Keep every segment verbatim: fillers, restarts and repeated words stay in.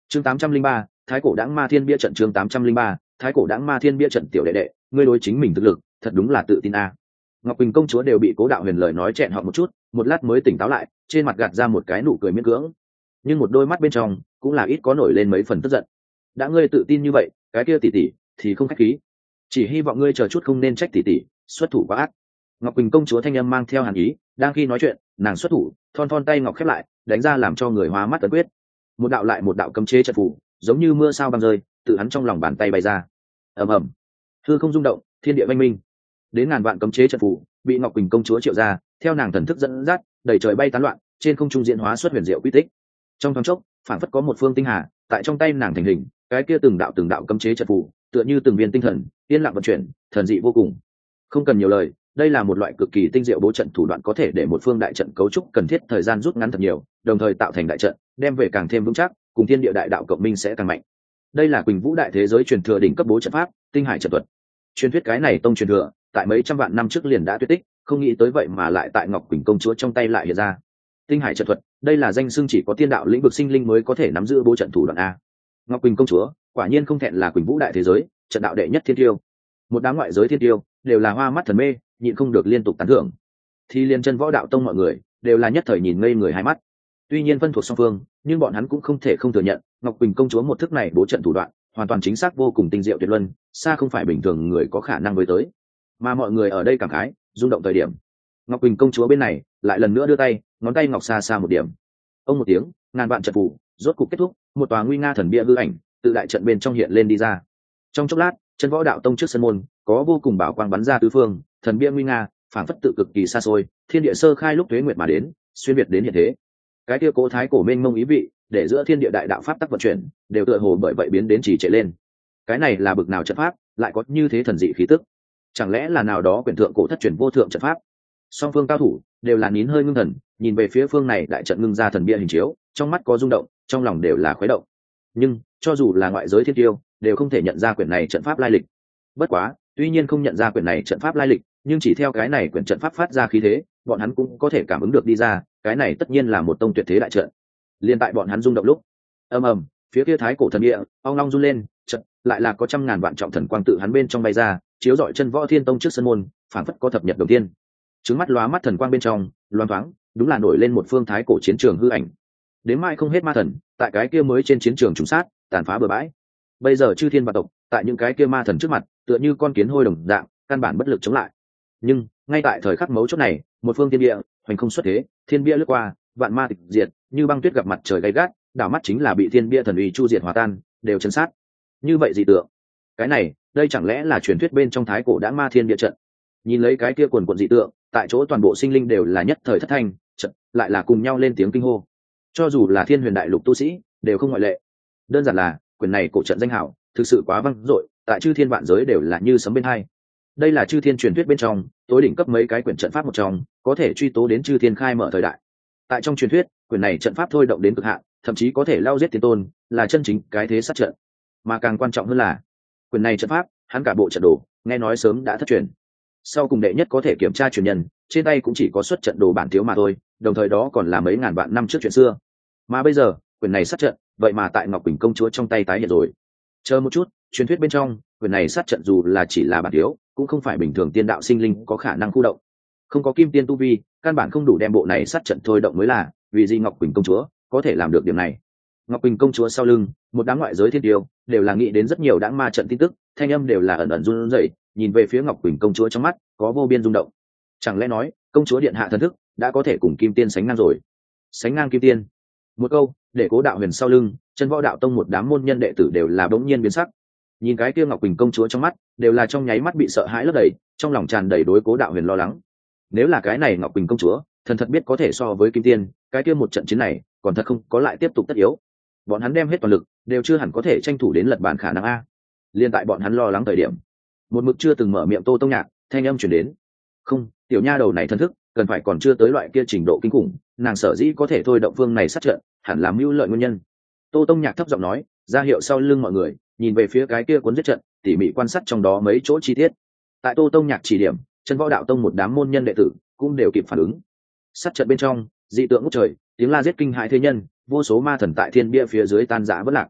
chương tám trăm linh ba thái cổ đãng ma thiên bia trận. chương tám trăm linh ba thái cổ đãng ma thiên bia trận. Tiểu đệ đệ, ngươi đối chính mình thực lực thật đúng là tự tin a. Ngọc Quỳnh công chúa đều bị Cố Đạo Huyền lời nói chẹn họng một chút, một lát mới tỉnh táo lại, trên mặt gạt ra một cái nụ cười miễn cưỡng, nhưng một đôi mắt bên trong cũng là ít có nổi lên mấy phần tức giận. Đã ngươi tự tin như vậy, cái kia tỷ tỷ thì không khách khí, chỉ hy vọng ngươi chờ chút không nên trách tỷ tỷ xuất thủ quá ác. Ngọc Quỳnh công chúa thanh âm mang theo hàn ý, đang khi nói chuyện, nàng xuất thủ, thon thon tay ngọc khép lại, đánh ra làm cho người hoa mắt ấn quyết. Một đạo lại một đạo cấm chế trận phù, giống như mưa sao băng rơi, tự hắn trong lòng bàn tay bay ra. Ầm ầm, hư không rung động, thiên địa vang minh. Đến ngàn vạn cấm chế trận phù bị Ngọc Quỳnh công chúa triệu ra, theo nàng thần thức dẫn dắt, đầy trời bay tán loạn, trên không trung diễn hóa xuất huyền diệu quy tích. Trong thoáng chốc, phản phất có một phương tinh hà tại trong tay nàng thành hình, cái kia từng đạo từng đạo cấm chế trận phù, tựa như từng viên tinh thần, yên lặng vận chuyển, thần dị vô cùng. Không cần nhiều lời, đây là một loại cực kỳ tinh diệu bố trận thủ đoạn, có thể để một phương đại trận cấu trúc cần thiết thời gian rút ngắn thật nhiều, đồng thời tạo thành đại trận, đem về càng thêm vững chắc, cùng thiên địa đại đạo cộng minh sẽ càng mạnh. Đây là Quỳnh Vũ đại thế giới truyền thừa đỉnh cấp bố trận pháp, tinh hải trận thuật. Truyền thuyết cái này tông truyền thừa, tại mấy trăm vạn năm trước liền đã tuyệt tích, không nghĩ tới vậy mà lại tại Ngọc Quỳnh công chúa trong tay lại hiện ra. Tinh hải trận thuật, đây là danh xưng chỉ có tiên đạo lĩnh vực sinh linh mới có thể nắm giữ bố trận thủ đoạn a. Ngọc Quỳnh công chúa, quả nhiên không thẹn là Quỳnh Vũ đại thế giới, trận đạo đệ nhất thiên tiêu. Một đám ngoại giới thiên tiêu đều là hoa mắt thần mê, nhịn không được liên tục tán thưởng. Thì liên chân võ đạo tông mọi người đều là nhất thời nhìn ngây người hai mắt. Tuy nhiên phân thuộc song phương, nhưng bọn hắn cũng không thể không thừa nhận, Ngọc Quỳnh công chúa một thức này bố trận thủ đoạn, hoàn toàn chính xác vô cùng tinh diệu tuyệt luân, xa không phải bình thường người có khả năng với tới. Mà mọi người ở đây cảm khái, rung động thời điểm, Ngọc Quỳnh công chúa bên này lại lần nữa đưa tay, ngón tay ngọc xa xa một điểm. Ông một tiếng, ngàn vạn trận phù rốt cục kết thúc, một tòa nguy nga thần bia hư ảnh tự đại trận bên trong hiện lên đi ra. Trong chốc lát, chân võ đạo tông trước sân môn có vô cùng bảo quang bắn ra tứ phương, thần bia nguy nga phảng phất tự cực kỳ xa xôi, thiên địa sơ khai lúc tuế nguyệt mà đến, xuyên việt đến hiện thế. Cái kia cố thái cổ mênh mông ý vị, để giữa thiên địa đại đạo pháp tắc vận chuyển đều tựa hồ bởi vậy biến đến trì trệ lên. Cái này là bực nào trận pháp, lại có như thế thần dị khí tức? Chẳng lẽ là nào đó quyển thượng cổ thất truyền vô thượng trận pháp? Song phương cao thủ đều là nín hơi ngưng thần, nhìn về phía phương này đại trận ngưng ra thần bia hình chiếu, trong mắt có rung động, trong lòng đều là khuấy động. Nhưng cho dù là ngoại giới thiên tiêu, đều không thể nhận ra quyển này trận pháp lai lịch. Bất quá, tuy nhiên không nhận ra quyển này trận pháp lai lịch, nhưng chỉ theo cái này quyển trận pháp phát ra khí thế, bọn hắn cũng có thể cảm ứng được đi ra, cái này tất nhiên là một tông tuyệt thế đại trận. Liên tại bọn hắn rung động lúc, ầm ầm, phía kia thái cổ thần địa, ong long run lên, trận lại là có trăm ngàn vạn trọng thần quang tự hắn bên trong bay ra, chiếu rọi chân võ thiên tông trước sân môn, phảng phất có thập nhật đầu tiên. Trứng mắt lóa mắt thần quang bên trong, loáng thoáng, đúng là nổi lên một phương thái cổ chiến trường hư ảnh. Đến mai không hết ma thần, tại cái kia mới trên chiến trường trùng sát, tàn phá bừa bãi. Bây giờ chư thiên vạn tộc, tại những cái kia ma thần trước mặt, tựa như con kiến hôi đồng dạng, căn bản bất lực chống lại. Nhưng ngay tại thời khắc mấu chốt này, một phương thiên địa hoành không xuất thế, thiên bia lướt qua, vạn ma tịch diệt, như băng tuyết gặp mặt trời gay gắt, đảo mắt chính là bị thiên bia thần uy chu diệt hòa tan, đều chấn sát. Như vậy dị tượng, cái này, đây chẳng lẽ là truyền thuyết bên trong thái cổ đã ma thiên địa trận? Nhìn lấy cái kia quần quần dị tượng, tại chỗ toàn bộ sinh linh đều là nhất thời thất thanh, trận lại là cùng nhau lên tiếng kinh hô. Cho dù là thiên huyền đại lục tu sĩ, đều không ngoại lệ. Đơn giản là quyền này cổ trận danh hảo, thực sự quá vang dội, tại chư thiên vạn giới đều là như sấm bên hai. Đây là chư thiên truyền thuyết bên trong tối đỉnh cấp mấy cái quyển trận pháp một trong, có thể truy tố đến chư thiên khai mở thời đại. Tại trong truyền thuyết, quyền này trận pháp thôi động đến cực hạn, thậm chí có thể lao giết tiên tôn, là chân chính cái thế sát trận. Mà càng quan trọng hơn là, quyền này trận pháp, hắn cả bộ trận đồ, nghe nói sớm đã thất truyền. Sau cùng đệ nhất có thể kiểm tra truyền nhân, trên tay cũng chỉ có xuất trận đồ bản thiếu mà thôi, đồng thời đó còn là mấy ngàn vạn năm trước chuyện xưa. Mà bây giờ, quyền này sát trận, vậy mà tại Ngọc Quỳnh công chúa trong tay tái hiện rồi. Chờ một chút, truyền thuyết bên trong, quyền này sát trận dù là chỉ là bản thiếu, cũng không phải bình thường tiên đạo sinh linh có khả năng khu động. Không có kim tiên tu vi, căn bản không đủ đem bộ này sát trận thôi động mới là, vì gì Ngọc Quỳnh công chúa có thể làm được điểm này? Ngọc Quỳnh công chúa sau lưng, một đám ngoại giới thiên tiêu, đều là nghĩ đến rất nhiều đãng ma trận tin tức, thanh âm đều là ẩn ẩn run rẩy, nhìn về phía Ngọc Quỳnh công chúa trong mắt có vô biên rung động. Chẳng lẽ nói, công chúa điện hạ thần thức đã có thể cùng kim tiên sánh ngang rồi? Sánh ngang kim tiên? Một câu, để Cố Đạo Huyền sau lưng, chân võ đạo tông một đám môn nhân đệ tử đều là bỗng nhiên biến sắc. Nhìn cái kia Ngọc Quỳnh công chúa trong mắt, đều là trong nháy mắt bị sợ hãi lấp đầy, trong lòng tràn đầy đối Cố Đạo Huyền lo lắng. Nếu là cái này Ngọc Quỳnh công chúa, thần thật biết có thể so với kim tiên, cái kia một trận chiến này, còn thật không có lại tiếp tục tất yếu. Bọn hắn đem hết toàn lực, đều chưa hẳn có thể tranh thủ đến lật bàn khả năng a. Liên tại bọn hắn lo lắng thời điểm, một mực chưa từng mở miệng Tô Tông Nhạc, thanh âm truyền đến. Không, tiểu nha đầu này thân thức, cần phải còn chưa tới loại kia trình độ kinh khủng, nàng sở dĩ có thể thôi động phương này sát trận, hẳn là mưu lợi nguyên nhân. Tô Tông Nhạc thấp giọng nói, ra hiệu sau lưng mọi người, nhìn về phía cái kia cuốn giết trận, tỉ mỉ quan sát trong đó mấy chỗ chi tiết. Tại Tô Tông Nhạc chỉ điểm, chân võ đạo tông một đám môn nhân đệ tử cũng đều kịp phản ứng. Sát trận bên trong, dị tượng ngút trời, tiếng la giết kinh hãi thế nhân, vô số ma thần tại thiên bia phía dưới tan rã vỡ lạc.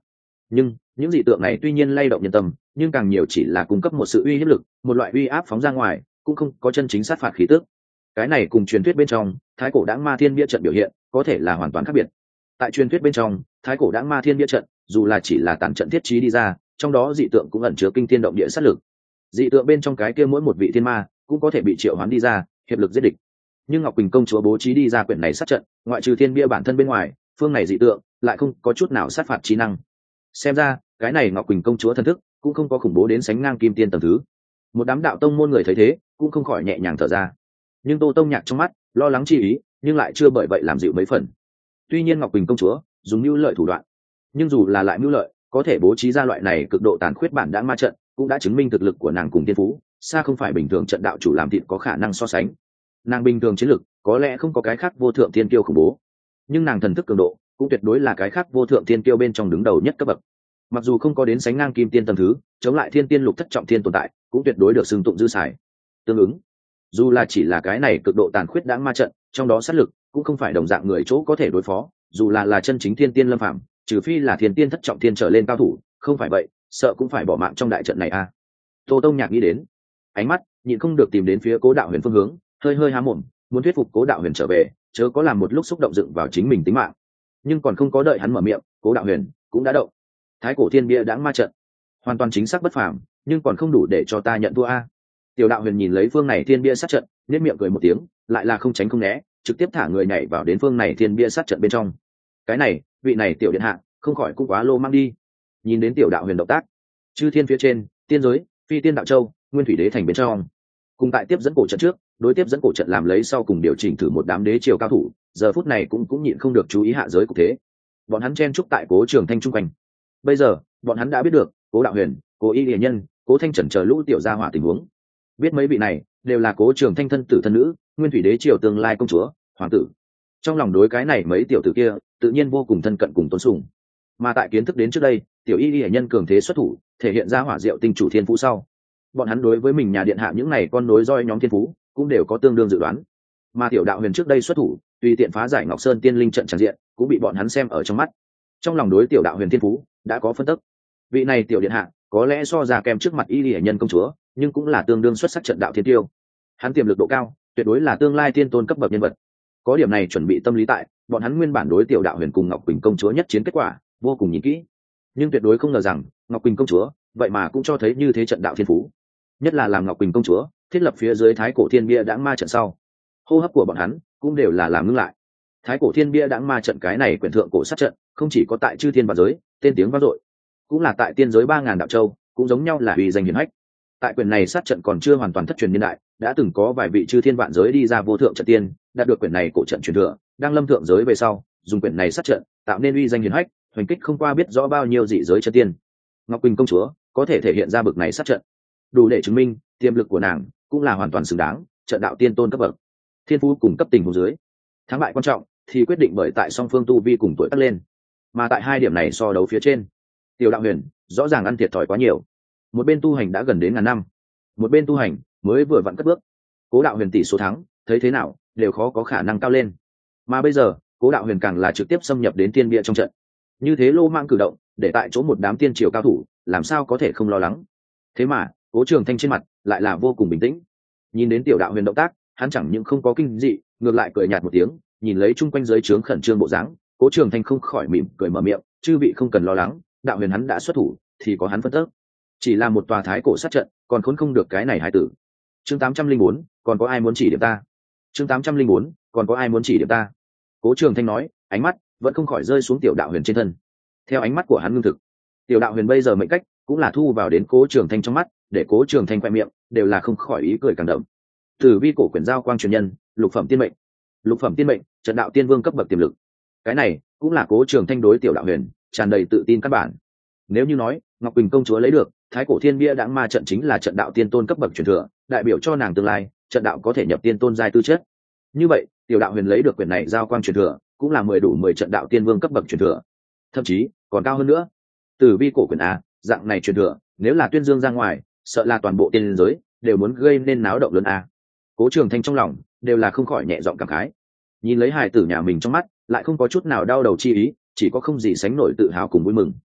Nhưng những dị tượng này tuy nhiên lay động nhân tâm, nhưng càng nhiều chỉ là cung cấp một sự uy hiếp lực, một loại uy áp phóng ra ngoài, cũng không có chân chính sát phạt khí tức. Cái này cùng truyền thuyết bên trong thái cổ đãng ma thiên bia trận biểu hiện có thể là hoàn toàn khác biệt. Tại truyền thuyết bên trong thái cổ đãng ma thiên bia trận dù là chỉ là tản trận thiết trí đi ra, trong đó dị tượng cũng ẩn chứa kinh thiên động địa sát lực. Dị tượng bên trong cái kia mỗi một vị thiên ma cũng có thể bị triệu hoán đi ra hiệp lực giết địch. Nhưng Ngọc Quỳnh công chúa bố trí đi ra quyển này sát trận, ngoại trừ thiên bia bản thân bên ngoài, phương này dị tượng lại không có chút nào sát phạt trí năng. Xem ra cái này Ngọc Quỳnh công chúa thần thức cũng không có khủng bố đến sánh ngang kim tiên tầng thứ. Một đám đạo tông môn người thấy thế cũng không khỏi nhẹ nhàng thở ra. Nhưng Tô Tông Nhạc trong mắt lo lắng chi ý, nhưng lại chưa bởi vậy làm dịu mấy phần. Tuy nhiên Ngọc Quỳnh công chúa dùng mưu lợi thủ đoạn, nhưng dù là lại mưu lợi, có thể bố trí ra loại này cực độ tàn khuyết bản đã ma trận, cũng đã chứng minh thực lực của nàng cùng tiên phú xa không phải bình thường trận đạo chủ làm thịt có khả năng so sánh. Nàng bình thường chiến lực có lẽ không có cái khác vô thượng tiên kiêu khủng bố, nhưng nàng thần thức cường độ cũng tuyệt đối là cái khác vô thượng tiên kiêu bên trong đứng đầu nhất cấp bậc. Mặc dù không có đến sánh ngang kim tiên tầng thứ, chống lại thiên tiên lục thất trọng thiên tồn tại, cũng tuyệt đối được xưng tụng dư xài. Tương ứng, dù là chỉ là cái này cực độ tàn khuyết đãng ma trận, trong đó sát lực cũng không phải đồng dạng người chỗ có thể đối phó, dù là là chân chính thiên tiên lâm phạm, trừ phi là thiên tiên thất trọng thiên trở lên cao thủ, không phải vậy sợ cũng phải bỏ mạng trong đại trận này a. À. Tô Tông Nhạc nghĩ đến, ánh mắt nhịn không được tìm đến phía Cố Đạo Huyền phương hướng, hơi hơi há mồm muốn thuyết phục Cố Đạo Huyền trở về, chớ có làm một lúc xúc động dựng vào chính mình tính mạng. Nhưng còn không có đợi hắn mở miệng, Cố Đạo Huyền cũng đã động. Thái cổ thiên bia đãng ma trận, hoàn toàn chính xác bất phàm, nhưng còn không đủ để cho ta nhận thua a. Tiểu Đạo Huyền nhìn lấy phương này thiên bia sát trận, nhếch miệng cười một tiếng, lại là không tránh không né, trực tiếp thả người nhảy vào đến phương này thiên bia sát trận bên trong. Cái này, vị này tiểu điện hạ, không khỏi cũng quá lô mang đi. Nhìn đến Tiểu Đạo Huyền động tác, chư thiên phía trên, tiên giới, phi tiên đạo châu, nguyên thủy đế thành bên trong, cùng tại tiếp dẫn cổ trận trước, đối tiếp dẫn cổ trận làm lấy sau cùng điều chỉnh thử một đám đế triều cao thủ, giờ phút này cũng cũng nhịn không được chú ý hạ giới cục thế. Bọn hắn chen chúc tại Cố Trường Thanh trung quanh. Bây giờ, bọn hắn đã biết được, Cố Đạo Huyền, Cố Y Lệ Nhân, Cố Thanh Trần chờ lũ tiểu gia hỏa tình huống. Biết mấy vị này đều là Cố Trường Thanh thân tử thân nữ, nguyên thủy đế triều tương lai công chúa, hoàng tử. Trong lòng đối cái này mấy tiểu tử kia, tự nhiên vô cùng thân cận cùng tôn sùng. Mà tại kiến thức đến trước đây, tiểu Y Lệ Nhân cường thế xuất thủ, thể hiện ra hỏa diệu tinh chủ thiên phú sau, bọn hắn đối với mình nhà điện hạ những này con nối roi nhóm thiên phú cũng đều có tương đương dự đoán. Mà Tiểu Đạo Huyền trước đây xuất thủ, tùy tiện phá giải Ngọc Sơn tiên linh trận tràn diện, cũng bị bọn hắn xem ở trong mắt. Trong lòng đối Tiểu Đạo Huyền thiên phú đã có phân tích. Vị này tiểu điện hạ có lẽ so ra kèm trước mặt Y Lệ Nhân công chúa, nhưng cũng là tương đương xuất sắc trận đạo thiên tiêu. Hắn tiềm lực độ cao, tuyệt đối là tương lai tiên tôn cấp bậc nhân vật. Có điểm này chuẩn bị tâm lý tại, bọn hắn nguyên bản đối Tiểu Đạo Huyền cùng Ngọc Quỳnh công chúa nhất chiến kết quả vô cùng nhìn kỹ, nhưng tuyệt đối không ngờ rằng Ngọc Quỳnh công chúa vậy mà cũng cho thấy như thế trận đạo thiên phú. Nhất là làm Ngọc Quỳnh công chúa thiết lập phía dưới thái cổ thiên bia đãng ma trận sau, hô hấp của bọn hắn cũng đều là làm ngưng lại. Thái cổ thiên bia đãng ma trận cái này quyển thượng cổ sát trận không chỉ có tại chư thiên và giới tên tiếng vang dội, cũng là tại tiên giới ba ngàn đạo châu cũng giống nhau là uy danh hiển hách. Tại quyển này sát trận còn chưa hoàn toàn thất truyền niên đại, đã từng có vài vị chư thiên vạn giới đi ra vô thượng trận tiên đạt được quyển này cổ trận truyền thừa, đang lâm thượng giới về sau dùng quyển này sát trận tạo nên uy danh hiển hách, hoành kích không qua biết rõ bao nhiêu dị giới trận tiên. Ngọc Quỳnh công chúa có thể thể hiện ra bực này sát trận, đủ để chứng minh tiềm lực của nàng cũng là hoàn toàn xứng đáng trận đạo tiên tôn cấp bậc. Thiên phú cùng cấp tình huống dưới, thắng bại quan trọng thì quyết định bởi tại song phương tu vi cùng tuổi tác lên. Mà tại hai điểm này so đấu phía trên, Tiểu Đạo Huyền rõ ràng ăn thiệt thòi quá nhiều. Một bên tu hành đã gần đến ngàn năm, một bên tu hành mới vừa vặn cất bước. Cố Đạo Huyền tỷ số thắng thấy thế nào đều khó có khả năng cao lên. Mà bây giờ Cố Đạo Huyền càng là trực tiếp xâm nhập đến tiên bia trong trận. Như thế lô mang cử động, để tại chỗ một đám tiên triều cao thủ làm sao có thể không lo lắng. Thế mà Cố Trường Thanh trên mặt lại là vô cùng bình tĩnh. Nhìn đến Tiểu Đạo Huyền động tác, hắn chẳng những không có kinh dị, ngược lại cười nhạt một tiếng, nhìn lấy chung quanh giới trướng khẩn trương bộ dáng, Cố Trường Thanh không khỏi mỉm cười mở miệng, chư vị không cần lo lắng, Đạo Huyền hắn đã xuất thủ thì có hắn phân tức. Chỉ là một tòa thái cổ sát trận, còn khốn không được cái này hải tử. Chương tám trăm linh bốn, còn có ai muốn chỉ điểm ta? Chương tám trăm linh bốn, còn có ai muốn chỉ điểm ta? Cố Trường Thanh nói, ánh mắt vẫn không khỏi rơi xuống Tiểu Đạo Huyền trên thân. Theo ánh mắt của hắn ngưng thực, Tiểu Đạo Huyền bây giờ mệnh cách cũng là thu vào đến Cố Trường Thanh trong mắt, để Cố Trường Thanh quẹt miệng đều là không khỏi ý cười càng đậm. Tử vi cổ quyển giao quang truyền nhân, lục phẩm tiên mệnh. Lục phẩm tiên mệnh, trận đạo tiên vương cấp bậc tiềm lực. Cái này cũng là Cố Trường Thanh đối Tiểu Đạo Huyền tràn đầy tự tin căn bản. Nếu như nói Ngọc Quỳnh công chúa lấy được thái cổ thiên bia đãng ma trận chính là trận đạo tiên tôn cấp bậc truyền thừa, đại biểu cho nàng tương lai trận đạo có thể nhập tiên tôn giai tư chất, như vậy Tiểu Đạo Huyền lấy được quyển này giao quang truyền thừa cũng là mười đủ mười trận đạo tiên vương cấp bậc truyền thừa, thậm chí còn cao hơn nữa. Tử vi cổ quyển a, dạng này truyền thừa nếu là tuyên dương ra ngoài, sợ là toàn bộ tiên giới đều muốn gây nên náo động lớn a. Cố Trường Thanh trong lòng đều là không khỏi nhẹ giọng cảm khái, nhìn lấy hài tử nhà mình trong mắt lại không có chút nào đau đầu chi ý, chỉ có không gì sánh nổi tự hào cùng vui mừng.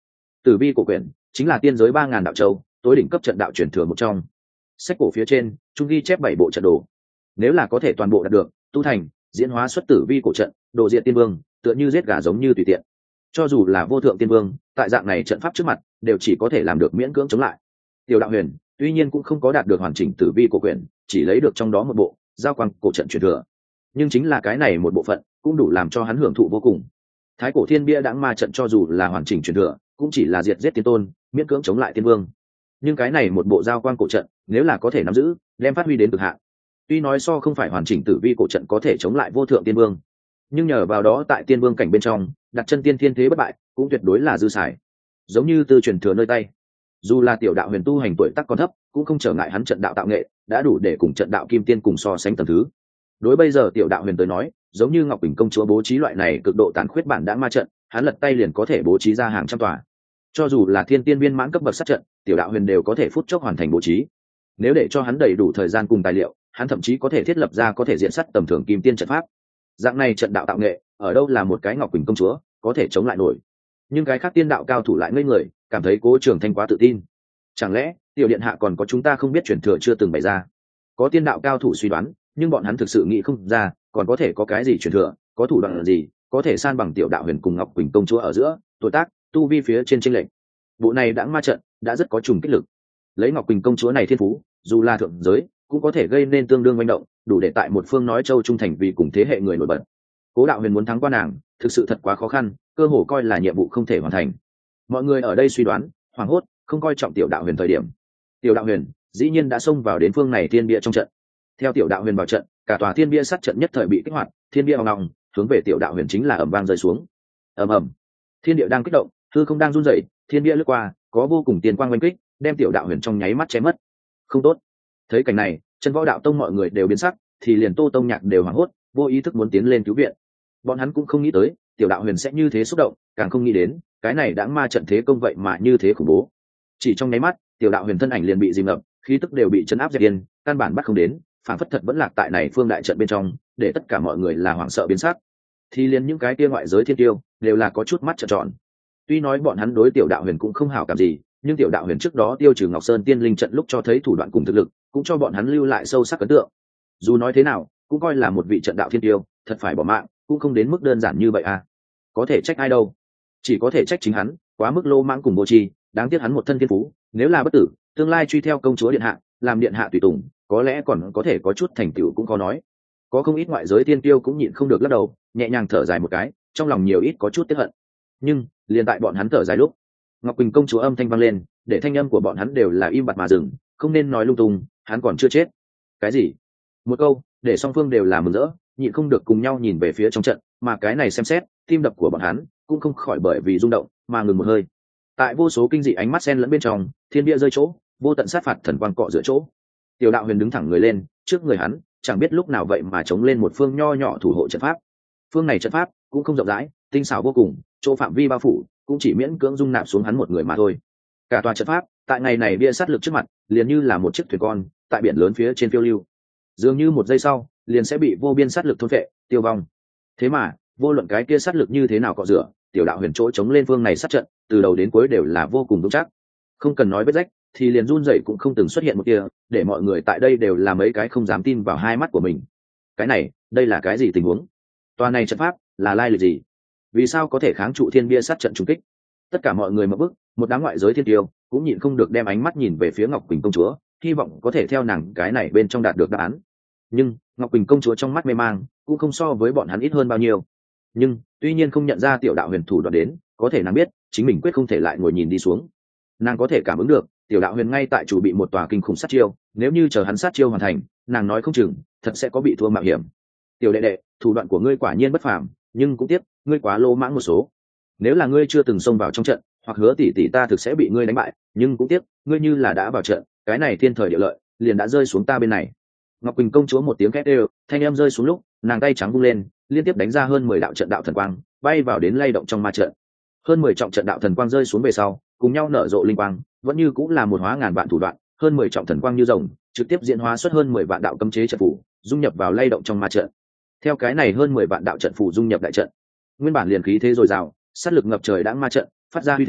Tử vi cổ quyển chính là tiên giới ba ngàn đạo châu tối đỉnh cấp trận đạo truyền thừa một trong. Sách cổ phía trên trung ghi chép bảy bộ trận đồ, nếu là có thể toàn bộ đạt được tu thành, diễn hóa xuất tử vi cổ trận, độ diện tiên vương tựa như giết gà giống như tùy tiện. Cho dù là vô thượng tiên vương tại dạng này trận pháp trước mặt đều chỉ có thể làm được miễn cưỡng chống lại. Tiểu đạo huyền tuy nhiên cũng không có đạt được hoàn chỉnh tử vi cổ quyển, chỉ lấy được trong đó một bộ giao quang cổ trận truyền thừa, nhưng chính là cái này một bộ phận cũng đủ làm cho hắn hưởng thụ vô cùng. Thái cổ thiên bia đãng ma trận cho dù là hoàn chỉnh truyền thừa cũng chỉ là diệt giết tiên tôn, miễn cưỡng chống lại tiên vương, nhưng cái này một bộ giao quang cổ trận nếu là có thể nắm giữ, đem phát huy đến cực hạn. Tuy nói so không phải hoàn chỉnh tử vi cổ trận có thể chống lại vô thượng tiên vương, nhưng nhờ vào đó tại tiên vương cảnh bên trong đặt chân tiên thiên thế bất bại cũng tuyệt đối là dư xài. Giống như từ truyền thừa nơi tay, dù là tiểu đạo huyền tu hành tuổi tác còn thấp cũng không trở ngại hắn trận đạo tạo nghệ đã đủ để cùng trận đạo kim tiên cùng so sánh tầm thứ. Đối bây giờ tiểu đạo huyền tới nói, giống như Ngọc Bình công chúa bố trí loại này cực độ tàn khuyết bản đã ma trận, hắn lật tay liền có thể bố trí ra hàng trăm tòa. Cho dù là thiên tiên viên mãn cấp bậc sát trận, tiểu đạo huyền đều có thể phút chốc hoàn thành bố trí. Nếu để cho hắn đầy đủ thời gian cùng tài liệu, hắn thậm chí có thể thiết lập ra có thể diện sắt tầm thường kim tiên trận pháp. Dạng này trận đạo tạo nghệ ở đâu là một cái Ngọc Bình công chúa có thể chống lại nổi. Nhưng cái khác tiên đạo cao thủ lại ngây người, cảm thấy Cố Trường Thanh quá tự tin. Chẳng lẽ tiểu điện hạ còn có chúng ta không biết truyền thừa chưa từng bày ra? Có tiên đạo cao thủ suy đoán, nhưng bọn hắn thực sự nghĩ không ra còn có thể có cái gì truyền thừa, có thủ đoạn gì có thể san bằng tiểu đạo huyền cùng Ngọc Quỳnh công chúa ở giữa tuổi tác, tu vi phía trên chênh lệch. Bộ này đãng ma trận đã rất có trùng kích lực. Lấy Ngọc Quỳnh công chúa này thiên phú, dù là thượng giới cũng có thể gây nên tương đương manh động, đủ để tại một phương nói châu trung thành vì cùng thế hệ người nổi bật. Cố đạo huyền muốn thắng qua nàng, thực sự thật quá khó khăn, cơ hồ coi là nhiệm vụ không thể hoàn thành. Mọi người ở đây suy đoán, hoảng hốt, không coi trọng tiểu đạo huyền thời điểm. Tiểu đạo huyền dĩ nhiên đã xông vào đến phương này thiên bia trong trận. Theo tiểu đạo huyền vào trận, cả tòa thiên bia sát trận nhất thời bị kích hoạt, thiên bia ong ong hướng về tiểu đạo huyền chính là ầm vang rơi xuống. Ầm ầm, thiên địa đang kích động, hư không đang run rẩy, thiên bia lướt qua, có vô cùng tiền quang oanh kích, đem tiểu đạo huyền trong nháy mắt chém mất. Không tốt. Thấy cảnh này, chân võ đạo tông mọi người đều biến sắc, thì liền Tô Tông Nhạc đều hoảng hốt, vô ý thức muốn tiến lên cứu viện. Bọn hắn cũng không nghĩ tới tiểu đạo huyền sẽ như thế xúc động, càng không nghĩ đến cái này đãng ma trận thế công vậy mà như thế khủng bố. Chỉ trong nháy mắt, tiểu đạo huyền thân ảnh liền bị dìm ngập, khí tức đều bị chấn áp dẹp yên, căn bản bắt không đến, phản phất thật vẫn lạc tại này phương đại trận bên trong, để tất cả mọi người là hoảng sợ biến sắc. Thì liền những cái kia ngoại giới thiên tiêu đều là có chút mắt trợn tròn. Tuy nói bọn hắn đối tiểu đạo huyền cũng không hảo cảm gì, nhưng tiểu đạo huyền trước đó tiêu trừ Ngọc Sơn Tiên Linh trận lúc cho thấy thủ đoạn cùng thực lực, cũng cho bọn hắn lưu lại sâu sắc ấn tượng. Dù nói thế nào, cũng coi là một vị trận đạo thiên tiêu, thật phải bỏ mạng, cũng không đến mức đơn giản như vậy à. Có thể trách ai đâu? Chỉ có thể trách chính hắn, quá mức lô mãng cùng vô tri, đáng tiếc hắn một thân thiên phú, nếu là bất tử, tương lai truy theo công chúa điện hạ, làm điện hạ tùy tùng, có lẽ còn có thể có chút thành tựu cũng có nói. Có không ít ngoại giới tiên tiêu cũng nhịn không được lắc đầu, nhẹ nhàng thở dài một cái, trong lòng nhiều ít có chút tiếc hận. Nhưng liền tại bọn hắn thở dài lúc, Ngọc Quỳnh công chúa âm thanh vang lên, để thanh âm của bọn hắn đều là im bặt mà dừng, không nên nói lung tung, hắn còn chưa chết. Cái gì? Một câu để song phương đều là mừng rỡ, nhịn không được cùng nhau nhìn về phía trong trận, mà cái này xem xét, tim đập của bọn hắn cũng không khỏi bởi vì rung động mà ngừng một hơi. Tại vô số kinh dị ánh mắt xen lẫn bên trong, thiên bia rơi chỗ, vô tận sát phạt thần quang cọ giữa chỗ. Tiểu đạo huyền đứng thẳng người lên, trước người hắn chẳng biết lúc nào vậy mà chống lên một phương nho nhỏ thủ hộ trận pháp. Phương này trận pháp cũng không rộng rãi, tinh xảo vô cùng, chỗ phạm vi bao phủ cũng chỉ miễn cưỡng dung nạp xuống hắn một người mà thôi. Cả tòa trận pháp tại ngày này bia sát lực trước mặt, liền như là một chiếc thuyền con tại biển lớn phía trên phiêu lưu, dường như một giây sau liền sẽ bị vô biên sát lực thôn phệ tiêu vong. Thế mà vô luận cái kia sát lực như thế nào cọ rửa, tiểu đạo huyền chỗ chống lên phương này sát trận từ đầu đến cuối đều là vô cùng vững chắc, không cần nói vết rách thì liền run rẩy cũng không từng xuất hiện một kia, để mọi người tại đây đều là mấy cái không dám tin vào hai mắt của mình. Cái này, đây là cái gì tình huống? Tòa này trận pháp là lai lịch gì? Vì sao có thể kháng trụ thiên bia sát trận trùng kích? Tất cả mọi người mở bức, một đám ngoại giới thiên tiêu cũng nhịn không được đem ánh mắt nhìn về phía Ngọc Quỳnh công chúa, hy vọng có thể theo nàng cái này bên trong đạt được đáp án. Nhưng Ngọc Quỳnh công chúa trong mắt mê mang cũng không so với bọn hắn ít hơn bao nhiêu. Nhưng tuy nhiên không nhận ra tiểu đạo huyền thủ đoạn đến, có thể nàng biết chính mình quyết không thể lại ngồi nhìn đi xuống. Nàng có thể cảm ứng được tiểu đạo huyền ngay tại chủ bị một tòa kinh khủng sát chiêu, nếu như chờ hắn sát chiêu hoàn thành, nàng nói không chừng thật sẽ có bị thua mạo hiểm. Tiểu đệ đệ, thủ đoạn của ngươi quả nhiên bất phàm, nhưng cũng tiếc ngươi quá lô mãng một số. Nếu là ngươi chưa từng xông vào trong trận, hoặc hứa tỷ tỷ ta thực sẽ bị ngươi đánh bại, nhưng cũng tiếc ngươi như là đã vào trận, cái này thiên thời địa lợi liền đã rơi xuống ta bên này. Ngọc Quỳnh công chúa một tiếng két đều, thanh em rơi xuống lúc, nàng tay trắng vung lên, liên tiếp đánh ra hơn mười đạo trận đạo thần quang, bay vào đến lay động trong ma trận. Hơn mười trọng trận đạo thần quang rơi xuống về sau, cùng nhau nở rộ linh quang, vẫn như cũng là một hóa ngàn vạn thủ đoạn, hơn mười trọng thần quang như rồng, trực tiếp diễn hóa xuất hơn mười vạn đạo cấm chế trận phù, dung nhập vào lay động trong ma trận. Theo cái này hơn mười vạn đạo trận phù dung nhập đại trận, nguyên bản liền khí thế dồi dào, sát lực ngập trời đãng ma trận, phát ra uy thế,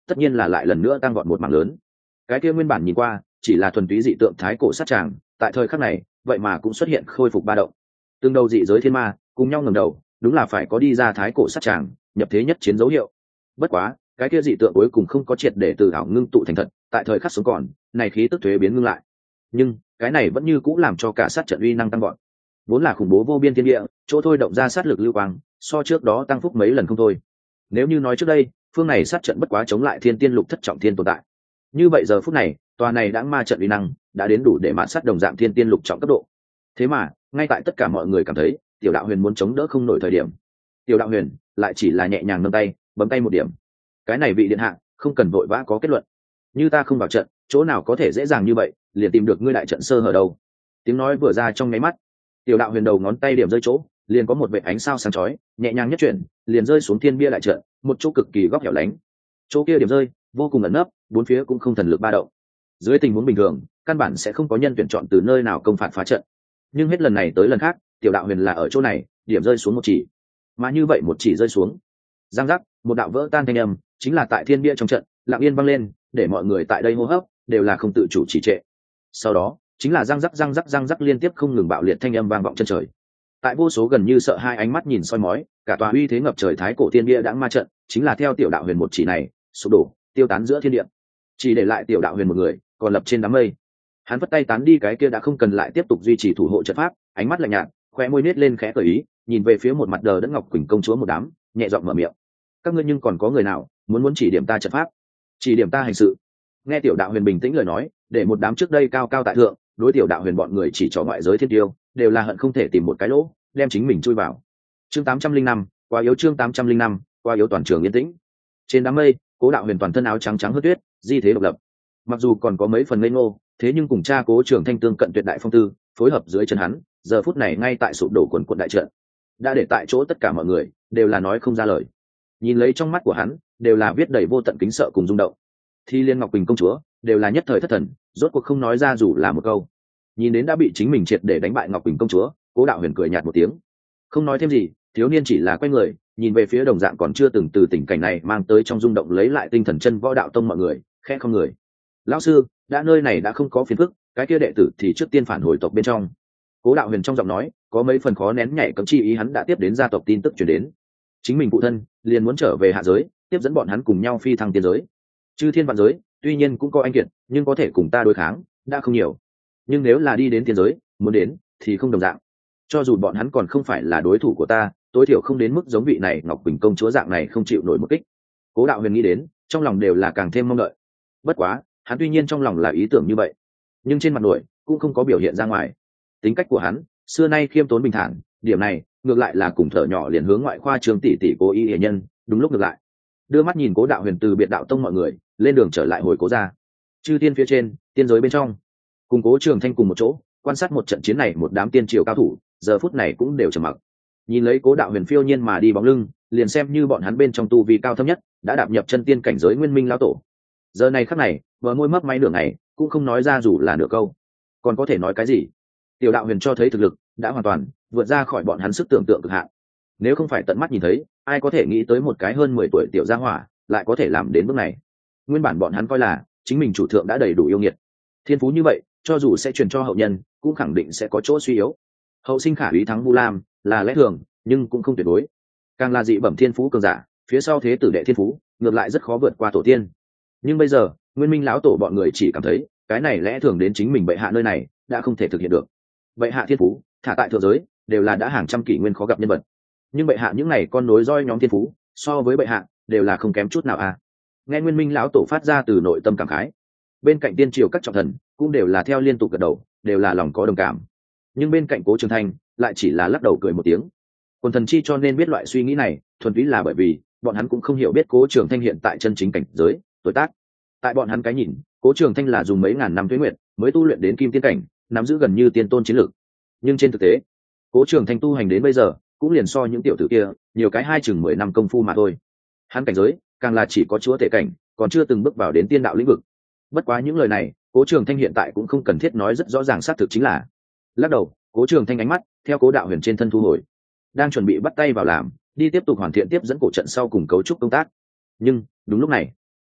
tất nhiên là lại lần nữa tăng vọt một mảng lớn. Cái kia nguyên bản nhìn qua chỉ là thuần túy dị tượng thái cổ sát tràng, tại thời khắc này vậy mà cũng xuất hiện khôi phục ba động. Tương đầu dị giới thiên ma cùng nhau ngẩng đầu, đúng là phải có đi ra thái cổ sát tràng nhập thế nhất chiến dấu hiệu. Bất quá cái kia dị tượng cuối cùng không có triệt để từ ảo ngưng tụ thành thật, tại thời khắc sống còn này khí tức thuế biến ngưng lại, nhưng cái này vẫn như cũng làm cho cả sát trận uy năng tăng vọt. Vốn là khủng bố vô biên thiên địa, chỗ thôi động ra sát lực lưu quang so trước đó tăng phúc mấy lần không thôi. Nếu như nói trước đây phương này sát trận bất quá chống lại thiên tiên lục thất trọng thiên tồn tại, như vậy giờ phút này tòa này đã ma trận uy năng đã đến đủ để mạn sát đồng dạng thiên tiên lục trọng cấp độ. Thế mà ngay tại tất cả mọi người cảm thấy tiểu đạo huyền muốn chống đỡ không nổi thời điểm, tiểu đạo huyền lại chỉ là nhẹ nhàng nâng tay bấm tay một điểm. Cái này vị điện hạ không cần vội vã có kết luận, như ta không vào trận chỗ nào có thể dễ dàng như vậy liền tìm được ngươi đại trận sơ hở đâu. Tiếng nói vừa ra trong nháy mắt, tiểu đạo huyền đầu ngón tay điểm rơi chỗ liền có một vệt ánh sao sáng chói nhẹ nhàng nhất chuyển liền rơi xuống thiên bia đại trận một chỗ cực kỳ góc hẻo lánh. Chỗ kia điểm rơi vô cùng ẩn nấp, bốn phía cũng không thần lực ba động. Dưới tình huống bình thường căn bản sẽ không có nhân tuyển chọn từ nơi nào công phạt phá trận, nhưng hết lần này tới lần khác tiểu đạo huyền là ở chỗ này điểm rơi xuống một chỉ, mà như vậy một chỉ rơi xuống, giang giác một đạo vỡ tan thanh âm chính là tại thiên bia trong trận lặng yên vang lên, để mọi người tại đây hô hấp đều là không tự chủ trì trệ. Sau đó chính là răng rắc răng rắc răng rắc liên tiếp không ngừng bạo liệt thanh âm vang vọng chân trời. Tại vô số gần như sợ hai ánh mắt nhìn soi mói, cả tòa uy thế ngập trời thái cổ thiên bia đãng ma trận chính là theo tiểu đạo huyền một chỉ này sụp đổ tiêu tán giữa thiên địa, chỉ để lại tiểu đạo huyền một người còn lập trên đám mây. Hắn vất tay tán đi cái kia đã không cần lại tiếp tục duy trì thủ hộ trận pháp, ánh mắt lạnh nhạt, khoe môi nết lên khẽ cởi ý, nhìn về phía một mặt đờ đẫn Ngọc Quỳnh công chúa một đám, nhẹ giọng mở miệng: các ngươi nhưng còn có người nào muốn muốn chỉ điểm ta trận pháp, chỉ điểm ta hành sự? Nghe tiểu đạo huyền bình tĩnh lời nói, để một đám trước đây cao cao tại thượng đối tiểu đạo huyền bọn người chỉ trỏ ngoại giới thiên tiêu đều là hận không thể tìm một cái lỗ đem chính mình chui vào. Chương tám trăm linh năm quá yếu, chương tám trăm linh năm quá yếu. Toàn trường yên tĩnh. Trên đám mây, Cố đạo huyền toàn thân áo trắng trắng hớt tuyết, di thế độc lập. Mặc dù còn có mấy phần ngây ngô, thế nhưng cùng cha Cố Trường Thanh tương cận tuyệt đại phong tư phối hợp dưới chân hắn, giờ phút này ngay tại sụp đổ quần quận đại trận, đã để tại chỗ tất cả mọi người đều là nói không ra lời. Nhìn lấy trong mắt của hắn đều là viết đầy vô tận kính sợ cùng rung động. Thi Liên Ngọc Quỳnh công chúa đều là nhất thời thất thần, rốt cuộc không nói ra dù là một câu. Nhìn đến đã bị chính mình triệt để đánh bại Ngọc Quỳnh công chúa, Cố đạo huyền cười nhạt một tiếng, không nói thêm gì. Thiếu niên chỉ là quay người nhìn về phía đồng dạng còn chưa từng từ tình cảnh này mang tới trong rung động lấy lại tinh thần chân võ đạo tông mọi người, khẽ không người: lão sư, đã nơi này đã không có phiền phức, cái kia đệ tử thì trước tiên phản hồi tộc bên trong. Cố đạo huyền trong giọng nói có mấy phần khó nén nhảy cấm chi ý, hắn đã tiếp đến gia tộc tin tức truyền đến, chính mình phụ thân liền muốn trở về hạ giới tiếp dẫn bọn hắn cùng nhau phi thăng tiên giới. Chư thiên vạn giới tuy nhiên cũng có anh kiệt, nhưng có thể cùng ta đối kháng đã không nhiều, nhưng nếu là đi đến tiên giới muốn đến thì không đồng dạng. Cho dù bọn hắn còn không phải là đối thủ của ta, tối thiểu không đến mức giống vị này Ngọc Quỳnh công chúa dạng này không chịu nổi một kích. Cố đạo huyền nghĩ đến, trong lòng đều là càng thêm mong đợi. Bất quá hắn tuy nhiên trong lòng là ý tưởng như vậy, nhưng trên mặt nổi cũng không có biểu hiện ra ngoài. Tính cách của hắn xưa nay khiêm tốn bình thản, điểm này ngược lại là cùng thở nhỏ liền hướng ngoại khoa trường tỷ tỷ Cố Y hệ nhân đúng lúc ngược lại. Đưa mắt nhìn Cố đạo huyền từ biệt đạo tông mọi người lên đường trở lại hồi Cố gia. Chư tiên phía trên, tiên giới bên trong, cùng Cố Trường Thanh cùng một chỗ quan sát một trận chiến này, một đám tiên triều cao thủ giờ phút này cũng đều trầm mặc. Nhìn lấy Cố đạo huyền phiêu nhiên mà đi bóng lưng, liền xem như bọn hắn bên trong tu vi cao thâm nhất đã đạp nhập chân tiên cảnh giới Nguyên Minh lão tổ, giờ này khắc này bờ môi mấp máy nửa ngày cũng không nói ra dù là nửa câu. Còn có thể nói cái gì? Tiểu đạo huyền cho thấy thực lực đã hoàn toàn vượt ra khỏi bọn hắn sức tưởng tượng cực hạn. Nếu không phải tận mắt nhìn thấy, ai có thể nghĩ tới một cái hơn mười tuổi tiểu gia hỏa lại có thể làm đến bước này. Nguyên bản bọn hắn coi là chính mình chủ thượng đã đầy đủ yêu nghiệt, thiên phú như vậy cho dù sẽ truyền cho hậu nhân cũng khẳng định sẽ có chỗ suy yếu. Hậu sinh khả úy thắng Vu Lam là lẽ thường, nhưng cũng không tuyệt đối. Càng là dị bẩm thiên phú cường giả, phía sau thế tử đệ thiên phú ngược lại rất khó vượt qua tổ tiên. Nhưng bây giờ Nguyên Minh lão tổ bọn người chỉ cảm thấy cái này lẽ thường đến chính mình bệ hạ nơi này đã không thể thực hiện được. Bệ hạ thiên phú thả tại thượng giới đều là đã hàng trăm kỷ nguyên khó gặp nhân vật, nhưng bệ hạ những này con nối roi nhóm thiên phú so với bệ hạ đều là không kém chút nào à. Nghe Nguyên Minh lão tổ phát ra từ nội tâm cảm khái, bên cạnh tiên triều các trọng thần cũng đều là theo liên tục gật đầu, đều là lòng có đồng cảm. Nhưng bên cạnh Cố Trường Thanh lại chỉ là lắc đầu cười một tiếng. Quần thần chi cho nên biết loại suy nghĩ này thuần túy là bởi vì bọn hắn cũng không hiểu biết Cố Trường Thanh hiện tại chân chính cảnh giới tuổi tác. Tại bọn hắn cái nhìn, Cố Trường Thanh là dùng mấy ngàn năm tuế nguyệt mới tu luyện đến kim tiên cảnh, nắm giữ gần như tiên tôn chiến lược. Nhưng trên thực tế, Cố Trường Thanh tu hành đến bây giờ cũng liền so những tiểu tử kia nhiều cái hai chừng mười năm công phu mà thôi. Hắn cảnh giới càng là chỉ có chúa tể cảnh, còn chưa từng bước vào đến tiên đạo lĩnh vực. Bất quá những lời này Cố Trường Thanh hiện tại cũng không cần thiết nói rất rõ ràng xác thực chính là. Lắc đầu, Cố Trường Thanh ánh mắt theo Cố đạo huyền trên thân thu hồi, đang chuẩn bị bắt tay vào làm đi tiếp tục hoàn thiện tiếp dẫn cổ trận sau cùng cấu trúc công tác. Nhưng đúng lúc này,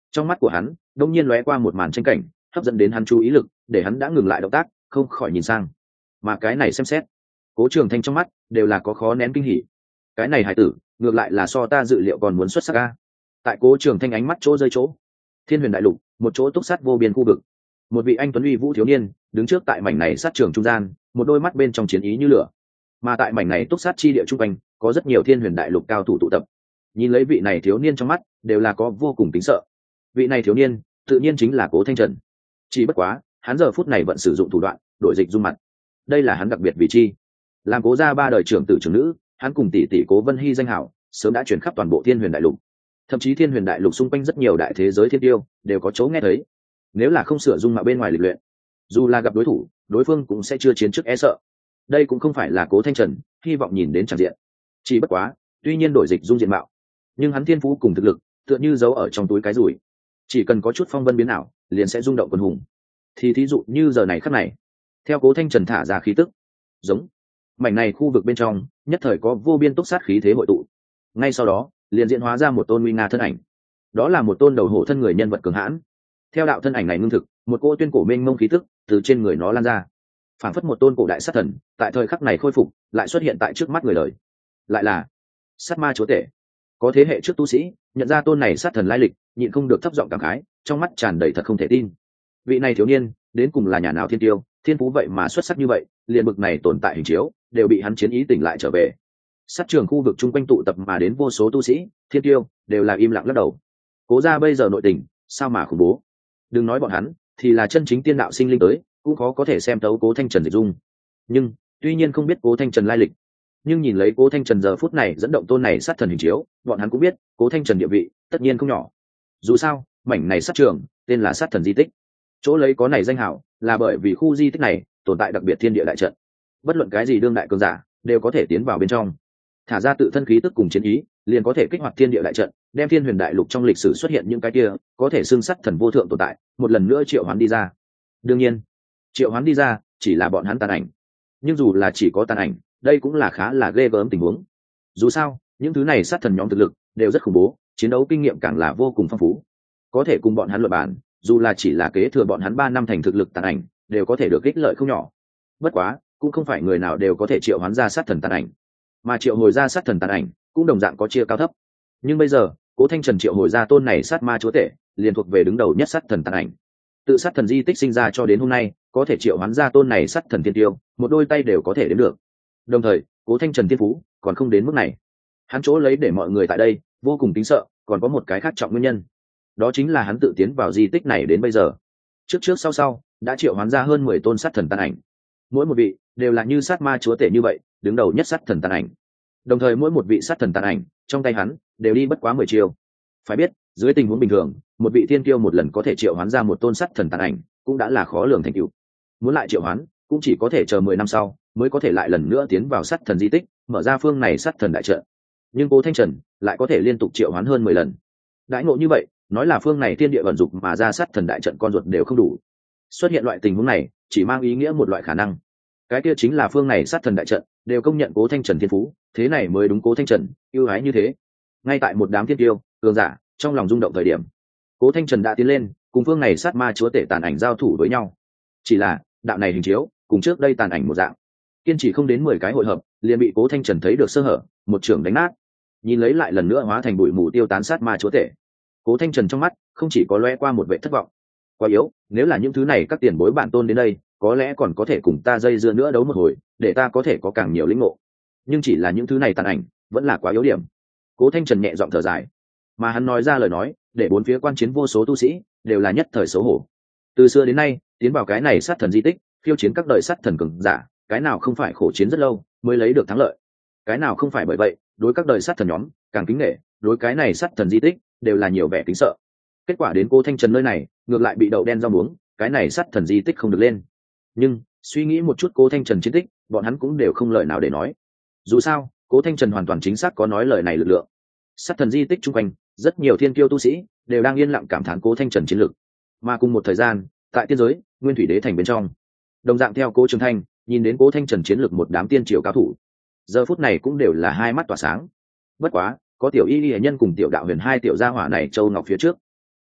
Trong mắt của hắn đông nhiên lóe qua một màn tranh cảnh, hấp dẫn đến hắn chú ý lực, để hắn đã ngừng lại động tác, không khỏi nhìn sang. Mà cái này xem xét, Cố Trường Thanh trong mắt đều là có khó nén kinh hỉ. Cái này hải tử ngược lại là so ta dự liệu còn muốn xuất sắc a. Tại Cố Trường Thanh ánh mắt chỗ rơi chỗ, Thiên Huyền Đại Lục, một chỗ túc sát vô biên khu vực, một vị anh tuấn uy vũ thiếu niên đứng trước tại mảnh này sát trường trung gian, một đôi mắt bên trong chiến ý như lửa. Mà tại mảnh này túc sát chi địa trung quanh, có rất nhiều Thiên Huyền Đại Lục cao thủ tụ tập. Nhìn lấy vị này thiếu niên trong mắt đều là có vô cùng kính sợ. Vị này thiếu niên tự nhiên chính là Cố Thanh Trần. Chỉ bất quá hắn giờ phút này vẫn sử dụng thủ đoạn đổi dịch dung mặt. Đây là hắn đặc biệt vị chi, làm Cố gia ba đời trưởng tử trưởng nữ, hắn cùng tỷ tỷ Cố Vân Hy danh hảo sớm đã truyền khắp toàn bộ Thiên Huyền Đại Lục. Thậm chí Thiên Huyền Đại Lục xung quanh rất nhiều đại thế giới thiên tiêu đều có chỗ nghe thấy. Nếu là không sửa dung mạo bên ngoài lịch luyện, dù là gặp đối thủ, đối phương cũng sẽ chưa chiến trước e sợ. Đây cũng không phải là Cố Thanh Trần hy vọng nhìn đến tràng diện. Chỉ bất quá, tuy nhiên đổi dịch dung diện mạo, nhưng hắn thiên phú cùng thực lực tựa như giấu ở trong túi cái rủi, chỉ cần có chút phong vân biến ảo liền sẽ rung động quần hùng. Thì thí dụ như giờ này khắc này, theo Cố Thanh Trần thả ra khí tức, giống mảnh này khu vực bên trong nhất thời có vô biên túc sát khí thế hội tụ. Ngay sau đó liền diễn hóa ra một tôn nguy nga thân ảnh, đó là một tôn đầu hổ thân người nhân vật cường hãn. Theo đạo thân ảnh này ngưng thực, một cô tuyên cổ mênh mông khí tức từ trên người nó lan ra, phảng phất một tôn cổ đại sát thần tại thời khắc này khôi phục lại xuất hiện tại trước mắt người đời. Lại là sát ma chúa tể. Có thế hệ trước tu sĩ nhận ra tôn này sát thần lai lịch, nhịn không được thấp giọng cảm khái, trong mắt tràn đầy thật không thể tin. Vị này thiếu niên đến cùng là nhà nào thiên tiêu, thiên phú vậy mà xuất sắc như vậy, liền bực này tồn tại hình chiếu đều bị hắn chiến ý tỉnh lại trở về. Sát trường khu vực chung quanh tụ tập mà đến vô số tu sĩ thiên tiêu đều là im lặng lắc đầu. Cố gia bây giờ nội tình sao mà khủng bố, đừng nói bọn hắn, thì là chân chính tiên đạo sinh linh tới cũng khó có thể xem tấu Cố Thanh Trần dịch dung. Nhưng tuy nhiên không biết Cố Thanh Trần lai lịch, nhưng nhìn lấy Cố Thanh Trần giờ phút này dẫn động tôn này sát thần hình chiếu, bọn hắn cũng biết Cố Thanh Trần địa vị tất nhiên không nhỏ. Dù sao mảnh này sát trường tên là sát thần di tích, chỗ lấy có này danh hảo là bởi vì khu di tích này tồn tại đặc biệt thiên địa đại trận, bất luận cái gì đương đại cường giả đều có thể tiến vào bên trong, thả ra tự thân khí tức cùng chiến ý, liền có thể kích hoạt thiên địa đại trận, đem Thiên Huyền Đại Lục trong lịch sử xuất hiện những cái kia có thể xưng sát thần vô thượng tồn tại một lần nữa triệu hoán đi ra. Đương nhiên triệu hoán đi ra chỉ là bọn hắn tàn ảnh, nhưng dù là chỉ có tàn ảnh, đây cũng là khá là ghê gớm tình huống. Dù sao những thứ này sát thần nhóm thực lực đều rất khủng bố, chiến đấu kinh nghiệm càng là vô cùng phong phú, có thể cùng bọn hắn luận bàn, dù là chỉ là kế thừa bọn hắn ba năm thành thực lực tàn ảnh đều có thể được ích lợi không nhỏ. Bất quá cũng không phải người nào đều có thể triệu hoán ra sát thần tàn ảnh, mà triệu hồi ra sát thần tàn ảnh cũng đồng dạng có chia cao thấp. Nhưng bây giờ Cố Thanh Trần triệu hồi ra tôn này sát ma chúa tể liền thuộc về đứng đầu nhất sát thần tàn ảnh. Tự sát thần di tích sinh ra cho đến hôm nay, có thể triệu hoán ra tôn này sát thần thiên tiêu một đôi tay đều có thể đến được. Đồng thời Cố Thanh Trần thiên phú còn không đến mức này, hắn chỗ lấy để mọi người tại đây vô cùng kính sợ còn có một cái khác trọng nguyên nhân, đó chính là hắn tự tiến vào di tích này đến bây giờ, trước trước sau sau đã triệu hoán ra hơn mười tôn sát thần tàn ảnh, mỗi một vị đều là như sát ma chúa tể như vậy đứng đầu nhất sát thần tàn ảnh. Đồng thời mỗi một vị sát thần tàn ảnh trong tay hắn đều đi bất quá mười chiêu. Phải biết dưới tình huống bình thường, một vị thiên kiêu một lần có thể triệu hoán ra một tôn sát thần tàn ảnh cũng đã là khó lường thành tựu, muốn lại triệu hoán cũng chỉ có thể chờ mười năm sau mới có thể lại lần nữa tiến vào sát thần di tích, mở ra phương này sát thần đại trận. Nhưng Cố Thanh Trần lại có thể liên tục triệu hoán hơn mười lần. Đãi ngộ như vậy, nói là phương này thiên địa vận dụng mà ra sát thần đại trận con ruột đều không đủ. Xuất hiện loại tình huống này chỉ mang ý nghĩa một loại khả năng, cái kia chính là phương này sát thần đại trận đều công nhận Cố Thanh Trần thiên phú, thế này mới đúng Cố Thanh Trần ưu ái như thế. Ngay tại một đám thiên tiêu cường giả trong lòng rung động thời điểm, Cố Thanh Trần đã tiến lên cùng phương này sát ma chúa tể tàn ảnh giao thủ với nhau. Chỉ là đạo này hình chiếu cùng trước đây tàn ảnh một dạng, kiên trì không đến mười cái hội hợp liền bị Cố Thanh Trần thấy được sơ hở, một trường đánh nát. Nhìn lấy lại lần nữa hóa thành bụi mù tiêu tán sát ma chúa tể, Cố Thanh Trần trong mắt không chỉ có lóe qua một vẻ thất vọng. Quá yếu, nếu là những thứ này các tiền bối bạn tôn đến đây, có lẽ còn có thể cùng ta dây dưa nữa đấu một hồi, để ta có thể có càng nhiều lĩnh ngộ. Nhưng chỉ là những thứ này tàn ảnh vẫn là quá yếu điểm. Cố Thanh Trần nhẹ giọng thở dài, mà hắn nói ra lời nói để bốn phía quan chiến vô số tu sĩ đều là nhất thời xấu hổ. Từ xưa đến nay tiến vào cái này sát thần di tích khiêu chiến các đời sát thần cường giả, cái nào không phải khổ chiến rất lâu mới lấy được thắng lợi, cái nào không phải bởi vậy đối các đời sát thần nhóm càng kính nể, đối cái này sát thần di tích đều là nhiều vẻ kính sợ. Kết quả đến Cố Thanh Trần nơi này ngược lại bị đậu đen rau muống, cái này sát thần di tích không được lên. Nhưng suy nghĩ một chút Cố Thanh Trần chiến tích, bọn hắn cũng đều không lời nào để nói. Dù sao Cố Thanh Trần hoàn toàn chính xác có nói lời này lực lượng. Sát thần di tích chung quanh rất nhiều thiên kiêu tu sĩ đều đang yên lặng cảm thán Cố Thanh Trần chiến lược. Mà cùng một thời gian tại tiên giới Nguyên Thủy Đế thành bên trong, đồng dạng theo Cố Trường Thanh nhìn đến Cố Thanh Trần chiến lược một đám tiên triều cao thủ, giờ phút này cũng đều là hai mắt tỏa sáng. Bất quá có tiểu y y nhân cùng tiểu đạo huyền hai tiểu gia hỏa này châu ngọc phía trước,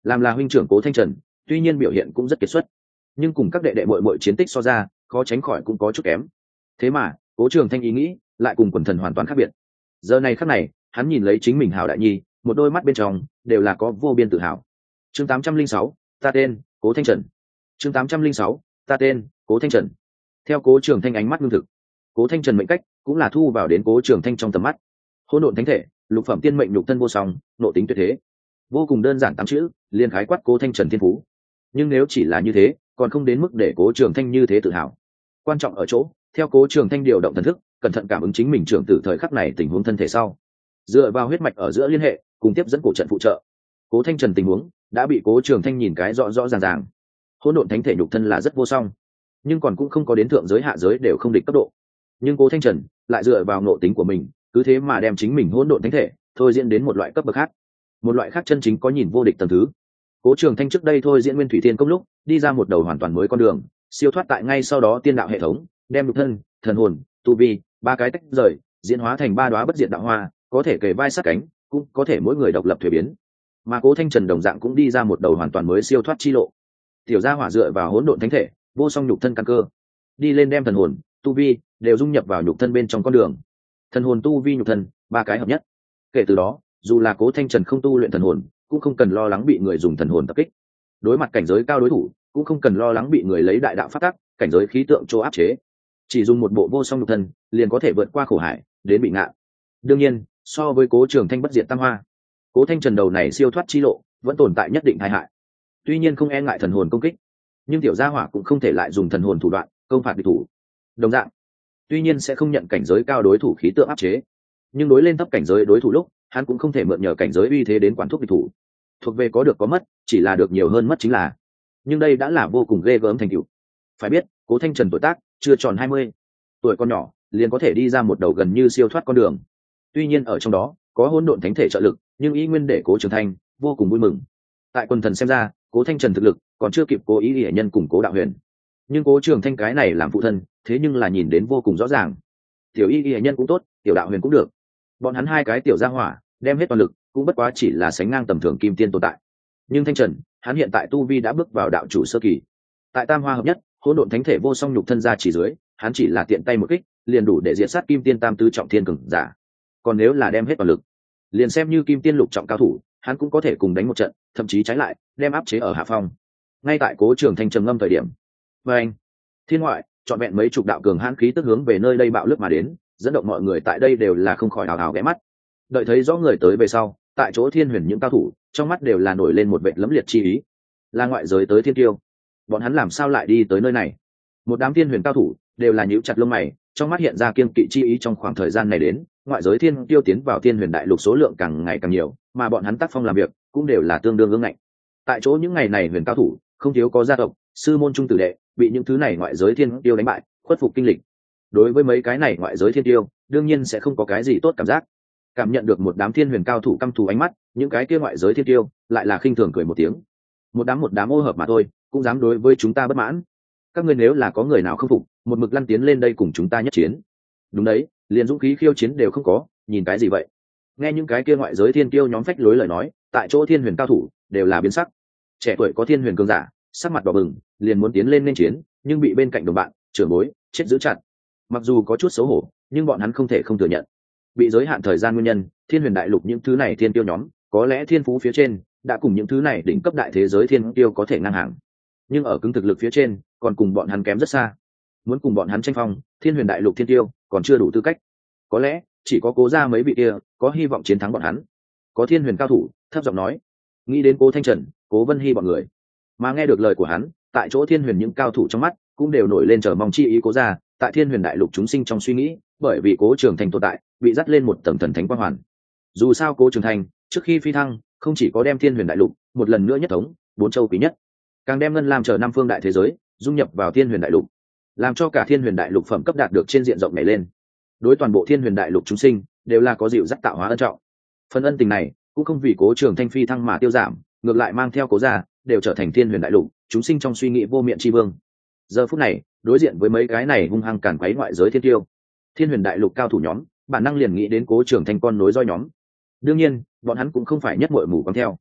làm là huynh trưởng Cố Thanh Trần tuy nhiên biểu hiện cũng rất kiệt xuất, nhưng cùng các đệ đệ muội muội chiến tích so ra khó tránh khỏi cũng có chút kém. Thế mà Cố Trường Thanh ý nghĩ lại cùng quần thần hoàn toàn khác biệt. Giờ này khắc này hắn nhìn lấy chính mình Hào Đại Nhi, một đôi mắt bên trong đều là có vô biên tự hào. Chương tám trăm linh sáu, ta tên Cố Thanh Trần. Chương tám trăm linh sáu, ta tên Cố Thanh Trần. Theo Cố Trường Thanh ánh mắt ngưng thực, Cố Thanh Trần mệnh cách cũng là thu vào đến Cố Trường Thanh trong tầm mắt. Hỗn độn thánh thể, lục phẩm tiên mệnh nhục thân vô song, nội tính tuyệt thế. Vô cùng đơn giản tám chữ, liền khái quát Cố Thanh Trần thiên phú. Nhưng nếu chỉ là như thế, còn không đến mức để Cố Trường Thanh như thế tự hào. Quan trọng ở chỗ, theo Cố Trường Thanh điều động thần thức, cẩn thận cảm ứng chính mình trưởng tử thời khắc này tình huống thân thể sau, dựa vào huyết mạch ở giữa liên hệ, cùng tiếp dẫn cổ trận phụ trợ, Cố Thanh Trần tình huống đã bị Cố Trường Thanh nhìn cái rõ rõ ràng ràng. Hỗn độn thánh thể nhục thân là rất vô song, nhưng còn cũng không có đến thượng giới hạ giới đều không địch cấp độ. Nhưng Cố Thanh Trần lại dựa vào nội tính của mình, cứ thế mà đem chính mình hỗn độn thánh thể thôi diễn đến một loại cấp bậc khác, một loại khác chân chính có nhìn vô địch tầng thứ. Cố Trường Thanh trước đây thôi diễn Nguyên Thủy Thiên Công lúc, đi ra một đầu hoàn toàn mới con đường, siêu thoát tại ngay sau đó tiên đạo hệ thống, đem nhục thân, thần hồn, tu vi ba cái tách rời, diễn hóa thành ba đóa bất diệt đạo hoa, có thể kề vai sát cánh, cũng có thể mỗi người độc lập thuế biến. Mà Cố Thanh Trần đồng dạng cũng đi ra một đầu hoàn toàn mới siêu thoát chi lộ. Tiểu gia hỏa dựa vào hỗn độn thánh thể, vô song nhục thân căn cơ, đi lên đem thần hồn, tu vi đều dung nhập vào nhục thân bên trong con đường. Thần hồn, tu vi, nhục thân, ba cái hợp nhất. Kể từ đó, dù là Cố Thanh Trần không tu luyện thần hồn, cũng không cần lo lắng bị người dùng thần hồn tập kích. Đối mặt cảnh giới cao đối thủ, cũng không cần lo lắng bị người lấy đại đạo phát tác, cảnh giới khí tượng chỗ áp chế. Chỉ dùng một bộ vô song nhục thân, liền có thể vượt qua khổ hải, đến bị ngạn. Đương nhiên, so với Cố Trường Thanh bất diệt tam hoa, Cố Thanh Trần đầu này siêu thoát chi lộ, vẫn tồn tại nhất định tai hại. Tuy nhiên không e ngại thần hồn công kích, nhưng tiểu gia hỏa cũng không thể lại dùng thần hồn thủ đoạn công phạt địch thủ. Đồng dạng, tuy nhiên sẽ không nhận cảnh giới cao đối thủ khí tượng áp chế, nhưng đối lên thấp cảnh giới đối thủ lúc, hắn cũng không thể mượn nhờ cảnh giới uy thế đến quản thúc địch thủ. Thuộc về có được có mất, chỉ là được nhiều hơn mất chính là. Nhưng đây đã là vô cùng ghê gớm thành tựu. Phải biết, Cố Thanh Trần tuổi tác chưa tròn hai mươi, tuổi còn nhỏ liền có thể đi ra một đầu gần như siêu thoát con đường. Tuy nhiên ở trong đó có hỗn độn thánh thể trợ lực, nhưng ý nguyên để Cố Trường Thanh vô cùng vui mừng. Tại quần thần xem ra, Cố Thanh Trần thực lực còn chưa kịp Cố Ý Hiển Nhân cùng Cố Đạo Huyền, nhưng Cố Trường Thanh cái này làm phụ thân, thế nhưng là nhìn đến vô cùng rõ ràng. Tiểu Y Hiển Nhân cũng tốt, Tiểu Đạo Huyền cũng được, bọn hắn hai cái tiểu gia hỏa đem hết toàn lực, cũng bất quá chỉ là sánh ngang tầm thường kim tiên tồn tại. Nhưng Thanh Trần, hắn hiện tại tu vi đã bước vào đạo chủ sơ kỳ, tại tam hoa hợp nhất, hỗn độn thánh thể vô song nhục thân ra chỉ dưới, hắn chỉ là tiện tay một kích, liền đủ để diệt sát kim tiên tam tứ trọng thiên cường giả. Còn nếu là đem hết toàn lực, liền xem như kim tiên lục trọng cao thủ, hắn cũng có thể cùng đánh một trận, thậm chí trái lại đem áp chế ở hạ phong. Ngay tại Cố Trường Thanh trầm ngâm thời điểm, và anh thiên ngoại trọn vẹn mấy chục đạo cường hãn khí tức hướng về nơi đây bạo lướt mà đến, dẫn động mọi người tại đây đều là không khỏi hào hào ghé mắt. Đợi thấy rõ người tới về sau, tại chỗ Thiên Huyền những cao thủ trong mắt đều là nổi lên một vẻ lẫm liệt chi ý. Là ngoại giới tới thiên tiêu, bọn hắn làm sao lại đi tới nơi này? Một đám Thiên Huyền cao thủ đều là nhíu chặt lông mày, trong mắt hiện ra kiêng kỵ chi ý. Trong khoảng thời gian này đến, ngoại giới thiên tiêu tiến vào Thiên Huyền đại lục số lượng càng ngày càng nhiều, mà bọn hắn tác phong làm việc cũng đều là tương đương ương ngạnh. Tại chỗ những ngày này huyền cao thủ không thiếu có gia tộc, sư môn trung tử đệ bị những thứ này ngoại giới thiên tiêu đánh bại, khuất phục kinh lịch. Đối với mấy cái này ngoại giới thiên tiêu, đương nhiên sẽ không có cái gì tốt cảm giác. Cảm nhận được một đám Thiên Huyền cao thủ căm thù ánh mắt, những cái kia ngoại giới thiên tiêu lại là khinh thường cười một tiếng. Một đám một đám ô hợp mà thôi, cũng dám đối với chúng ta bất mãn. Các ngươi nếu là có người nào không phục, một mực lăn tiến lên đây cùng chúng ta nhất chiến. Đúng đấy, liền dũng khí khiêu chiến đều không có, nhìn cái gì vậy? Nghe những cái kia ngoại giới thiên tiêu nhóm phách lối lời nói, tại chỗ Thiên Huyền cao thủ đều là biến sắc. Trẻ tuổi có Thiên Huyền cường giả, sắc mặt đỏ bừng, liền muốn tiến lên nên chiến, nhưng bị bên cạnh đồng bạn, trưởng bối chết giữ chặt. Mặc dù có chút xấu hổ, nhưng bọn hắn không thể không thừa nhận, bị giới hạn thời gian nguyên nhân, Thiên Huyền đại lục những thứ này thiên tiêu nhóm, có lẽ thiên phú phía trên đã cùng những thứ này đỉnh cấp đại thế giới thiên tiêu có thể ngang hàng, nhưng ở cứng thực lực phía trên còn cùng bọn hắn kém rất xa. Muốn cùng bọn hắn tranh phong, Thiên Huyền đại lục thiên tiêu còn chưa đủ tư cách. Có lẽ chỉ có Cố gia mấy vị kia có hy vọng chiến thắng bọn hắn. Có Thiên Huyền cao thủ thấp giọng nói, nghĩ đến Cố Thanh Trần, Cố Vân Hy bọn người, mà nghe được lời của hắn, tại chỗ Thiên Huyền những cao thủ trong mắt cũng đều nổi lên chờ mong chi ý. Cố gia tại Thiên Huyền đại lục chúng sinh trong suy nghĩ, bởi vì Cố Trường Thanh tồn tại, bị dắt lên một tầng thần thánh quang hoàn. Dù sao Cố Trường Thanh trước khi phi thăng, không chỉ có đem Thiên Huyền đại lục một lần nữa nhất thống bốn châu quý nhất, càng đem ngân làm chờ năm phương đại thế giới dung nhập vào Thiên Huyền đại lục, làm cho cả Thiên Huyền đại lục phẩm cấp đạt được trên diện rộng này lên. Đối toàn bộ Thiên Huyền đại lục chúng sinh đều là có dịu dắt tạo hóa ân trọng. Phần ân tình này cũng không vì Cố Trường Thanh phi thăng mà tiêu giảm, ngược lại mang theo Cố gia đều trở thành Thiên Huyền đại lục chúng sinh trong suy nghĩ vô miệng tri vương. Giờ phút này, đối diện với mấy cái này hung hăng càn quấy ngoại giới thiên tiêu, Thiên Huyền đại lục cao thủ nhóm bản năng liền nghĩ đến Cố Trường Thanh con nối roi nhóm. Đương nhiên, bọn hắn cũng không phải nhất muội mù quáng theo.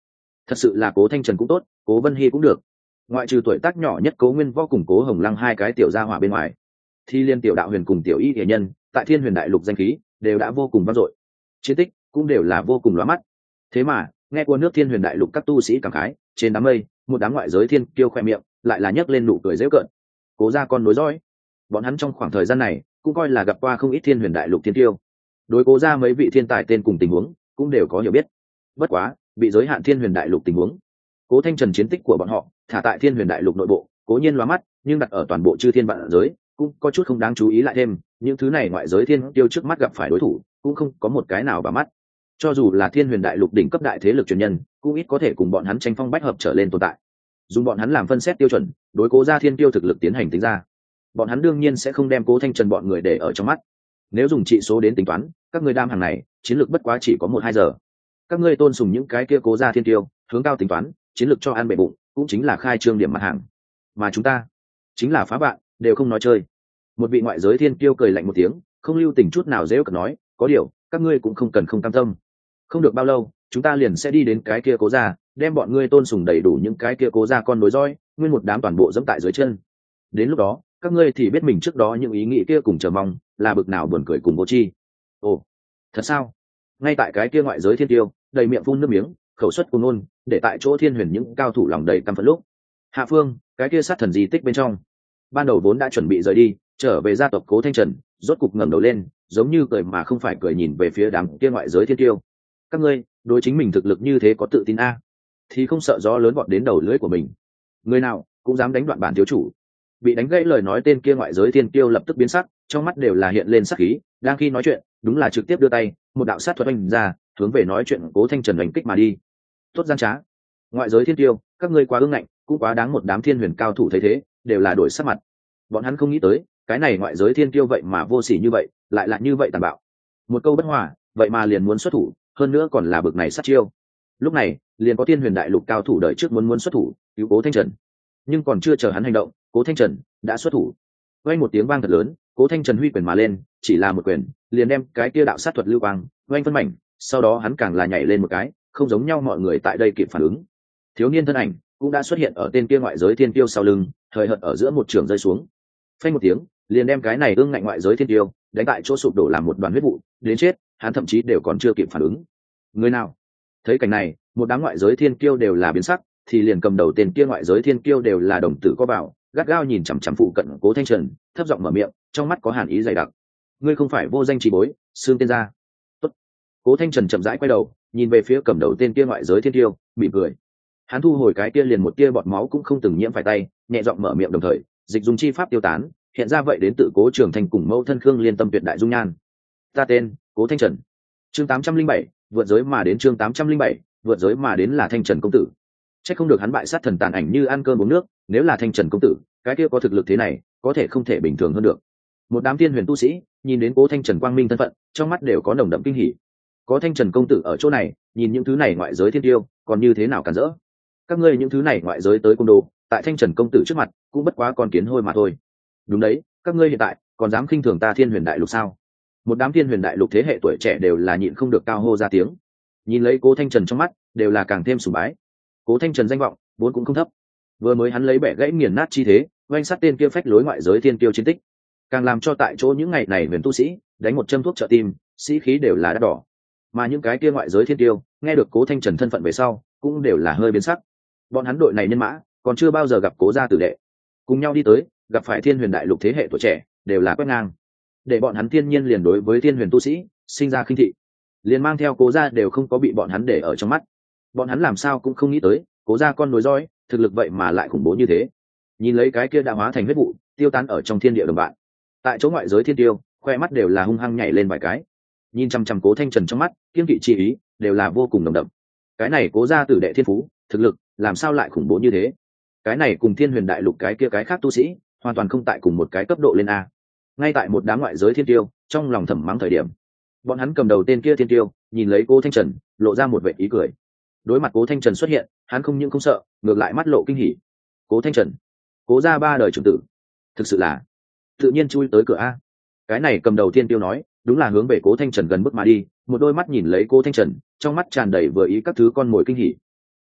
thật sự là Cố Thanh Trần cũng tốt, Cố Vân Hy cũng được, ngoại trừ tuổi tác nhỏ nhất Cố Nguyên Võ cùng Cố Hồng Lăng hai cái tiểu gia hỏa bên ngoài, thì liên tiểu đạo huyền cùng tiểu y thể nhân tại Thiên Huyền Đại Lục danh khí đều đã vô cùng vang dội, chiến tích cũng đều là vô cùng lóa mắt. Thế mà nghe qua nước Thiên Huyền Đại Lục các tu sĩ cảm khái, trên đám mây một đám ngoại giới thiên kiêu khoe miệng lại là nhấc lên nụ cười dễ cợt. Cố gia con nối dõi, bọn hắn trong khoảng thời gian này cũng coi là gặp qua không ít Thiên Huyền Đại Lục thiên kiêu, đối Cố gia mấy vị thiên tài tên cùng tình huống cũng đều có hiểu biết. Bất quá bị giới hạn Thiên Huyền Đại Lục tình huống, Cố Thanh Trần chiến tích của bọn họ thả tại Thiên Huyền Đại Lục nội bộ cố nhiên lóa mắt, nhưng đặt ở toàn bộ chư thiên vạn giới cũng có chút không đáng chú ý lại thêm. Những thứ này ngoại giới thiên tiêu trước mắt gặp phải đối thủ cũng không có một cái nào bà mắt, cho dù là Thiên Huyền Đại Lục đỉnh cấp đại thế lực truyền nhân cũng ít có thể cùng bọn hắn tranh phong bách hợp trở lên tồn tại. Dùng bọn hắn làm phân xét tiêu chuẩn, đối Cố gia thiên tiêu thực lực tiến hành tính ra, bọn hắn đương nhiên sẽ không đem Cố Thanh Trần bọn người để ở trong mắt. Nếu dùng trị số đến tính toán, các ngươi đam hàng này chiến lược bất quá chỉ có một hai giờ. Các ngươi tôn sùng những cái kia Cố gia thiên tiêu, hướng cao tính toán chiến lược cho ăn bệ bụng, cũng chính là khai trương điểm mặt hàng, mà chúng ta chính là phá bạn, đều không nói chơi. Một vị ngoại giới thiên tiêu cười lạnh một tiếng, không lưu tình chút nào dễ cợt nói, có điều các ngươi cũng không cần không cam tâm, không được bao lâu chúng ta liền sẽ đi đến cái kia Cố gia, đem bọn ngươi tôn sùng đầy đủ những cái kia Cố gia con nối dõi nguyên một đám toàn bộ dẫm tại dưới chân. Đến lúc đó các ngươi thì biết mình trước đó những ý nghĩ kia cùng chờ mong là bực nào buồn cười cùng vô tri. Ồ, thật sao? Ngay tại cái kia ngoại giới thiên tiêu đầy miệng phun nước miếng, khẩu suất cuồng ngôn, để tại chỗ Thiên Huyền những cao thủ lòng đầy căm phẫn lúc, hạ phương cái kia sát thần di tích bên trong, ban đầu vốn đã chuẩn bị rời đi trở về gia tộc Cố Thanh Trần rốt cục ngẩng đầu lên, giống như cười mà không phải cười nhìn về phía đám kia ngoại giới thiên tiêu. Các ngươi đối chính mình thực lực như thế có tự tin a, thì không sợ gió lớn vọt đến đầu lưỡi của mình. Người nào cũng dám đánh đoạn bản thiếu chủ. Bị đánh gãy lời nói tên kia ngoại giới thiên tiêu lập tức biến sắc, trong mắt đều là hiện lên sắc khí, đang khi nói chuyện đúng là trực tiếp đưa tay một đạo sát thuật oanh ra, hướng về nói chuyện Cố Thanh Trần đánh kích mà đi. Tốt gian trá, ngoại giới thiên tiêu, các ngươi quá ương ngạnh, cũng quá đáng. Một đám thiên huyền cao thủ thấy thế đều là đổi sắc mặt. Bọn hắn không nghĩ tới cái này ngoại giới thiên tiêu vậy mà vô sỉ như vậy, lại là như vậy tàn bạo. Một câu bất hòa vậy mà liền muốn xuất thủ, hơn nữa còn là bực này sát chiêu. Lúc này liền có Thiên Huyền Đại Lục cao thủ đợi trước muốn muốn xuất thủ cứu Cố Thanh Trần, nhưng còn chưa chờ hắn hành động, Cố Thanh Trần đã xuất thủ. Vang một tiếng vang thật lớn, Cố Thanh Trần huy quyền mà lên, chỉ là một quyền liền đem cái kia đạo sát thuật lưu quang vang phân mảnh. Sau đó hắn càng là nhảy lên một cái, không giống nhau mọi người tại đây kịp phản ứng. Thiếu niên thân ảnh cũng đã xuất hiện ở tên kia ngoại giới thiên tiêu sau lưng, thời hợt ở giữa một trường rơi xuống. Phanh một tiếng, liền đem cái này ương ngạnh ngoại giới thiên tiêu đánh tại chỗ sụp đổ làm một đoàn huyết vụ, đến chết, hắn thậm chí đều còn chưa kịp phản ứng. Người nào? Thấy cảnh này, một đám ngoại giới thiên kiêu đều là biến sắc, thì liền cầm đầu tên kia ngoại giới thiên kiêu đều là đồng tử có vào, gắt gao nhìn chằm chằm phụ cận Cố Thanh Trần, thấp giọng mở miệng, trong mắt có hàn ý dày đặc. Ngươi không phải vô danh chỉ bối, xương tên gia. Tốt. Cố Thanh Trần chậm rãi quay đầu, nhìn về phía cầm đầu tên kia ngoại giới thiên kiêu, mỉm cười. Hắn thu hồi cái kia liền một tia bọt máu cũng không từng nhiễm phải tay, nhẹ giọng mở miệng đồng thời, dịch dùng chi pháp tiêu tán, hiện ra vậy đến tự Cố Trường Thành cùng mẫu thân Khương Liên Tâm tuyệt đại dung nhan. Ta tên Cố Thanh Trần. Chương tám trăm linh bảy, vượt giới mà đến. Chương tám trăm linh bảy, vượt giới mà đến là Thanh Trần công tử. Chắc không được hắn bại sát thần tàn ảnh như ăn cơm uống nước, nếu là Thanh Trần công tử, cái kia có thực lực thế này, có thể không thể bình thường hơn được. Một đám tiên huyền tu sĩ nhìn đến Cố Thanh Trần quang minh thân phận, trong mắt đều có nồng đậm kinh hỉ. Có Thanh Trần công tử ở chỗ này, nhìn những thứ này ngoại giới thiên tiêu, còn như thế nào cản rỡ? Các ngươi những thứ này ngoại giới tới cung đồ, tại Thanh Trần công tử trước mặt, cũng bất quá con kiến hôi mà thôi. Đúng đấy, các ngươi hiện tại còn dám khinh thường ta Thiên Huyền Đại Lục sao? Một đám Thiên Huyền Đại Lục thế hệ tuổi trẻ đều là nhịn không được cao hô ra tiếng. Nhìn lấy Cố Thanh Trần trong mắt, đều là càng thêm sùng bái. Cố Thanh Trần danh vọng vốn cũng không thấp, vừa mới hắn lấy bẻ gãy nghiền nát chi thế, oanh sát tên kia phách lối ngoại giới thiên tiêu chiến tích, càng làm cho tại chỗ những ngày này huyền tu sĩ đánh một châm thuốc trợ tim, sĩ khí đều là đắt đỏ. Mà những cái kia ngoại giới thiên tiêu nghe được Cố Thanh Trần thân phận về sau, cũng đều là hơi biến sắc. Bọn hắn đội này nhân mã còn chưa bao giờ gặp Cố gia tử đệ, cùng nhau đi tới, gặp phải Thiên Huyền Đại Lục thế hệ tuổi trẻ, đều là quét ngang, để bọn hắn thiên nhiên liền đối với thiên huyền tu sĩ sinh ra khinh thị, liền mang theo Cố gia đều không có bị bọn hắn để ở trong mắt. Bọn hắn làm sao cũng không nghĩ tới, Cố gia con nối dõi thực lực vậy mà lại khủng bố như thế. Nhìn lấy cái kia đã hóa thành huyết vụ tiêu tán ở trong thiên địa đồng bạn, tại chỗ ngoại giới thiên tiêu khoe mắt đều là hung hăng nhảy lên vài cái, nhìn chăm chăm Cố Thanh Trần trong mắt kiên kỵ chi ý đều là vô cùng nồng đậm. Cái này Cố gia tử đệ thiên phú thực lực làm sao lại khủng bố như thế? Cái này cùng Thiên Huyền Đại Lục cái kia cái khác tu sĩ hoàn toàn không tại cùng một cái cấp độ lên a. Ngay tại một đám ngoại giới thiên tiêu trong lòng thầm mắng thời điểm, bọn hắn cầm đầu tên kia thiên tiêu nhìn lấy Cố Thanh Trần lộ ra một vẻ ý cười. Đối mặt Cố Thanh Trần xuất hiện, hắn không những không sợ, ngược lại mắt lộ kinh hỉ. Cố Thanh Trần, Cố gia ba đời trưởng tử, thực sự là tự nhiên chui tới cửa a. Cái này cầm đầu thiên tiêu nói, đúng là hướng về Cố Thanh Trần gần bước mà đi, một đôi mắt nhìn lấy Cố Thanh Trần, trong mắt tràn đầy vừa ý các thứ con mồi kinh hỉ.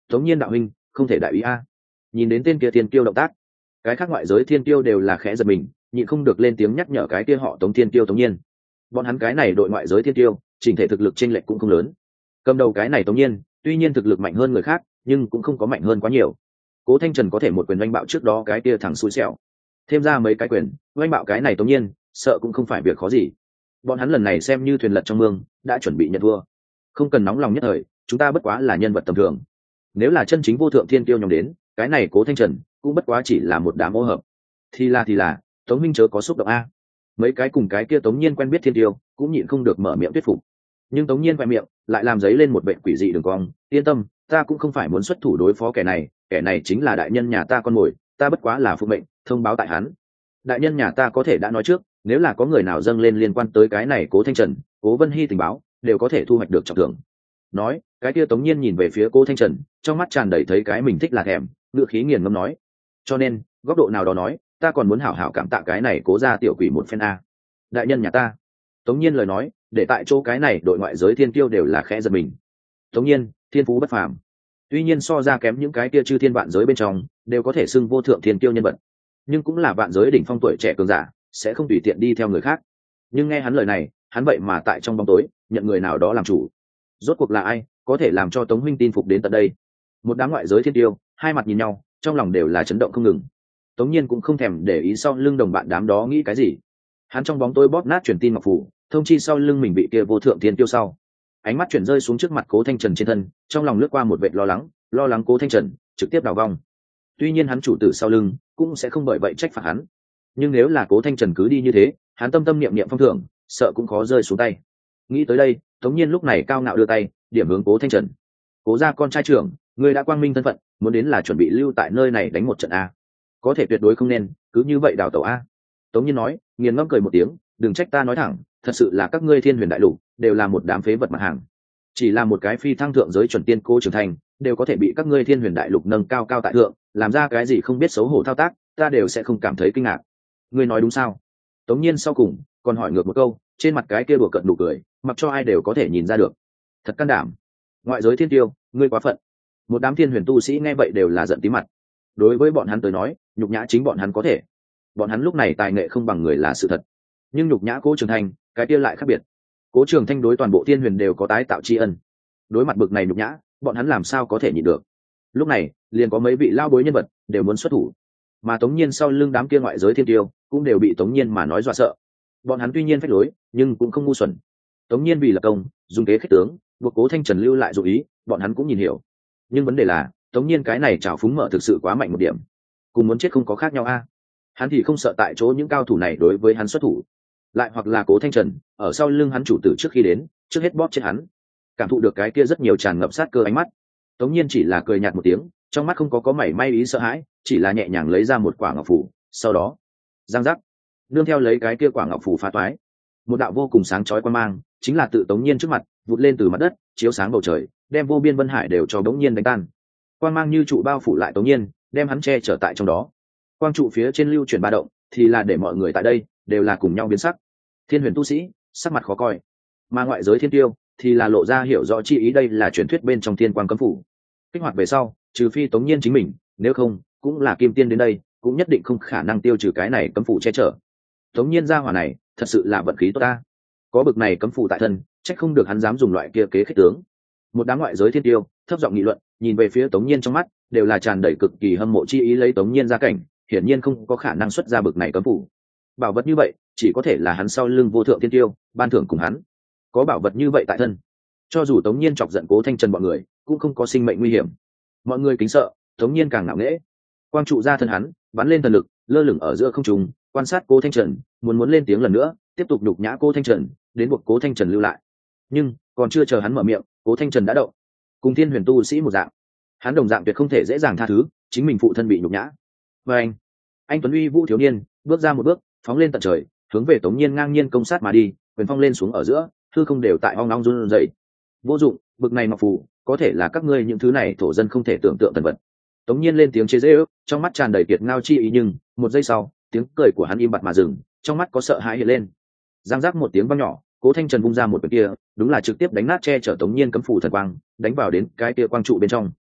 Tống Nhiên đạo huynh, không thể đại ý a. Nhìn đến tên kia thiên kiêu động tác, cái khác ngoại giới thiên kiêu đều là khẽ giật mình, nhịn không được lên tiếng nhắc nhở cái kia họ Tống thiên kiêu Tống Nhiên. Bọn hắn cái này đội ngoại giới thiên kiêu, chỉnh thể thực lực chênh lệch cũng không lớn. Cầm đầu cái này Tống Nhiên, tuy nhiên thực lực mạnh hơn người khác, nhưng cũng không có mạnh hơn quá nhiều. Cố Thanh Trần có thể một quyền oanh bạo trước đó cái kia thằng xui xẻo, thêm ra mấy cái quyền oanh bạo cái này Tống Nhiên, sợ cũng không phải việc khó gì. Bọn hắn lần này xem như thuyền lật trong mương, đã chuẩn bị nhận thua. Không cần nóng lòng nhất thời, chúng ta bất quá là nhân vật tầm thường. Nếu là chân chính vô thượng thiên kiêu nhóm đến, cái này Cố Thanh Trần cũng bất quá chỉ là một đám ô hợp. Thì là thì là, Tống minh chớ có xúc động a. Mấy cái cùng cái kia Tống Nhiên quen biết thiên kiêu, cũng nhịn không được mở miệng thuyết phục. Nhưng Tống Nhiên khoe miệng lại làm giấy lên một vệ quỷ dị đường cong, yên tâm, ta cũng không phải muốn xuất thủ đối phó kẻ này, kẻ này chính là đại nhân nhà ta con mồi, ta bất quá là phụ mệnh thông báo tại hắn. Đại nhân nhà ta có thể đã nói trước, nếu là có người nào dâng lên liên quan tới cái này Cố Thanh Trần, Cố Vân Hy tình báo đều có thể thu hoạch được trọng thưởng. Nói, cái kia Tống Nhiên nhìn về phía Cố Thanh Trần, trong mắt tràn đầy thấy cái mình thích là thèm, ngựa khí nghiền ngâm nói, cho nên góc độ nào đó nói, ta còn muốn hảo hảo cảm tạ cái này Cố gia tiểu quỷ một phen a. Đại nhân nhà ta. Tống Nhiên lời nói, để tại chỗ cái này đội ngoại giới thiên kiêu đều là khẽ giật mình. Tống Nhiên, thiên phú bất phàm, tuy nhiên so ra kém những cái kia chư thiên vạn giới bên trong đều có thể xưng vô thượng thiên kiêu nhân vật, nhưng cũng là vạn giới đỉnh phong tuổi trẻ cường giả, sẽ không tùy tiện đi theo người khác. Nhưng nghe hắn lời này, hắn vậy mà tại trong bóng tối nhận người nào đó làm chủ. Rốt cuộc là ai có thể làm cho Tống huynh tin phục đến tận đây? Một đám ngoại giới thiên kiêu hai mặt nhìn nhau, trong lòng đều là chấn động không ngừng. Tống Nhiên cũng không thèm để ý sau lưng đồng bạn đám đó nghĩ cái gì, hắn trong bóng tối bóp nát truyền tin ngọc phủ, thông chi sau lưng mình bị kia vô thượng thiên kiêu sau. Ánh mắt chuyển rơi xuống trước mặt Cố Thanh Trần trên thân, trong lòng lướt qua một vệt lo lắng, lo lắng Cố Thanh Trần trực tiếp đào vong. Tuy nhiên hắn chủ tử sau lưng cũng sẽ không bởi vậy trách phạt hắn, nhưng nếu là Cố Thanh Trần cứ đi như thế, hắn tâm tâm niệm niệm phong thưởng, sợ cũng khó rơi xuống tay. Nghĩ tới đây, Tống Nhiên lúc này cao ngạo đưa tay điểm hướng Cố Thanh Trần. Cố gia con trai trưởng, ngươi đã quang minh thân phận, muốn đến là chuẩn bị lưu tại nơi này đánh một trận a, có thể tuyệt đối không nên cứ như vậy đào tẩu a. Tống Nhiên nói, nghiền ngẫm cười một tiếng, đừng trách ta nói thẳng, thật sự là các ngươi Thiên Huyền đại lục đều là một đám phế vật mặt hàng, chỉ là một cái phi thăng thượng giới chuẩn tiên Cố trưởng thành đều có thể bị các ngươi Thiên Huyền đại lục nâng cao cao tại thượng, làm ra cái gì không biết xấu hổ thao tác, ta đều sẽ không cảm thấy kinh ngạc. Ngươi nói đúng sao? Tống Nhiên sau cùng còn hỏi ngược một câu, trên mặt cái kia đùa cợt nụ cười, mặc cho ai đều có thể nhìn ra được. Thật can đảm. Ngoại giới thiên tiêu, ngươi quá phận. Một đám Thiên Huyền tu sĩ nghe vậy đều là giận tí mặt. Đối với bọn hắn tới nói, nhục nhã chính bọn hắn có thể. Bọn hắn lúc này tài nghệ không bằng người là sự thật, nhưng nhục nhã Cố Trường Thanh, cái kia lại khác biệt. Cố Trường Thanh đối toàn bộ Thiên Huyền đều có tái tạo tri ân, đối mặt bực này nhục nhã, bọn hắn làm sao có thể nhịn được. Lúc này liền có mấy vị lao bối nhân vật đều muốn xuất thủ, mà Tống Nhiên sau lưng đám kia ngoại giới thiên tiêu cũng đều bị Tống Nhiên mà nói dọa sợ. Bọn hắn tuy nhiên phách lối, nhưng cũng không ngu xuẩn. Tống Nhiên vì lập công, dùng kế khích tướng, buộc Cố Thanh Trần lưu lại dụ ý, bọn hắn cũng nhìn hiểu. Nhưng vấn đề là, Tống Nhiên cái này trào phúng mở thực sự quá mạnh một điểm, cùng muốn chết không có khác nhau a. Hắn thì không sợ tại chỗ những cao thủ này đối với hắn xuất thủ, lại hoặc là Cố Thanh Trần ở sau lưng hắn chủ tử trước khi đến, trước hết bóp chết hắn. Cảm thụ được cái kia rất nhiều tràn ngập sát cơ ánh mắt, Tống Nhiên chỉ là cười nhạt một tiếng, trong mắt không có có mảy may ý sợ hãi, chỉ là nhẹ nhàng lấy ra một quả ngọc phù, sau đó giang giác, nương theo lấy cái kia quả ngọc phù phá toái, một đạo vô cùng sáng chói quang mang chính là tự Tống Nhiên trước mặt vụt lên từ mặt đất, chiếu sáng bầu trời, đem vô biên vân hải đều cho Tống Nhiên đánh tan. Quang mang như trụ bao phủ lại Tống Nhiên, đem hắn che chở tại trong đó. Quang trụ phía trên lưu chuyển ba động, thì là để mọi người tại đây đều là cùng nhau biến sắc. Thiên Huyền tu sĩ sắc mặt khó coi, mà ngoại giới thiên tiêu thì là lộ ra hiểu rõ chi ý, đây là truyền thuyết bên trong Thiên Quang cấm phủ. Kích hoạt về sau, trừ phi Tống Nhiên chính mình, nếu không cũng là kim tiên đến đây, cũng nhất định không khả năng tiêu trừ cái này cấm phủ che chở. Tống Nhiên ra hỏa này thật sự là vận khí tốt ta, có bực này cấm phủ tại thân, trách không được hắn dám dùng loại kia kế khích tướng. Một đám ngoại giới thiên tiêu thấp giọng nghị luận, nhìn về phía Tống Nhiên trong mắt đều là tràn đầy cực kỳ hâm mộ chi ý, lấy Tống Nhiên ra cảnh, hiển nhiên không có khả năng xuất ra bực này cấm phủ. Bảo vật như vậy chỉ có thể là hắn sau lưng vô thượng thiên tiêu ban thưởng cùng hắn. Có bảo vật như vậy tại thân, cho dù Tống Nhiên chọc giận Cố Thanh Trần bọn người, cũng không có sinh mệnh nguy hiểm. Mọi người kính sợ, Tống Nhiên càng ngạo nghễ. Quang trụ ra thân hắn, bắn lên thần lực, lơ lửng ở giữa không trung, quan sát Cố Thanh Trần, muốn muốn lên tiếng lần nữa, tiếp tục nhục nhã Cố Thanh Trần, đến buộc Cố Thanh Trần lưu lại. Nhưng còn chưa chờ hắn mở miệng, Cố Thanh Trần đã động. Cùng Thiên Huyền tu sĩ một dạng, hắn đồng dạng tuyệt không thể dễ dàng tha thứ chính mình phụ thân bị nhục nhã. Và anh, anh tuấn uy vũ thiếu niên bước ra một bước, phóng lên tận trời, hướng về Tống Nhiên ngang nhiên công sát mà đi, quyền phong lên xuống ở giữa, hư không đều tại ong ong run rẩy. Vô dụng, bực này ngọc phù, có thể là các ngươi những thứ này thổ dân không thể tưởng tượng thần vật. Tống Nhiên lên tiếng chế giễu, trong mắt tràn đầy kiệt ngao chi ý, nhưng một giây sau, tiếng cười của hắn im bặt mà dừng, trong mắt có sợ hãi hiện lên. Giang giác một tiếng vang nhỏ, Cố Thanh Trần vung ra một quyền kia, đúng là trực tiếp đánh nát che chở Tống Nhiên cấm phủ thần quang, đánh vào đến cái kia quang trụ bên trong.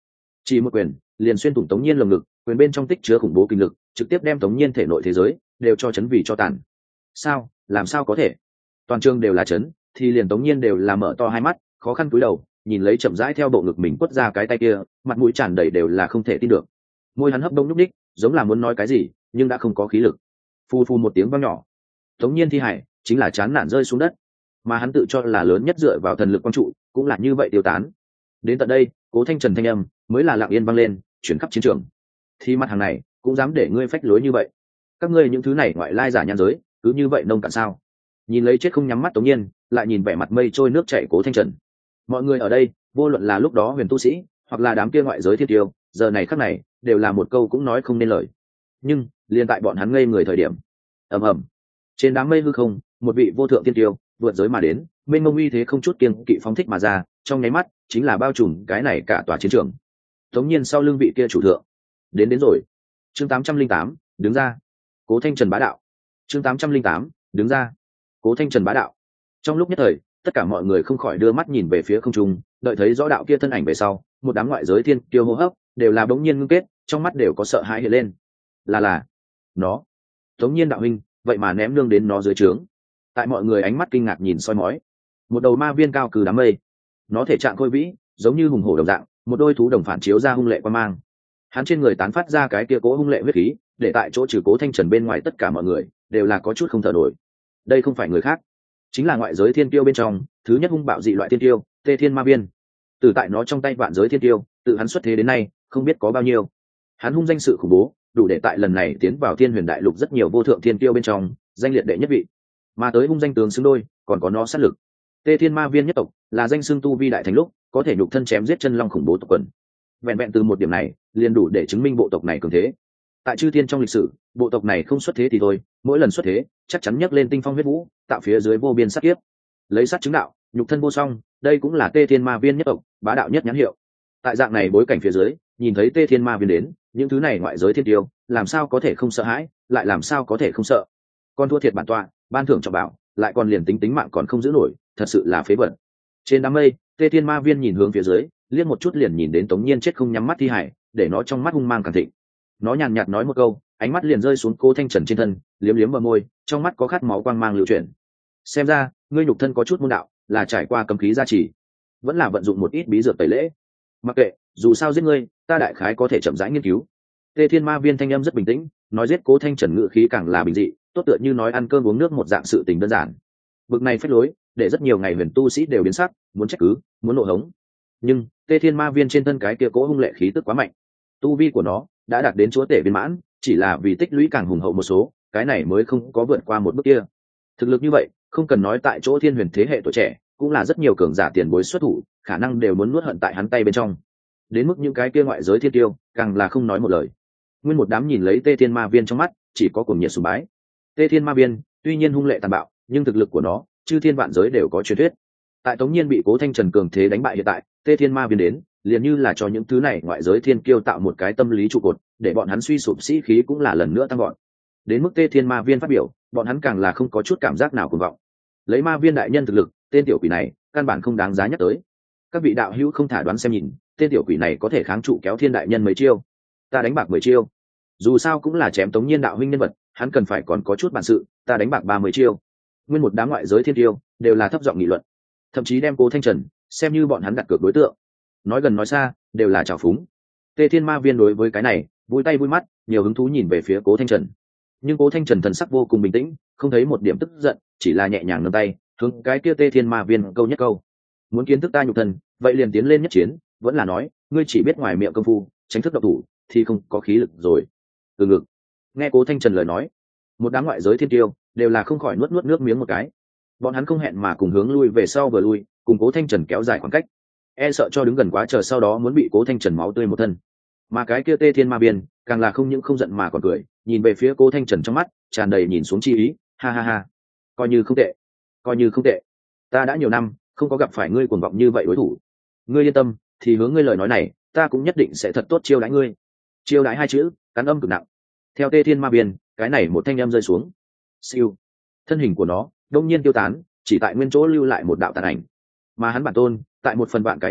chỉ một quyền liền xuyên thủng Tống Nhiên lồng ngực, quyền bên trong tích chứa khủng bố kinh lực, trực tiếp đem Tống Nhiên thể nội thế giới đều cho chấn vì cho tàn. Sao, làm sao có thể? Toàn trường đều là chấn, thì liền Tống Nhiên đều là mở to hai mắt, khó khăn cúi đầu, nhìn lấy chậm rãi theo bộ ngực mình quất ra cái tay kia, mặt mũi tràn đầy đều là không thể tin được. Môi hắn hấp đông nhúc ních, giống là muốn nói cái gì, nhưng đã không có khí lực. Phu phu một tiếng vang nhỏ, Tống Nhiên thi hải chính là chán nản rơi xuống đất, mà hắn tự cho là lớn nhất dựa vào thần lực quang trụ, cũng là như vậy tiêu tán. Đến tận đây, Cố Thanh Trần thanh âm mới là lặng yên vang lên, chuyển khắp chiến trường. Thì mặt hàng này cũng dám để ngươi phách lối như vậy? Các ngươi những thứ này ngoại lai giả nhan giới, cứ như vậy nông cạn sao? Nhìn lấy chết không nhắm mắt Tống Nhiên, lại nhìn vẻ mặt mây trôi nước chảy Cố Thanh Trần. Mọi người ở đây, vô luận là lúc đó huyền tu sĩ, hoặc là đám kia ngoại giới thiên tiêu, giờ này khắc này đều là một câu cũng nói không nên lời. Nhưng liền tại bọn hắn ngây người thời điểm, ầm ầm, trên đám mây hư không, một vị vô thượng thiên tiêu vượt giới mà đến, mênh mông uy thế không chút kiêng kỵ phóng thích mà ra, trong nháy mắt chính là bao trùm cái này cả tòa chiến trường. Tống Nhiên sau lưng vị kia chủ thượng đến đến rồi. Chương tám trăm linh tám, đứng ra. Cố Thanh Trần bá đạo. Chương tám trăm linh tám, đứng ra. Cố Thanh Trần bá đạo. Trong lúc nhất thời, tất cả mọi người không khỏi đưa mắt nhìn về phía không trung, đợi thấy rõ đạo kia thân ảnh về sau, một đám ngoại giới thiên kiêu hô hấp đều là bỗng nhiên ngưng kết, trong mắt đều có sợ hãi hiện lên. Là là, nó. Tống Nhiên đạo huynh, vậy mà ném nương đến nó dưới trướng. Tại mọi người ánh mắt kinh ngạc nhìn soi mói, một đầu ma viên cao cừ đám mây, nó thể trạng khôi vĩ, giống như hùng hổ đồng dạng, một đôi thú đồng phản chiếu ra hung lệ quan mang. Hắn trên người tán phát ra cái kia cố hung lệ huyết khí, để tại chỗ trừ Cố Thanh Trần bên ngoài tất cả mọi người đều là có chút không thở nổi. Đây không phải người khác, chính là ngoại giới thiên tiêu bên trong thứ nhất hung bạo dị loại thiên tiêu, Tê Thiên Ma Viên. Từ tại nó trong tay vạn giới thiên tiêu, tự hắn xuất thế đến nay không biết có bao nhiêu. Hắn hung danh sự khủng bố, đủ để tại lần này tiến vào Thiên Huyền Đại Lục rất nhiều vô thượng thiên tiêu bên trong danh liệt đệ nhất vị. Mà tới hung danh tướng xứng đôi, còn có nó sát lực. Tê Thiên Ma Viên nhất tộc là danh xưng tu vi đại thành lúc có thể nhục thân chém giết chân long khủng bố tộc quần. Vẹn vẹn từ một điểm này liền đủ để chứng minh bộ tộc này cường thế. Tại chư thiên trong lịch sử, bộ tộc này không xuất thế thì thôi, mỗi lần xuất thế chắc chắn nhấc lên tinh phong huyết vũ, tạo phía dưới vô biên sát kiếp. Lấy sát chứng đạo, nhục thân vô song, đây cũng là Tê Thiên Ma Viên nhất tộc bá đạo nhất nhãn hiệu. Tại dạng này bối cảnh phía dưới, nhìn thấy Tê Thiên Ma Viên đến, những thứ này ngoại giới thiên tiêu làm sao có thể không sợ hãi, lại làm sao có thể không sợ. Con thua thiệt bản tọa, ban thưởng trọng bảo, lại còn liền tính tính mạng còn không giữ nổi, thật sự là phế vật. Trên đám mây, Tê Thiên Ma Viên nhìn hướng phía dưới, liếc một chút liền nhìn đến Tống Nhiên chết không nhắm mắt thi hải, để nó trong mắt hung mang càng thịnh. Nó nhàn nhạt nói một câu, ánh mắt liền rơi xuống Cố Thanh Trần trên thân, liếm liếm bờ môi, trong mắt có khát máu quang mang lưu chuyển. Xem ra, ngươi nhục thân có chút môn đạo, là trải qua cấm khí gia trì, vẫn là vận dụng một ít bí dược tẩy lễ. Mặc kệ, dù sao giết ngươi, ta đại khái có thể chậm rãi nghiên cứu. Tê Thiên Ma Viên thanh âm rất bình tĩnh, nói giết Cố Thanh Trần ngữ khí càng là bình dị, tốt tựa như nói ăn cơm uống nước một dạng sự tình đơn giản. Bực này phách lối, để rất nhiều ngày huyền tu sĩ đều biến sắc, muốn trách cứ, muốn nộ hống. Nhưng Tê Thiên Ma Viên trên thân cái kia cố hung lệ khí tức quá mạnh, tu vi của nó đã đạt đến chúa tể viên mãn, chỉ là vì tích lũy càng hùng hậu một số, cái này mới không có vượt qua một bước kia. Thực lực như vậy, không cần nói tại chỗ thiên huyền thế hệ tuổi trẻ, cũng là rất nhiều cường giả tiền bối xuất thủ, khả năng đều muốn nuốt hận tại hắn tay bên trong. Đến mức những cái kia ngoại giới thiên tiêu, càng là không nói một lời. Nguyên một đám nhìn lấy Tê Thiên Ma Viên trong mắt, chỉ có cuồng nhiệt sùng bái. Tê Thiên Ma Viên, tuy nhiên hung lệ tàn bạo, nhưng thực lực của nó, chư thiên vạn giới đều có truyền thuyết. Tại Tống Nhiên bị Cố Thanh Trần cường thế đánh bại hiện tại, Tê Thiên Ma Viên đến, liền như là cho những thứ này ngoại giới thiên kiêu tạo một cái tâm lý trụ cột, để bọn hắn suy sụp sĩ khí cũng là lần nữa tăng gọn. Đến mức Tê Thiên Ma Viên phát biểu, bọn hắn càng là không có chút cảm giác nào cuồng vọng. Lấy Ma Viên đại nhân thực lực, tên tiểu quỷ này căn bản không đáng giá nhắc tới. Các vị đạo hữu không thả đoán xem nhìn, tên tiểu quỷ này có thể kháng trụ kéo thiên đại nhân mấy chiêu, ta đánh bạc mười chiêu. Dù sao cũng là chém Tống Nhiên đạo huynh nhân vật, hắn cần phải còn có chút bản sự, ta đánh bạc ba mươi chiêu. Nguyên một đám ngoại giới thiên tiêu đều là thấp giọng nghị luận, thậm chí đem Cố Thanh Trần xem như bọn hắn đặt cược đối tượng. Nói gần nói xa đều là trào phúng. Tê Thiên Ma Viên đối với cái này vui tay vui mắt, nhiều hứng thú nhìn về phía Cố Thanh Trần. Nhưng Cố Thanh Trần thần sắc vô cùng bình tĩnh, không thấy một điểm tức giận, chỉ là nhẹ nhàng nâng tay hướng cái kia Tê Thiên Ma Viên câu nhất câu: muốn kiến thức ta nhục thân, vậy liền tiến lên nhất chiến. Vẫn là nói ngươi chỉ biết ngoài miệng công phu, tránh thức độc thủ thì không có khí lực rồi. Từ ngực. Nghe Cố Thanh Trần lời nói, một đám ngoại giới thiên tiêu đều là không khỏi nuốt nuốt nước miếng một cái. Bọn hắn không hẹn mà cùng hướng lui về sau vừa lui, cùng Cố Thanh Trần kéo dài khoảng cách, e sợ cho đứng gần quá chờ sau đó muốn bị Cố Thanh Trần máu tươi một thân. Mà cái kia Tê Thiên Ma Viên càng là không những không giận mà còn cười, nhìn về phía Cố Thanh Trần trong mắt tràn đầy nhìn xuống chi ý. Ha ha ha, coi như không tệ, coi như không tệ. Ta đã nhiều năm không có gặp phải ngươi cuồng vọng như vậy đối thủ. Ngươi yên tâm, thì hướng ngươi lời nói này, ta cũng nhất định sẽ thật tốt chiêu đãi ngươi. Chiêu đãi hai chữ cắn âm cực nặng. Theo Tê Thiên Ma Viên, cái này một thanh âm rơi xuống, siêu, thân hình của nó đông nhiên tiêu tán, chỉ tại nguyên chỗ lưu lại một đạo tàn ảnh. Mà hắn bản tôn tại một phần vạn cái nháy mắt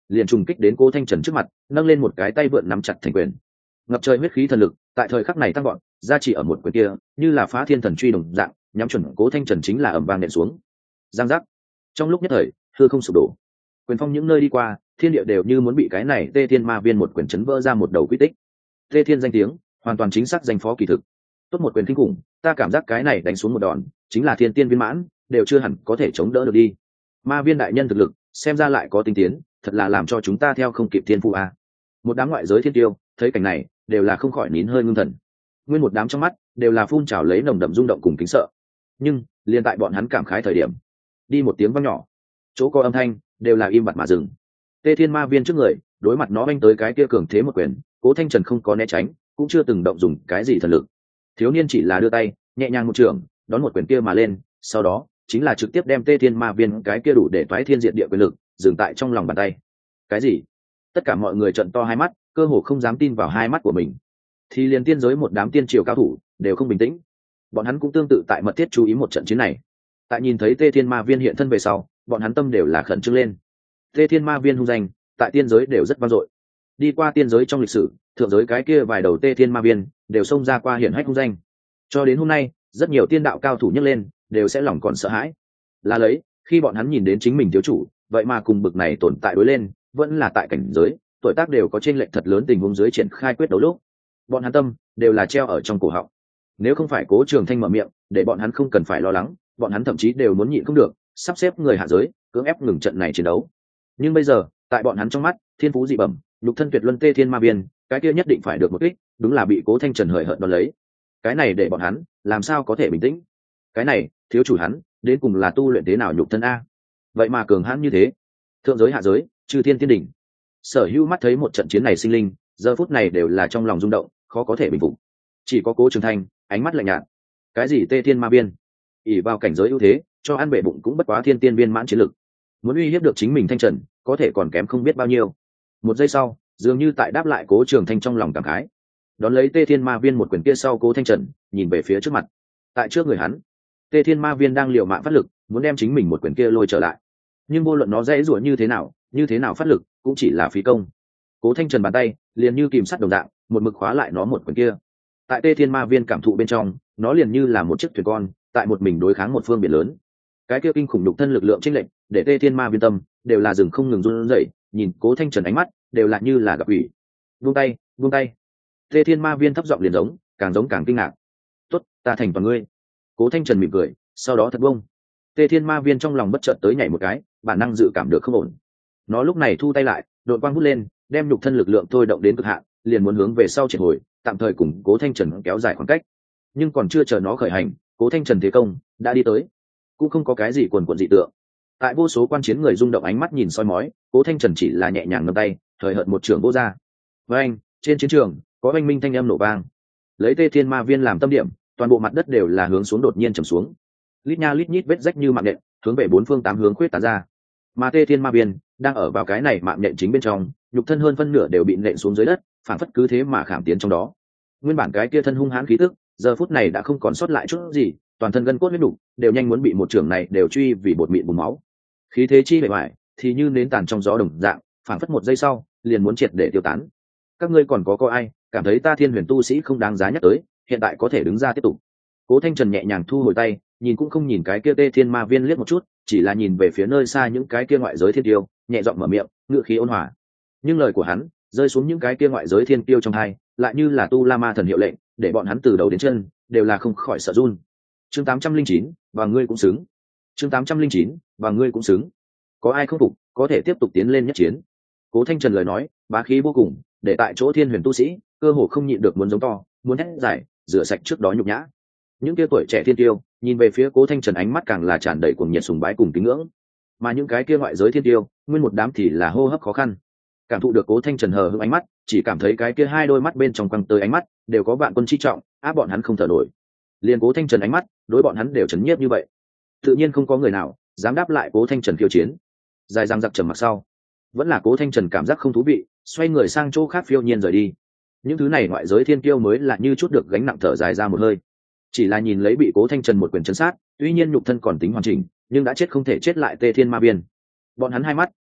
liền trùng kích đến cố thanh trần trước mặt, nâng lên một cái tay vượn nắm chặt thành quyền. Ngập trời huyết khí thần lực tại thời khắc này tăng gọn, gia trị ở một quyền kia như là phá thiên thần truy đồng dạng, nhắm chuẩn cố thanh trần chính là ẩm vang nện xuống. Giang giác. Trong lúc nhất thời hư không sụp đổ, quyền phong những nơi đi qua, thiên địa đều như muốn bị cái này Tê Thiên Ma Viên một quyền chấn vỡ ra một đầu quy tích. Tê Thiên danh tiếng hoàn toàn chính xác danh phó kỳ thực, tốt một quyền kinh khủng, ta cảm giác cái này đánh xuống một đòn chính là thiên tiên viên mãn đều chưa hẳn có thể chống đỡ được đi. Ma Viên đại nhân thực lực xem ra lại có tinh tiến, thật là làm cho chúng ta theo không kịp thiên phụ a. Một đám ngoại giới thiên tiêu thấy cảnh này đều là không khỏi nín hơi ngưng thần, nguyên một đám trong mắt đều là phun trào lấy nồng đậm rung động cùng kính sợ. Nhưng liền tại bọn hắn cảm khái thời điểm, đi một tiếng vang nhỏ, chỗ có âm thanh đều là im bặt mà dừng. Tê Thiên Ma Viên trước người, đối mặt nó đánh tới cái kia cường thế một quyền, cố thanh trần không có né tránh, cũng chưa từng động dùng cái gì thần lực. Thiếu niên chỉ là đưa tay nhẹ nhàng một trường đón một quyền kia mà lên, sau đó chính là trực tiếp đem Tê Thiên Ma Viên cái kia đủ để toái thiên diệt địa quyền lực dừng tại trong lòng bàn tay. Cái gì? Tất cả mọi người trợn to hai mắt, cơ hồ không dám tin vào hai mắt của mình. Thì liền tiên giới một đám tiên triều cao thủ đều không bình tĩnh, bọn hắn cũng tương tự tại mật thiết chú ý một trận chiến này. Tại nhìn thấy Tê Thiên Ma Viên hiện thân về sau, bọn hắn tâm đều là khẩn trương lên. Tê Thiên Ma Viên hung danh tại tiên giới đều rất vang dội, đi qua tiên giới trong lịch sử, thượng giới cái kia vài đầu Tê Thiên Ma Viên đều xông ra qua hiển hách hung danh. Cho đến hôm nay, rất nhiều tiên đạo cao thủ nhấc lên đều sẽ lòng còn sợ hãi. Là lấy, khi bọn hắn nhìn đến chính mình thiếu chủ, vậy mà cùng bực này tồn tại đối lên, vẫn là tại cảnh giới, tuổi tác đều có chênh lệch thật lớn tình huống dưới triển khai quyết đấu lúc, bọn hắn tâm đều là treo ở trong cổ họng. Nếu không phải Cố Trường Thanh mở miệng, để bọn hắn không cần phải lo lắng, bọn hắn thậm chí đều muốn nhịn không được, sắp xếp người hạ giới, cưỡng ép ngừng trận này chiến đấu. Nhưng bây giờ, tại bọn hắn trong mắt, thiên phú dị bẩm, lục thân tuyệt luân Tê Thiên Ma Viên, cái kia nhất định phải được một kích, đúng là bị Cố Thanh Trần hời hợt đón lấy. Cái này để bọn hắn làm sao có thể bình tĩnh? Cái này, thiếu chủ hắn, đến cùng là tu luyện thế nào nhục thân a? Vậy mà cường hãn như thế. Thượng giới hạ giới, chư thiên tiên đỉnh. Sở Hữu mắt thấy một trận chiến này sinh linh, giờ phút này đều là trong lòng rung động, khó có thể bình phục. Chỉ có Cố Trường Thanh, ánh mắt lạnh nhạt. Cái gì Tê Thiên Ma Viên? ỷ vào cảnh giới ưu thế, cho ăn bể bụng cũng bất quá thiên tiên viên mãn chiến lực. Muốn uy hiếp được chính mình Thanh Trần, có thể còn kém không biết bao nhiêu. Một giây sau, dường như tại đáp lại Cố Trường Thanh trong lòng cảm khái, đón lấy Tê Thiên Ma Viên một quyền kia sau, Cố Thanh Trần nhìn về phía trước mặt. Tại trước người hắn, Tê Thiên Ma Viên đang liều mạng phát lực, muốn đem chính mình một quyền kia lôi trở lại. Nhưng vô luận nó dễ dụa như thế nào, như thế nào phát lực, cũng chỉ là phí công. Cố Thanh Trần bàn tay liền như kìm sắt đồng dạng, một mực khóa lại nó một quyền kia. Tại Tê Thiên Ma Viên cảm thụ bên trong, nó liền như là một chiếc thuyền con, tại một mình đối kháng một phương biển lớn. Cái kia kinh khủng nhục thân lực lượng chênh lệch, để Tê Thiên Ma Viên tâm đều là dừng không ngừng run rẩy, nhìn Cố Thanh Trần ánh mắt đều là như là gặp ủy. Buông tay, buông tay. Tê Thiên Ma Viên thấp giọng liền giống, càng giống càng kinh ngạc. "Tốt, ta thành toàn ngươi." Cố Thanh Trần mỉm cười, sau đó thật bông. Tê Thiên Ma Viên trong lòng bất chợt tới nhảy một cái, bản năng dự cảm được không ổn. Nó lúc này thu tay lại, đội quang hút lên, đem nhục thân lực lượng thôi động đến cực hạn, liền muốn hướng về sau triệt hồi, tạm thời cùng Cố Thanh Trần kéo dài khoảng cách. Nhưng còn chưa chờ nó khởi hành, Cố Thanh Trần thế công đã đi tới, cũng không có cái gì quần quần dị tượng. Tại vô số quan chiến người rung động ánh mắt nhìn soi mói, Cố Thanh Trần chỉ là nhẹ nhàng nâng tay, thời hợt một trường vô ra. Với anh, trên chiến trường có oanh minh thanh âm nổ vang. Lấy Tê Thiên Ma Viên làm tâm điểm, toàn bộ mặt đất đều là hướng xuống đột nhiên trầm xuống. Lít nha lít nhít vết rách như mạng nhện, hướng về bốn phương tám hướng khuyết tán ra. Mà Tê Thiên Ma Viên đang ở vào cái này mạng nhện chính bên trong, nhục thân hơn phân nửa đều bị nện xuống dưới đất, phản phất cứ thế mà khảm tiến trong đó. Nguyên bản cái kia thân hung hãn khí tức, giờ phút này đã không còn sót lại chút gì, toàn thân gân cốt huyết đủ, đều nhanh muốn bị một trường này đều truy vì bột mịn bùn máu. Khí thế chi bề ngoài, thì như nến tàn trong gió đồng dạng, phản phất một giây sau, liền muốn triệt để tiêu tán. Các ngươi còn có có ai cảm thấy ta Thiên Huyền tu sĩ không đáng giá nhắc tới, hiện tại có thể đứng ra tiếp tục. Cố Thanh Trần nhẹ nhàng thu hồi tay, nhìn cũng không nhìn cái kia Tê Thiên Ma Viên liếc một chút, chỉ là nhìn về phía nơi xa những cái kia ngoại giới thiên tiêu, nhẹ giọng mở miệng, ngựa khí ôn hòa. Nhưng lời của hắn rơi xuống những cái kia ngoại giới thiên tiêu trong hai, lại như là tu la ma thần hiệu lệnh, để bọn hắn từ đầu đến chân đều là không khỏi sợ run. Chương tám trăm linh chín, và ngươi cũng xứng. Chương tám trăm linh chín, và ngươi cũng xứng. Có ai không phục, có thể tiếp tục tiến lên nhất chiến. Cố Thanh Trần lời nói bá khí vô cùng, để tại chỗ Thiên Huyền tu sĩ cơ hồ không nhịn được muốn giống to, muốn hét giải, rửa sạch trước đó nhục nhã. Những kia tuổi trẻ thiên tiêu nhìn về phía Cố Thanh Trần ánh mắt càng là tràn đầy cuồng nhiệt sùng bái cùng kính ngưỡng, mà những cái kia ngoại giới thiên tiêu nguyên một đám thì là hô hấp khó khăn. Cảm thụ được Cố Thanh Trần hờ hững ánh mắt, chỉ cảm thấy cái kia hai đôi mắt bên trong quăng tới ánh mắt đều có vạn quân chi trọng, áp bọn hắn không thở nổi. Liên Cố Thanh Trần ánh mắt đối bọn hắn đều chấn nhiếp như vậy, tự nhiên không có người nào dám đáp lại Cố Thanh Trần khiêu chiến. Dài răng giặc trầm mặc sau, vẫn là Cố Thanh Trần cảm giác không thú vị, xoay người sang chỗ khác phiêu nhiên rời đi. Những thứ này ngoại giới thiên kiêu mới là như chút được gánh nặng, thở dài ra một hơi. Chỉ là nhìn lấy bị Cố Thanh Trần một quyền chấn sát, tuy nhiên nhục thân còn tính hoàn chỉnh, nhưng đã chết không thể chết lại Tê Thiên Ma Viên. Bọn hắn hai mắt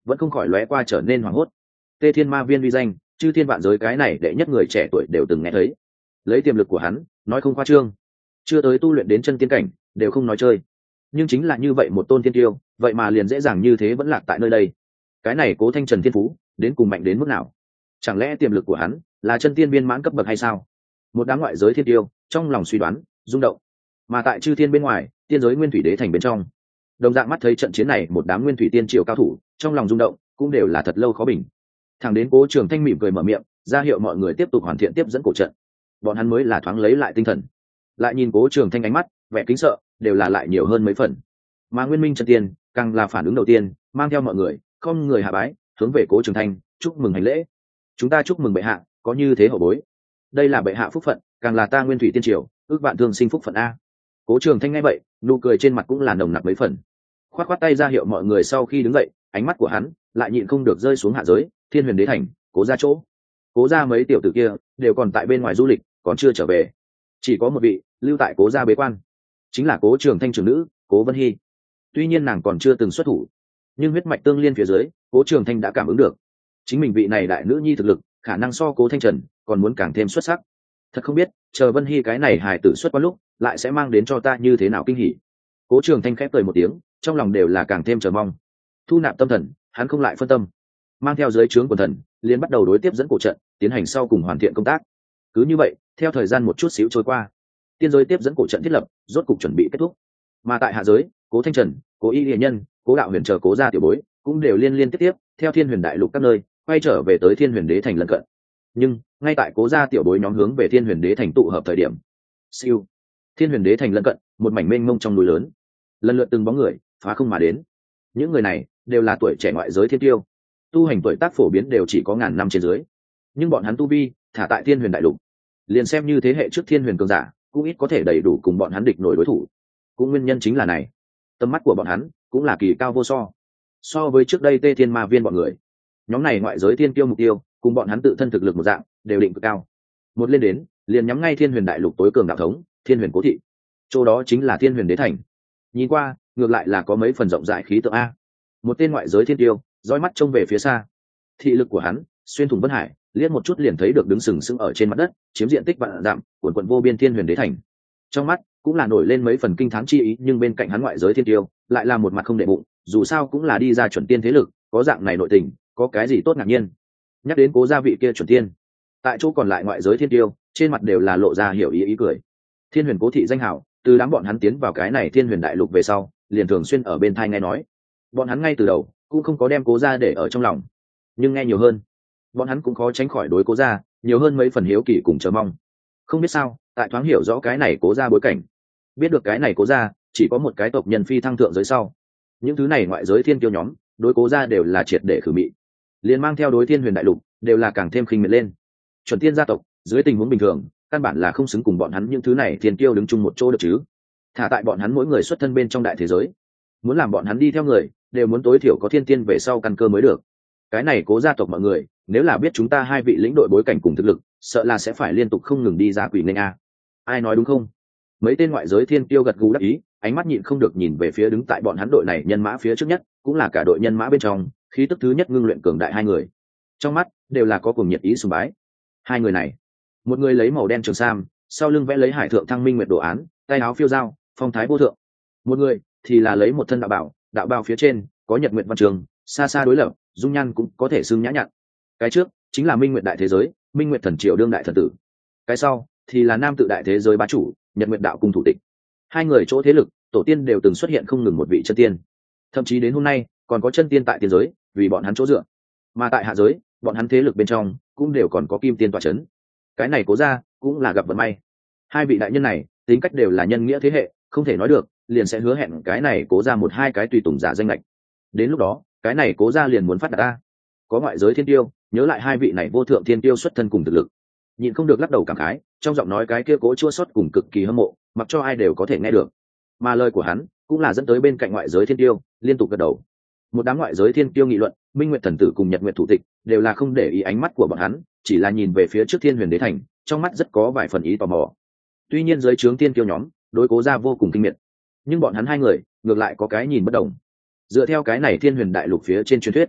vẫn không khỏi lóe qua trở nên hoảng hốt. Tê Thiên Ma Viên uy danh, chư thiên vạn giới cái này đệ nhất người trẻ tuổi đều từng nghe thấy. Lấy tiềm lực của hắn, nói không khoa trương, chưa tới tu luyện đến chân tiên cảnh, đều không nói chơi. Nhưng chính là như vậy một tôn thiên tiêu, vậy mà liền dễ dàng như thế vẫn lạc tại nơi đây. Cái này Cố Thanh Trần thiên phú, đến cùng mạnh đến mức nào? Chẳng lẽ tiềm lực của hắn là chân tiên viên mãn cấp bậc hay sao? Một đám ngoại giới thiên tiêu, trong lòng suy đoán, rung động. Mà tại chư thiên bên ngoài, tiên giới Nguyên Thủy Đế thành bên trong, đồng dạng mắt thấy trận chiến này, một đám Nguyên Thủy tiên triều cao thủ, trong lòng rung động, cũng đều là thật lâu khó bình. Thẳng đến Cố Trường Thanh mỉm cười mở miệng, ra hiệu mọi người tiếp tục hoàn thiện tiếp dẫn cổ trận, bọn hắn mới là thoáng lấy lại tinh thần. Lại nhìn Cố Trường Thanh ánh mắt, vẻ kính sợ, đều là lại nhiều hơn mấy phần. Mà Nguyên Minh chân tiên, càng là phản ứng đầu tiên, mang theo mọi người, không người hạ bái, hướng về Cố Trường Thanh, chúc mừng hành lễ. Chúng ta chúc mừng bệ hạ, có như thế hậu bối. Đây là bệ hạ phúc phận, càng là ta Nguyên Thủy tiên triều, ước vạn thương sinh phúc phận a. Cố Trường Thanh nghe vậy, nụ cười trên mặt cũng là nồng nặc mấy phần. Khoát khoát tay ra hiệu mọi người sau khi đứng dậy, ánh mắt của hắn lại nhịn không được rơi xuống hạ giới, Thiên Huyền Đế thành, Cố gia chỗ. Cố gia mấy tiểu tử kia đều còn tại bên ngoài du lịch, còn chưa trở về. Chỉ có một vị lưu tại Cố gia bế quan, chính là Cố Trường Thanh trưởng nữ, Cố Vân Hy. Tuy nhiên nàng còn chưa từng xuất thủ, nhưng huyết mạch tương liên phía dưới, Cố Trường Thanh đã cảm ứng được, chính mình vị này đại nữ nhi thực lực, khả năng so Cố Thanh Trần còn muốn càng thêm xuất sắc. Thật không biết, chờ Vân Hy cái này hài tử xuất quan lúc, lại sẽ mang đến cho ta như thế nào kinh hỉ. Cố Trường Thanh khép cười một tiếng, trong lòng đều là càng thêm chờ mong. Thu nạp tâm thần, hắn không lại phân tâm, mang theo dưới trướng quần thần, liền bắt đầu đối tiếp dẫn cổ trận, tiến hành sau cùng hoàn thiện công tác. Cứ như vậy, theo thời gian một chút xíu trôi qua, tiên giới tiếp dẫn cổ trận thiết lập, rốt cục chuẩn bị kết thúc. Mà tại hạ giới, Cố Thanh Trần, Cố Y Lệ Nhân, Cố Đạo Huyền chờ Cố gia tiểu bối, cũng đều liên liên tiếp tiếp, theo Thiên Huyền Đại Lục các nơi, quay trở về tới Thiên Huyền Đế thành lân cận. Nhưng ngay tại Cố gia tiểu bối nhóm hướng về Thiên Huyền Đế thành tụ hợp thời điểm, siêu, Thiên Huyền Đế thành lân cận, một mảnh mênh mông trong núi lớn, lần lượt từng bóng người phá không mà đến. Những người này đều là tuổi trẻ ngoại giới thiên tiêu, tu hành tuổi tác phổ biến đều chỉ có ngàn năm trên dưới, nhưng bọn hắn tu vi thả tại Thiên Huyền Đại Lục, liền xem như thế hệ trước Thiên Huyền cường giả cũng ít có thể đầy đủ cùng bọn hắn địch nổi đối thủ. Cũng nguyên nhân chính là này, tầm mắt của bọn hắn cũng là kỳ cao vô so. So với trước đây Tê Thiên Ma Viên bọn người, nhóm này ngoại giới thiên tiêu mục tiêu cùng bọn hắn tự thân thực lực một dạng, đều định cực cao. Một lên đến, liền nhắm ngay Thiên Huyền Đại Lục tối cường đạo thống, Thiên Huyền Cố thị. Chỗ đó chính là Thiên Huyền Đế thành. Nhìn qua, ngược lại là có mấy phần rộng rãi khí tượng a. Một tên ngoại giới thiên tiêu, dõi mắt trông về phía xa. Thị lực của hắn xuyên thủng vân hải, liếc một chút liền thấy được đứng sừng sững ở trên mặt đất, chiếm diện tích vạn dặm, cuồn cuộn vô biên Thiên Huyền Đế thành. Trong mắt cũng là nổi lên mấy phần kinh thán chi ý, nhưng bên cạnh hắn ngoại giới thiên tiêu lại là một mặt không để bụng, dù sao cũng là đi ra chuẩn tiên thế lực, có dạng này nội tình, có cái gì tốt ngạc nhiên. Nhắc đến Cố gia vị kia chuẩn tiên, tại chỗ còn lại ngoại giới thiên tiêu trên mặt đều là lộ ra hiểu ý ý cười. Thiên Huyền Cố thị danh hảo, từ đám bọn hắn tiến vào cái này Thiên Huyền Đại Lục về sau, liền thường xuyên ở bên thai nghe nói. Bọn hắn ngay từ đầu cũng không có đem Cố gia để ở trong lòng, nhưng nghe nhiều hơn, bọn hắn cũng khó tránh khỏi đối Cố gia nhiều hơn mấy phần hiếu kỳ cùng chờ mong. Không biết sao, tại thoáng hiểu rõ cái này Cố gia bối cảnh, biết được cái này Cố gia chỉ có một cái tộc nhân phi thăng thượng giới sau, những thứ này ngoại giới thiên kiêu nhóm đối Cố gia đều là triệt để khử mị, liền mang theo đối Thiên Huyền Đại Lục đều là càng thêm khinh miệt lên. Chuẩn tiên gia tộc dưới tình huống bình thường căn bản là không xứng cùng bọn hắn những thứ này thiên kiêu đứng chung một chỗ được chứ. Thả tại bọn hắn mỗi người xuất thân bên trong đại thế giới, muốn làm bọn hắn đi theo người, đều muốn tối thiểu có thiên tiên về sau căn cơ mới được. Cái này Cố gia tộc mọi người, nếu là biết chúng ta hai vị lĩnh đội bối cảnh cùng thực lực, sợ là sẽ phải liên tục không ngừng đi ra quỷ nên a. Ai nói đúng không? Mấy tên ngoại giới thiên kiêu gật gù đáp ý, ánh mắt nhịn không được nhìn về phía đứng tại bọn hắn đội này nhân mã phía trước nhất, cũng là cả đội nhân mã bên trong khí tức thứ nhất ngưng luyện cường đại hai người, trong mắt đều là có cùng nhiệt ý sùng bái. Hai người này, một người lấy màu đen trường sam, sau lưng vẽ lấy hải thượng thăng minh nguyệt đồ án, tay áo phiêu dao, phong thái vô thượng. Một người thì là lấy một thân đạo bảo, đạo bào phía trên có nhật nguyệt văn trường, xa xa đối lập, dung nhan cũng có thể xưng nhã nhặn. Cái trước chính là Minh Nguyệt đại thế giới, Minh Nguyệt thần triều đương đại thần tử. Cái sau thì là nam tự đại thế giới bá chủ, Nhật Nguyệt đạo cung thủ tịch. Hai người chỗ thế lực, tổ tiên đều từng xuất hiện không ngừng một vị chân tiên, thậm chí đến hôm nay còn có chân tiên tại tiên giới, vì bọn hắn chỗ dựa. Mà tại hạ giới, bọn hắn thế lực bên trong cũng đều còn có kim tiên tọa chấn. Cái này Cố gia cũng là gặp vận may. Hai vị đại nhân này tính cách đều là nhân nghĩa thế hệ, không thể nói được, liền sẽ hứa hẹn cái này Cố gia một hai cái tùy tùng giả danh lệch. Đến lúc đó, cái này Cố gia liền muốn phát đạt ta. Có ngoại giới thiên tiêu nhớ lại hai vị này vô thượng thiên tiêu xuất thân cùng thực lực, nhịn không được lắc đầu cảm khái, trong giọng nói cái kia cố chua xót cùng cực kỳ hâm mộ, mặc cho ai đều có thể nghe được. Mà lời của hắn cũng là dẫn tới bên cạnh ngoại giới thiên tiêu liên tục gật đầu. Một đám ngoại giới thiên tiêu nghị luận, Minh Nguyệt thần tử cùng Nhật Nguyệt thủ tịch đều là không để ý ánh mắt của bọn hắn, chỉ là nhìn về phía trước Thiên Huyền Đế thành, trong mắt rất có vài phần ý tò mò. Tuy nhiên giới trướng thiên tiêu nhóm đối Cố gia vô cùng kinh miệt, nhưng bọn hắn hai người ngược lại có cái nhìn bất đồng. Dựa theo cái này Thiên Huyền đại lục phía trên truyền thuyết,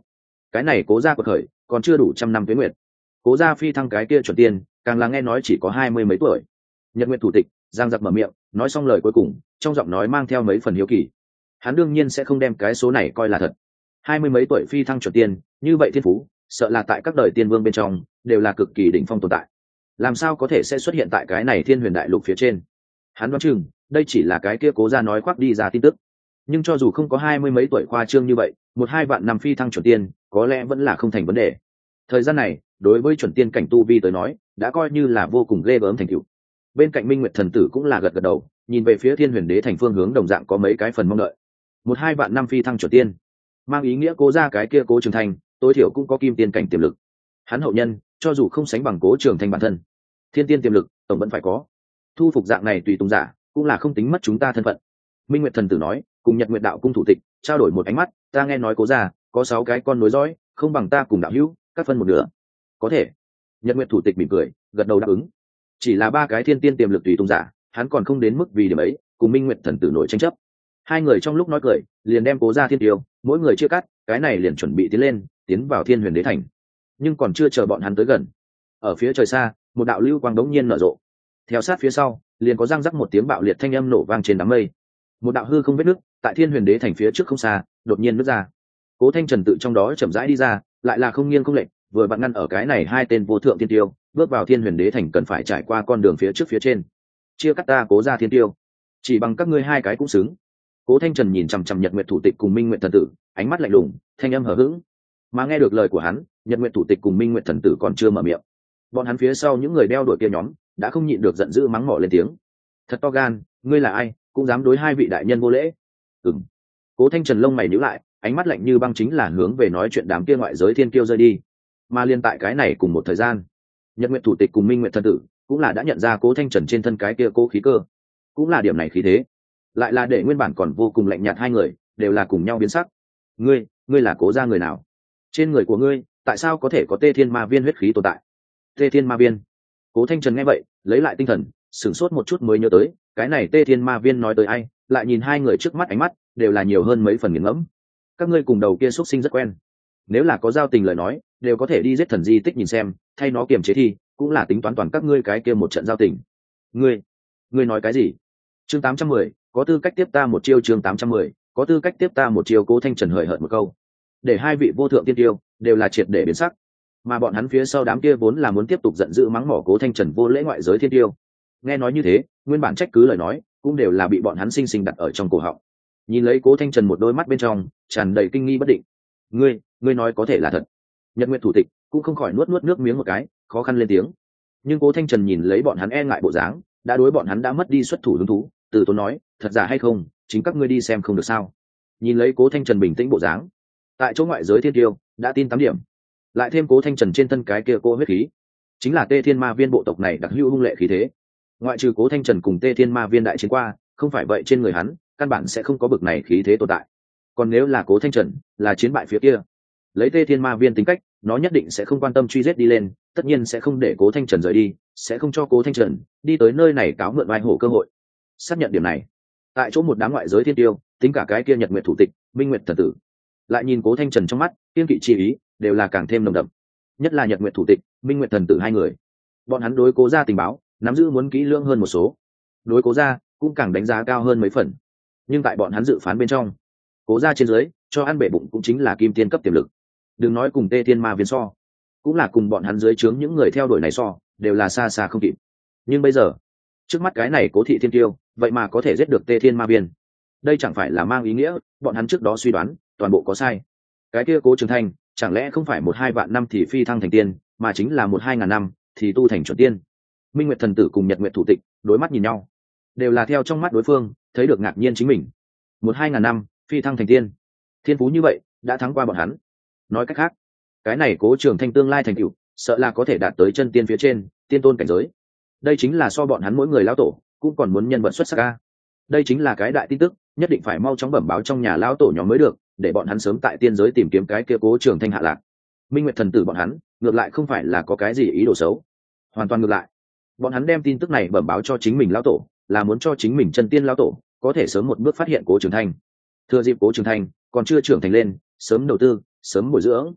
cái này cố gia của khởi còn chưa đủ trăm năm tuế nguyệt. Cố gia phi thăng cái kia chuẩn tiên càng là nghe nói chỉ có hai mươi mấy tuổi. Nhật Nguyệt thủ tịch giang giặc mở miệng nói xong lời cuối cùng, trong giọng nói mang theo mấy phần hiếu kỳ. Hắn đương nhiên sẽ không đem cái số này coi là thật. Hai mươi mấy tuổi phi thăng chuẩn tiên, như vậy thiên phú sợ là tại các đời tiên vương bên trong đều là cực kỳ đỉnh phong tồn tại. Làm sao có thể sẽ xuất hiện tại cái này thiên huyền đại lục phía trên? Hắn đoán chừng đây chỉ là cái kia cố gia nói khoác đi ra tin tức. Nhưng cho dù không có hai mươi mấy tuổi khoa trương như vậy, một hai vạn năm phi thăng chuẩn tiên có lẽ vẫn là không thành vấn đề. Thời gian này đối với chuẩn tiên cảnh tu vi tới nói đã coi như là vô cùng ghê gớm thành tựu. Bên cạnh Minh Nguyệt thần tử cũng là gật gật đầu, nhìn về phía thiên huyền đế thành phương hướng đồng dạng có mấy cái phần mong đợi. Một hai vạn năm phi thăng chuẩn tiên mang ý nghĩa cố gia cái kia cố trường thành tối thiểu cũng có kim tiên cảnh tiềm lực. Hắn hậu nhân cho dù không sánh bằng cố trường thành bản thân, thiên tiên tiềm lực tổng vẫn phải có. Thu phục dạng này tùy tùng giả cũng là không tính mất chúng ta thân phận. Minh Nguyệt thần tử nói, cùng Nhật Nguyệt đạo cung thủ tịch trao đổi một ánh mắt, ta nghe nói cố gia có sáu cái con nối dõi, không bằng ta cùng đạo hữu các phân một nửa. Có thể. Nhật Nguyệt thủ tịch mỉm cười gật đầu đáp ứng. Chỉ là ba cái thiên tiên tiềm lực tùy tùng giả, hắn còn không đến mức vì điểm ấy cùng Minh Nguyệt thần tử nổi tranh chấp. Hai người trong lúc nói cười liền đem cố gia thiên tiêu mỗi người chia cắt, cái này liền chuẩn bị tiến lên tiến vào thiên huyền đế thành. Nhưng còn chưa chờ bọn hắn tới gần, ở phía trời xa một đạo lưu quang đống nhiên nở rộ, theo sát phía sau liền có răng rắc một tiếng bạo liệt thanh âm nổ vang trên đám mây. Một đạo hư không vết nứt tại thiên huyền đế thành phía trước không xa đột nhiên nứt ra. Cố Thanh Trần tự trong đó chậm rãi đi ra, lại là không nghiêng không lệch, vừa vặn ngăn ở cái này hai tên vô thượng thiên tiêu bước vào thiên huyền đế thành cần phải trải qua con đường phía trước phía trên. Chia cắt ta cố gia thiên tiêu, chỉ bằng các ngươi hai cái cũng xứng. Cố Thanh Trần nhìn chằm chằm Nhật Nguyệt thủ tịch cùng Minh Nguyệt thần tử, ánh mắt lạnh lùng, thanh âm hờ hững. Mà nghe được lời của hắn, Nhật Nguyệt thủ tịch cùng Minh Nguyệt thần tử còn chưa mở miệng, bọn hắn phía sau những người đeo đuổi kia nhóm đã không nhịn được giận dữ mắng mỏ lên tiếng. Thật to gan, ngươi là ai, cũng dám đối hai vị đại nhân vô lễ? Ừm. Cố Thanh Trần lông mày nhíu lại, ánh mắt lạnh như băng, chính là hướng về nói chuyện đám kia ngoại giới thiên kiêu rơi đi. Mà liên tại cái này cùng một thời gian, Nhật Nguyệt thủ tịch cùng Minh Nguyệt thần tử cũng là đã nhận ra Cố Thanh Trần trên thân cái kia cố khí cơ, cũng là điểm này khí thế, lại là để nguyên bản còn vô cùng lạnh nhạt hai người đều là cùng nhau biến sắc. Ngươi, ngươi là Cố gia người nào? Trên người của ngươi tại sao có thể có Tê Thiên Ma Viên huyết khí tồn tại? Tê Thiên Ma Viên? Cố Thanh Trần nghe vậy lấy lại tinh thần, sửng sốt một chút mới nhớ tới cái này Tê Thiên Ma Viên nói tới ai, lại nhìn hai người trước mắt ánh mắt đều là nhiều hơn mấy phần nghiền ngẫm. Các ngươi cùng đầu kia xuất sinh rất quen, nếu là có giao tình lời nói đều có thể đi giết thần di tích nhìn xem, thay nó kiềm chế thi cũng là tính toán toàn các ngươi cái kia một trận giao tình. Ngươi, ngươi nói cái gì? Chương tám trăm mười, có tư cách tiếp ta một chiêu. Chương tám trăm mười, có tư cách tiếp ta một chiêu. Cố Thanh Trần hời hợt một câu, để hai vị vô thượng tiên tiêu đều là triệt để biến sắc. Mà bọn hắn phía sau đám kia vốn là muốn tiếp tục giận dữ mắng mỏ Cố Thanh Trần vô lễ ngoại giới thiên tiêu, nghe nói như thế nguyên bản trách cứ lời nói cũng đều là bị bọn hắn sinh sinh đặt ở trong cổ họng. Nhìn lấy Cố Thanh Trần một đôi mắt bên trong tràn đầy kinh nghi bất định. Ngươi, ngươi nói có thể là thật? Nhật Nguyệt thủ tịch cũng không khỏi nuốt nuốt nước miếng một cái, khó khăn lên tiếng. Nhưng Cố Thanh Trần nhìn lấy bọn hắn e ngại bộ dáng, đã đối bọn hắn đã mất đi xuất thủ hứng thú, từ tốn nói, thật giả hay không chính các ngươi đi xem không được sao? Nhìn lấy Cố Thanh Trần bình tĩnh bộ dáng, tại chỗ ngoại giới thiên tiêu đã tin tám điểm, lại thêm Cố Thanh Trần trên thân cái kia cô huyết khí, chính là Tê Thiên Ma Viên bộ tộc này đặc hữu hung lệ khí thế. Ngoại trừ Cố Thanh Trần cùng Tê Thiên Ma Viên đại chiến qua, không phải vậy trên người hắn căn bản sẽ không có bực này khí thế tồn tại. Còn nếu là Cố Thanh Trần là chiến bại phía kia, lấy Tê Thiên Ma Viên tính cách, nó nhất định sẽ không quan tâm truy giết đi lên, tất nhiên sẽ không để Cố Thanh Trần rời đi, sẽ không cho Cố Thanh Trần đi tới nơi này cáo mượn oai hổ cơ hội. Xác nhận điểm này, tại chỗ một đám ngoại giới thiên tiêu, tính cả cái kia Nhật Nguyệt thủ tịch, Minh Nguyệt thần tử, lại nhìn Cố Thanh Trần trong mắt kiên kỵ chi ý đều là càng thêm nồng đậm. Nhất là Nhật Nguyệt thủ tịch, Minh Nguyệt thần tử hai người, bọn hắn đối Cố gia tình báo nắm giữ muốn kỹ lưỡng hơn một số, đối Cố gia cũng càng đánh giá cao hơn mấy phần. Nhưng tại bọn hắn dự phán bên trong, Cố gia trên dưới cho ăn bể bụng cũng chính là kim tiên cấp tiềm lực. Đừng nói cùng Tê Thiên Ma Viên so, cũng là cùng bọn hắn dưới trướng những người theo đuổi này so, đều là xa xa không kịp. Nhưng bây giờ, trước mắt cái này Cố thị thiên tiêu, vậy mà có thể giết được Tê Thiên Ma Viên. Đây chẳng phải là mang ý nghĩa bọn hắn trước đó suy đoán toàn bộ có sai. Cái kia Cố Trường Thanh chẳng lẽ không phải một hai vạn năm thì phi thăng thành tiên, mà chính là một hai ngàn năm thì tu thành chuẩn tiên? Minh Nguyệt thần tử cùng Nhật Nguyệt thủ tịch đối mắt nhìn nhau, đều là theo trong mắt đối phương thấy được ngạc nhiên chính mình. Một hai ngàn năm phi thăng thành tiên, thiên phú như vậy đã thắng qua bọn hắn. Nói cách khác, cái này Cố Trường Thanh tương lai thành tựu sợ là có thể đạt tới chân tiên phía trên, tiên tôn cảnh giới. Đây chính là so bọn hắn mỗi người lão tổ cũng còn muốn nhân vật xuất sắc ca. Đây chính là cái đại tin tức, nhất định phải mau chóng bẩm báo trong nhà lão tổ nhóm mới được, để bọn hắn sớm tại tiên giới tìm kiếm cái kia Cố Trường Thanh hạ lạc. Minh Nguyệt thần tử bọn hắn ngược lại không phải là có cái gì ý đồ xấu, hoàn toàn ngược lại, bọn hắn đem tin tức này bẩm báo cho chính mình lão tổ, là muốn cho chính mình chân tiên lão tổ có thể sớm một bước phát hiện Cố Trường Thanh. Thừa dịp Cố Trường Thanh còn chưa trưởng thành lên, sớm đầu tư, sớm bồi dưỡng,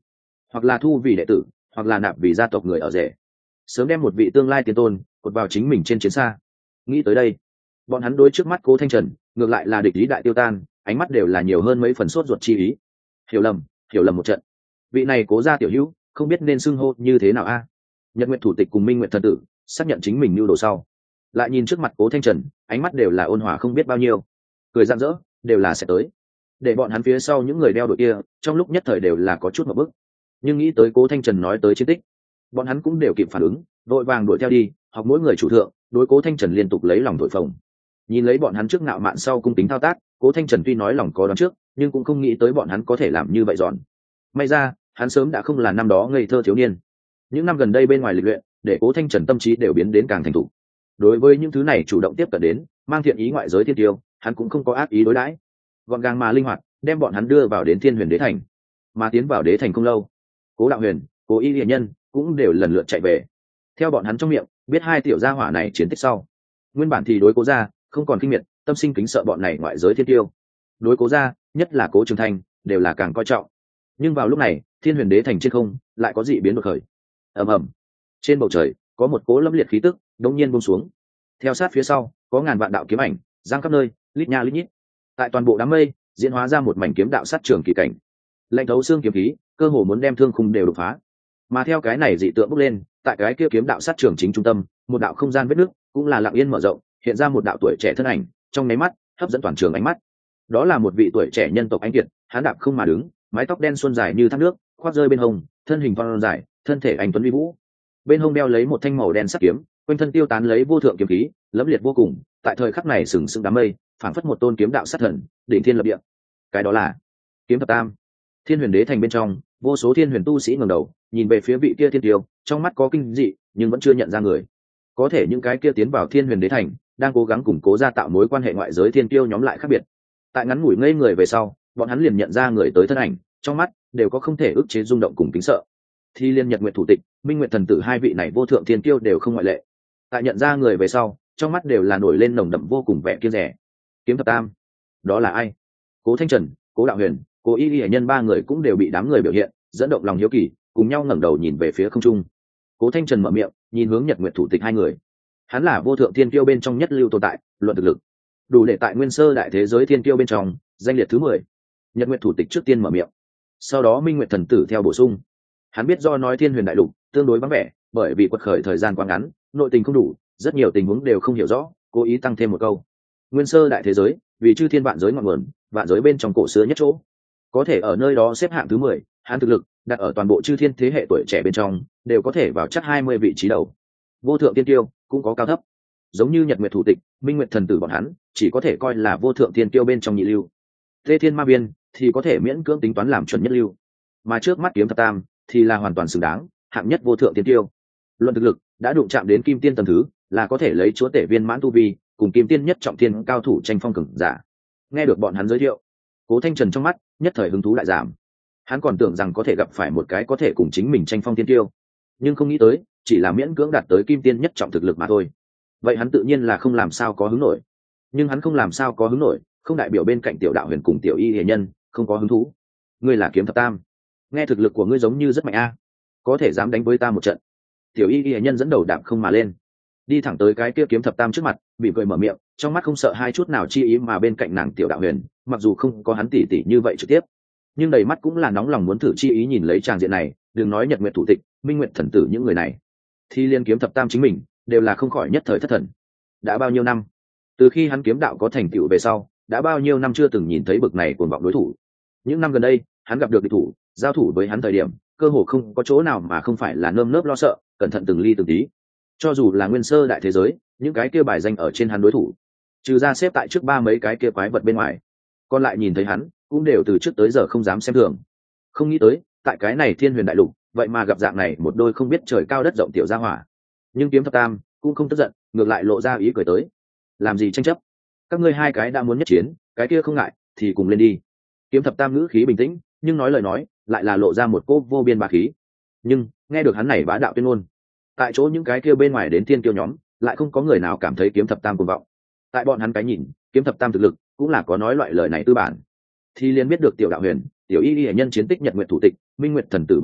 hoặc là thu vì đệ tử, hoặc là nạp vì gia tộc người ở rể, sớm đem một vị tương lai tiền tôn cột vào chính mình trên chiến xa. Nghĩ tới đây, bọn hắn đối trước mắt Cố Thanh Trần ngược lại là địch ý đại tiêu tan, ánh mắt đều là nhiều hơn mấy phần sốt ruột chi ý. Hiểu lầm, hiểu lầm một trận. Vị này Cố gia tiểu hữu, không biết nên xưng hô như thế nào a? Nhật Nguyệt thủ tịch cùng Minh Nguyệt thần tử xác nhận chính mình mưu đồ sau, lại nhìn trước mặt Cố Thanh Trần, ánh mắt đều là ôn hòa không biết bao nhiêu, cười rạng rỡ, đều là sẽ tới. Để bọn hắn phía sau những người đeo đội kia, trong lúc nhất thời đều là có chút một bức. Nhưng nghĩ tới Cố Thanh Trần nói tới chiến tích, bọn hắn cũng đều kịp phản ứng, vội vàng đuổi theo đi, học mỗi người chủ thượng, đối Cố Thanh Trần liên tục lấy lòng thổi phồng. Nhìn lấy bọn hắn trước ngạo mạn sau cung kính thao tác, Cố Thanh Trần tuy nói lòng có đoán trước, nhưng cũng không nghĩ tới bọn hắn có thể làm như vậy giòn. May ra, hắn sớm đã không là năm đó ngây thơ thiếu niên. Những năm gần đây bên ngoài lịch luyện, để Cố Thanh Trần tâm trí đều biến đến càng thành thục. Đối với những thứ này chủ động tiếp cận đến, mang thiện ý ngoại giới thiên tiêu, hắn cũng không có ác ý đối đãi, gọn gàng mà linh hoạt, đem bọn hắn đưa vào đến Thiên Huyền Đế thành. Mà tiến vào đế thành không lâu, Cố Đạo Huyền, Cố Y Lệ Nhân cũng đều lần lượt chạy về. Theo bọn hắn trong miệng, biết hai tiểu gia hỏa này chiến tích sau, nguyên bản thì đối Cố gia không còn kinh miệt, tâm sinh kính sợ bọn này ngoại giới thiên tiêu. Đối Cố gia, nhất là Cố Trường Thanh, đều là càng coi trọng. Nhưng vào lúc này, Thiên Huyền Đế thành trên không lại có dị biến đột khởi. Ầm ầm. Trên bầu trời có một cỗ lâm liệt khí tức đột nhiên buông xuống. Theo sát phía sau, có ngàn vạn đạo kiếm ảnh giang khắp nơi, lít nha lít nhít. Tại toàn bộ đám mây, diễn hóa ra một mảnh kiếm đạo sát trường kỳ cảnh. Lạnh thấu xương kiếm khí, cơ hồ muốn đem thương khung đều đột phá. Mà theo cái này dị tượng bốc lên, tại cái kia kiếm đạo sát trường chính trung tâm, một đạo không gian vết nước cũng là lặng yên mở rộng, hiện ra một đạo tuổi trẻ thân ảnh, trong nháy mắt hấp dẫn toàn trường ánh mắt. Đó là một vị tuổi trẻ nhân tộc anh kiệt, hắn đạp không mà đứng, mái tóc đen xuân dài như thác nước, khoác rơi bên hông, thân hình phong dài, thân thể anh tuấn uy vũ. Bên hông đeo lấy một thanh màu đen sắc kiếm, quanh thân tiêu tán lấy vô thượng kiếm khí, lẫm liệt vô cùng, tại thời khắc này sừng sững đám mây, phảng phất một tôn kiếm đạo sát thần, đỉnh thiên lập địa. Cái đó là Kiếm Thập Tam. Thiên Huyền Đế thành bên trong, vô số thiên huyền tu sĩ ngẩng đầu, nhìn về phía vị kia thiên tiêu, trong mắt có kinh dị, nhưng vẫn chưa nhận ra người. Có thể những cái kia tiến vào Thiên Huyền Đế thành, đang cố gắng củng cố ra tạo mối quan hệ ngoại giới thiên tiêu nhóm lại khác biệt. Tại ngắn ngủi ngây người về sau, bọn hắn liền nhận ra người tới thân ảnh, trong mắt đều có không thể ức chế rung động cùng kính sợ. Thi Liên Nhật Nguyệt thủ tịch, Minh Nguyệt thần tử hai vị này vô thượng thiên tiêu đều không ngoại lệ. Tại nhận ra người về sau, trong mắt đều là nổi lên nồng đậm vô cùng vẻ kiêng dè. Kiếm Thập Tam, đó là ai? Cố Thanh Trần, Cố Đạo Huyền, Cố Y Y nhân ba người cũng đều bị đám người biểu hiện dẫn động lòng hiếu kỳ, cùng nhau ngẩng đầu nhìn về phía không trung. Cố Thanh Trần mở miệng, nhìn hướng Nhật Nguyệt thủ tịch hai người. Hắn là vô thượng thiên kiêu bên trong nhất lưu tồn tại, luận thực lực, đủ để tại nguyên sơ đại thế giới thiên kiêu bên trong danh liệt thứ mười. Nhật Nguyệt thủ tịch trước tiên mở miệng, sau đó Minh Nguyệt thần tử theo bổ sung. Hắn biết do nói Thiên Huyền đại lục tương đối vắng vẻ, bởi vì quật khởi thời gian quá ngắn, nội tình không đủ, rất nhiều tình huống đều không hiểu rõ, cố ý tăng thêm một câu. Nguyên sơ đại thế giới, vì chư thiên vạn giới ngọn nguồn, vạn giới bên trong cổ xưa nhất chỗ, có thể ở nơi đó xếp hạng thứ mười, hắn thực lực đặt ở toàn bộ chư thiên thế hệ tuổi trẻ bên trong, đều có thể vào chắc hai mươi vị trí đầu. Vô thượng tiên tiêu cũng có cao thấp, giống như Nhật Nguyệt thủ tịch, Minh Nguyệt thần tử bọn hắn, chỉ có thể coi là vô thượng tiên tiêu bên trong nhị lưu. Tê Thiên Ma Viên thì có thể miễn cưỡng tính toán làm chuẩn nhất lưu, mà trước mắt Kiếm Thập Tam thì là hoàn toàn xứng đáng, hạng nhất vô thượng tiên tiêu. Luận thực lực, đã đụng chạm đến kim tiên tầng thứ, là có thể lấy chúa tể viên mãn tu vi, cùng kim tiên nhất trọng thiên cao thủ tranh phong cường giả. Nghe được bọn hắn giới thiệu, Cố Thanh Trần trong mắt nhất thời hứng thú lại giảm. Hắn còn tưởng rằng có thể gặp phải một cái có thể cùng chính mình tranh phong tiên tiêu, nhưng không nghĩ tới chỉ là miễn cưỡng đạt tới kim tiên nhất trọng thực lực mà thôi. Vậy hắn tự nhiên là không làm sao có hứng nổi. Nhưng hắn không làm sao có hứng nổi, không đại biểu bên cạnh Tiểu Đạo Huyền cùng Tiểu Y Hề Nhân không có hứng thú. Ngươi là Kiếm Thập Tam, nghe thực lực của ngươi giống như rất mạnh a, có thể dám đánh với ta một trận. Tiểu Y Hề Nhân dẫn đầu đạp không mà lên, đi thẳng tới cái kia Kiếm Thập Tam trước mặt, bị cười mở miệng, trong mắt không sợ hai chút nào chi ý. Mà bên cạnh nàng Tiểu Đạo Huyền, mặc dù không có hắn tỉ tỉ như vậy trực tiếp, nhưng đầy mắt cũng là nóng lòng muốn thử chi ý. Nhìn lấy tràng diện này, đừng nói Nhật Nguyệt thủ tịch, Minh Nguyệt thần tử những người này, thì liên Kiếm Thập Tam chính mình đều là không khỏi nhất thời thất thần. Đã bao nhiêu năm, từ khi hắn kiếm đạo có thành tựu về sau, đã bao nhiêu năm chưa từng nhìn thấy bực này cuồng vọng đối thủ. Những năm gần đây, hắn gặp được địch thủ, giao thủ với hắn thời điểm, cơ hồ không có chỗ nào mà không phải là nơm nớp lo sợ, cẩn thận từng ly từng tí. Cho dù là nguyên sơ đại thế giới, những cái kia bài danh ở trên hắn đối thủ, trừ ra xếp tại trước ba mấy cái kia quái vật bên ngoài, còn lại nhìn thấy hắn cũng đều từ trước tới giờ không dám xem thường. Không nghĩ tới, tại cái này Thiên Huyền đại lục, vậy mà gặp dạng này một đôi không biết trời cao đất rộng tiểu gia hỏa. Nhưng Kiếm Thập Tam cũng không tức giận, ngược lại lộ ra ý cười tới. Làm gì tranh chấp? Các ngươi hai cái đã muốn nhất chiến, cái kia không ngại thì cùng lên đi. Kiếm Thập Tam ngữ khí bình tĩnh, nhưng nói lời nói lại là lộ ra một cỗ vô biên bá khí. Nhưng nghe được hắn này bá đạo tuyên ngôn, tại chỗ những cái kia bên ngoài đến thiên kiêu nhóm, lại không có người nào cảm thấy Kiếm Thập Tam cuồng vọng. Tại bọn hắn cái nhìn, Kiếm Thập Tam thực lực cũng là có nói loại lời này tư bản. Thì liền biết được Tiểu Đạo Huyền, Tiểu Y Y nhân chiến tích Nhật Nguyệt thủ tịch, Minh Nguyệt thần tử bọn hắn,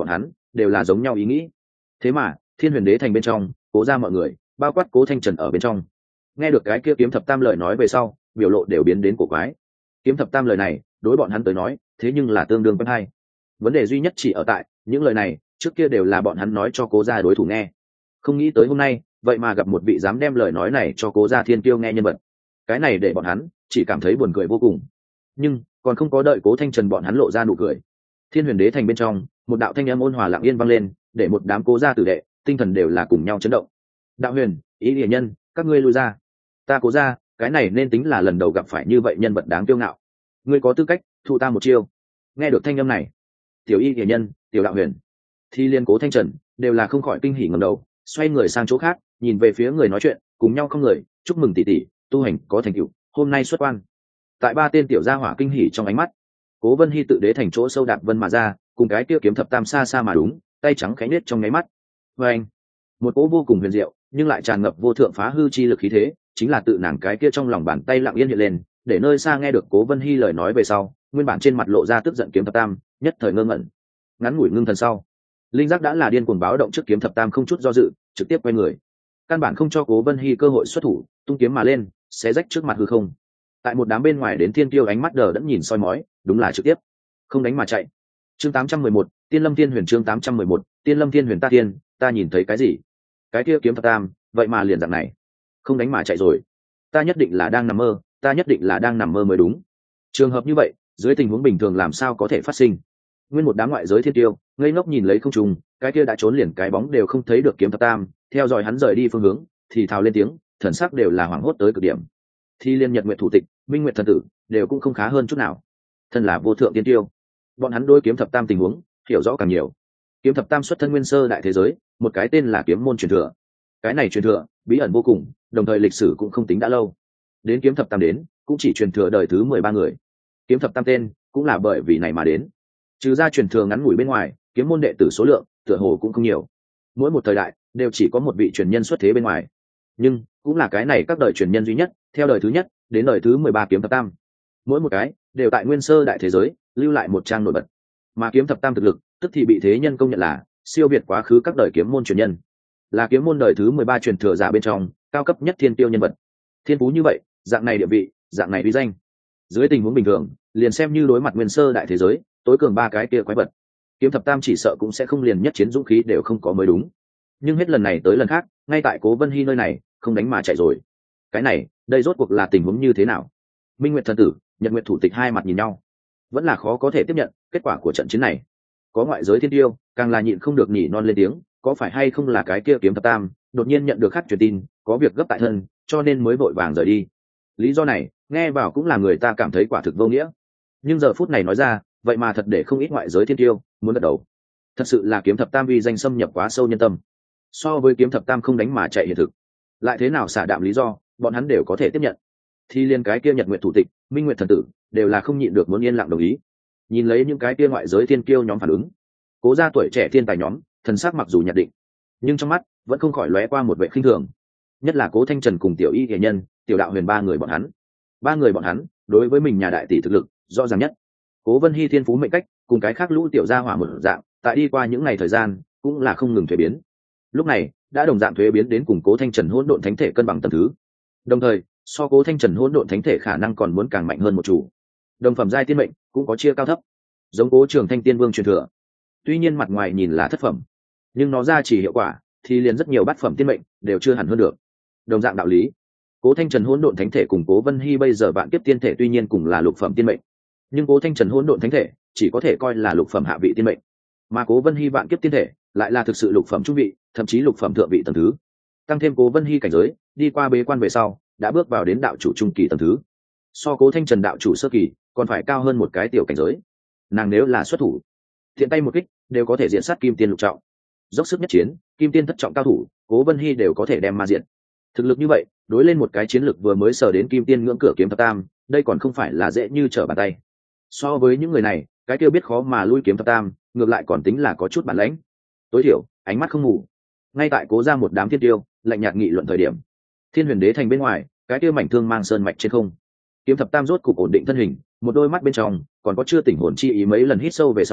đều là giống nhau ý nghĩ. Thế mà thiên huyền đế thành bên trong, cố ra mọi người bao quát cố thanh trần ở bên trong, nghe được cái kia kiếm thập tam lời nói về sau, biểu lộ đều biến đến cổ quái. Kiếm thập tam lời này đối bọn hắn tới nói thế nhưng là tương đương quen hay. Vấn đề duy nhất chỉ ở tại những lời này trước kia đều là bọn hắn nói cho cố gia đối thủ nghe, không nghĩ tới hôm nay vậy mà gặp một vị dám đem lời nói này cho cố gia thiên kiêu nghe nhân vật. Cái này để bọn hắn chỉ cảm thấy buồn cười vô cùng. Nhưng còn không có đợi cố thanh trần bọn hắn lộ ra nụ cười, thiên huyền đế thành bên trong một đạo thanh âm ôn hòa lặng yên vang lên, để một đám cố gia tử đệ tinh thần đều là cùng nhau chấn động. Đạo huyền, ý địa nhân, các ngươi lui ra. Ta cố gia cái này nên tính là lần đầu gặp phải như vậy nhân vật đáng kiêu ngạo, ngươi có tư cách thụ ta một chiêu. Nghe được thanh âm này, tiểu y địa nhân, tiểu đạo huyền, thì liên cố thanh trần đều là không khỏi kinh hỉ ngẩng đầu, xoay người sang chỗ khác, nhìn về phía người nói chuyện, cùng nhau không người chúc mừng tỷ tỷ tu hành có thành tựu, hôm nay xuất quan. Tại ba tên tiểu gia hỏa kinh hỉ trong ánh mắt, cố vân hy tự đế thành chỗ sâu đạp vân mà ra, cùng cái kia kiếm thập tam xa xa mà đúng, tay trắng khẽ nết trong nháy mắt. Và anh, một cỗ vô cùng huyền diệu nhưng lại tràn ngập vô thượng phá hư chi lực khí thế, chính là tự nàng cái kia trong lòng bàn tay lặng yên hiện lên, để nơi xa nghe được cố vân hy lời nói về sau, nguyên bản trên mặt lộ ra tức giận kiếm thập tam nhất thời ngơ ngẩn. Ngắn ngủi ngưng thần sau, linh giác đã là điên cuồng báo động trước kiếm thập tam không chút do dự trực tiếp quay người, căn bản không cho cố vân hy cơ hội xuất thủ, tung kiếm mà lên, xé rách trước mặt hư không. Tại một đám bên ngoài đến thiên tiêu ánh mắt đờ đẫn nhìn soi mói, đúng là trực tiếp không đánh mà chạy. Chương tám trăm mười một, Tiên Lâm Thiên Huyền. Chương tám trăm mười một, Tiên Lâm Thiên Huyền. Ta tiên, ta nhìn thấy cái gì? Cái kia kiếm thập tam vậy mà liền dạng này không đánh mà chạy rồi. Ta nhất định là đang nằm mơ, ta nhất định là đang nằm mơ mới đúng. Trường hợp như vậy dưới tình huống bình thường làm sao có thể phát sinh? Nguyên một đám ngoại giới thiên tiêu ngây ngốc nhìn lấy không trùng, cái kia đã trốn liền cái bóng đều không thấy được kiếm thập tam, theo dõi hắn rời đi phương hướng thì thào lên tiếng, thần sắc đều là hoảng hốt tới cực điểm. Thi liên nhật nguyện thủ tịch, minh nguyện thần tử đều cũng không khá hơn chút nào. Thân là vô thượng tiên tiêu, bọn hắn đối kiếm thập tam tình huống hiểu rõ càng nhiều. Kiếm thập tam xuất thân nguyên sơ đại thế giới, một cái tên là kiếm môn truyền thừa. Cái này truyền thừa bí ẩn vô cùng, đồng thời lịch sử cũng không tính đã lâu. Đến kiếm thập tam đến cũng chỉ truyền thừa đời thứ mười ba người. Kiếm thập tam tên cũng là bởi vì này mà đến. Trừ ra truyền thừa ngắn ngủi bên ngoài, kiếm môn đệ tử số lượng tựa hồ cũng không nhiều. Mỗi một thời đại đều chỉ có một vị truyền nhân xuất thế bên ngoài, nhưng cũng là cái này các đời truyền nhân duy nhất, theo đời thứ nhất đến đời thứ mười ba kiếm thập tam, mỗi một cái đều tại nguyên sơ đại thế giới lưu lại một trang nổi bật. Mà kiếm thập tam thực lực tức thì bị thế nhân công nhận là siêu việt quá khứ các đời kiếm môn truyền nhân, là kiếm môn đời thứ mười ba truyền thừa giả bên trong cao cấp nhất thiên tiêu nhân vật. Thiên phú như vậy, dạng này địa vị, dạng này uy danh, dưới tình huống bình thường liền xem như đối mặt nguyên sơ đại thế giới tối cường ba cái kia quái vật, kiếm thập tam chỉ sợ cũng sẽ không liền nhất chiến dũng khí đều không có mới đúng. Nhưng hết lần này tới lần khác, ngay tại cố vân hy nơi này không đánh mà chạy rồi. Cái này đây rốt cuộc là tình huống như thế nào? Minh nguyệt thần tử, nhật nguyệt thủ tịch hai mặt nhìn nhau, vẫn là khó có thể tiếp nhận kết quả của trận chiến này. Có ngoại giới thiên tiêu càng là nhịn không được nhỉ non lên tiếng, có phải hay không là cái kia kiếm thập tam đột nhiên nhận được khắc truyền tin, có việc gấp tại thân cho nên mới vội vàng rời đi. Lý do này nghe vào cũng là người ta cảm thấy quả thực vô nghĩa, nhưng giờ phút này nói ra vậy mà thật để không ít ngoại giới thiên tiêu muốn gật đầu. Thật sự là kiếm thập tam uy danh xâm nhập quá sâu nhân tâm. So với kiếm thập tam không đánh mà chạy hiện thực, lại thế nào xả đạm lý do bọn hắn đều có thể tiếp nhận. Thì liên cái kia nhật nguyện thủ tịch, minh nguyện thần tử đều là không nhịn được muốn yên lặng đồng ý. Nhìn lấy những cái kia ngoại giới thiên kiêu nhóm phản ứng, cố ra tuổi trẻ thiên tài nhóm thần sắc mặc dù nhận định, nhưng trong mắt vẫn không khỏi lóe qua một vệ khinh thường. Nhất là cố thanh trần cùng tiểu y nghệ nhân, tiểu đạo huyền ba người bọn hắn ba người bọn hắn đối với mình nhà đại tỷ thực lực rõ ràng nhất. Cố vân hy thiên phú mệnh cách cùng cái khác lũ tiểu gia hỏa một dạng, tại đi qua những ngày thời gian cũng là không ngừng thuế biến, lúc này đã đồng dạng thuế biến đến cùng cố thanh trần hỗn độn thánh thể cân bằng tầm thứ, đồng thời so cố thanh trần hỗn độn thánh thể khả năng còn muốn càng mạnh hơn một chủ. Đồng phẩm giai tiên mệnh cũng có chia cao thấp, giống cố trường thanh tiên vương truyền thừa, tuy nhiên mặt ngoài nhìn là thất phẩm, nhưng nó ra chỉ hiệu quả thì liền rất nhiều bát phẩm tiên mệnh đều chưa hẳn hơn được. Đồng dạng đạo lý, cố thanh trần hỗn độn thánh thể cùng cố vân hy bây giờ vạn kiếp tiên thể tuy nhiên cùng là lục phẩm tiên mệnh, nhưng cố thanh trần hỗn độn thánh thể chỉ có thể coi là lục phẩm hạ vị tiên mệnh, mà cố vân hy vạn kiếp tiên thể lại là thực sự lục phẩm trung vị, thậm chí lục phẩm thượng vị tầng thứ. Tăng thêm cố vân hy cảnh giới đi qua bế quan về sau đã bước vào đến đạo chủ trung kỳ tầng thứ, so cố thanh trần đạo chủ sơ kỳ còn phải cao hơn một cái tiểu cảnh giới. Nàng nếu là xuất thủ, thiện tay một kích đều có thể diện sát kim tiên lục trọng, dốc sức nhất chiến kim tiên thất trọng cao thủ cố vân hy đều có thể đem ma diện. Thực lực như vậy đối lên một cái chiến lực vừa mới sở đến kim tiên ngưỡng cửa kiếm thập tam, đây còn không phải là dễ như trở bàn tay. So với những người này, cái kêu biết khó mà lui kiếm thập tam ngược lại còn tính là có chút bản lãnh. Tối thiểu ánh mắt không ngủ, ngay tại cố ra một đám thiên tiêu lạnh nhạt nghị luận thời điểm, thiên huyền đế thành bên ngoài cái tiêu mảnh thương mang sơn mạch trên không, kiếm thập tam rốt cục ổn định thân hình, một đôi mắt bên trong còn có chưa tỉnh hồn chi ý mấy lần hít sâu về sau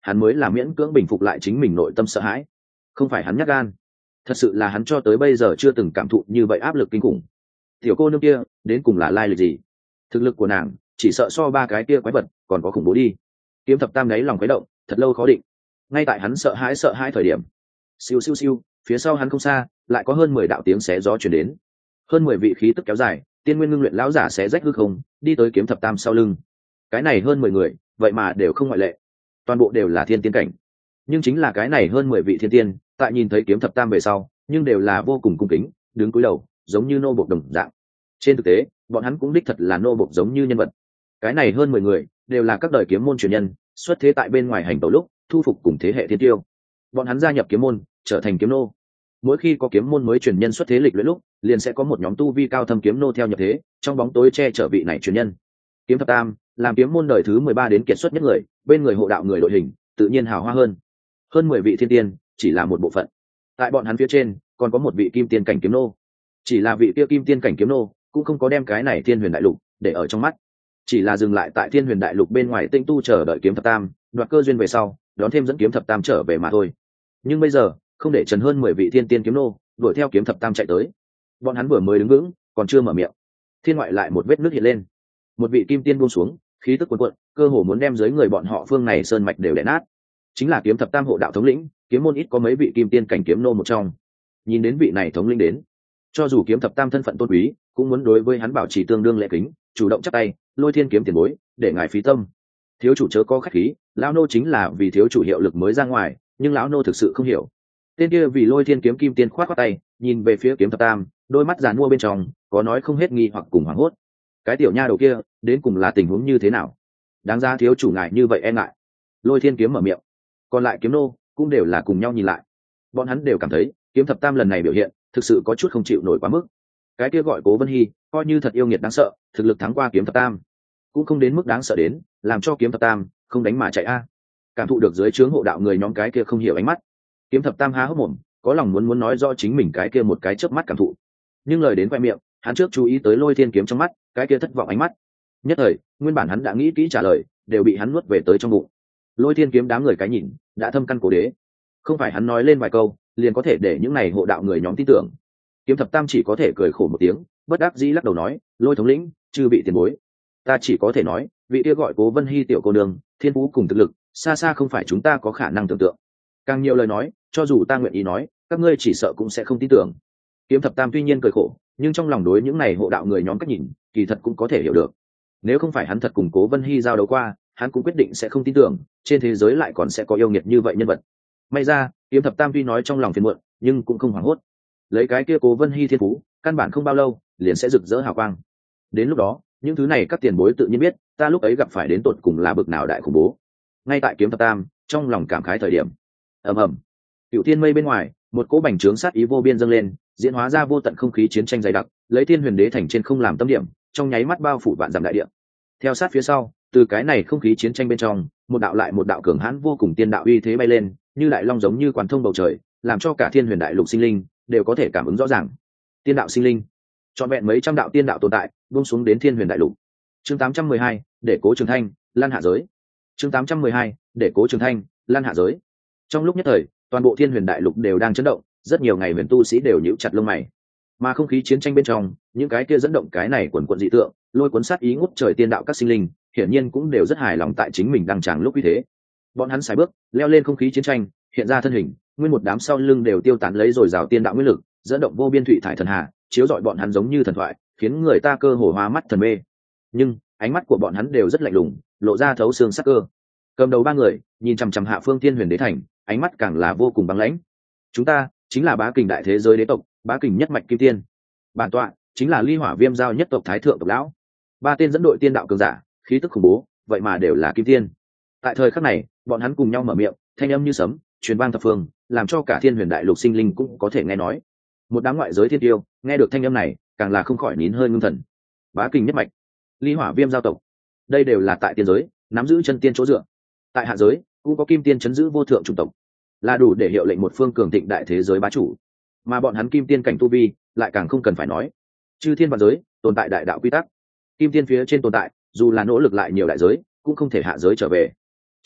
hắn mới là miễn cưỡng bình phục lại chính mình nội tâm sợ hãi. Không phải hắn nhát gan, thật sự là hắn cho tới bây giờ chưa từng cảm thụ như vậy áp lực kinh khủng. Tiểu cô nương kia đến cùng là lai lịch gì? Thực lực của nàng chỉ sợ so ba cái kia quái vật còn có khủng bố đi. Kiếm thập tam đáy lòng khuấy động, thật lâu khó định. Ngay tại hắn sợ hãi sợ hãi thời điểm, siêu siêu siêu, phía sau hắn không xa lại có hơn mười đạo tiếng xé gió truyền đến. Hơn mười vị khí tức kéo dài, tiên nguyên ngưng luyện lão giả xé rách hư không, đi tới kiếm thập tam sau lưng. Cái này hơn mười người, vậy mà đều không ngoại lệ, toàn bộ đều là thiên tiên cảnh. Nhưng chính là cái này hơn mười vị thiên tiên, tại nhìn thấy kiếm thập tam về sau, nhưng đều là vô cùng cung kính, đứng cúi đầu, giống như nô bộc đồng dạng. Trên thực tế, bọn hắn cũng đích thật là nô bộc giống như nhân vật. Cái này hơn mười người, đều là các đời kiếm môn truyền nhân, xuất thế tại bên ngoài hành tẩu lúc, thu phục cùng thế hệ thiên tiêu. Bọn hắn gia nhập kiếm môn, trở thành kiếm nô. Mỗi khi có kiếm môn mới truyền nhân xuất thế lịch luyện lúc, liền sẽ có một nhóm tu vi cao thâm kiếm nô theo nhập thế, trong bóng tối che chở vị này truyền nhân. Kiếm thập tam làm kiếm môn đời thứ mười ba đến kiệt xuất nhất người, bên người hộ đạo người đội hình, tự nhiên hào hoa hơn. Hơn mười vị thiên tiên chỉ là một bộ phận. Tại bọn hắn phía trên, còn có một vị kim tiên cảnh kiếm nô. Chỉ là vị kia kim tiên cảnh kiếm nô, cũng không có đem cái này Thiên Huyền Đại Lục để ở trong mắt, chỉ là dừng lại tại Thiên Huyền Đại Lục bên ngoài tinh tu chờ đợi kiếm thập tam đoạt cơ duyên về sau, đón thêm dẫn kiếm thập tam trở về mà thôi. Nhưng bây giờ, không để trần hơn mười vị thiên tiên kiếm nô đuổi theo kiếm thập tam chạy tới. Bọn hắn vừa mới đứng vững, còn chưa mở miệng, thiên ngoại lại một vết nước hiện lên. Một vị kim tiên buông xuống, khí tức cuồn cuộn, cơ hồ muốn đem dưới người bọn họ phương này sơn mạch đều đè nát. Chính là kiếm thập tam hộ đạo thống lĩnh, kiếm môn ít có mấy vị kim tiên cảnh kiếm nô một trong. Nhìn đến vị này thống lĩnh đến, cho dù kiếm thập tam thân phận tôn quý, cũng muốn đối với hắn bảo trì tương đương lễ kính, chủ động chắp tay, Lôi Thiên kiếm tiền bối, để ngài phí tâm. Thiếu chủ chớ có khách khí, lão nô chính là vì thiếu chủ hiệu lực mới ra ngoài, nhưng lão nô thực sự không hiểu. Tên kia vì Lôi Thiên kiếm kim tiên khoát khoát tay, nhìn về phía kiếm thập tam, đôi mắt giàn mua bên trong có nói không hết nghi hoặc cùng hoảng hốt. Cái tiểu nha đầu kia đến cùng là tình huống như thế nào, đáng ra thiếu chủ ngài như vậy e ngại? Lôi Thiên kiếm mở miệng, còn lại kiếm nô cũng đều là cùng nhau nhìn lại. Bọn hắn đều cảm thấy kiếm thập tam lần này biểu hiện thực sự có chút không chịu nổi quá mức. Cái kia gọi Cố Vân Hy coi như thật yêu nghiệt đáng sợ, thực lực thắng qua kiếm thập tam cũng không đến mức đáng sợ đến làm cho kiếm thập tam không đánh mà chạy a. Cảm thụ được dưới trướng hộ đạo người nhóm cái kia không hiểu ánh mắt, kiếm thập tam há hốc mồm, có lòng muốn muốn nói do chính mình cái kia một cái chớp mắt cảm thụ, nhưng lời đến khoe miệng, hắn trước chú ý tới Lôi Thiên kiếm trong mắt cái kia thất vọng ánh mắt. Nhất thời, nguyên bản hắn đã nghĩ kỹ trả lời, đều bị hắn nuốt về tới trong bụng. Lôi Thiên kiếm đám người cái nhìn đã thâm căn cố đế, không phải hắn nói lên vài câu liền có thể để những này hộ đạo người nhóm tin tưởng. Kiếm thập tam chỉ có thể cười khổ một tiếng, bất đắc dĩ lắc đầu nói, Lôi thống lĩnh, chư bị tiền bối, ta chỉ có thể nói, vị kia gọi Cố Vân Hy tiểu cô nương, thiên phú cùng thực lực xa xa không phải chúng ta có khả năng tưởng tượng. Càng nhiều lời nói, cho dù ta nguyện ý nói, các ngươi chỉ sợ cũng sẽ không tin tưởng. Kiếm thập tam tuy nhiên cười khổ, nhưng trong lòng đối những này hộ đạo người nhóm cách nhìn, kỳ thật cũng có thể hiểu được. Nếu không phải hắn thật cùng Cố Vân Hy giao đấu qua, hắn cũng quyết định sẽ không tin tưởng trên thế giới lại còn sẽ có yêu nghiệt như vậy nhân vật. May ra, kiếm thập tam tuy nói trong lòng phiền muộn, nhưng cũng không hoảng hốt. Lấy cái kia Cố Vân Hy thiên phú, căn bản không bao lâu liền sẽ rực rỡ hào quang. Đến lúc đó, những thứ này các tiền bối tự nhiên biết, ta lúc ấy gặp phải đến tột cùng là bực nào đại khủng bố. Ngay tại kiếm thập tam trong lòng cảm khái thời điểm, ầm ầm, cựu thiên mây bên ngoài, một cỗ bành trướng sát ý vô biên dâng lên, diễn hóa ra vô tận không khí chiến tranh dày đặc, lấy Thiên Huyền Đế thành trên không làm tâm điểm, trong nháy mắt bao phủ vạn dặm đại địa. Theo sát phía sau, từ cái này không khí chiến tranh bên trong, một đạo lại một đạo cường hãn vô cùng tiên đạo uy thế bay lên, như đại long giống như quán thông bầu trời, làm cho cả Thiên Huyền Đại Lục sinh linh đều có thể cảm ứng rõ ràng. Tiên đạo sinh linh, trọn vẹn mấy trăm đạo tiên đạo tồn tại, buông xuống đến Thiên Huyền Đại Lục. Chương tám trăm mười hai, để Cố Trường Thanh lan hạ giới. Chương tám trăm mười hai, để Cố Trường Thanh lan hạ giới. Trong lúc nhất thời, toàn bộ Thiên Huyền Đại Lục đều đang chấn động, rất nhiều ngày huyền tu sĩ đều nhíu chặt lông mày. Mà không khí chiến tranh bên trong, những cái kia dẫn động cái này quần quần dị tượng, lôi cuốn sát ý ngút trời tiên đạo các sinh linh, hiển nhiên cũng đều rất hài lòng tại chính mình đang tràng lúc như thế. Bọn hắn sải bước, leo lên không khí chiến tranh, hiện ra thân hình, nguyên một đám sau lưng đều tiêu tán lấy rồi rào tiên đạo nguyên lực, dẫn động vô biên thủy thải thần hà, chiếu rọi bọn hắn giống như thần thoại, khiến người ta cơ hồ hoa mắt thần mê. Nhưng ánh mắt của bọn hắn đều rất lạnh lùng, lộ ra thấu xương sắc cơ. Cầm đầu ba người nhìn chằm chằm hạ phương Thiên Huyền Đế thành, ánh mắt càng là vô cùng băng lãnh. Chúng ta chính là bá kình đại thế giới đế tộc, bá kình nhất mạch kim tiên. Bản tọa chính là Ly Hỏa Viêm giao nhất tộc thái thượng tộc lão. Ba tên dẫn đội tiên đạo cường giả, khí tức khủng bố, vậy mà đều là kim tiên. Tại thời khắc này, bọn hắn cùng nhau mở miệng, thanh âm như sấm, truyền vang thập phương, làm cho cả Thiên Huyền Đại Lục sinh linh cũng có thể nghe nói. Một đám ngoại giới thiên tiêu, nghe được thanh âm này, càng là không khỏi nín hơi ngưng thần. Bá kình nhất mạch, Ly Hỏa Viêm giao tộc, đây đều là tại tiên giới nắm giữ chân tiên chỗ dựa. Tại hạ giới cũng có kim tiên chấn giữ vô thượng chủng tộc, là đủ để hiệu lệnh một phương cường thịnh đại thế giới bá chủ. Mà bọn hắn kim tiên cảnh tu vi lại càng không cần phải nói. Chư thiên vạn giới tồn tại đại đạo quy tắc, kim tiên phía trên tồn tại, dù là nỗ lực lại nhiều đại giới cũng không thể hạ giới trở về.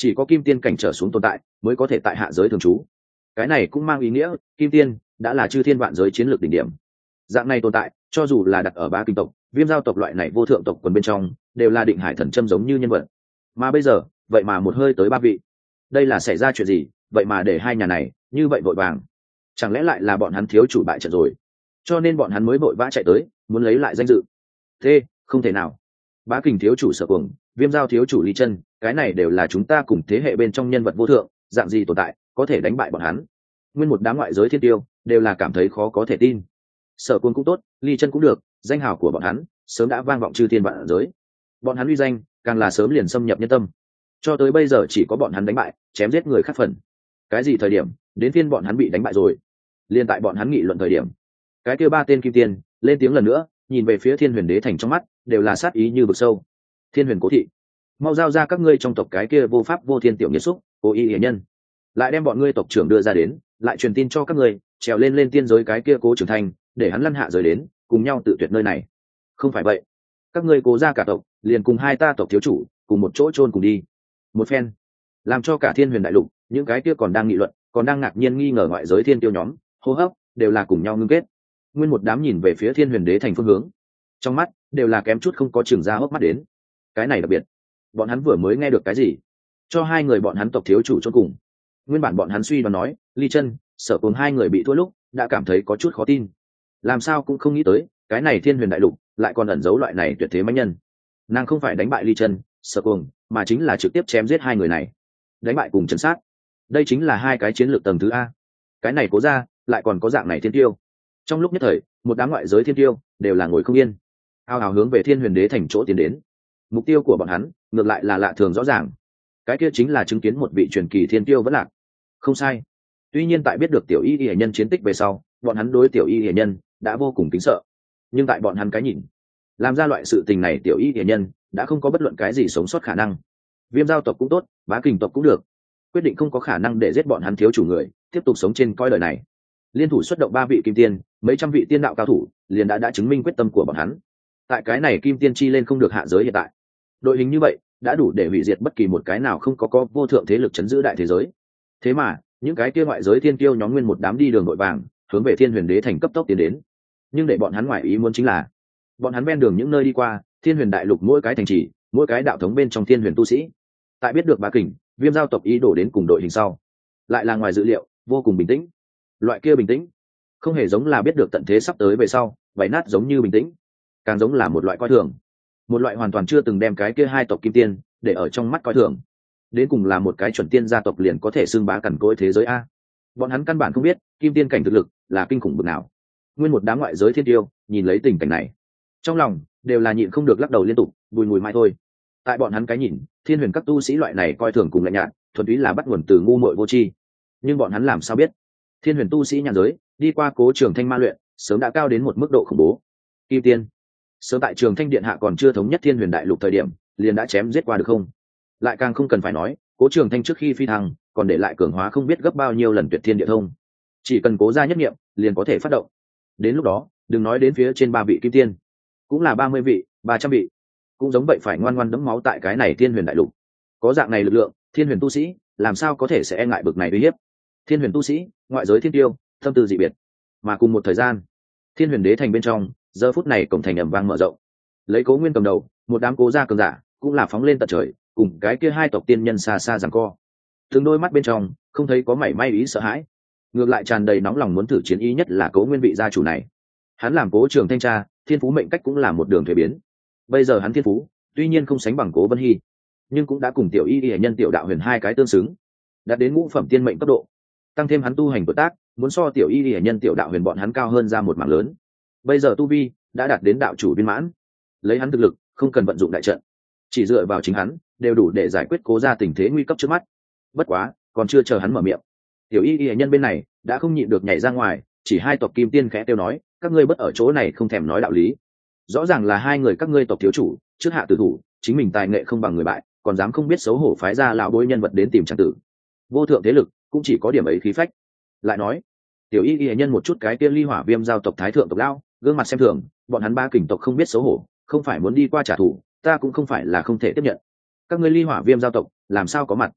chỉ có kim tiên cảnh trở xuống tồn tại mới có thể tại hạ giới thường trú. Cái này cũng mang ý nghĩa kim tiên đã là chư thiên vạn giới chiến lược đỉnh điểm. Dạng này tồn tại cho dù là đặt ở ba kinh tộc, Viêm giao tộc loại này vô thượng tộc quần bên trong đều là định hải thần châm giống như nhân vật, mà bây giờ vậy mà một hơi tới ba vị. Đây là xảy ra chuyện gì vậy mà để hai nhà này như vậy vội vàng? Chẳng lẽ lại là bọn hắn thiếu chủ bại trận rồi, cho nên bọn hắn mới vội vã chạy tới muốn lấy lại danh dự? Thế không thể nào. Bá kình thiếu chủ Sở Cuồng, Viêm giao thiếu chủ Ly Chân, cái này đều là chúng ta cùng thế hệ bên trong nhân vật vô thượng, dạng gì tồn tại có thể đánh bại bọn hắn? Nguyên một đám ngoại giới thiên tiêu đều là cảm thấy khó có thể tin. Sở Cuồng cũng tốt, Ly Chân cũng được, danh hào của bọn hắn sớm đã vang vọng chư thiên vạn giới, bọn hắn uy danh càng là sớm liền xâm nhập nhân tâm, cho tới bây giờ chỉ có bọn hắn đánh bại chém giết người khác phần. Cái gì thời điểm đến phiên bọn hắn bị đánh bại rồi? Liên tại bọn hắn nghị luận thời điểm, cái kia ba tên kim tiên lên tiếng lần nữa, nhìn về phía Thiên Huyền Đế thành, trong mắt đều là sát ý như vực sâu. Thiên Huyền Cố Thị, mau giao ra các ngươi trong tộc cái kia vô pháp vô thiên tiểu nghiệt xúc cố ý hiển nhân, lại đem bọn ngươi tộc trưởng đưa ra đến, lại truyền tin cho các ngươi trèo lên lên tiên giới cái kia Cố Trưởng Thành, để hắn lăn hạ rời đến cùng nhau tự tuyệt nơi này. Không phải vậy, các ngươi Cố gia cả tộc liền cùng hai ta tộc thiếu chủ cùng một chỗ chôn cùng đi. Một phen làm cho cả Thiên Huyền đại lục những cái kia còn đang nghị luận, còn đang ngạc nhiên nghi ngờ ngoại giới thiên tiêu nhóm hô hấp đều là cùng nhau ngưng kết. Nguyên một đám nhìn về phía Thiên Huyền Đế thành phương hướng, trong mắt đều là kém chút không có chừng ra hốc mắt đến. Cái này đặc biệt, bọn hắn vừa mới nghe được cái gì cho hai người bọn hắn tộc thiếu chủ chôn cùng. Nguyên bản bọn hắn suy đoán nói Ly Chân, Sở Cuồng hai người bị thua lúc đã cảm thấy có chút khó tin, làm sao cũng không nghĩ tới cái này Thiên Huyền đại lục lại còn ẩn giấu loại này tuyệt thế mãnh nhân. Nàng không phải đánh bại Ly Chân, Sở Cuồng, mà chính là trực tiếp chém giết hai người này, đánh bại cùng chấn sát. Đây chính là hai cái chiến lược tầng thứ A. Cái này Cố ra lại còn có dạng này thiên tiêu. Trong lúc nhất thời, một đám ngoại giới thiên tiêu đều là ngồi không yên, ao ào hướng về Thiên Huyền Đế thành chỗ tiến đến. Mục tiêu của bọn hắn ngược lại là lạ thường rõ ràng, cái kia chính là chứng kiến một vị truyền kỳ thiên tiêu vẫn lạc. Không sai. Tuy nhiên tại biết được tiểu y y nhân chiến tích về sau, bọn hắn đối tiểu y y nhân đã vô cùng kính sợ, nhưng tại bọn hắn cái nhìn, làm ra loại sự tình này tiểu y y nhân đã không có bất luận cái gì sống sót khả năng. Viêm giao tộc cũng tốt, Bá Kình tộc cũng được, quyết định không có khả năng để giết bọn hắn thiếu chủ người tiếp tục sống trên coi đời này. Liên thủ xuất động ba vị kim tiên, mấy trăm vị tiên đạo cao thủ, liền đã đã chứng minh quyết tâm của bọn hắn. Tại cái này kim tiên chi lên không được hạ giới hiện tại, đội hình như vậy đã đủ để hủy diệt bất kỳ một cái nào không có có vô thượng thế lực chấn giữ đại thế giới. Thế mà những cái kia ngoại giới thiên tiêu nhóm nguyên một đám đi đường nội vàng hướng về Thiên Huyền Đế thành cấp tốc tiến đến. Nhưng để bọn hắn ngoại ý muốn chính là, bọn hắn ven đường những nơi đi qua, Thiên Huyền đại lục mỗi cái thành trì, mỗi cái đạo thống bên trong thiên huyền tu sĩ, tại biết được Bá Kình, Viêm giao tộc ý đổ đến cùng đội hình sau, lại là ngoài dự liệu vô cùng bình tĩnh. Loại kia bình tĩnh không hề giống là biết được tận thế sắp tới về sau vảy nát giống như bình tĩnh, càng giống là một loại coi thường, một loại hoàn toàn chưa từng đem cái kia hai tộc kim tiên để ở trong mắt coi thường. Đến cùng là một cái chuẩn tiên gia tộc liền có thể xưng bá cằn cỗi thế giới a. Bọn hắn căn bản không biết kim tiên cảnh thực lực là kinh khủng bực nào. Nguyên một đám ngoại giới thiên tiêu nhìn lấy tình cảnh này, trong lòng đều là nhịn không được lắc đầu liên tục, bùi mùi mai thôi. Tại bọn hắn cái nhìn, thiên huyền các tu sĩ loại này coi thường cùng lạnh nhạt, thuần túy là bắt nguồn từ ngu muội vô tri. Nhưng bọn hắn làm sao biết, thiên huyền tu sĩ nhàn giới đi qua Cố Trường Thanh ma luyện, sớm đã cao đến một mức độ khủng bố. Kim tiên sớm tại Trường Thanh điện hạ còn chưa thống nhất thiên huyền đại lục thời điểm, liền đã chém giết qua được không? Lại càng không cần phải nói, Cố Trường Thanh trước khi phi thăng còn để lại cường hóa không biết gấp bao nhiêu lần tuyệt thiên địa thông, chỉ cần cố ra nhất nghiệm liền có thể phát động. Đến lúc đó đừng nói đến phía trên ba vị kim tiên, cũng là ba mươi vị, ba trăm vị, cũng giống vậy phải ngoan ngoan đẫm máu tại cái này thiên huyền đại lục. Có dạng này lực lượng, thiên huyền tu sĩ làm sao có thể sẽ e ngại bực này uy hiếp? Thiên huyền tu sĩ, ngoại giới thiên tiêu, tâm tư dị biệt. Mà cùng một thời gian, Thiên Huyền Đế thành bên trong, giờ phút này cổng thành ầm vang mở rộng, lấy Cố Nguyên cầm đầu, một đám cố gia cường giả cũng là phóng lên tận trời, cùng cái kia hai tộc tiên nhân xa xa giằng co. Từng đôi mắt bên trong không thấy có mảy may ý sợ hãi, ngược lại tràn đầy nóng lòng muốn thử chiến ý, nhất là Cố Nguyên vị gia chủ này. Hắn làm Cố Trường Thanh cha, thiên phú mệnh cách cũng là một đường thuế biến. Bây giờ hắn thiên phú tuy nhiên không sánh bằng Cố Vân Hy, nhưng cũng đã cùng tiểu y y nhân tiểu đạo huyền hai cái tương xứng, đạt đến ngũ phẩm tiên mệnh cấp độ. Tăng thêm hắn tu hành tuổi tác muốn so tiểu y y nhân tiểu đạo huyền bọn hắn cao hơn ra một mảng lớn. Bây giờ tu vi đã đạt đến đạo chủ viên mãn, lấy hắn thực lực không cần vận dụng đại trận, chỉ dựa vào chính hắn đều đủ để giải quyết Cố ra tình thế nguy cấp trước mắt. Bất quá còn chưa chờ hắn mở miệng, tiểu y y nhân bên này đã không nhịn được nhảy ra ngoài, chỉ hai tộc kim tiên khẽ tiêu nói, các ngươi bất ở chỗ này không thèm nói đạo lý. Rõ ràng là hai người các ngươi tộc thiếu chủ trước hạ tử thủ, chính mình tài nghệ không bằng người bại, còn dám không biết xấu hổ phái ra lão bối nhân vật đến tìm tràng tử. Vô thượng thế lực cũng chỉ có điểm ấy khí phách. Lại nói tiểu y y nhân một chút cái kia Ly Hỏa Viêm giao tộc thái thượng tộc lão gương mặt xem thường, bọn hắn Ba Kình tộc không biết xấu hổ, không phải muốn đi qua trả thù, ta cũng không phải là không thể tiếp nhận. Các ngươi Ly Hỏa Viêm giao tộc làm sao có mặt?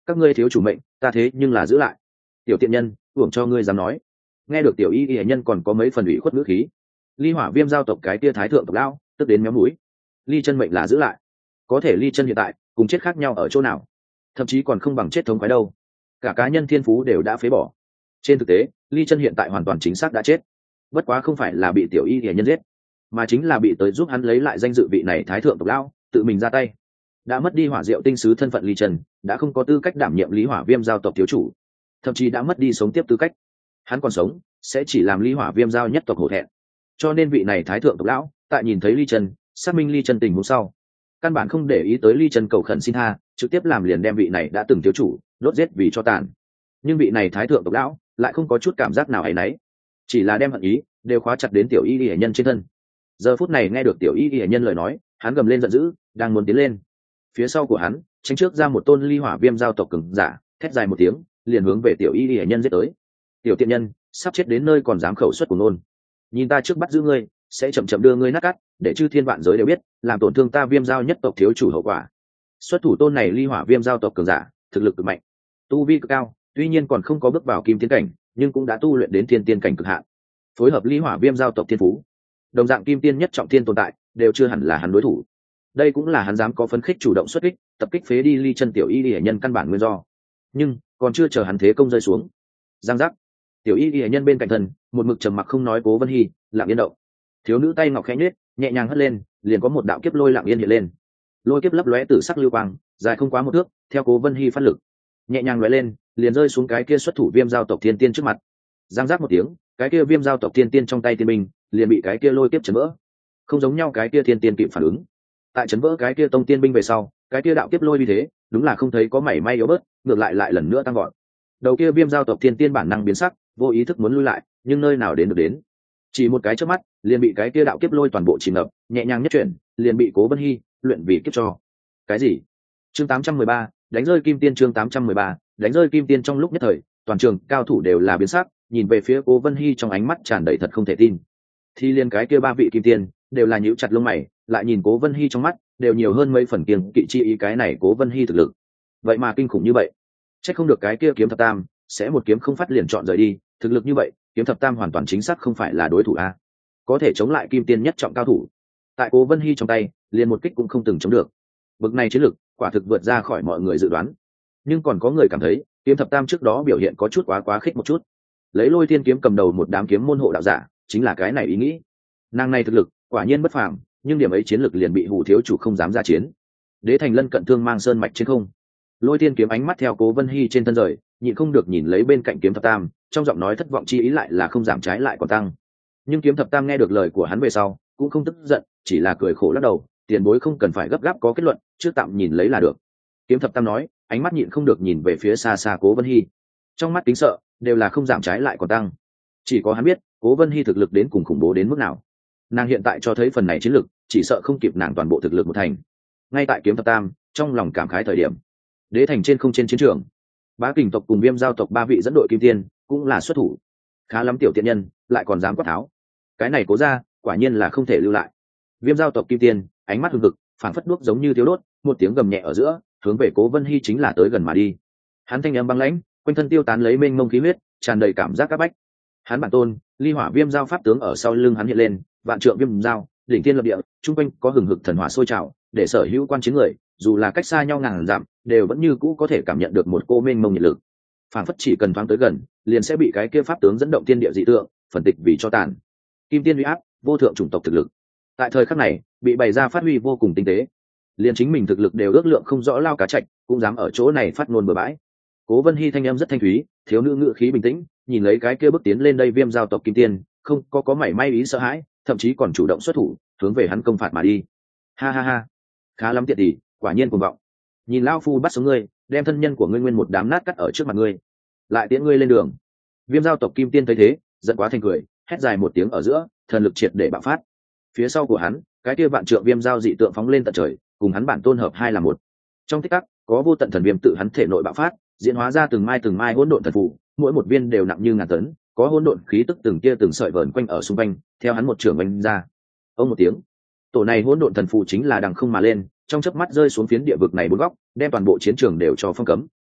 các ngươi thiếu chủ mệnh ta thế nhưng là giữ lại. Tiểu tiện nhân, uổng cho ngươi dám nói. Nghe được tiểu y y nhân còn có mấy phần ủy khuất ngữ khí, ly hỏa viêm giao tộc cái tia thái thượng tộc lão tức đến méo mũi. Ly chân mệnh là giữ lại, có thể ly chân hiện tại cùng chết khác nhau ở chỗ nào? Thậm chí còn không bằng chết thống khoái đâu. Cả cá nhân thiên phú đều đã phế bỏ. Trên thực tế, ly chân hiện tại hoàn toàn chính xác đã chết, bất quá không phải là bị tiểu y y nhân giết, mà chính là bị tới giúp hắn lấy lại danh dự vị này thái thượng tộc lão tự mình ra tay. Đã mất đi hỏa diệu tinh sứ thân phận ly chân, đã không có tư cách đảm nhiệm lý hỏa viêm giao tộc thiếu chủ, thậm chí đã mất đi sống tiếp tư cách. Hắn còn sống sẽ chỉ làm lý hỏa viêm giao nhất tộc hổ thẹn. Cho nên vị này thái thượng tộc lão tại nhìn thấy ly chân, xác minh ly chân tình huống sau, căn bản không để ý tới ly chân cầu khẩn xin tha, trực tiếp làm liền đem vị này đã từng thiếu chủ đốt giết vì cho tàn. Nhưng vị này thái thượng tộc lão lại không có chút cảm giác nào ấy nấy, chỉ là đem hận ý đều khóa chặt đến tiểu y y nhân trên thân. Giờ phút này nghe được tiểu y y nhân lời nói, hắn gầm lên giận dữ, đang muốn tiến lên. Phía sau của hắn tránh trước ra một tôn ly hỏa viêm giao tộc cường giả, thét dài một tiếng liền hướng về tiểu y y nhân giết tới. Tiểu tiện nhân, sắp chết đến nơi còn dám khẩu xuất của nôn, nhìn ta trước bắt giữ ngươi, sẽ chậm chậm đưa ngươi nát cát, để chư thiên vạn giới đều biết làm tổn thương ta viêm giao nhất tộc thiếu chủ hậu quả. Xuất thủ tôn này ly hỏa viêm giao tộc cường giả, thực lực cực mạnh, tu vi cực cao, tuy nhiên còn không có bước vào kim tiên cảnh, nhưng cũng đã tu luyện đến thiên tiên cảnh cực hạn. Phối hợp ly hỏa viêm giao tộc thiên phú, đồng dạng kim tiên nhất trọng thiên tồn tại, đều chưa hẳn là hắn đối thủ. Đây cũng là hắn dám có phấn khích chủ động xuất kích, tập kích phế đi ly chân tiểu y y nhân căn bản nguyên do. Nhưng còn chưa chờ hắn thế công rơi xuống, giang giác, tiểu y y nhân bên cạnh thân một mực trầm mặc không nói Cố Vân Hy lặng yên động. Thiếu nữ tay ngọc khẽ nhếch, nhẹ nhàng hất lên, liền có một đạo kiếp lôi lặng yên hiện lên. Lôi kiếp lấp lóe tử sắc lưu quang, dài không quá một thước, theo Cố Vân Hy phát lực, nhẹ nhàng lóe lên, liền rơi xuống cái kia xuất thủ viêm giao tộc thiên tiên trước mặt. Giang giác một tiếng, cái kia viêm giao tộc thiên tiên trong tay tiên binh liền bị cái kia lôi kiếp chấn vỡ. Không giống nhau, cái kia thiên tiên kịp phản ứng, tại chấn vỡ cái kia tông tiên binh về sau, cái kia đạo kiếp lôi như thế đúng là không thấy có mảy may yếu bớt, ngược lại lại lần nữa tăng gọn. Đầu kia viêm giao tộc thiên tiên bản năng biến sắc, vô ý thức muốn lui lại, nhưng nơi nào đến được đến, chỉ một cái chớp mắt liền bị cái kia đạo kiếp lôi toàn bộ chìm ngập, nhẹ nhàng nhất chuyển liền bị Cố Vân Hy luyện vì kiếp cho. Cái gì? Chương tám trăm mười ba, đánh rơi kim tiên. Chương tám trăm mười ba, đánh rơi kim tiên. Trong lúc nhất thời, toàn trường cao thủ đều là biến sắc, nhìn về phía Cố Vân Hy trong ánh mắt tràn đầy thật không thể tin. Thì liên cái kia ba vị kim tiên đều là nhíu chặt lông mày, lại nhìn Cố Vân Hy trong mắt đều nhiều hơn mấy phần kiêng kỵ chi ý. Cái này Cố Vân Hy thực lực vậy mà kinh khủng như vậy, chắc không được cái kia kiếm thập tam sẽ một kiếm không phát liền chọn rời đi. Thực lực như vậy, kiếm thập tam hoàn toàn chính xác không phải là đối thủ a. Có thể chống lại kim tiên nhất trọng cao thủ, tại Cố Vân Hy trong tay liền một kích cũng không từng chống được. Bực này chiến lực quả thực vượt ra khỏi mọi người dự đoán. Nhưng còn có người cảm thấy kiếm thập tam trước đó biểu hiện có chút quá quá khích một chút. Lấy Lôi Thiên kiếm cầm đầu một đám kiếm môn hộ đạo giả, chính là cái này ý nghĩ. Nàng này thực lực quả nhiên bất phàm, nhưng điểm ấy chiến lực liền bị hủ thiếu chủ không dám ra chiến. Đế thành lân cận thương mang sơn mạch trên không, Lôi Thiên kiếm ánh mắt theo Cố Vân Hy trên thân rời, nhịn không được nhìn lấy bên cạnh kiếm thập tam, trong giọng nói thất vọng chi ý lại là không giảm trái lại còn tăng. Nhưng kiếm thập tam nghe được lời của hắn về sau cũng không tức giận, chỉ là cười khổ lắc đầu, tiền bối không cần phải gấp gáp có kết luận, trước tạm nhìn lấy là được. Kiếm thập tam nói, ánh mắt nhịn không được nhìn về phía xa xa Cố Vân Hy, trong mắt kính sợ đều là không giảm trái lại còn tăng. Chỉ có hắn biết Cố Vân Hy thực lực đến cùng khủng bố đến mức nào. Nàng hiện tại cho thấy phần này chiến lực, chỉ sợ không kịp nàng toàn bộ thực lực một thành. Ngay tại kiếm thập tam trong lòng cảm khái thời điểm, đế thành trên không trên chiến trường, Bá Kình tộc cùng Viêm giao tộc ba vị dẫn đội kim tiên cũng là xuất thủ. Khá lắm tiểu tiện nhân, lại còn dám quát tháo. Cái này Cố ra quả nhiên là không thể lưu lại. Viêm giao tộc kim tiên ánh mắt hừng hực, phảng phất đuốc giống như thiếu đốt, một tiếng gầm nhẹ ở giữa, hướng về Cố Vân Hy chính là tới gần mà đi. Hắn thanh âm băng lãnh, quanh thân tiêu tán lấy mênh mông khí huyết, tràn đầy cảm giác các bách. Hắn bản tôn ly hỏa viêm giao pháp tướng ở sau lưng hắn hiện lên, vạn trượng viêm giao đỉnh thiên lập địa, trung quanh có hừng hực thần hỏa sôi trào, để sở hữu quan chiến người dù là cách xa nhau ngàn dặm đều vẫn như cũ có thể cảm nhận được một cô mênh mông nhiệt lực. Phảng phất chỉ cần thoáng tới gần liền sẽ bị cái kia pháp tướng dẫn động thiên địa dị tượng phần tịch vì cho tàn. Kim tiên uy áp, vô thượng chủng tộc thực lực, tại thời khắc này bị bày ra phát huy vô cùng tinh tế. Liền chính mình thực lực đều ước lượng không rõ lao cá chạch cũng dám ở chỗ này phát ngôn bừa bãi. Cố Vân Hy thanh em rất thanh thúy, thiếu nữ ngữ khí bình tĩnh, nhìn lấy cái kia bước tiến lên đây Viêm giao tộc kim tiên, không có có mảy may ý sợ hãi, thậm chí còn chủ động xuất thủ hướng về hắn công phạt mà đi. Ha ha ha, khá lắm tiện tỷ, quả nhiên cuồng vọng. Nhìn lão phu bắt sống ngươi, đem thân nhân của ngươi nguyên một đám nát cắt ở trước mặt ngươi, lại tiễn ngươi lên đường. Viêm giao tộc kim tiên thấy thế giận quá thành cười, hét dài một tiếng ở giữa, thần lực triệt để bạo phát. Phía sau của hắn cái kia vạn trượng viêm giao dị tượng phóng lên tận trời, cùng hắn bản tôn hợp hai là một. Trong tích tắc có vô tận thần viêm tự hắn thể nội bạo phát, diễn hóa ra từng mai từng mai hỗn độn thần phù, mỗi một viên đều nặng như ngàn tấn, có hỗn độn khí tức từng tia từng sợi vờn quanh ở xung quanh, theo hắn một trường vung ra. Ông một tiếng, tổ này hỗn độn thần phù chính là đằng không mà lên, trong chớp mắt rơi xuống phiến địa vực này bốn góc, đem toàn bộ chiến trường đều cho phong cấm.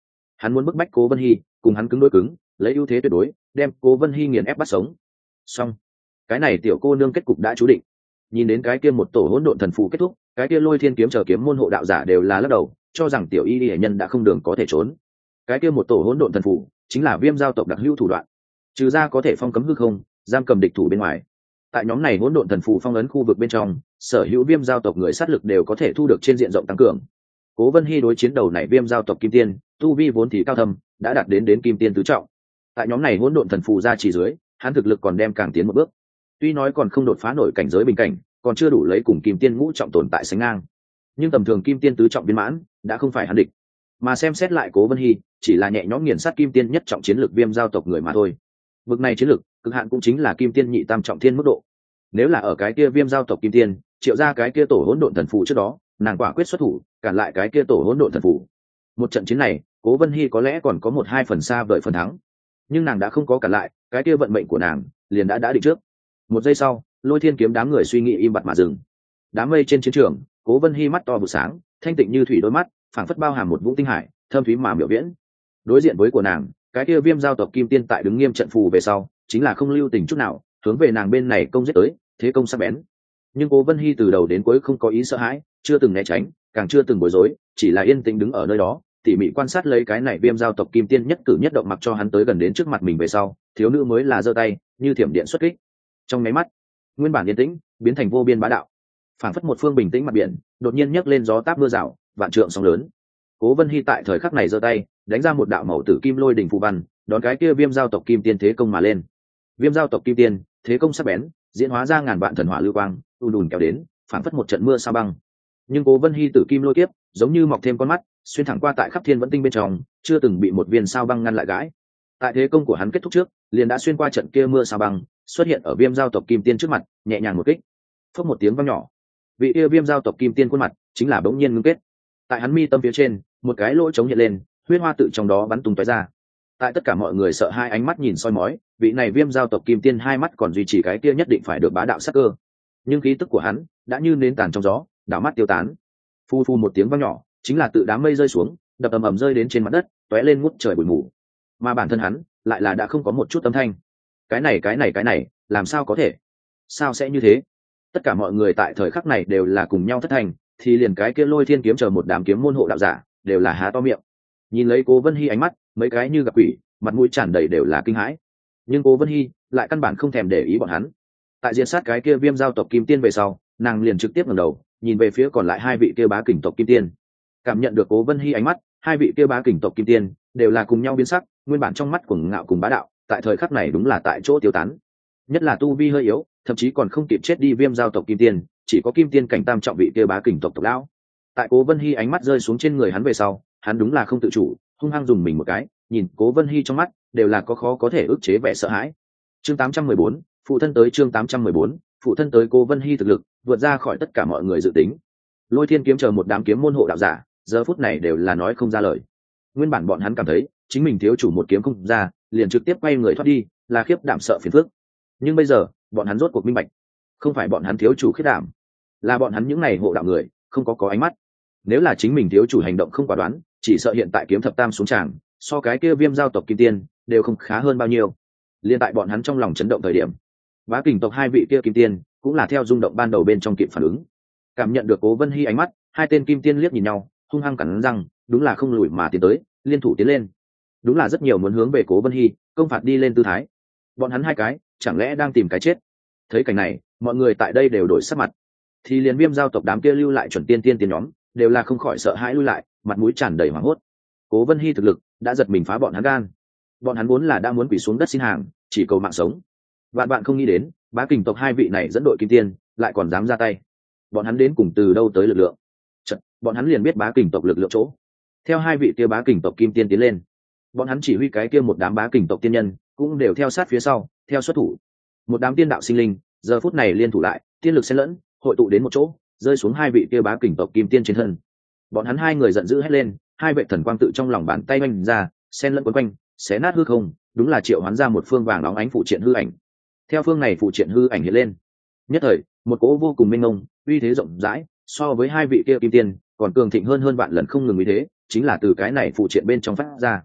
hắn muốn bức bách Cố Vân Hi cùng hắn cứng đối cứng, lấy ưu thế tuyệt đối đem Cố Vân Hi nghiền ép bắt sống. Xong, cái này tiểu cô nương kết cục đã chú định. Nhìn đến cái kia một tổ hỗn độn thần phù kết thúc, cái kia Lôi Thiên kiếm chờ kiếm môn hộ đạo giả đều là lắc đầu, cho rằng tiểu y y nhân đã không đường có thể trốn. Cái kia một tổ hỗn độn thần phù chính là Viêm giao tộc đặc hữu thủ đoạn, trừ ra có thể phong cấm hư không, giam cầm địch thủ bên ngoài. Tại nhóm này hỗn độn thần phù phong ấn khu vực bên trong, sở hữu Viêm giao tộc người sát lực đều có thể thu được trên diện rộng tăng cường. Cố Vân Hi đối chiến đầu này Viêm giao tộc kim tiên, tu vi vốn thì cao thâm, đã đạt đến đến kim tiên tứ trọng. Tại nhóm này hỗn độn thần phù ra chỉ dưới, hắn thực lực còn đem càng tiến một bước. Tuy nói còn không đột phá nổi cảnh giới bình cảnh, còn chưa đủ lấy cùng kim tiên ngũ trọng tồn tại sánh ngang, nhưng tầm thường kim tiên tứ trọng viên mãn đã không phải hắn địch. Mà xem xét lại Cố Vân Hi, chỉ là nhẹ nhõm nghiền sát kim tiên nhất trọng chiến lược Viêm giao tộc người mà thôi. Vực này chiến lược cực hạn cũng chính là kim tiên nhị tam trọng thiên mức độ. Nếu là ở cái kia Viêm giao tộc kim tiên triệu ra cái kia tổ hỗn độn thần phù trước đó, nàng quả quyết xuất thủ cản lại cái kia tổ hỗn độn thần phù. Một trận chiến này, Cố Vân Hi có lẽ còn có một hai phần xa vời phần thắng, nhưng nàng đã không có cản lại, cái kia vận mệnh của nàng liền đã đã định trước. Một giây sau, Lôi Thiên kiếm đám người suy nghĩ im bặt mà dừng. Đám mây trên chiến trường, Cố Vân Hi mắt to vụ sáng, thanh tịnh như thủy đôi mắt, phảng phất bao hàm một vũng tinh hải, thâm thúy mà miểu viễn. Đối diện với của nàng, cái kia Viêm giao tộc kim tiên tại đứng nghiêm trận phù về sau, chính là không lưu tình chút nào, hướng về nàng bên này công giết tới, thế công sắc bén. Nhưng Cố Vân Hi từ đầu đến cuối không có ý sợ hãi, chưa từng né tránh, càng chưa từng bối rối, chỉ là yên tĩnh đứng ở nơi đó, tỉ mỉ quan sát lấy cái này Viêm giao tộc kim tiên nhất cử nhất động, mặc cho hắn tới gần đến trước mặt mình về sau, thiếu nữ mới là giơ tay, như thiểm điện xuất kích. Trong mấy mắt, nguyên bản yên tĩnh biến thành vô biên bá đạo, phảng phất một phương bình tĩnh mặt biển đột nhiên nhấc lên gió táp mưa rào, vạn trượng sóng lớn. Cố Vân Hi tại thời khắc này giơ tay, đánh ra một đạo màu tử kim lôi đỉnh phù văn, đón cái kia Viêm giao tộc kim tiên thế công mà lên. Viêm giao tộc kim tiên thế công sắc bén, diễn hóa ra ngàn vạn thần hỏa lưu quang, ùn ùn kéo đến, phảng phất một trận mưa sa băng. Nhưng Cố Vân Hi tử kim lôi kiếp giống như mọc thêm con mắt, xuyên thẳng qua tại khắp thiên vẫn tinh bên trong, chưa từng bị một viên sao băng ngăn lại gãi. Tại thế công của hắn kết thúc trước, liền đã xuyên qua trận kia mưa sao băng, xuất hiện ở Viêm giao tộc kim tiên trước mặt, nhẹ nhàng một kích. Phốc một tiếng vang nhỏ, vị kia Viêm giao tộc kim tiên khuôn mặt chính là bỗng nhiên ngưng kết. Tại hắn mi tâm phía trên, một cái lỗ trống hiện lên, huyết hoa tự trong đó bắn tung tóe ra. Tại tất cả mọi người sợ hai ánh mắt nhìn soi mói, vị này Viêm giao tộc kim tiên hai mắt còn duy trì cái kia nhất định phải được bá đạo sắc cơ, nhưng khí tức của hắn đã như nến tàn trong gió, đảo mắt tiêu tán. Phu phu một tiếng vang nhỏ, chính là tự đám mây rơi xuống, đập ầm ầm rơi đến trên mặt đất, tóe lên ngút trời bụi mù. Mà bản thân hắn lại là đã không có một chút âm thanh. Cái này cái này cái này, làm sao có thể? Sao sẽ như thế? Tất cả mọi người tại thời khắc này đều là cùng nhau thất thành, thì liền cái kia Lôi Thiên kiếm chờ một đám kiếm môn hộ đạo giả, đều là há to miệng. Nhìn lấy Cố Vân Hi ánh mắt, mấy cái như gặp quỷ, mặt mũi tràn đầy đều là kinh hãi. Nhưng Cố Vân Hi lại căn bản không thèm để ý bọn hắn. Tại diệt sát cái kia Viêm giao tộc kim tiên về sau, nàng liền trực tiếp ngẩng đầu, nhìn về phía còn lại hai vị kia bá kình tộc kim tiên. Cảm nhận được Cố Vân Hi ánh mắt, hai vị kia bá kình tộc kim tiên đều là cùng nhau biến sắc, nguyên bản trong mắt cuồng ngạo cùng bá đạo, tại thời khắc này đúng là tại chỗ tiêu tán. Nhất là tu vi hơi yếu, thậm chí còn không kịp chết đi Viêm giao tộc kim tiên, chỉ có kim tiên cảnh tam trọng vị kia bá kình tộc tộc lão. Tại Cố Vân Hi ánh mắt rơi xuống trên người hắn về sau, hắn đúng là không tự chủ, hung hăng dùng mình một cái, nhìn Cố Vân Hi trong mắt đều là có khó có thể ức chế vẻ sợ hãi. Chương tám trăm mười bốn, phụ thân tới chương tám trăm mười bốn, phụ thân tới. Cố Vân Hi thực lực vượt ra khỏi tất cả mọi người dự tính. Lôi Thiên kiếm chờ một đám kiếm môn hộ đạo giả, giờ phút này đều là nói không ra lời. Nguyên bản bọn hắn cảm thấy chính mình thiếu chủ một kiếm không ra, liền trực tiếp quay người thoát đi, là khiếp đảm sợ phiền phức. Nhưng bây giờ, bọn hắn rốt cuộc minh bạch, không phải bọn hắn thiếu chủ khiếp đảm, là bọn hắn những này hộ đạo người không có có ánh mắt. Nếu là chính mình thiếu chủ hành động không quả đoán, chỉ sợ hiện tại kiếm thập tam xuống tràng, so cái kia Viêm giao tộc kim tiên đều không khá hơn bao nhiêu. Liên tại bọn hắn trong lòng chấn động thời điểm, bá kình tộc hai vị kia kim tiên cũng là theo rung động ban đầu bên trong kịp phản ứng. Cảm nhận được Cố Vân Hi ánh mắt, hai tên kim tiên liếc nhìn nhau, hung hăng cắn răng, đúng là không lùi mà tiến tới, liên thủ tiến lên. Đúng là rất nhiều muốn hướng về Cố Vân Hi công phạt đi lên tư thái. Bọn hắn hai cái chẳng lẽ đang tìm cái chết? Thấy cảnh này, mọi người tại đây đều đổi sắc mặt. Thì liền Viêm giao tộc đám kia lưu lại chuẩn tiên tiên tiên nhóm, đều là không khỏi sợ hãi lui lại, mặt mũi tràn đầy hoảng hốt. Cố Vân Hi thực lực đã giật mình phá bọn hắn gan. Bọn hắn vốn là đã muốn quỳ xuống đất xin hàng, chỉ cầu mạng sống. Vạn bạn không nghĩ đến, bá kình tộc hai vị này dẫn đội kim tiên, lại còn dám ra tay. Bọn hắn đến cùng từ đâu tới lực lượng? Chật, bọn hắn liền biết bá kình tộc lực lượng chỗ. Theo hai vị kia bá kình tộc kim tiên tiến lên, bọn hắn chỉ huy cái kia một đám bá kình tộc tiên nhân, cũng đều theo sát phía sau, theo xuất thủ. Một đám tiên đạo sinh linh, giờ phút này liên thủ lại, tiên lực xen lẫn, hội tụ đến một chỗ, rơi xuống hai vị kia bá kình tộc kim tiên trên thân. Bọn hắn hai người giận dữ hét lên, hai vệ thần quang tự trong lòng bàn tay oanh ra, xen lẫn quấn quanh, xé nát hư không, đúng là triệu hoán ra một phương vàng óng ánh phụ triện hư ảnh. Theo phương này phụ triện hư ảnh hiện lên, nhất thời một cỗ vô cùng mênh mông, uy thế rộng rãi, so với hai vị kia kim tiên còn cường thịnh hơn hơn vạn lần không ngừng uy thế, chính là từ cái này phụ triện bên trong phát ra.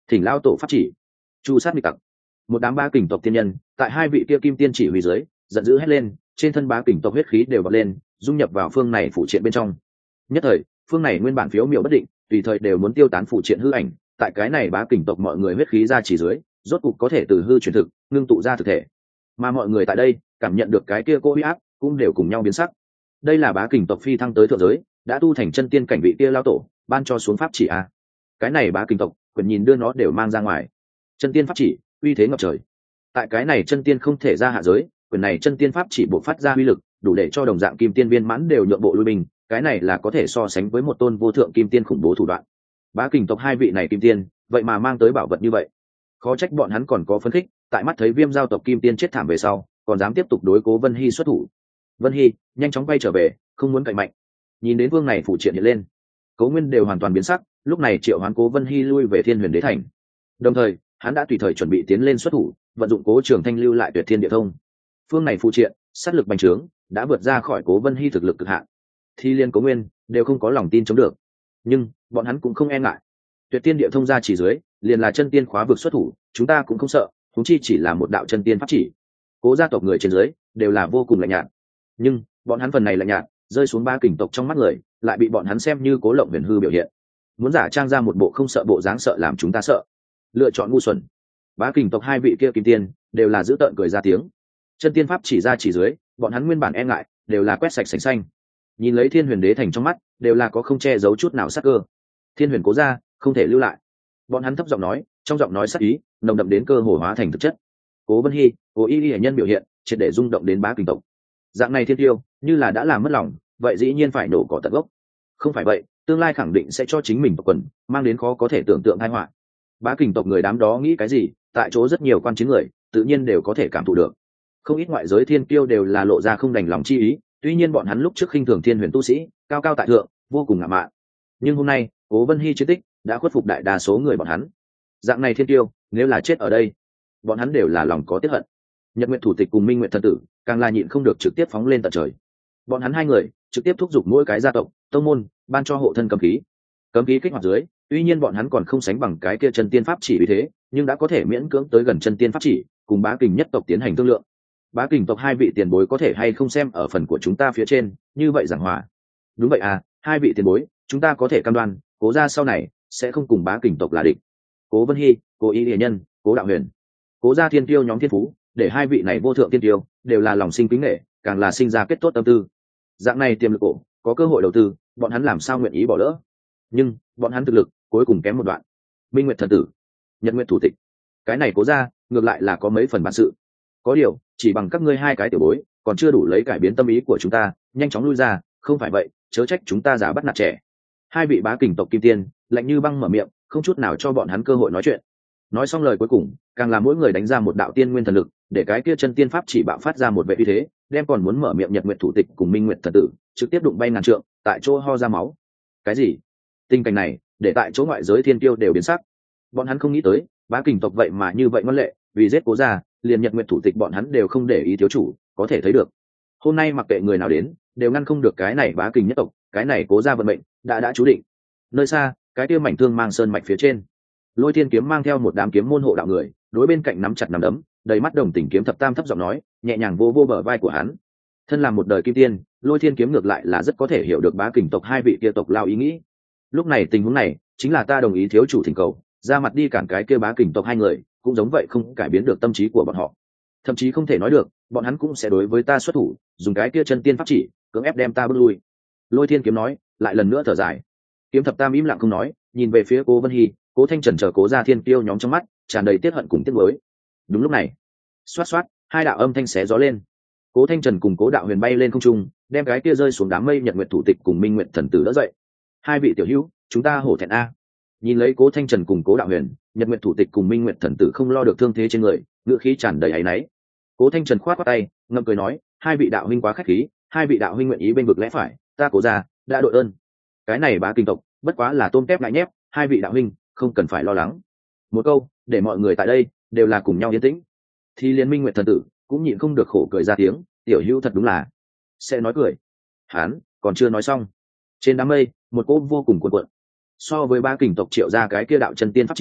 thỉnh lao tổ pháp chỉ. Chu sát nghịch tặc. Một đám bá kình tộc tiên nhân tại hai vị kia kim tiên chỉ huy dưới giận dữ hét lên, trên thân bá kình tộc huyết khí đều bật lên, dung nhập vào phương này phụ triện bên trong. Nhất thời phương này nguyên bản phiếu miểu bất định, tùy thời đều muốn tiêu tán phụ triện hư ảnh, tại cái này bá kình tộc mọi người huyết khí ra chỉ dưới, rốt cục có thể từ hư chuyển thực, ngưng tụ ra thực thể. Mà mọi người tại đây cảm nhận được cái kia cô uy áp, cũng đều cùng nhau biến sắc. Đây là bá kình tộc phi thăng tới thượng giới, đã tu thành chân tiên cảnh vị kia lao tổ ban cho xuống pháp chỉ a. Cái này bá kình tộc quyền nhìn đưa nó đều mang ra ngoài. Chân tiên pháp chỉ uy thế ngập trời. Tại cái này chân tiên không thể ra hạ giới, quyền này chân tiên pháp chỉ buộc phát ra uy lực, đủ để cho đồng dạng kim tiên viên mãn đều nhượng bộ lui binh. Cái này là có thể so sánh với một tôn vô thượng kim tiên khủng bố thủ đoạn. Bá kình tộc hai vị này kim tiên vậy mà mang tới bảo vật như vậy, khó trách bọn hắn còn có phấn khích. Tại mắt thấy Viêm giao tộc kim tiên chết thảm về sau, còn dám tiếp tục đối cố Vân Hy xuất thủ. Vân Hy nhanh chóng bay trở về, không muốn cạnh mạnh. Nhìn đến vương này phụ triện hiện lên, Cố Nguyên đều hoàn toàn biến sắc. Lúc này triệu hoán cố Vân Hy lui về Thiên Huyền Đế thành, đồng thời hắn đã tùy thời chuẩn bị tiến lên xuất thủ, vận dụng Cố Trường Thanh lưu lại Tuyệt Thiên Địa Thông. Phương này phụ triện sát lực bành trướng, đã vượt ra khỏi cố Vân Hy thực lực cực hạn. Thi liên Cố Nguyên đều không có lòng tin chống được, nhưng bọn hắn cũng không e ngại. Tuyệt Thiên Địa Thông ra chỉ dưới, liền là chân tiên khóa vực xuất thủ, chúng ta cũng không sợ, chúng chi chỉ là một đạo chân tiên pháp chỉ. Cố gia tộc người trên dưới đều là vô cùng lạnh nhạt, nhưng bọn hắn phần này lạnh nhạt rơi xuống ba kình tộc trong mắt người, lại bị bọn hắn xem như Cố Lộng Huyền hư biểu hiện, muốn giả trang ra một bộ không sợ bộ dáng sợ làm chúng ta sợ, lựa chọn ngu xuẩn. Bá kình tộc hai vị kia kim tiên đều là giữ tợn cười ra tiếng. Chân tiên pháp chỉ ra chỉ dưới, bọn hắn nguyên bản e ngại đều là quét sạch sành xanh. Nhìn lấy Thiên Huyền Đế thành trong mắt đều là có không che giấu chút nào sắc cơ. Thiên Huyền Cố gia không thể lưu lại. Bọn hắn thấp giọng nói, trong giọng nói sắc ý nồng đậm đến cơ hồ hóa thành thực chất. Cố Vân Hy, Cố Y Y nhân biểu hiện triệt để rung động đến bá kình tộc. Dạng này thiên tiêu như là đã làm mất lòng, vậy dĩ nhiên phải nổ cỏ tận gốc. Không phải vậy, tương lai khẳng định sẽ cho chính mình tộc quần mang đến khó có thể tưởng tượng tai họa. Bá kình tộc người đám đó nghĩ cái gì, tại chỗ rất nhiều quan chiến người tự nhiên đều có thể cảm thụ được. Không ít ngoại giới thiên kiêu đều là lộ ra không đành lòng chi ý, tuy nhiên bọn hắn lúc trước khinh thường thiên huyền tu sĩ, cao cao tại thượng, vô cùng ngạo mạn. Nhưng hôm nay, Cố Vân Hy chiến tích đã khuất phục đại đa số người bọn hắn. Dạng này thiên kiêu, nếu là chết ở đây, bọn hắn đều là lòng có tiếc hận. Nhật Nguyệt thủ tịch cùng Minh Nguyệt thần tử, càng là nhịn không được trực tiếp phóng lên tận trời. Bọn hắn hai người trực tiếp thúc giục mỗi cái gia tộc, tông môn, ban cho hộ thân cấm khí. Cấm khí kích hoạt dưới, tuy nhiên bọn hắn còn không sánh bằng cái kia chân tiên pháp chỉ vì thế, nhưng đã có thể miễn cưỡng tới gần chân tiên pháp chỉ, cùng bá kình nhất tộc tiến hành thương lượng. Bá kình tộc hai vị tiền bối có thể hay không xem ở phần của chúng ta phía trên, như vậy giảng hòa. Đúng vậy à, hai vị tiền bối, chúng ta có thể cam đoan, Cố gia sau này sẽ không cùng bá kình tộc là địch. Cố Vân Hy, Cố Y Lệ Nhân, Cố Đạo Huyền, Cố gia thiên tiêu nhóm thiên phú, để hai vị này vô thượng thiên tiêu đều là lòng sinh kính nể, càng là sinh ra kết tốt tâm tư. Dạng này tiềm lực cổ, có cơ hội đầu tư, bọn hắn làm sao nguyện ý bỏ lỡ. Nhưng bọn hắn thực lực cuối cùng kém một đoạn. Minh Nguyệt thần tử, Nhật Nguyệt thủ tịch, cái này Cố gia ngược lại là có mấy phần bản sự. Có điều chỉ bằng các ngươi hai cái tiểu bối còn chưa đủ lấy cải biến tâm ý của chúng ta, nhanh chóng lui ra, không phải vậy chớ trách chúng ta giả bắt nạt trẻ. Hai vị bá kình tộc kim tiên lạnh như băng mở miệng, không chút nào cho bọn hắn cơ hội nói chuyện. Nói xong lời cuối cùng, càng làm mỗi người đánh ra một đạo tiên nguyên thần lực, để cái kia chân tiên pháp chỉ bạo phát ra một vệ uy thế, đem còn muốn mở miệng Nhật Nguyệt thủ tịch cùng Minh Nguyệt thần tử trực tiếp đụng bay ngàn trượng, tại chỗ ho ra máu. Cái gì? Tình cảnh này để tại chỗ ngoại giới thiên tiêu đều biến sắc. Bọn hắn không nghĩ tới bá kình tộc vậy mà như vậy ngoan lệ, vì giết Cố gia liền Nhật Nguyệt thủ tịch bọn hắn đều không để ý thiếu chủ, có thể thấy được hôm nay mặc kệ người nào đến đều ngăn không được cái này bá kình nhất tộc, cái này Cố gia vận mệnh đã đã chú định. Nơi xa, cái kia mảnh thương mang sơn mạch phía trên, Lôi Thiên Kiếm mang theo một đám kiếm môn hộ đạo người, đối bên cạnh nắm chặt nắm đấm, đầy mắt đồng tình kiếm thập tam thấp giọng nói, nhẹ nhàng vô vô bờ vai của hắn. Thân làm một đời kim tiên, Lôi Thiên Kiếm ngược lại là rất có thể hiểu được bá kình tộc hai vị kia tộc lao ý nghĩ. Lúc này tình huống này, chính là ta đồng ý thiếu chủ thỉnh cầu, ra mặt đi cản cái kia bá kình tộc hai người, cũng giống vậy không cải biến được tâm trí của bọn họ. Thậm chí không thể nói được, bọn hắn cũng sẽ đối với ta xuất thủ, dùng cái kia chân tiên pháp chỉ, cưỡng ép đem ta bước lui. Lôi Thiên Kiếm nói, lại lần nữa thở dài. Kiếm thập tam im lặng không nói, nhìn về phía Cố Vân Hy, Cố Thanh Trần chờ Cố gia thiên tiêu nhóm trong mắt tràn đầy tiết hận cùng tiếc nuối. Đúng lúc này, xoát xoát, hai đạo âm thanh xé gió lên. Cố Thanh Trần cùng Cố Đạo Huyền bay lên không trung, đem cái kia rơi xuống đám mây Nhật Nguyệt thủ tịch cùng Minh Nguyệt thần tử đỡ dậy. Hai vị tiểu hữu, chúng ta hổ thẹn a. Nhìn lấy Cố Thanh Trần cùng Cố Đạo Huyền, Nhật Nguyệt thủ tịch cùng Minh Nguyệt thần tử không lo được thương thế trên người, ngữ khí tràn đầy áy náy. Cố Thanh Trần khoát khoát tay, ngậm cười nói, hai vị đạo huynh quá khách khí, hai vị đạo huynh nguyện ý bên vực lẽ phải, ta Cố gia đã đội ơn. Cái này bá kinh tộc, bất quá là tôm tép ngại nhép, hai vị đạo huynh không cần phải lo lắng. Một câu để mọi người tại đây đều là cùng nhau yên tĩnh. Thì liên Minh Nguyệt thần tử cũng nhịn không được khổ cười ra tiếng, tiểu hữu thật đúng là sẽ nói cười. Hán còn chưa nói xong, trên đám mây một cỗ vô cùng cuồn cuộn, so với ba kình tộc triệu ra cái kia đạo chân tiên pháp chỉ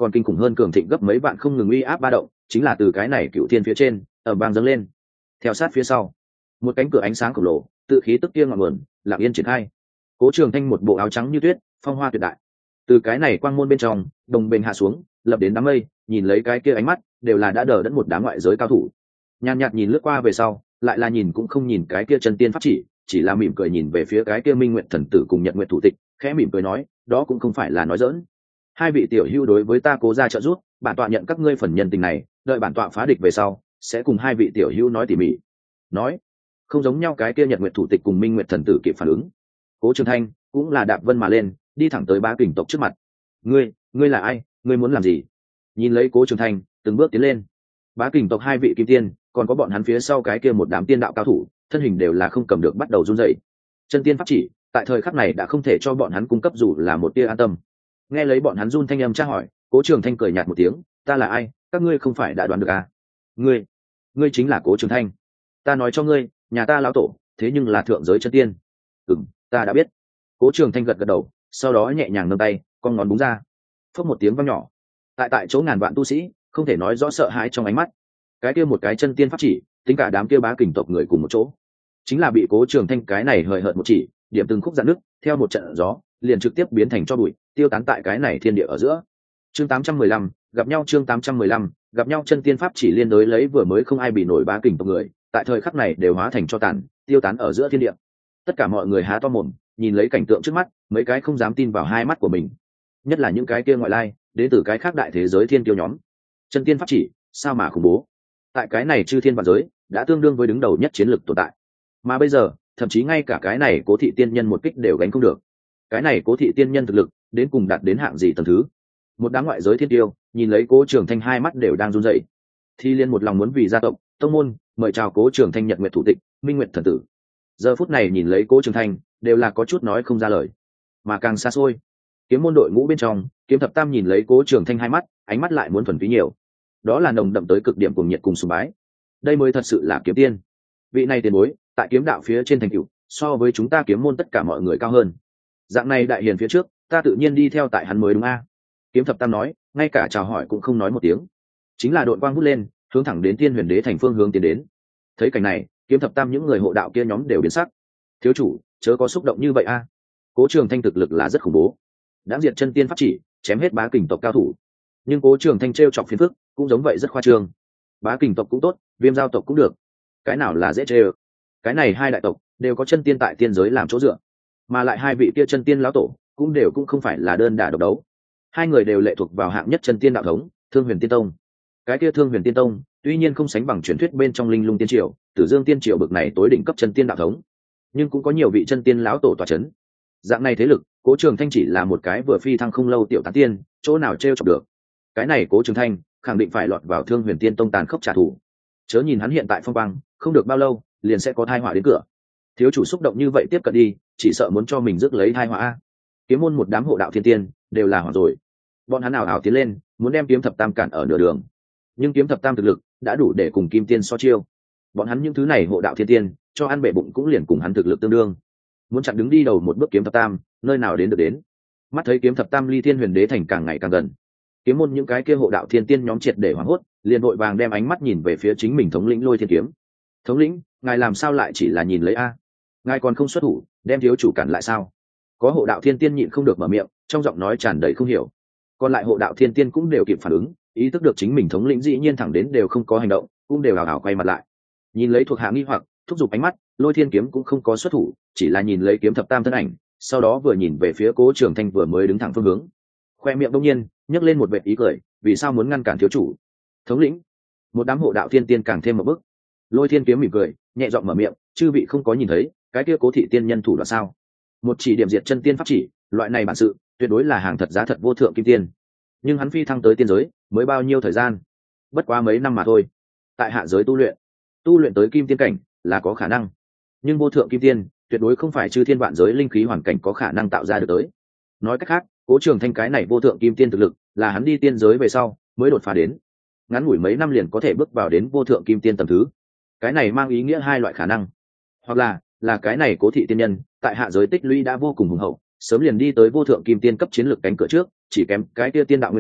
còn kinh khủng hơn cường thịnh gấp mấy bạn không ngừng uy áp ba động chính là từ cái này cựu thiên phía trên ở bang dâng lên. Theo sát phía sau một cánh cửa ánh sáng khổng lồ tự khí tức kia ngọn nguồn lặng yên triển khai. Cố Trường Thanh một bộ áo trắng như tuyết, phong hoa tuyệt đại, từ cái này quang môn bên trong đồng bền hạ xuống, lập đến đám mây, nhìn lấy cái kia ánh mắt đều là đã đờ đẫn một đám ngoại giới cao thủ. Nhàn nhạt nhìn lướt qua về sau, lại là nhìn cũng không nhìn cái kia chân tiên pháp chỉ, chỉ là mỉm cười nhìn về phía cái kia Minh Nguyệt thần tử cùng Nhật Nguyệt thủ tịch, khẽ mỉm cười nói, đó cũng không phải là nói giỡn. Hai vị tiểu hữu đối với ta Cố gia trợ giúp, bản tọa nhận các ngươi phần nhân tình này, đợi bản tọa phá địch về sau, sẽ cùng hai vị tiểu hữu nói tỉ mỉ. Nói, không giống nhau cái kia Nhật Nguyệt thủ tịch cùng Minh Nguyệt thần tử kịp phản ứng. Cố Trường Thanh cũng là đạp vân mà lên, đi thẳng tới Bá Kình tộc trước mặt. Ngươi, ngươi là ai? Ngươi muốn làm gì? Nhìn lấy Cố Trường Thanh, từng bước tiến lên. Bá Kình tộc hai vị kim tiên, còn có bọn hắn phía sau cái kia một đám tiên đạo cao thủ, thân hình đều là không cầm được bắt đầu run rẩy. Chân tiên pháp chỉ, tại thời khắc này đã không thể cho bọn hắn cung cấp dù là một tia an tâm. Nghe lấy bọn hắn run thanh âm tra hỏi, Cố Trường Thanh cười nhạt một tiếng, ta là ai? Các ngươi không phải đã đoán được à? Ngươi, ngươi chính là Cố Trường Thanh. Ta nói cho ngươi, nhà ta lão tổ, thế nhưng là thượng giới chân tiên. Ừm, ta đã biết. Cố Trường Thanh gật gật đầu, sau đó nhẹ nhàng nâng tay, con ngón búng ra. Phốc một tiếng vang nhỏ. Tại tại chỗ ngàn vạn tu sĩ, không thể nói rõ sợ hãi trong ánh mắt. Cái kia một cái chân tiên pháp chỉ, tính cả đám kia Bá Kình tộc người cùng một chỗ, chính là bị Cố Trường Thanh cái này hời hợt một chỉ, điểm từng khúc dạn nước, theo một trận gió, liền trực tiếp biến thành tro bụi, tiêu tán tại cái này thiên địa ở giữa. Chương tám trăm mười lăm, gặp nhau chương tám trăm mười lăm, gặp nhau chân tiên pháp chỉ liên đối lấy vừa mới không ai bị nổi Bá Kình tộc người, tại thời khắc này đều hóa thành tro tàn, tiêu tán ở giữa thiên địa. Tất cả mọi người há to mồm, nhìn lấy cảnh tượng trước mắt, mấy cái không dám tin vào hai mắt của mình. Nhất là những cái kia ngoại lai, đến từ cái khác đại thế giới thiên kiêu nhóm. Chân tiên pháp chỉ, sao mà khủng bố. Tại cái này chư thiên vạn giới, đã tương đương với đứng đầu nhất chiến lực tồn tại. Mà bây giờ, thậm chí ngay cả cái này Cố thị tiên nhân một kích đều gánh không được. Cái này Cố thị tiên nhân thực lực, đến cùng đạt đến hạng gì tầng thứ. Một đám ngoại giới thiên tiêu, nhìn lấy Cố Trường Thanh hai mắt đều đang run rẩy. Thi liên một lòng muốn vì gia tộc, tông môn, mời chào Cố Trường Thanh Nhật Nguyệt thủ tịch, Minh Nguyệt thần tử. Giờ phút này nhìn lấy Cố Trường Thanh, đều là có chút nói không ra lời. Mà càng xa xôi, kiếm môn đội ngũ bên trong, Kiếm Thập Tam nhìn lấy Cố Trường Thanh hai mắt, ánh mắt lại muốn thuần túy nhiều. Đó là nồng đậm tới cực điểm cùng nhiệt cùng sùng bái. Đây mới thật sự là kiếm tiên. Vị này tiền bối, tại kiếm đạo phía trên thành tựu, so với chúng ta kiếm môn tất cả mọi người cao hơn. Dạng này đại hiền phía trước, ta tự nhiên đi theo tại hắn mới đúng a. Kiếm Thập Tam nói, ngay cả chào hỏi cũng không nói một tiếng, chính là đội quang vút lên, hướng thẳng đến Thiên Huyền Đế thành phương hướng tiến đến. Thấy cảnh này, Kiếm Thập Tam những người hộ đạo kia nhóm đều biến sắc. Thiếu chủ, chớ có xúc động như vậy a. Cố Trường Thanh thực lực là rất khủng bố, đã diệt chân tiên pháp chỉ, chém hết Bá Kình tộc cao thủ. Nhưng Cố Trường Thanh trêu chọc phiền phức, cũng giống vậy rất khoa trương. Bá Kình tộc cũng tốt, Viêm Giao tộc cũng được, cái nào là dễ trêu? Cái này hai đại tộc đều có chân tiên tại tiên giới làm chỗ dựa, mà lại hai vị kia chân tiên lão tổ cũng đều cũng không phải là đơn đả độc đấu. Hai người đều lệ thuộc vào hạng nhất chân tiên đạo thống, Thương Huyền Tiên Tông. Cái kia Thương Huyền Tiên Tông, tuy nhiên không sánh bằng truyền thuyết bên trong Linh Lung Tiên Triều, Tử Dương Tiên Triều bực này tối đỉnh cấp chân tiên đạo thống, nhưng cũng có nhiều vị chân tiên lão tổ tọa chấn. Dạng này thế lực, Cố Trường Thanh chỉ là một cái vừa phi thăng không lâu tiểu tán tiên, chỗ nào trêu chọc được. Cái này Cố Trường Thanh khẳng định phải lọt vào Thương Huyền Tiên Tông tàn khốc trả thù. Chớ nhìn hắn hiện tại phong quang, không được bao lâu, liền sẽ có tai họa đến cửa. Thiếu chủ xúc động như vậy tiếp cận đi, chỉ sợ muốn cho mình rước lấy tai họa a. Kiếm môn một đám hộ đạo thiên tiên, đều là hoảng rồi. Bọn hắn ảo ảo tiến lên, muốn đem Kiếm Thập Tam cản ở nửa đường. Nhưng Kiếm Thập Tam thực lực đã đủ để cùng Kim Tiên so chiêu. Bọn hắn những thứ này hộ đạo thiên tiên, cho ăn bể bụng cũng liền cùng hắn thực lực tương đương. Muốn chặn đứng đi đầu một bước Kiếm Thập Tam, nơi nào đến được đến. Mắt thấy Kiếm Thập Tam ly Thiên Huyền Đế thành càng ngày càng gần, kiếm môn những cái kia hộ đạo thiên tiên nhóm triệt để hoảng hốt, liền vội vàng đem ánh mắt nhìn về phía chính mình thống lĩnh Lôi Thiên Kiếm. Thống lĩnh, ngài làm sao lại chỉ là nhìn lấy a? Ngài còn không xuất thủ, đem thiếu chủ cản lại sao? Có hộ đạo thiên tiên nhịn không được mở miệng, trong giọng nói tràn đầy không hiểu. Còn lại hộ đạo thiên tiên cũng đều kịp phản ứng, ý thức được chính mình thống lĩnh dĩ nhiên thẳng đến đều không có hành động, cũng đều hào hào quay mặt lại. Nhìn lấy thuộc hạ nghi hoặc, thúc giục ánh mắt, Lôi Thiên Kiếm cũng không có xuất thủ, chỉ là nhìn lấy Kiếm Thập Tam thân ảnh, sau đó vừa nhìn về phía Cố Trường Thanh vừa mới đứng thẳng phương hướng. Khoe miệng đông nhiên nhấc lên một vệt ý cười, vì sao muốn ngăn cản thiếu chủ? Thống lĩnh, một đám hộ đạo thiên tiên càng thêm một bước. Lôi Thiên Kiếm mỉm cười, nhẹ giọng mở miệng, chư vị không có nhìn thấy cái kia Cố thị tiên nhân thủ đoạn sao? Một chỉ điểm diệt chân tiên pháp chỉ, loại này bản sự tuyệt đối là hàng thật giá thật vô thượng kim tiên. Nhưng hắn phi thăng tới tiên giới mới bao nhiêu thời gian? Bất quá mấy năm mà thôi. Tại hạ giới tu luyện, tu luyện tới kim tiên cảnh là có khả năng, nhưng vô thượng kim tiên tuyệt đối không phải chư thiên vạn giới linh khí hoàn cảnh có khả năng tạo ra được tới. Nói cách khác, Cố Trường Thanh cái này vô thượng kim tiên thực lực là hắn đi tiên giới về sau mới đột phá đến, ngắn ngủi mấy năm liền có thể bước vào đến vô thượng kim tiên tầng thứ. Cái này mang ý nghĩa hai loại khả năng, hoặc là là cái này Cố thị tiên nhân tại hạ giới tích lũy đã vô cùng hùng hậu, sớm liền đi tới vô thượng kim tiên cấp chiến lược cánh cửa trước, chỉ kém cái kia tiên đạo nguyên khí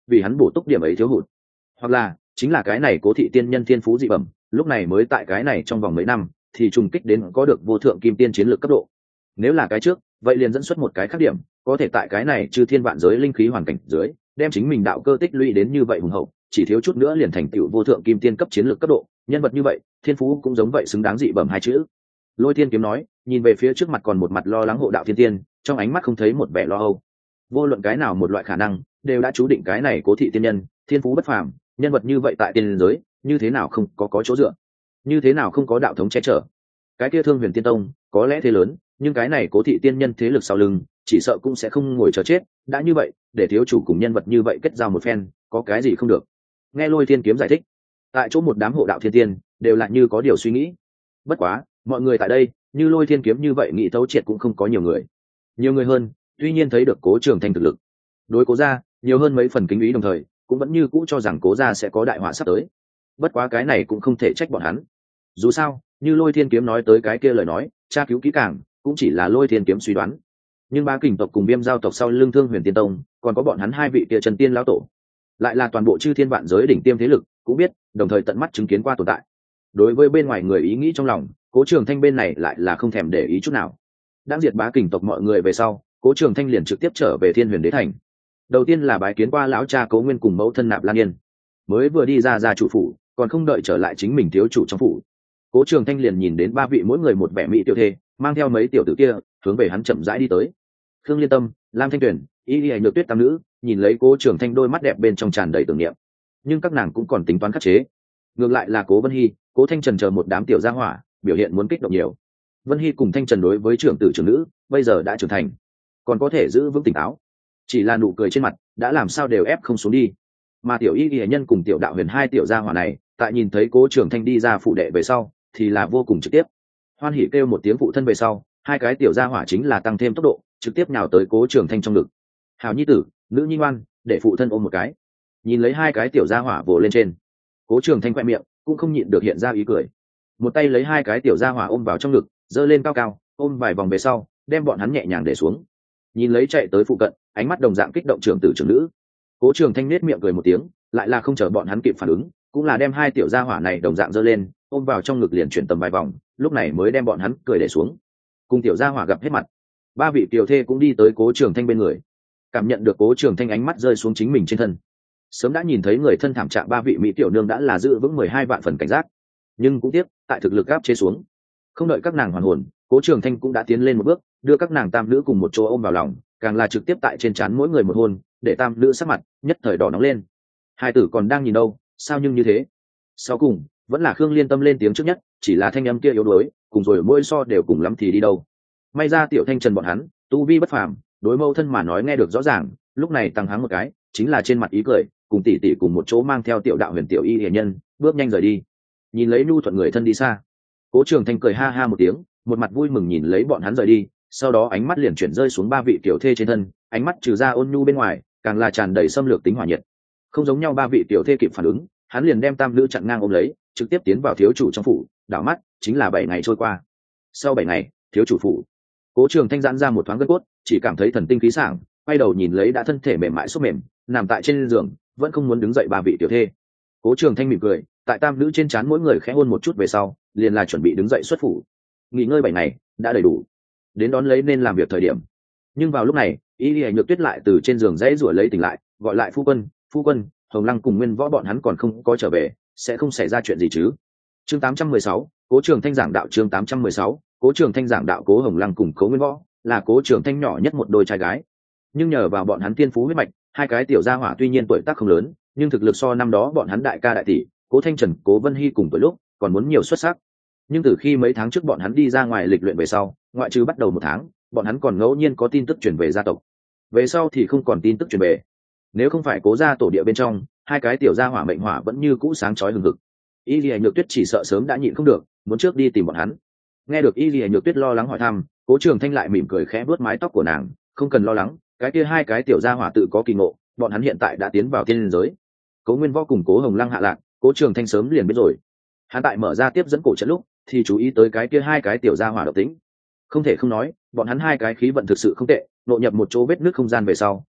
vì hắn bổ túc điểm ấy thiếu hụt, hoặc là chính là cái này cố thị tiên nhân thiên phú dị bẩm, lúc này mới tại cái này trong vòng mấy năm thì trùng kích đến có được vô thượng kim tiên chiến lược cấp độ. Nếu là cái trước, vậy liền dẫn xuất một cái khác điểm, có thể tại cái này chư thiên vạn giới linh khí hoàn cảnh dưới đem chính mình đạo cơ tích lũy đến như vậy hùng hậu, chỉ thiếu chút nữa liền thành tựu vô thượng kim tiên cấp chiến lược cấp độ. Nhân vật như vậy thiên phú cũng giống vậy xứng đáng dị bẩm hai chữ. Lôi Thiên Kiếm nói, nhìn về phía trước mặt còn một mặt lo lắng hộ đạo thiên tiên, trong ánh mắt không thấy một vẻ lo âu. Vô luận cái nào một loại khả năng đều đã chú định cái này cố thị tiên nhân thiên phú bất phàm, nhân vật như vậy tại tiên giới như thế nào không có có chỗ dựa, như thế nào không có đạo thống che chở. Cái kia Thương Huyền Tiên Tông có lẽ thế lớn, nhưng cái này cố thị tiên nhân thế lực sau lưng chỉ sợ cũng sẽ không ngồi chờ chết. Đã như vậy, để thiếu chủ cùng nhân vật như vậy kết giao một phen, có cái gì không được. Nghe Lôi Thiên Kiếm giải thích, tại chỗ một đám hộ đạo thiên tiên đều lại như có điều suy nghĩ. Bất quá mọi người tại đây như Lôi Thiên Kiếm như vậy nghĩ thấu triệt cũng không có nhiều người. Nhiều người hơn tuy nhiên thấy được Cố Trường Thanh thực lực, đối Cố gia nhiều hơn mấy phần kính ý, đồng thời cũng vẫn như cũ cho rằng Cố gia sẽ có đại họa sắp tới. Bất quá cái này cũng không thể trách bọn hắn. Dù sao như Lôi Thiên Kiếm nói tới cái kia lời nói tra cứu kỹ càng cũng chỉ là Lôi Thiên Kiếm suy đoán, nhưng ba kình tộc cùng Viêm giao tộc sau lưng Thương Huyền Tiên Tông còn có bọn hắn hai vị kia Trần Tiên lão tổ, lại là toàn bộ chư thiên vạn giới đỉnh tiêm thế lực, cũng biết đồng thời tận mắt chứng kiến qua tồn tại. Đối với bên ngoài người ý nghĩ trong lòng, Cố Trường Thanh bên này lại là không thèm để ý chút nào. Đang diệt bá kình tộc mọi người về sau, Cố Trường Thanh liền trực tiếp trở về Thiên Huyền Đế thành. Đầu tiên là bái kiến qua lão cha Cố Nguyên cùng mẫu thân Nạp Lan Yên, mới vừa đi ra ra chủ phủ, còn không đợi trở lại chính mình thiếu chủ trong phủ, Cố Trường Thanh liền nhìn đến ba vị mỗi người một vẻ mỹ tiểu thê, mang theo mấy tiểu tử kia hướng về hắn chậm rãi đi tới. Khương Liên Tâm, Lam Thanh Tuyền, Y Y Nhược Tuyết tam nữ nhìn lấy Cố Trường Thanh đôi mắt đẹp bên trong tràn đầy tưởng niệm, nhưng các nàng cũng còn tính toán khắc chế. Ngược lại là Cố Vân Hy, Cố Thanh Trần chờ một đám tiểu gia hỏa biểu hiện muốn kích động nhiều. Vân Hy cùng Thanh Trần đối với trưởng tử trưởng nữ bây giờ đã trưởng thành, còn có thể giữ vững tỉnh táo, chỉ là nụ cười trên mặt đã làm sao đều ép không xuống đi. Mà tiểu Y Y Nhân cùng tiểu Đạo Huyền hai tiểu gia hỏa này tại nhìn thấy Cố Trường Thanh đi ra phụ đệ về sau thì là vô cùng trực tiếp, hoan hỉ kêu một tiếng phụ thân về sau, hai cái tiểu gia hỏa chính là tăng thêm tốc độ trực tiếp nhào tới Cố Trường Thanh trong ngực. Hảo nhi tử, nữ nhi ngoan, để phụ thân ôm một cái. Nhìn lấy hai cái tiểu gia hỏa vồ lên trên, Cố Trường Thanh quẹ miệng cũng không nhịn được hiện ra ý cười, một tay lấy hai cái tiểu gia hỏa ôm vào trong ngực, giơ lên cao cao, ôm vài vòng về sau đem bọn hắn nhẹ nhàng để xuống. Nhìn lấy chạy tới phụ cận, ánh mắt đồng dạng kích động trưởng tử trưởng nữ, Cố Trường Thanh nết miệng cười một tiếng, lại là không chờ bọn hắn kịp phản ứng, cũng là đem hai tiểu gia hỏa này đồng dạng giơ lên, ôm vào trong ngực liền chuyển tầm vài vòng, lúc này mới đem bọn hắn cười để xuống. Cùng tiểu gia hỏa gặp hết mặt, ba vị tiểu thê cũng đi tới Cố Trường Thanh bên người, cảm nhận được Cố Trường Thanh ánh mắt rơi xuống chính mình trên thân. Sớm đã nhìn thấy người thân thảm trạng ba vị mỹ tiểu nương đã là giữ vững mười hai vạn phần cảnh giác, nhưng cũng tiếc tại thực lực áp chế xuống, không đợi các nàng hoàn hồn, Cố Trường Thanh cũng đã tiến lên một bước, đưa các nàng tam nữ cùng một chỗ ôm vào lòng, càng là trực tiếp tại trên trán mỗi người một hôn, để tam nữ sắc mặt nhất thời đỏ nóng lên. Hai tử còn đang nhìn đâu, sao nhưng như thế? Sau cùng vẫn là Khương Liên Tâm lên tiếng trước nhất, chỉ là thanh âm kia yếu đuối, cùng rồi mỗi so đều cùng lắm thì đi đâu. May ra tiểu Thanh Trần bọn hắn tu vi bất phàm, đối mẫu thân mà nói nghe được rõ ràng, lúc này tăng hắng một cái, chính là trên mặt ý cười, cùng tỷ tỷ cùng một chỗ mang theo tiểu Đạo Huyền tiểu Y hiền nhân bước nhanh rời đi. Nhìn lấy nhu thuận người thân đi xa, Cố Trường Thanh cười ha ha một tiếng, một mặt vui mừng nhìn lấy bọn hắn rời đi, sau đó ánh mắt liền chuyển rơi xuống ba vị tiểu thê trên thân, ánh mắt trừ ra ôn nhu bên ngoài, càng là tràn đầy xâm lược tính hỏa nhiệt. Không giống nhau ba vị tiểu thê kịp phản ứng, hắn liền đem tam nữ chặn ngang ôm lấy, trực tiếp tiến vào thiếu chủ trong phủ, đảo mắt chính là bảy ngày trôi qua. Sau bảy ngày, thiếu chủ phủ, Cố Trường Thanh giãn ra một thoáng gân cốt, chỉ cảm thấy thần tinh khí sảng, quay đầu nhìn lấy đã thân thể mềm mại xốp mềm, nằm tại trên giường, vẫn không muốn đứng dậy ba vị tiểu thê. Cố Trường Thanh mỉm cười, tại tam nữ trên trán mỗi người khẽ hôn một chút về sau, liền là chuẩn bị đứng dậy xuất phủ. Nghỉ ngơi bảy ngày đã đầy đủ, đến đón lấy nên làm việc thời điểm. Nhưng vào lúc này, Y Y Nhược Tuyết lại từ trên giường dãy rủa lấy tỉnh lại, gọi lại phu quân, phu quân, Hồng Lăng cùng Nguyên Võ bọn hắn còn không có trở về, sẽ không xảy ra chuyện gì chứ? Chương tám trăm mười sáu, Cố Trường Thanh giảng đạo. Chương tám trăm mười sáu, Cố Trường Thanh giảng đạo. Cố Hồng Lăng cùng Cố Nguyên Võ là Cố Trường Thanh nhỏ nhất một đôi trai gái, nhưng nhờ vào bọn hắn tiên phú huyết mạch, hai cái tiểu gia hỏa tuy nhiên tuổi tác không lớn, nhưng thực lực so năm đó bọn hắn đại ca đại tỷ Cố Thanh Trần, Cố Vân Hy cùng tuổi lúc còn muốn nhiều xuất sắc. Nhưng từ khi mấy tháng trước bọn hắn đi ra ngoài lịch luyện về sau, ngoại trừ bắt đầu một tháng, bọn hắn còn ngẫu nhiên có tin tức truyền về gia tộc, về sau thì không còn tin tức truyền về. Nếu không phải Cố gia tổ địa bên trong hai cái tiểu gia hỏa mệnh hỏa vẫn như cũ sáng chói hừng hực, Y Lệ Nhược Tuyết chỉ sợ sớm đã nhịn không được, muốn trước đi tìm bọn hắn. Nghe được Y Lệ Nhược Tuyết lo lắng hỏi thăm, Cố Trường Thanh lại mỉm cười khẽ vuốt mái tóc của nàng, không cần lo lắng, cái kia hai cái tiểu gia hỏa tự có kỳ ngộ, bọn hắn hiện tại đã tiến vào thiên giới. Cố Nguyên Võ cùng Cố Hồng Lăng hạ lạc, Cố Trường Thanh sớm liền biết rồi. Hắn tại mở ra tiếp dẫn cổ trận lúc thì chú ý tới cái kia hai cái tiểu gia hỏa độc tính. Không thể không nói, bọn hắn hai cái khí vận thực sự không tệ, nội nhập một chỗ vết nước không gian về sau,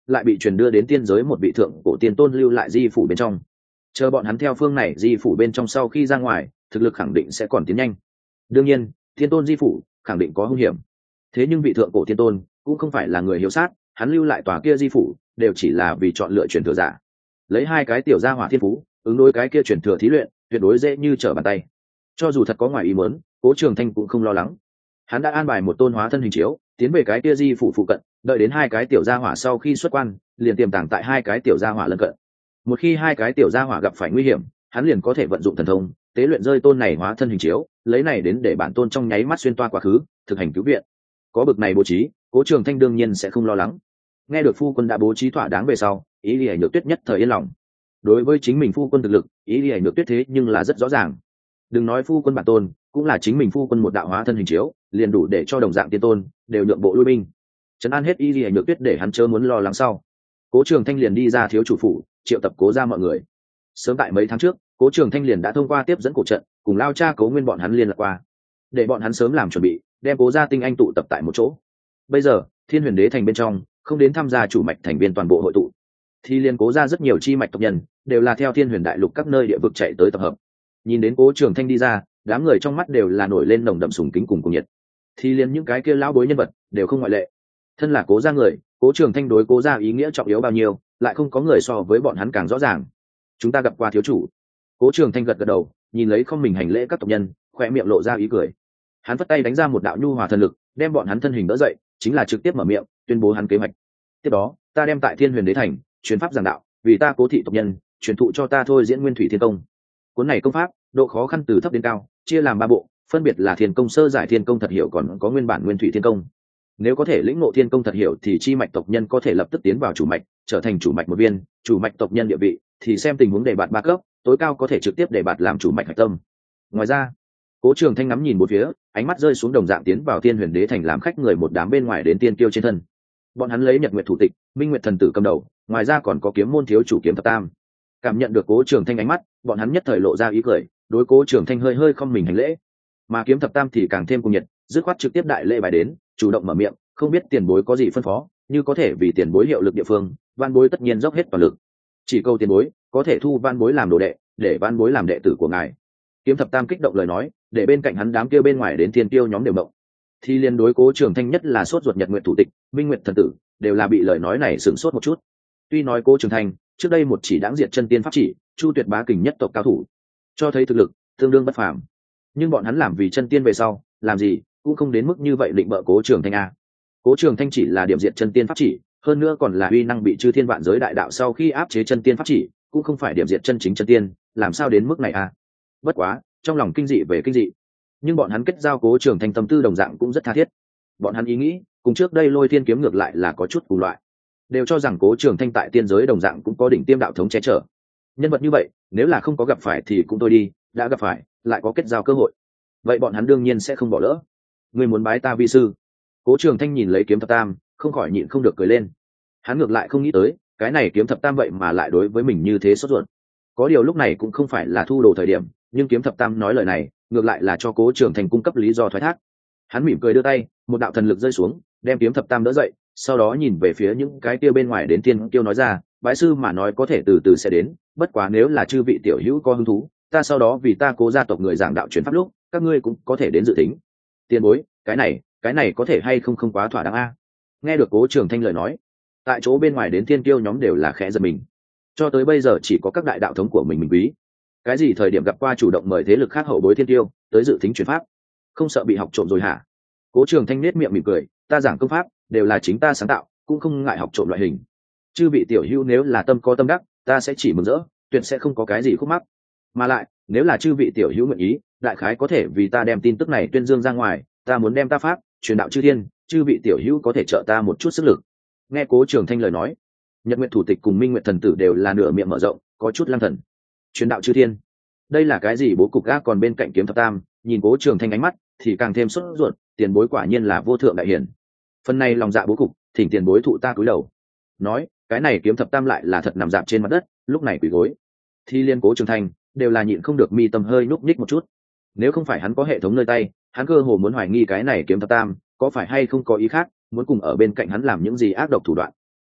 lại bị truyền đưa đến tiên giới một vị thượng cổ tiên tôn lưu lại di phủ bên trong. Chờ bọn hắn theo phương này di phủ bên trong sau khi ra ngoài, thực lực khẳng định sẽ còn tiến nhanh. Đương nhiên tiên tôn di phủ khẳng định có hung hiểm, thế nhưng vị thượng cổ tiên tôn cũng không phải là người hiếu sát, hắn lưu lại tòa kia di phủ đều chỉ là vì chọn lựa truyền thừa giả. Lấy hai cái tiểu gia hỏa thiên phú ứng đối cái kia truyền thừa thí luyện tuyệt đối dễ như trở bàn tay. Cho dù thật có ngoài ý muốn, Cố Trường Thanh cũng không lo lắng. Hắn đã an bài một tôn hóa thân hình chiếu tiến về cái kia di phủ phụ cận, đợi đến hai cái tiểu gia hỏa sau khi xuất quan liền tiềm tàng tại hai cái tiểu gia hỏa lân cận. Một khi hai cái tiểu gia hỏa gặp phải nguy hiểm, hắn liền có thể vận dụng thần thông tế luyện rơi tôn này hóa thân hình chiếu, lấy này đến để bản tôn trong nháy mắt xuyên toa quá khứ thực hành cứu viện. Có bực này bố trí, Cố Trường Thanh đương nhiên sẽ không lo lắng. Nghe được phu quân đã bố trí thỏa đáng về sau, Ý Lì Nhược Tuyết nhất thời yên lòng. Đối với chính mình phu quân thực lực, Ý Lì Nhược Tuyết thế nhưng là rất rõ ràng. Đừng nói phu quân bản tôn, cũng là chính mình phu quân một đạo hóa thân hình chiếu liền đủ để cho đồng dạng tiên tôn đều nhượng bộ lui binh. Trấn an hết Ý Lì Nhược Tuyết để hắn chớ muốn lo lắng sau, Cố Trường Thanh liền đi ra thiếu chủ phủ triệu tập Cố gia mọi người. Sớm tại mấy tháng trước, Cố Trường Thanh liền đã thông qua tiếp dẫn cổ trận cùng lao cha Cố Nguyên bọn hắn liên lạc qua, để bọn hắn sớm làm chuẩn bị đem Cố gia tinh anh tụ tập tại một chỗ. Bây giờ Thiên Huyền Đế thành bên trong không đến tham gia chủ mạch thành viên toàn bộ hội tụ, thì liên Cố gia rất nhiều chi mạch tộc nhân đều là theo Thiên Huyền đại lục các nơi địa vực chạy tới tập hợp. Nhìn đến Cố Trường Thanh đi ra, đám người trong mắt đều là nổi lên nồng đậm sùng kính cùng cùng nhiệt. Thì liên những cái kia lão bối nhân vật đều không ngoại lệ. Thân là Cố gia người, Cố Trường Thanh đối Cố gia ý nghĩa trọng yếu bao nhiêu, lại không có người so với bọn hắn càng rõ ràng. Chúng ta gặp qua thiếu chủ. Cố Trường Thanh gật gật đầu, nhìn lấy không mình hành lễ các tộc nhân, khóe miệng lộ ra ý cười. Hắn vất tay đánh ra một đạo nhu hòa thần lực, đem bọn hắn thân hình đỡ dậy, chính là trực tiếp mở miệng tuyên bố hắn kế hoạch. Tiếp đó, ta đem tại Thiên Huyền Đế thành truyền pháp giảng đạo, vì ta Cố thị tộc nhân truyền thụ cho ta thôi diễn Nguyên Thủy Thiên Công. Cuốn này công pháp, độ khó khăn từ thấp đến cao, chia làm ba bộ, phân biệt là Thiên Công sơ giải, Thiên Công thật hiểu, còn có nguyên bản Nguyên Thủy Thiên Công. Nếu có thể lĩnh ngộ Thiên Công thật hiểu thì chi mạch tộc nhân có thể lập tức tiến vào chủ mạch, trở thành chủ mạch một viên, chủ mạch tộc nhân địa vị thì xem tình huống đề bạt ba cấp, tối cao có thể trực tiếp đề bạt làm chủ mạch hạch tâm. Ngoài ra, Cố Trường Thanh ngắm nhìn một phía, ánh mắt rơi xuống đồng dạng tiến vào Thiên Huyền Đế thành làm khách người một đám bên ngoài đến tiên kiêu trên thân. Bọn hắn lấy Nhật Nguyệt thủ tịch, Minh Nguyệt thần tử cầm đầu, ngoài ra còn có Kiếm môn thiếu chủ Kiếm Thập Tam. Cảm nhận được Cố Trường Thanh ánh mắt, bọn hắn nhất thời lộ ra ý cười, đối Cố Trường Thanh hơi hơi không mình hành lễ. Mà Kiếm Thập Tam thì càng thêm cuồng nhiệt, dứt khoát trực tiếp đại lễ bài đến, chủ động mở miệng, không biết tiền bối có gì phân phó, như có thể vì tiền bối hiệu lực địa phương, van bối tất nhiên dốc hết toàn lực. Chỉ câu tiền bối có thể thu van bối làm đồ đệ, để van bối làm đệ tử của ngài. Kiếm Thập Tam kích động lời nói, để bên cạnh hắn đám kia bên ngoài đến thiên tiêu nhóm đều động. Thì liên đối Cố Trường Thanh nhất là sốt ruột Nhật Nguyệt thủ tịch, Minh Nguyệt thần tử, đều là bị lời nói này sửng sốt một chút. Tuy nói Cố Trường Thanh trước đây một chỉ đáng diệt chân tiên pháp chỉ, Chu Tuyệt bá kình nhất tộc cao thủ, cho thấy thực lực tương đương bất phàm, nhưng bọn hắn làm vì chân tiên về sau, làm gì cũng không đến mức như vậy định bợ Cố Trường Thanh a. Cố Trường Thanh chỉ là điểm diệt chân tiên pháp chỉ, hơn nữa còn là uy năng bị chư thiên vạn giới đại đạo sau khi áp chế chân tiên pháp chỉ, cũng không phải điểm diệt chân chính chân tiên, làm sao đến mức này a? Bất quá, trong lòng kinh dị về kinh dị, nhưng bọn hắn kết giao Cố Trường Thanh tâm tư đồng dạng cũng rất tha thiết. Bọn hắn ý nghĩ cùng trước đây Lôi Thiên kiếm ngược lại là có chút cùng loại, đều cho rằng Cố Trường Thanh tại tiên giới đồng dạng cũng có đỉnh tiêm đạo thống che chở. Nhân vật như vậy, nếu là không có gặp phải thì cũng thôi đi, đã gặp phải, lại có kết giao cơ hội, vậy bọn hắn đương nhiên sẽ không bỏ lỡ. Ngươi muốn bái ta vi sư? Cố Trường Thanh nhìn lấy Kiếm Thập Tam, không khỏi nhịn không được cười lên. Hắn ngược lại không nghĩ tới, cái này Kiếm Thập Tam vậy mà lại đối với mình như thế sốt ruột. Có điều lúc này cũng không phải là thu đồ thời điểm, nhưng Kiếm Thập Tam nói lời này, ngược lại là cho Cố Trường Thanh cung cấp lý do thoái thác. Hắn mỉm cười đưa tay, một đạo thần lực rơi xuống, đem Kiếm Thập Tam đỡ dậy, sau đó nhìn về phía những cái kia bên ngoài đến tiên kiêu nói ra, bái sư mà nói có thể từ từ sẽ đến, bất quá nếu là chư vị tiểu hữu có hứng thú, ta sau đó vì ta Cố gia tộc người giảng đạo truyền pháp lúc, các ngươi cũng có thể đến dự tính. Tiên bối, cái này, cái này có thể hay không không quá thỏa đáng a? Nghe được Cố Trường Thanh lời nói, tại chỗ bên ngoài đến thiên kiêu nhóm đều là khẽ giật mình. Cho tới bây giờ chỉ có các đại đạo thống của mình mình quý, cái gì thời điểm gặp qua chủ động mời thế lực khác hậu bối thiên kiêu tới dự tính truyền pháp, không sợ bị học trộm rồi hả? Cố Trường Thanh nết miệng mỉm cười, ta giảng công pháp đều là chính ta sáng tạo, cũng không ngại học trộm loại hình. Chư vị tiểu hữu nếu là tâm có tâm đắc, ta sẽ chỉ mừng rỡ, tuyệt sẽ không có cái gì khúc mắc. Mà lại, nếu là chư vị tiểu hữu nguyện ý, đại khái có thể vì ta đem tin tức này tuyên dương ra ngoài, ta muốn đem ta pháp truyền đạo chư thiên, chư vị tiểu hữu có thể trợ ta một chút sức lực. Nghe Cố Trường Thanh lời nói, Nhật Nguyệt thủ tịch cùng Minh Nguyệt thần tử đều là nửa miệng mở rộng, có chút lăng thần. Truyền đạo chư thiên, đây là cái gì bố cục gác? Còn bên cạnh Kiếm Thập Tam nhìn Cố Trường Thanh ánh mắt thì càng thêm sốt ruột, tiền bối quả nhiên là vô thượng đại hiển. Phần này lòng dạ bố cục, thỉnh tiền bối thụ ta cúi đầu. Nói, cái này Kiếm Thập Tam lại là thật nằm dạp trên mặt đất, lúc này quỳ gối. Thì liên Cố Trường Thanh đều là nhịn không được mi tâm hơi núp nhích một chút. Nếu không phải hắn có hệ thống nơi tay, hắn cơ hồ muốn hoài nghi cái này Kiếm Thập Tam có phải hay không có ý khác, muốn cùng ở bên cạnh hắn làm những gì ác độc thủ đoạn.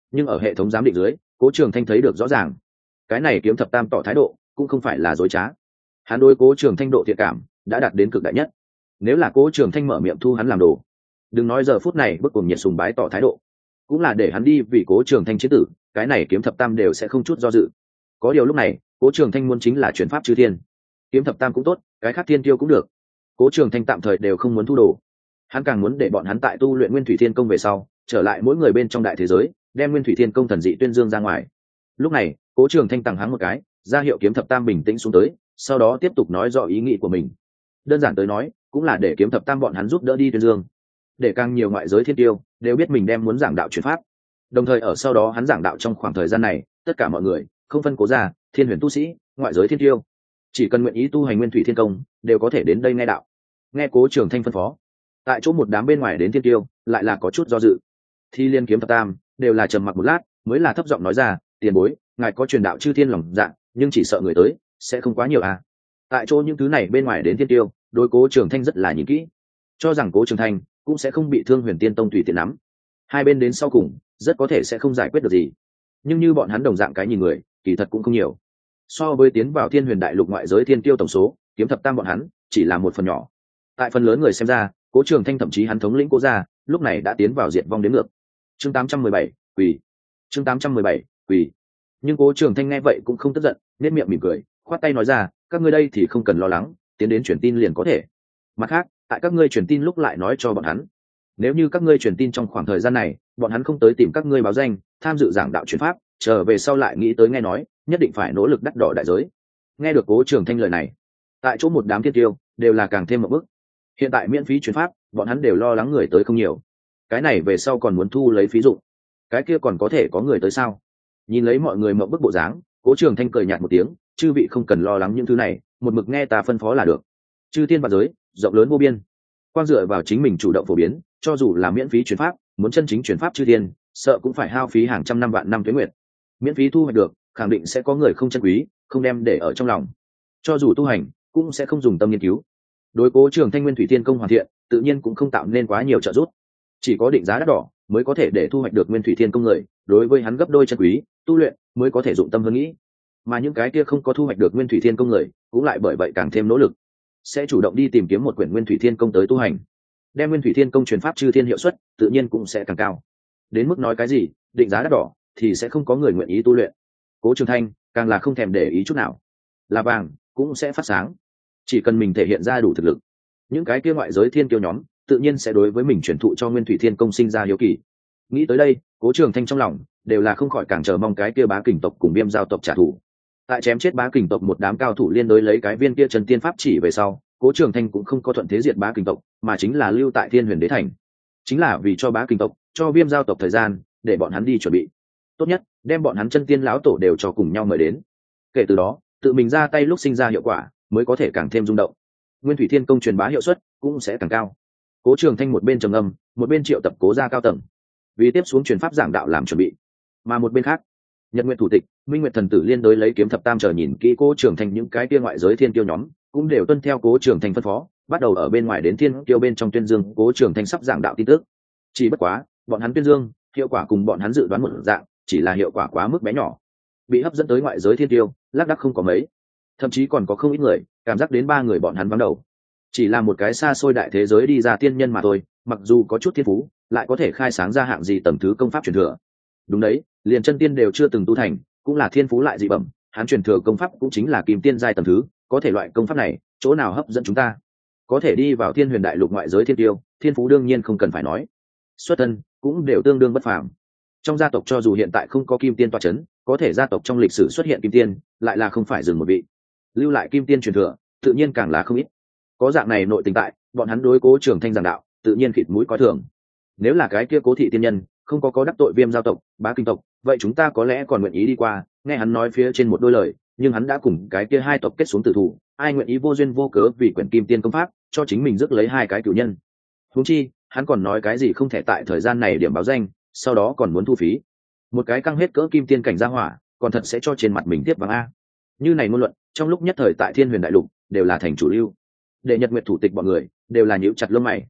nhưng ở hệ thống giám định dưới, Cố Trường Thanh thấy được rõ ràng, cái này kiếm thập tam tỏ thái độ cũng không phải là dối trá. Hắn đối Cố Trường Thanh độ thiện cảm đã đạt đến cực đại nhất. Nếu là Cố Trường Thanh mở miệng thu hắn làm đồ, đừng nói giờ phút này bức cùng nhiệt sùng bái tỏ thái độ, cũng là để hắn đi vì Cố Trường Thanh chế tử, cái này kiếm thập tam đều sẽ không chút do dự. Có điều lúc này, Cố Trường Thanh muốn chính là chuyển pháp chư thiên, kiếm thập tam cũng tốt, cái khác thiên tiêu cũng được. Cố Trường Thanh tạm thời đều không muốn thu đồ, hắn càng muốn để bọn hắn tại tu luyện Nguyên Thủy Thiên Công về sau, trở lại mỗi người bên trong đại thế giới, đem Nguyên Thủy Thiên Công thần dị tuyên dương ra ngoài. Lúc này, Cố Trường Thanh tặng hắn một cái, ra hiệu kiếm thập tam bình tĩnh xuống tới, sau đó tiếp tục nói rõ ý nghĩ của mình. Đơn giản tới nói, cũng là để kiếm thập tam bọn hắn giúp đỡ đi tuyên dương, để càng nhiều ngoại giới thiên tiêu đều biết mình đem muốn giảng đạo chuyển pháp. Đồng thời ở sau đó hắn giảng đạo trong khoảng thời gian này, tất cả mọi người, không phân cố gia, thiên huyền tu sĩ, ngoại giới thiên tiêu, chỉ cần nguyện ý tu hành Nguyên Thủy Thiên Công, đều có thể đến đây nghe đạo. Nghe Cố Trường Thanh phân phó, tại chỗ một đám bên ngoài đến thiên tiêu lại là có chút do dự. Thi Liên kiếm thập tam đều là trầm mặc một lát, mới là thấp giọng nói ra, tiền bối, ngài có truyền đạo chư thiên lòng dạ, nhưng chỉ sợ người tới sẽ không quá nhiều à. Tại chỗ những thứ này bên ngoài đến thiên tiêu, đối Cố Trường Thanh rất là nhìn kỹ, cho rằng Cố Trường Thanh cũng sẽ không bị Thương Huyền Tiên Tông tùy tiện nắm. Hai bên đến sau cùng, rất có thể sẽ không giải quyết được gì. Nhưng như bọn hắn đồng dạng cái nhìn người, kỳ thật cũng không nhiều. So với tiến vào Thiên Huyền Đại Lục ngoại giới thiên tiêu tổng số, kiếm thập tam bọn hắn chỉ là một phần nhỏ. Tại phần lớn người xem ra, Cố Trường Thanh thậm chí hắn thống lĩnh Cố gia, lúc này đã tiến vào diệt vong đến ngược. Chương tám trăm mười bảy, quỳ. Chương tám trăm mười bảy, quỳ. Nhưng Cố Trường Thanh nghe vậy cũng không tức giận, nhếch miệng mỉm cười, khoát tay nói ra, các ngươi đây thì không cần lo lắng, tiến đến truyền tin liền có thể. Mặt khác, tại các ngươi truyền tin lúc lại nói cho bọn hắn, nếu như các ngươi truyền tin trong khoảng thời gian này, bọn hắn không tới tìm các ngươi báo danh, tham dự giảng đạo truyền pháp, trở về sau lại nghĩ tới nghe nói, nhất định phải nỗ lực đắt đỏ đại giới. Nghe được Cố Trường Thanh lời này, tại chỗ một đám thiên tiêu đều là càng thêm một bước. Hiện tại miễn phí truyền pháp, bọn hắn đều lo lắng người tới không nhiều, cái này về sau còn muốn thu lấy phí dụng, cái kia còn có thể có người tới sao? Nhìn lấy mọi người mộng bức bộ dáng, Cố Trường Thanh cười nhạt một tiếng, chư vị không cần lo lắng những thứ này, một mực nghe ta phân phó là được. Chư thiên vạn giới rộng lớn vô biên, quan dựa vào chính mình chủ động phổ biến, cho dù là miễn phí truyền pháp, muốn chân chính truyền pháp chư thiên, sợ cũng phải hao phí hàng trăm năm vạn năm tuế nguyệt. Miễn phí thu hoạch được, khẳng định sẽ có người không chân quý, không đem để ở trong lòng, cho dù tu hành cũng sẽ không dùng tâm nghiên cứu. Đối Cố Trường Thanh Nguyên Thủy Thiên Công hoàn thiện, tự nhiên cũng không tạo nên quá nhiều trợ giúp, chỉ có định giá đắt đỏ mới có thể để thu hoạch được Nguyên Thủy Thiên Công người, đối với hắn gấp đôi chân quý, tu luyện mới có thể dụng tâm hơn nghĩ. Mà những cái kia không có thu hoạch được Nguyên Thủy Thiên Công người, cũng lại bởi vậy càng thêm nỗ lực, sẽ chủ động đi tìm kiếm một quyển Nguyên Thủy Thiên Công tới tu hành, đem Nguyên Thủy Thiên Công truyền pháp chư thiên hiệu suất tự nhiên cũng sẽ càng cao. Đến mức nói cái gì định giá đắt đỏ thì sẽ không có người nguyện ý tu luyện. Cố Trường Thanh càng là không thèm để ý chút nào, là vàng cũng sẽ phát sáng, chỉ cần mình thể hiện ra đủ thực lực, những cái kia ngoại giới thiên kiêu nhóm tự nhiên sẽ đối với mình truyền thụ cho Nguyên Thủy Thiên Công sinh ra hiếu kỳ. Nghĩ tới đây, Cố Trường Thanh trong lòng đều là không khỏi càng chờ mong cái kia Bá Kình tộc cùng Viêm Giao tộc trả thù. Tại chém chết Bá Kình tộc một đám cao thủ liên đối lấy cái viên kia chân tiên pháp chỉ về sau, Cố Trường Thanh cũng không có thuận thế diệt Bá Kình tộc, mà chính là lưu tại Thiên Huyền Đế thành, chính là vì cho Bá Kình tộc, cho Viêm Giao tộc thời gian để bọn hắn đi chuẩn bị tốt nhất, đem bọn hắn chân tiên lão tổ đều cho cùng nhau mời đến. Kể từ đó, tự mình ra tay lúc sinh ra hiệu quả mới có thể càng thêm rung động, Nguyên Thủy Thiên Công truyền bá hiệu suất cũng sẽ càng cao. Cố Trường Thanh một bên trầm ngâm, một bên triệu tập Cố gia cao tầng, vì tiếp xuống truyền pháp giảng đạo làm chuẩn bị. Mà một bên khác, Nhật Nguyệt thủ tịch, Minh Nguyệt thần tử liên đối lấy kiếm thập tam chờ nhìn kỹ Cố Trường Thanh những cái kia ngoại giới thiên kiêu nhóm, cũng đều tuân theo Cố Trường Thanh phân phó, bắt đầu ở bên ngoài đến thiên kiêu bên trong tuyên dương Cố Trường Thanh sắp giảng đạo tin tức. Chỉ bất quá, bọn hắn tuyên dương, hiệu quả cùng bọn hắn dự đoán một dạng, chỉ là hiệu quả quá mức bé nhỏ, bị hấp dẫn tới ngoại giới thiên kiêu lác đác không có mấy, thậm chí còn có không ít người cảm giác đến ba người bọn hắn vắng đầu, chỉ là một cái xa xôi đại thế giới đi ra tiên nhân mà thôi, mặc dù có chút thiên phú, lại có thể khai sáng ra hạng gì tầng thứ công pháp truyền thừa. Đúng đấy, liền chân tiên đều chưa từng tu thành, cũng là thiên phú lại dị bẩm, hắn truyền thừa công pháp cũng chính là kim tiên giai tầng thứ, có thể loại công pháp này chỗ nào hấp dẫn chúng ta? Có thể đi vào Thiên Huyền Đại Lục ngoại giới thiên tiêu, thiên phú đương nhiên không cần phải nói, xuất thân cũng đều tương đương bất phàm. Trong gia tộc cho dù hiện tại không có kim tiên tọa chấn, có thể gia tộc trong lịch sử xuất hiện kim tiên lại là không phải dừng một vị, lưu lại kim tiên truyền thừa tự nhiên càng là không ít. Có dạng này nội tình tại, bọn hắn đối Cố Trường Thanh giảng đạo tự nhiên khịt mũi coi thường. Nếu là cái kia Cố thị tiên nhân không có có đắc tội Viêm Giao tộc, Bá Kình tộc, vậy chúng ta có lẽ còn nguyện ý đi qua, nghe hắn nói phía trên một đôi lời, nhưng hắn đã cùng cái kia hai tộc kết xuống tử thủ, ai nguyện ý vô duyên vô cớ vì quyển kim tiên công pháp cho chính mình rước lấy hai cái cửu nhân? Huống chi hắn còn nói cái gì không thể tại thời gian này điểm báo danh, sau đó còn muốn thu phí. Một cái căng hết cỡ kim tiên cảnh gia hỏa, còn thật sẽ cho trên mặt mình tiếp vàng a. Như này ngôn luận, trong lúc nhất thời tại Thiên Huyền Đại Lục đều là thành chủ lưu, để Nhật Nguyệt thủ tịch bọn người đều là nhíu chặt lông mày.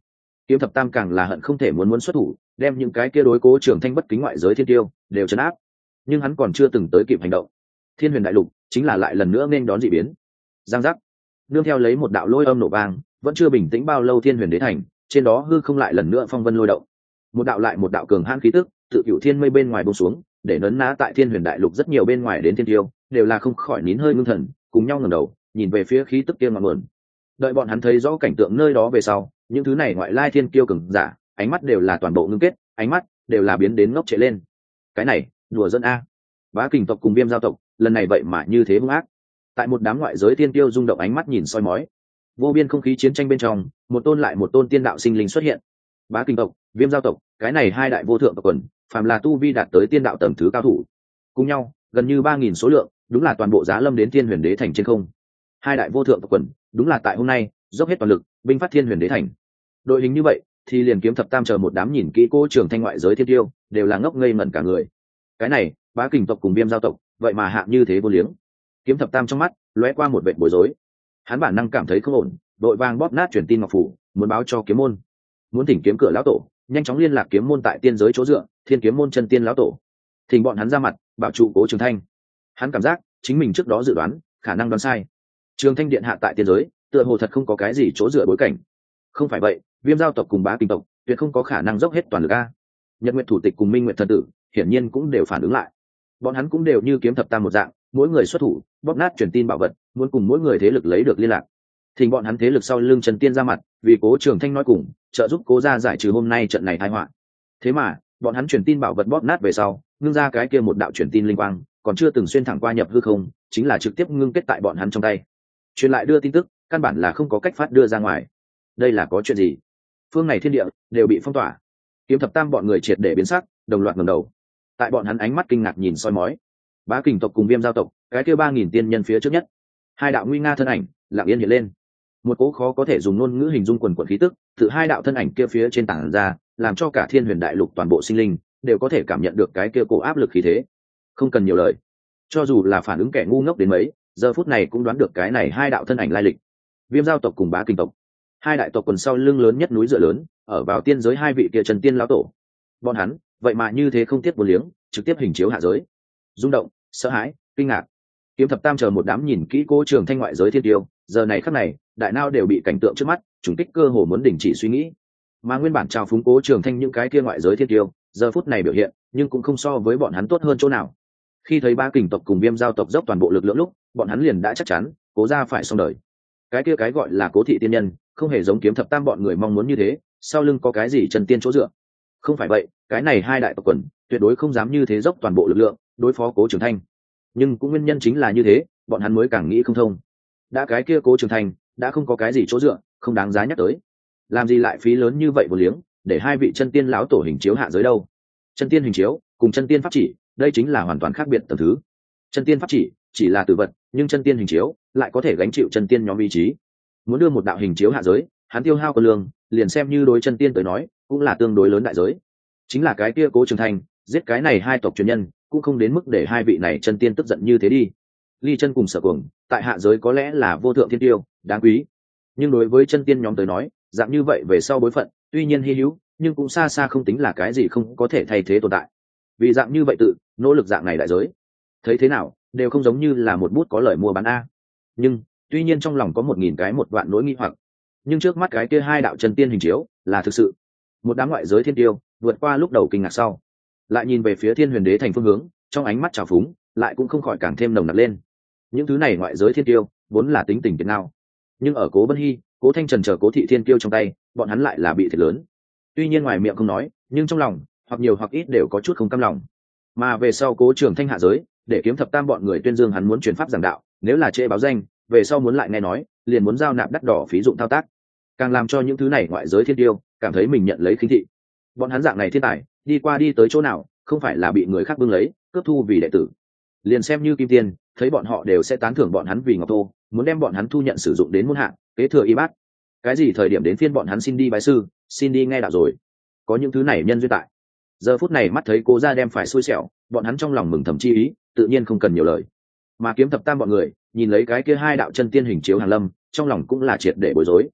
Kiếm thập tam càng là hận không thể muốn muốn xuất thủ đem những cái kia đối Cố Trường Thanh bất kính ngoại giới thiên tiêu đều trấn áp, nhưng hắn còn chưa từng tới kịp hành động, thiên huyền đại lục chính là lại lần nữa nên đón dị biến. Giang giác, nương theo lấy một đạo lôi âm nổ vang, vẫn chưa bình tĩnh bao lâu thiên huyền đế thành trên đó hư không lại lần nữa phong vân lôi động, một đạo lại một đạo cường hãn khí tức tự cửu thiên mây bên ngoài buông xuống, để nấn ná tại thiên huyền đại lục rất nhiều bên ngoài đến thiên tiêu đều là không khỏi nín hơi ngưng thần, cùng nhau ngẩng đầu nhìn về phía khí tức kia ngọn nguồn. Đợi bọn hắn thấy rõ cảnh tượng nơi đó về sau, những thứ này ngoại lai thiên kiêu cường giả ánh mắt đều là toàn bộ ngưng kết, ánh mắt đều là biến đến ngốc trệ lên. Cái này đùa dân a. Bá Kình tộc cùng Viêm giao tộc lần này vậy mà như thế hung ác. Tại một đám ngoại giới thiên kiêu rung động ánh mắt nhìn soi mói, vô biên không khí chiến tranh bên trong, một tôn lại một tôn tiên đạo sinh linh xuất hiện. Bá Kình tộc, Viêm giao tộc, cái này hai đại vô thượng tộc quần, phàm là tu vi đạt tới tiên đạo tầng thứ cao thủ, cùng nhau gần như ba nghìn số lượng, đúng là toàn bộ giá lâm đến thiên huyền đế thành trên không. Hai đại vô thượng tộc quần, đúng là tại hôm nay dốc hết toàn lực binh phát thiên huyền đế thành. Đội hình như vậy thì liền Kiếm thập tam chờ một đám nhìn kỹ Cố Trường Thanh ngoại giới thiên tiêu đều là ngốc ngây ngẩn cả người. Cái này Bá Kình tộc cùng Viêm giao tộc vậy mà hạ như thế vô liếng. Kiếm thập tam trong mắt lóe qua một vệt bối rối, hắn bản năng cảm thấy không ổn, đội vàng bóp nát truyền tin ngọc phủ, muốn báo cho kiếm môn, muốn thỉnh kiếm cửa lão tổ nhanh chóng liên lạc kiếm môn tại tiên giới chỗ dựa thiên kiếm môn chân tiên lão tổ, thỉnh bọn hắn ra mặt bảo trụ Cố Trường Thanh. Hắn cảm giác chính mình trước đó dự đoán khả năng đoán sai, Trường Thanh điện hạ tại tiên giới tựa hồ thật không có cái gì chỗ dựa bối cảnh. Không phải vậy Viêm giao tộc cùng Bá Kình tộc tuyệt không có khả năng dốc hết toàn lực a. Nhật Nguyệt thủ tịch cùng Minh Nguyệt thần tử hiển nhiên cũng đều phản ứng lại, bọn hắn cũng đều như Kiếm thập tam một dạng, mỗi người xuất thủ bóp nát truyền tin bảo vật, muốn cùng mỗi người thế lực lấy được liên lạc, thỉnh bọn hắn thế lực sau lưng Trần Tiên ra mặt, vì Cố Trường Thanh nói cùng trợ giúp Cố gia giải trừ hôm nay trận này tai họa. Thế mà bọn hắn truyền tin bảo vật bóp nát về sau, ngưng ra cái kia một đạo truyền tin linh quang, còn chưa từng xuyên thẳng qua nhập hư không, chính là trực tiếp ngưng kết tại bọn hắn trong tay, truyền lại đưa tin tức căn bản là không có cách phát đưa ra ngoài. Đây là có chuyện gì? Phương này thiên địa đều bị phong tỏa. Kiếm thập tam bọn người triệt để biến sắc, đồng loạt ngẩng đầu. Tại bọn hắn ánh mắt kinh ngạc nhìn soi mói, Bá Kình tộc cùng Viêm giao tộc, cái kia ba nghìn tiên nhân phía trước nhất, hai đạo nguy nga thân ảnh lặng yên hiện lên. Một cỗ khó có thể dùng ngôn ngữ hình dung quần quần khí tức từ hai đạo thân ảnh kia phía trên tảng ra, làm cho cả thiên huyền đại lục toàn bộ sinh linh đều có thể cảm nhận được cái kia cổ áp lực khí thế. Không cần nhiều lời, cho dù là phản ứng kẻ ngu ngốc đến mấy, giờ phút này cũng đoán được cái này hai đạo thân ảnh lai lịch. Viêm giao tộc cùng Bá Kình tộc, hai đại tộc quần sau lưng lớn nhất núi dựa lớn, ở vào tiên giới hai vị kia Trần Tiên lão tổ. Bọn hắn vậy mà như thế không tiếc vô liếng, trực tiếp hình chiếu hạ giới. Rung động, sợ hãi, kinh ngạc. Kiếm thập tam chờ một đám nhìn kỹ Cố Trường Thanh ngoại giới thiên tiêu, giờ này khắc này đại nao đều bị cảnh tượng trước mắt trùng kích, cơ hồ muốn đình chỉ suy nghĩ. Mà nguyên bản trào phúng Cố Trường Thanh những cái kia ngoại giới thiên tiêu, giờ phút này biểu hiện nhưng cũng không so với bọn hắn tốt hơn chỗ nào. Khi thấy Bá Kình tộc cùng Viêm giao tộc dốc toàn bộ lực lượng lúc, bọn hắn liền đã chắc chắn Cố gia phải xong đời. Cái kia cái gọi là Cố thị tiên nhân không hề giống Kiếm thập tam bọn người mong muốn như thế, sau lưng có cái gì Trần Tiên chỗ dựa. Không phải vậy, cái này hai đại tộc quần tuyệt đối không dám như thế dốc toàn bộ lực lượng đối phó Cố Trường Thanh. Nhưng cũng nguyên nhân chính là như thế, bọn hắn mới càng nghĩ không thông. Đã cái kia Cố Trường Thanh đã không có cái gì chỗ dựa, không đáng giá nhắc tới, làm gì lại phí lớn như vậy một liếng để hai vị chân tiên lão tổ hình chiếu hạ giới đâu? Chân tiên hình chiếu cùng chân tiên pháp chỉ, đây chính là hoàn toàn khác biệt tầng thứ. Chân tiên pháp chỉ chỉ là tử vật, nhưng chân tiên hình chiếu lại có thể gánh chịu chân tiên nhóm vị trí. Muốn đưa một đạo hình chiếu hạ giới, hắn tiêu hao của lương, liền xem như đối chân tiên tới nói cũng là tương đối lớn đại giới. Chính là cái kia Cố Trường Thanh giết cái này hai tộc truyền nhân, cũng không đến mức để hai vị này chân tiên tức giận như thế đi. Ly Chân cùng Sở Cuồng tại hạ giới có lẽ là vô thượng thiên tiêu đáng quý, nhưng đối với chân tiên nhóm tới nói, dạng như vậy về sau bối phận tuy nhiên hy hữu, nhưng cũng xa xa không tính là cái gì không có thể thay thế tồn tại. Vì dạng như vậy tự nỗ lực dạng này đại giới, thấy thế nào đều không giống như là một bút có lời mua bán a. Nhưng tuy nhiên trong lòng có một nghìn cái một vạn nỗi nghi hoặc, nhưng trước mắt cái kia hai đạo chân tiên hình chiếu là thực sự. Một đám ngoại giới thiên tiêu vượt qua lúc đầu kinh ngạc sau, lại nhìn về phía thiên huyền đế thành phương hướng, trong ánh mắt trào phúng lại cũng không khỏi càng thêm nồng nặc lên. Những thứ này ngoại giới thiên tiêu vốn là tính tình kiệt ngao, nhưng ở Cố Vân Hy, Cố Thanh Trần chờ Cố thị thiên kiêu trong tay, bọn hắn lại là bị thiệt lớn. Tuy nhiên ngoài miệng không nói, nhưng trong lòng hoặc nhiều hoặc ít đều có chút không cam lòng. Mà về sau Cố Trường Thanh hạ giới, để Kiếm thập tam bọn người tuyên dương hắn muốn truyền pháp giảng đạo, nếu là trễ báo danh, về sau muốn lại nghe nói, liền muốn giao nạp đắt đỏ phí dụng thao tác, càng làm cho những thứ này ngoại giới thiên tiêu cảm thấy mình nhận lấy khinh thị. Bọn hắn dạng này thiên tài, đi qua đi tới chỗ nào, không phải là bị người khác bưng lấy, cướp thu vì đệ tử. Liền xem như kim tiên, thấy bọn họ đều sẽ tán thưởng bọn hắn vì ngọc thô, muốn đem bọn hắn thu nhận sử dụng đến muôn hạng, kế thừa y bát. Cái gì thời điểm đến phiên bọn hắn xin đi bái sư, xin đi nghe đạo rồi. Có những thứ này nhân duyên tại, giờ phút này mắt thấy Cố gia đem phải xui xẻo, bọn hắn trong lòng mừng thầm chi ý, tự nhiên không cần nhiều lời. Mà Kiếm thập tam bọn người nhìn lấy cái kia hai đạo chân tiên hình chiếu hàng lâm, trong lòng cũng là triệt để bối rối.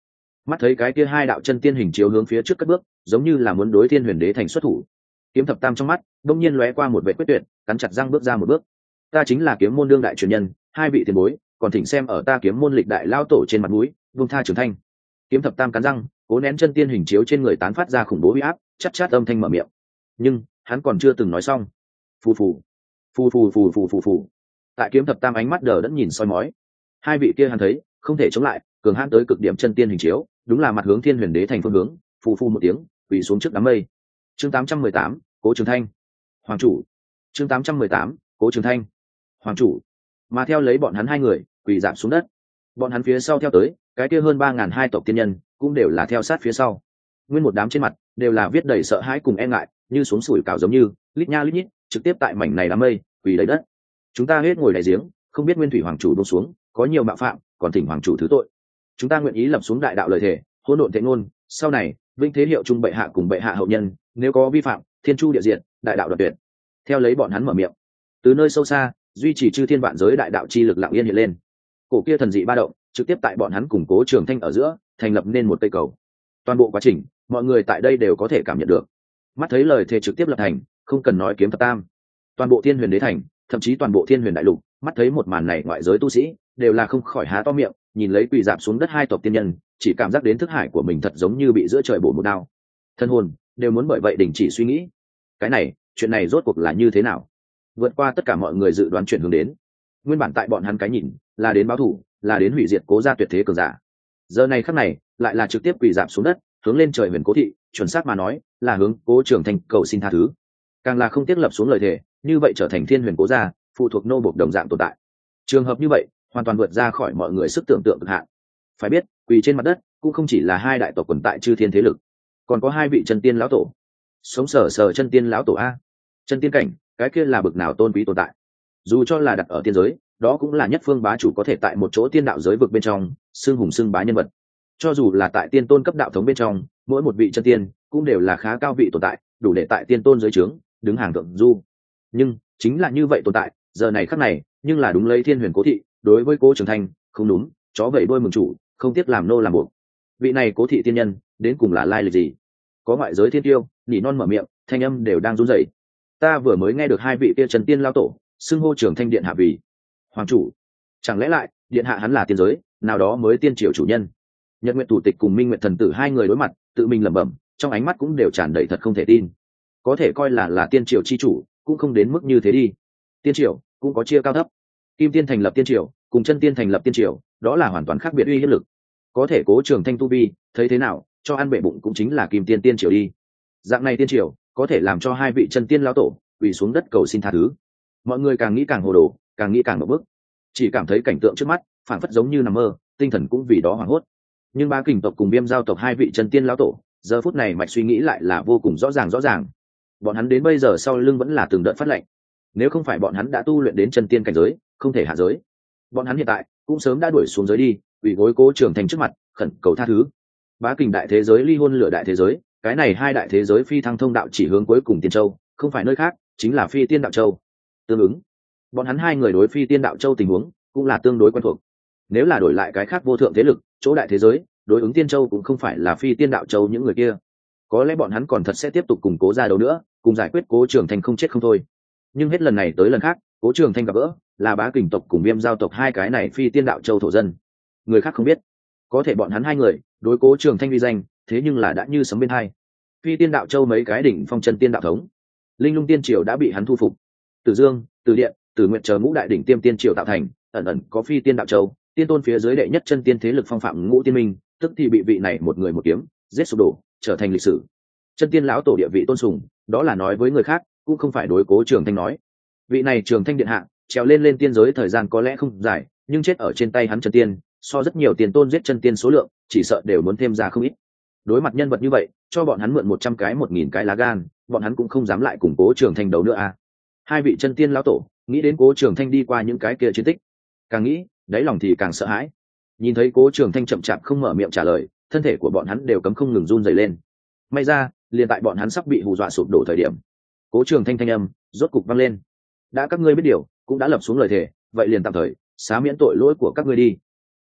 Mắt thấy cái kia hai đạo chân tiên hình chiếu hướng phía trước cất bước, giống như là muốn đối thiên huyền đế thành xuất thủ. Kiếm thập tam trong mắt đông nhiên lóe qua một vệ quyết tuyệt, cắn chặt răng bước ra một bước. Ta chính là kiếm môn đương đại truyền nhân, hai vị tiền bối còn thỉnh xem ở ta kiếm môn lịch đại lao tổ trên mặt mũi, vung tha Trường Thanh. Kiếm thập tam cắn răng, cố nén chân tiên hình chiếu trên người tán phát ra khủng bố uy áp, chát chát âm thanh mở miệng. Nhưng hắn còn chưa từng nói xong. Phù phù, phù phù phù phù phù phù. Tại kiếm thập tam ánh mắt đờ đẫn nhìn soi mói. Hai vị kia hắn thấy không thể chống lại, cường hãn tới cực điểm chân tiên hình chiếu, đúng là mặt hướng thiên huyền đế thành phương hướng, phù phù một tiếng, quỳ xuống trước đám mây. Chương tám trăm mười tám, Cố Trường Thanh. Hoàng chủ. Chương tám trăm mười tám, Cố Trường Thanh. Hoàng chủ. Mà theo lấy bọn hắn hai người, quỳ rạp xuống đất. Bọn hắn phía sau theo tới, cái kia hơn ba ngàn hai tộc tiên nhân, cũng đều là theo sát phía sau. Nguyên một đám trên mặt đều là viết đầy sợ hãi cùng e ngại, như xuống sủi cảo giống như, lít nha lít nhít, trực tiếp tại mảnh này đám mây, quỳ lấy đất. Chúng ta hết ngồi đại giếng, không biết Nguyên Thủy Hoàng chủ buông xuống, có nhiều mạo phạm, còn thỉnh Hoàng chủ thứ tội. Chúng ta nguyện ý lập xuống đại đạo lời thề, hỗn độn thế ngôn, sau này, vinh thế hiệu trung bệ hạ cùng bệ hạ hậu nhân, nếu có vi phạm, thiên chu địa diện, đại đạo đoạt tuyệt. Theo lấy bọn hắn mở miệng, từ nơi sâu xa, duy trì chư thiên vạn giới đại đạo chi lực lặng yên hiện lên. Cổ kia thần dị ba động, trực tiếp tại bọn hắn cùng Cố Trường Thanh ở giữa, thành lập nên một cây cầu. Toàn bộ quá trình, mọi người tại đây đều có thể cảm nhận được. Mắt thấy lời thề trực tiếp lập thành, không cần nói kiếm thập tam, toàn bộ thiên huyền đế thành, thậm chí toàn bộ thiên huyền đại lục, mắt thấy một màn này ngoại giới tu sĩ đều là không khỏi há to miệng, nhìn lấy quỳ dạp xuống đất hai tộc tiên nhân, chỉ cảm giác đến thức hải của mình thật giống như bị giữa trời bổ một đao, thân hồn đều muốn bởi vậy đình chỉ suy nghĩ. Cái này, chuyện này rốt cuộc là như thế nào? Vượt qua tất cả mọi người dự đoán chuyển hướng đến. Nguyên bản tại bọn hắn cái nhìn là đến báo thù, là đến hủy diệt Cố gia tuyệt thế cường giả. Giờ này khắc này, lại là trực tiếp quỳ dạp xuống đất, hướng lên trời huyền Cố thị, chuẩn xác mà nói, là hướng Cố Trường Thanh cầu xin tha thứ. Càng là không tiếc lập xuống lời thề, như vậy trở thành thiên huyền Cố gia, phụ thuộc nô bộc đồng dạng tồn tại. Trường hợp như vậy, hoàn toàn vượt ra khỏi mọi người sức tưởng tượng cực hạn. Phải biết, quỳ trên mặt đất cũng không chỉ là hai đại tộc quần tại chư thiên thế lực, còn có hai vị chân tiên lão tổ. Sống sờ sờ chân tiên lão tổ a, chân tiên cảnh, cái kia là bực nào tôn quý tồn tại. Dù cho là đặt ở tiên giới, đó cũng là nhất phương bá chủ có thể tại một chỗ tiên đạo giới vực bên trong xưng hùng xưng bá nhân vật. Cho dù là tại tiên tôn cấp đạo thống bên trong, mỗi một vị chân tiên cũng đều là khá cao vị tồn tại, đủ để tại tiên tôn giới trướng đứng hàng thượng du. Nhưng chính là như vậy tồn tại, giờ này khắc này, nhưng là đúng lấy thiên huyền Cố thị, đối với Cố Trường Thanh, không đúng, chó vẩy đuôi mừng chủ, không tiếc làm nô làm buộc. Vị này Cố thị tiên nhân, đến cùng là lai lịch gì? Có ngoại giới thiên tiêu, nỉ non mở miệng, thanh âm đều đang run rẩy. Ta vừa mới nghe được hai vị kia Trần Tiên lão tổ, xưng hô Trường Thanh điện hạ vì hoàng chủ. Chẳng lẽ lại, điện hạ hắn là tiên giới, nào đó mới tiên triều chủ nhân? Nhật Nguyệt thủ tịch cùng Minh Nguyệt thần tử hai người đối mặt, tự mình lẩm bẩm, trong ánh mắt cũng đều tràn đầy thật không thể tin. Có thể coi là là tiên triều chi chủ, cũng không đến mức như thế đi. Tiên triều cũng có chia cao thấp. Kim tiên thành lập tiên triều, cùng chân tiên thành lập tiên triều, đó là hoàn toàn khác biệt uy hiếp lực. Có thể Cố Trường Thanh tu vi, thấy thế nào, cho ăn bệ bụng cũng chính là kim tiên tiên triều đi. Dạng này tiên triều, có thể làm cho hai vị chân tiên lão tổ quỳ xuống đất cầu xin tha thứ. Mọi người càng nghĩ càng hồ đồ, càng nghĩ càng ngộp bức, chỉ cảm thấy cảnh tượng trước mắt phản phất giống như nằm mơ, tinh thần cũng vì đó hoảng hốt. Nhưng Ba Kình tộc cùng Viêm giao tộc hai vị chân tiên lão tổ, giờ phút này mạch suy nghĩ lại là vô cùng rõ ràng rõ ràng. Bọn hắn đến bây giờ sau lưng vẫn là từng đợt phát lệnh. Nếu không phải bọn hắn đã tu luyện đến chân tiên cảnh giới, không thể hạ giới, bọn hắn hiện tại cũng sớm đã đuổi xuống giới đi, ủy gối Cố Trường Thanh trước mặt khẩn cầu tha thứ. Bá Kình đại thế giới ly hôn lửa đại thế giới, cái này hai đại thế giới phi thăng thông đạo chỉ hướng cuối cùng Tiên Châu, không phải nơi khác, chính là Phi Tiên đạo Châu. Tương ứng, bọn hắn hai người đối Phi Tiên đạo Châu tình huống cũng là tương đối quen thuộc. Nếu là đổi lại cái khác vô thượng thế lực, chỗ đại thế giới, đối ứng Tiên Châu cũng không phải là Phi Tiên đạo Châu những người kia. Có lẽ bọn hắn còn thật sẽ tiếp tục cùng Cố ra đấu nữa, cùng giải quyết Cố Trường Thanh không chết không thôi. Nhưng hết lần này tới lần khác, Cố Trường Thanh gặp gỡ là Bá Kình tộc cùng Viêm giao tộc hai cái này Phi Tiên đạo Châu thổ dân. Người khác không biết, có thể bọn hắn hai người đối Cố Trường Thanh uy danh, thế nhưng là đã như sấm bên hai. Phi Tiên đạo Châu mấy cái đỉnh phong chân tiên đạo thống, Linh Lung tiên triều đã bị hắn thu phục. Tử Dương, Tử Điện, Tử Nguyệt chờ ngũ đại đỉnh tiêm tiên triều tạo thành, ẩn ẩn có Phi Tiên đạo Châu, tiên tôn phía dưới đệ nhất chân tiên thế lực phong phạm ngũ tiên minh, tức thì bị vị này một người một kiếm giết sụp đổ, trở thành lịch sử. Chân tiên lão tổ địa vị tôn sùng, đó là nói với người khác, cũng không phải đối Cố Trường Thanh nói. Vị này Trường Thanh điện hạ, trèo lên lên tiên giới thời gian có lẽ không dài, nhưng chết ở trên tay hắn chân tiên, so rất nhiều tiền tôn giết chân tiên số lượng, chỉ sợ đều muốn thêm ra không ít. Đối mặt nhân vật như vậy, cho bọn hắn mượn một trăm cái một nghìn cái lá gan, bọn hắn cũng không dám lại cùng Cố Trường Thanh đấu nữa à. Hai vị chân tiên lão tổ nghĩ đến Cố Trường Thanh đi qua những cái kia chiến tích, càng nghĩ đáy lòng thì càng sợ hãi. Nhìn thấy Cố Trường Thanh chậm chạp không mở miệng trả lời, thân thể của bọn hắn đều cấm không ngừng run rẩy lên. May ra, liền tại bọn hắn sắp bị hù dọa sụp đổ thời điểm, Cố Trường Thanh thanh âm rốt cục vang lên. Đã các ngươi biết điều, cũng đã lập xuống lời thề, vậy liền tạm thời xá miễn tội lỗi của các ngươi đi.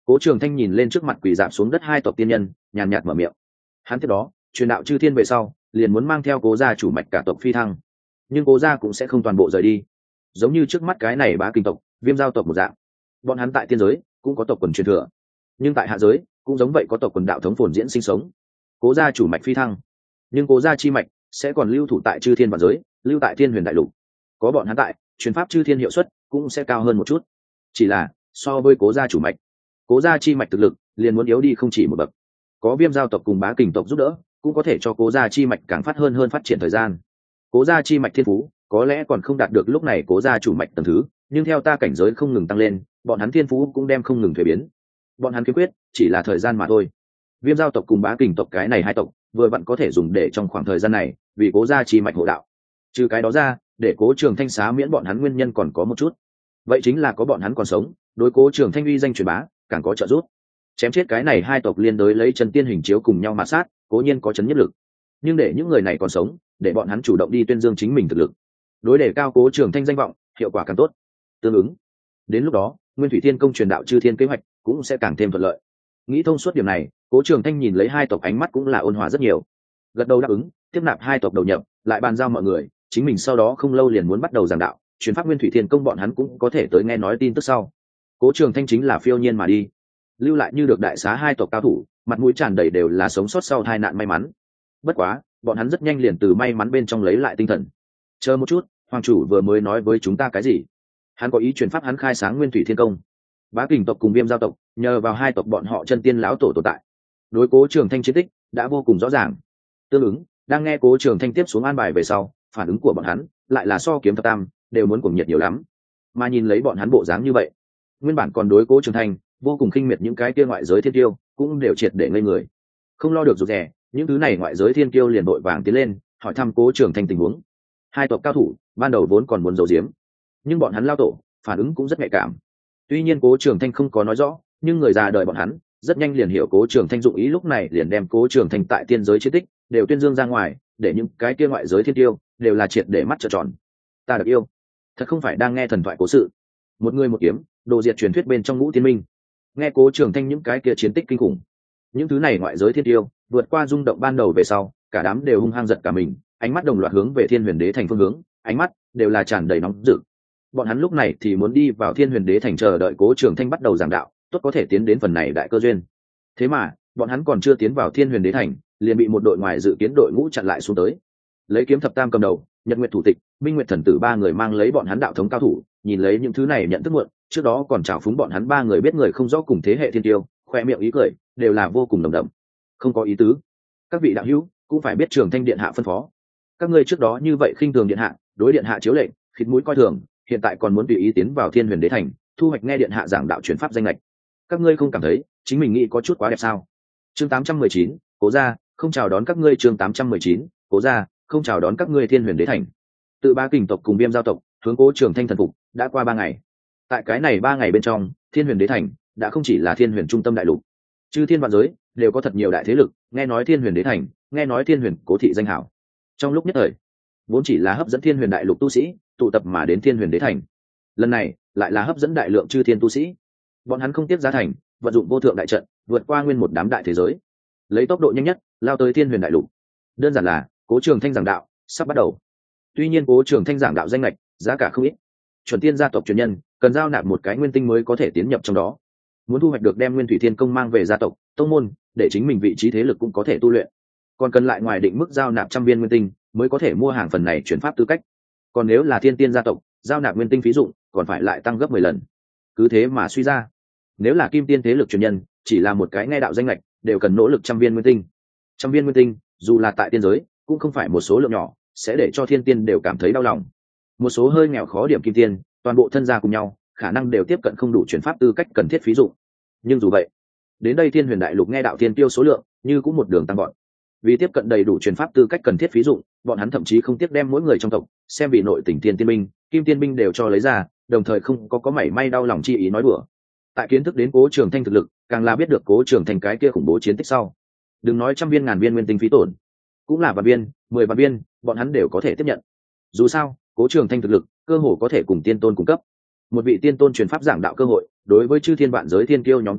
Cố Trường Thanh nhìn lên trước mặt quỳ dạp xuống đất hai tộc tiên nhân, nhàn nhạt mở miệng. Hắn tiếp đó truyền đạo chư thiên về sau, liền muốn mang theo Cố gia chủ mạch cả tộc phi thăng, nhưng Cố gia cũng sẽ không toàn bộ rời đi, giống như trước mắt cái này Bá Kinh tộc, Viêm Giao tộc một dạng. Bọn hắn tại tiên giới cũng có tộc quần truyền thừa, nhưng tại hạ giới cũng giống vậy có tộc quần đạo thống phồn diễn sinh sống. Cố gia chủ mạch phi thăng, nhưng Cố gia chi mạch sẽ còn lưu thủ tại chư thiên vạn giới, lưu tại Thiên Huyền đại lục. Có bọn hắn tại, truyền pháp chư thiên hiệu suất cũng sẽ cao hơn một chút. Chỉ là so với Cố gia chủ mạch, Cố gia chi mạch thực lực liền muốn yếu đi không chỉ một bậc. Có Viêm Giao tộc cùng Bá Kình tộc giúp đỡ, cũng có thể cho Cố gia chi mạch càng phát hơn hơn phát triển thời gian. Cố gia chi mạch thiên phú có lẽ còn không đạt được lúc này Cố gia chủ mạch tầng thứ, nhưng theo ta cảnh giới không ngừng tăng lên, bọn hắn thiên phú cũng đem không ngừng thuế biến. Bọn hắn kiếm quyết chỉ là thời gian mà thôi. Viêm Giao tộc cùng Bá Kình tộc cái này hai tộc vừa vặn có thể dùng để trong khoảng thời gian này vì Cố gia chi mạch hộ đạo. Trừ cái đó ra, để Cố Trường Thanh xá miễn bọn hắn nguyên nhân còn có một chút, vậy chính là có bọn hắn còn sống, đối Cố Trường Thanh uy danh truyền bá càng có trợ giúp. Chém chết cái này hai tộc liên đối lấy chân tiên hình chiếu cùng nhau mà sát, cố nhiên có chấn nhất lực, nhưng để những người này còn sống, để bọn hắn chủ động đi tuyên dương chính mình thực lực, đối đề cao Cố Trường Thanh danh vọng, hiệu quả càng tốt. Tương ứng, đến lúc đó Nguyên Thủy Thiên Công truyền đạo chư thiên kế hoạch cũng sẽ càng thêm thuận lợi. Nghĩ thông suốt điểm này, Cố Trường Thanh nhìn lấy hai tộc ánh mắt cũng là ôn hòa rất nhiều, gật đầu đáp ứng, tiếp nạp hai tộc đầu nhập, lại bàn giao mọi người, chính mình sau đó không lâu liền muốn bắt đầu giảng đạo, truyền pháp Nguyên Thủy Thiên Công bọn hắn cũng có thể tới nghe nói tin tức sau. Cố Trường Thanh chính là phiêu nhiên mà đi, lưu lại như được đại xá hai tộc cao thủ, mặt mũi tràn đầy đều là sống sót sau tai nạn may mắn. Bất quá, bọn hắn rất nhanh liền từ may mắn bên trong lấy lại tinh thần. Chờ một chút, hoàng chủ vừa mới nói với chúng ta cái gì? Hắn có ý truyền pháp hắn khai sáng Nguyên Thủy Thiên Công. Bá Kình tộc cùng Viêm Giao tộc, nhờ vào hai tộc bọn họ chân tiên lão tổ tồn tại, đối Cố Trường Thanh chiến tích đã vô cùng rõ ràng. Tương ứng, đang nghe Cố Trường Thanh tiếp xuống an bài về sau, phản ứng của bọn hắn lại là so kiếm thập tam đều muốn cuồng nhiệt nhiều lắm. Mà nhìn lấy bọn hắn bộ dáng như vậy, nguyên bản còn đối Cố Trường Thanh vô cùng khinh miệt những cái kia ngoại giới thiên tiêu cũng đều triệt để ngây người, không lo được rụt rè, những thứ này ngoại giới thiên tiêu liền đội vàng tiến lên hỏi thăm Cố Trường Thanh tình huống. Hai tộc cao thủ ban đầu vốn còn muốn giấu giếm, nhưng bọn hắn lao tổ phản ứng cũng rất nhạy cảm. Tuy nhiên Cố Trường Thanh không có nói rõ, nhưng người già đời bọn hắn rất nhanh liền hiểu Cố Trường Thanh dụng ý, lúc này liền đem Cố Trường Thanh tại tiên giới chiến tích đều tuyên dương ra ngoài, để những cái kia ngoại giới thiên tiêu đều là triệt để mắt trợn tròn. Ta được yêu, thật không phải đang nghe thần thoại cố sự, một người một kiếm, đồ diệt truyền thuyết bên trong Ngũ Tiên Minh. Nghe Cố Trường Thanh những cái kia chiến tích kinh khủng, những thứ này ngoại giới thiên tiêu vượt qua rung động ban đầu về sau, cả đám đều hung hăng giật cả mình, ánh mắt đồng loạt hướng về Thiên Huyền Đế thành phương hướng, ánh mắt đều là tràn đầy nóng rực. Bọn hắn lúc này thì muốn đi vào Thiên Huyền Đế thành chờ đợi Cố Trường Thanh bắt đầu giảng đạo, tốt có thể tiến đến phần này đại cơ duyên. Thế mà bọn hắn còn chưa tiến vào Thiên Huyền Đế thành, liền bị một đội ngoài dự kiến đội ngũ chặn lại xuống tới. Lấy Kiếm Thập Tam cầm đầu, Nhật Nguyệt thủ tịch, Minh Nguyệt thần tử ba người mang lấy bọn hắn đạo thống cao thủ, nhìn lấy những thứ này nhận thức muộn, trước đó còn trào phúng bọn hắn ba người biết người không rõ cùng thế hệ thiên tiêu, khoe miệng ý cười đều là vô cùng nồng đậm. Không có ý tứ, các vị đạo hữu cũng phải biết Trường Thanh điện hạ phân phó, các ngươi trước đó như vậy khinh thường điện hạ, đối điện hạ chiếu lệnh, khịt mũi coi thường, hiện tại còn muốn tùy ý tiến vào Thiên Huyền Đế thành, thu hoạch nghe điện hạ giảng đạo truyền pháp danh lệch, các ngươi không cảm thấy chính mình nghĩ có chút quá đẹp sao? Chương tám trăm mười chín, Cố gia không chào đón các ngươi. Chương tám trăm mười chín, Cố gia không chào đón các ngươi. Thiên Huyền Đế thành, tự Bá Kình tộc cùng Viêm Giao tộc hướng Cố Trường Thanh thần phục đã qua ba ngày. Tại cái này ba ngày bên trong, Thiên Huyền Đế thành đã không chỉ là Thiên Huyền trung tâm đại lục, chư thiên vạn giới đều có thật nhiều đại thế lực nghe nói Thiên Huyền Đế thành, nghe nói Thiên Huyền Cố thị danh hảo. Trong lúc nhất thời, vốn chỉ là hấp dẫn Thiên Huyền đại lục tu sĩ tụ tập mà đến Thiên Huyền Đế thành, lần này lại là hấp dẫn đại lượng chư thiên tu sĩ. Bọn hắn không tiếc giá thành, vận dụng vô thượng đại trận, vượt qua nguyên một đám đại thế giới, lấy tốc độ nhanh nhất lao tới Thiên Huyền đại lục. Đơn giản là Cố Trường Thanh giảng đạo sắp bắt đầu. Tuy nhiên Cố Trường Thanh giảng đạo danh lệch giá cả không ít, chuẩn tiên gia tộc truyền nhân cần giao nạp một cái nguyên tinh mới có thể tiến nhập trong đó. Muốn thu hoạch được đem Nguyên Thủy Thiên Công mang về gia tộc tông môn, để chính mình vị trí thế lực cũng có thể tu luyện, còn cần lại ngoài định mức giao nạp trăm viên nguyên tinh mới có thể mua hàng phần này chuyển pháp tư cách. Còn nếu là thiên tiên gia tộc, giao nạp nguyên tinh phí dụng còn phải lại tăng gấp mười lần. Cứ thế mà suy ra, nếu là kim tiên thế lực truyền nhân, chỉ là một cái nghe đạo danh lệch đều cần nỗ lực trăm viên nguyên tinh. Trăm viên nguyên tinh dù là tại tiên giới cũng không phải một số lượng nhỏ, sẽ để cho thiên tiên đều cảm thấy đau lòng. Một số hơi nghèo khó điểm kim tiên, toàn bộ thân gia cùng nhau khả năng đều tiếp cận không đủ chuyển pháp tư cách cần thiết phí dụng. Nhưng dù vậy, đến đây Thiên Huyền đại lục nghe đạo tiên tiêu số lượng như cũng một đường tăng gọn. Vì tiếp cận đầy đủ truyền pháp tư cách cần thiết phí dụng, bọn hắn thậm chí không tiếc đem mỗi người trong tộc xem bị nội tỉnh tiên tiên binh, kim tiên binh đều cho lấy ra, đồng thời không có có mảy may đau lòng chi ý nói đùa. Tại kiến thức đến Cố Trường Thanh thực lực, càng là biết được Cố Trường Thanh cái kia khủng bố chiến tích sau, đừng nói trăm viên ngàn viên nguyên tinh phí tổn, cũng là vạn viên, mười vạn viên, bọn hắn đều có thể tiếp nhận. Dù sao, Cố Trường Thanh thực lực cơ hồ có thể cùng tiên tôn cung cấp. Một vị tiên tôn truyền pháp giảng đạo cơ hội, đối với chư thiên vạn giới thiên kiêu nhóm tới nói,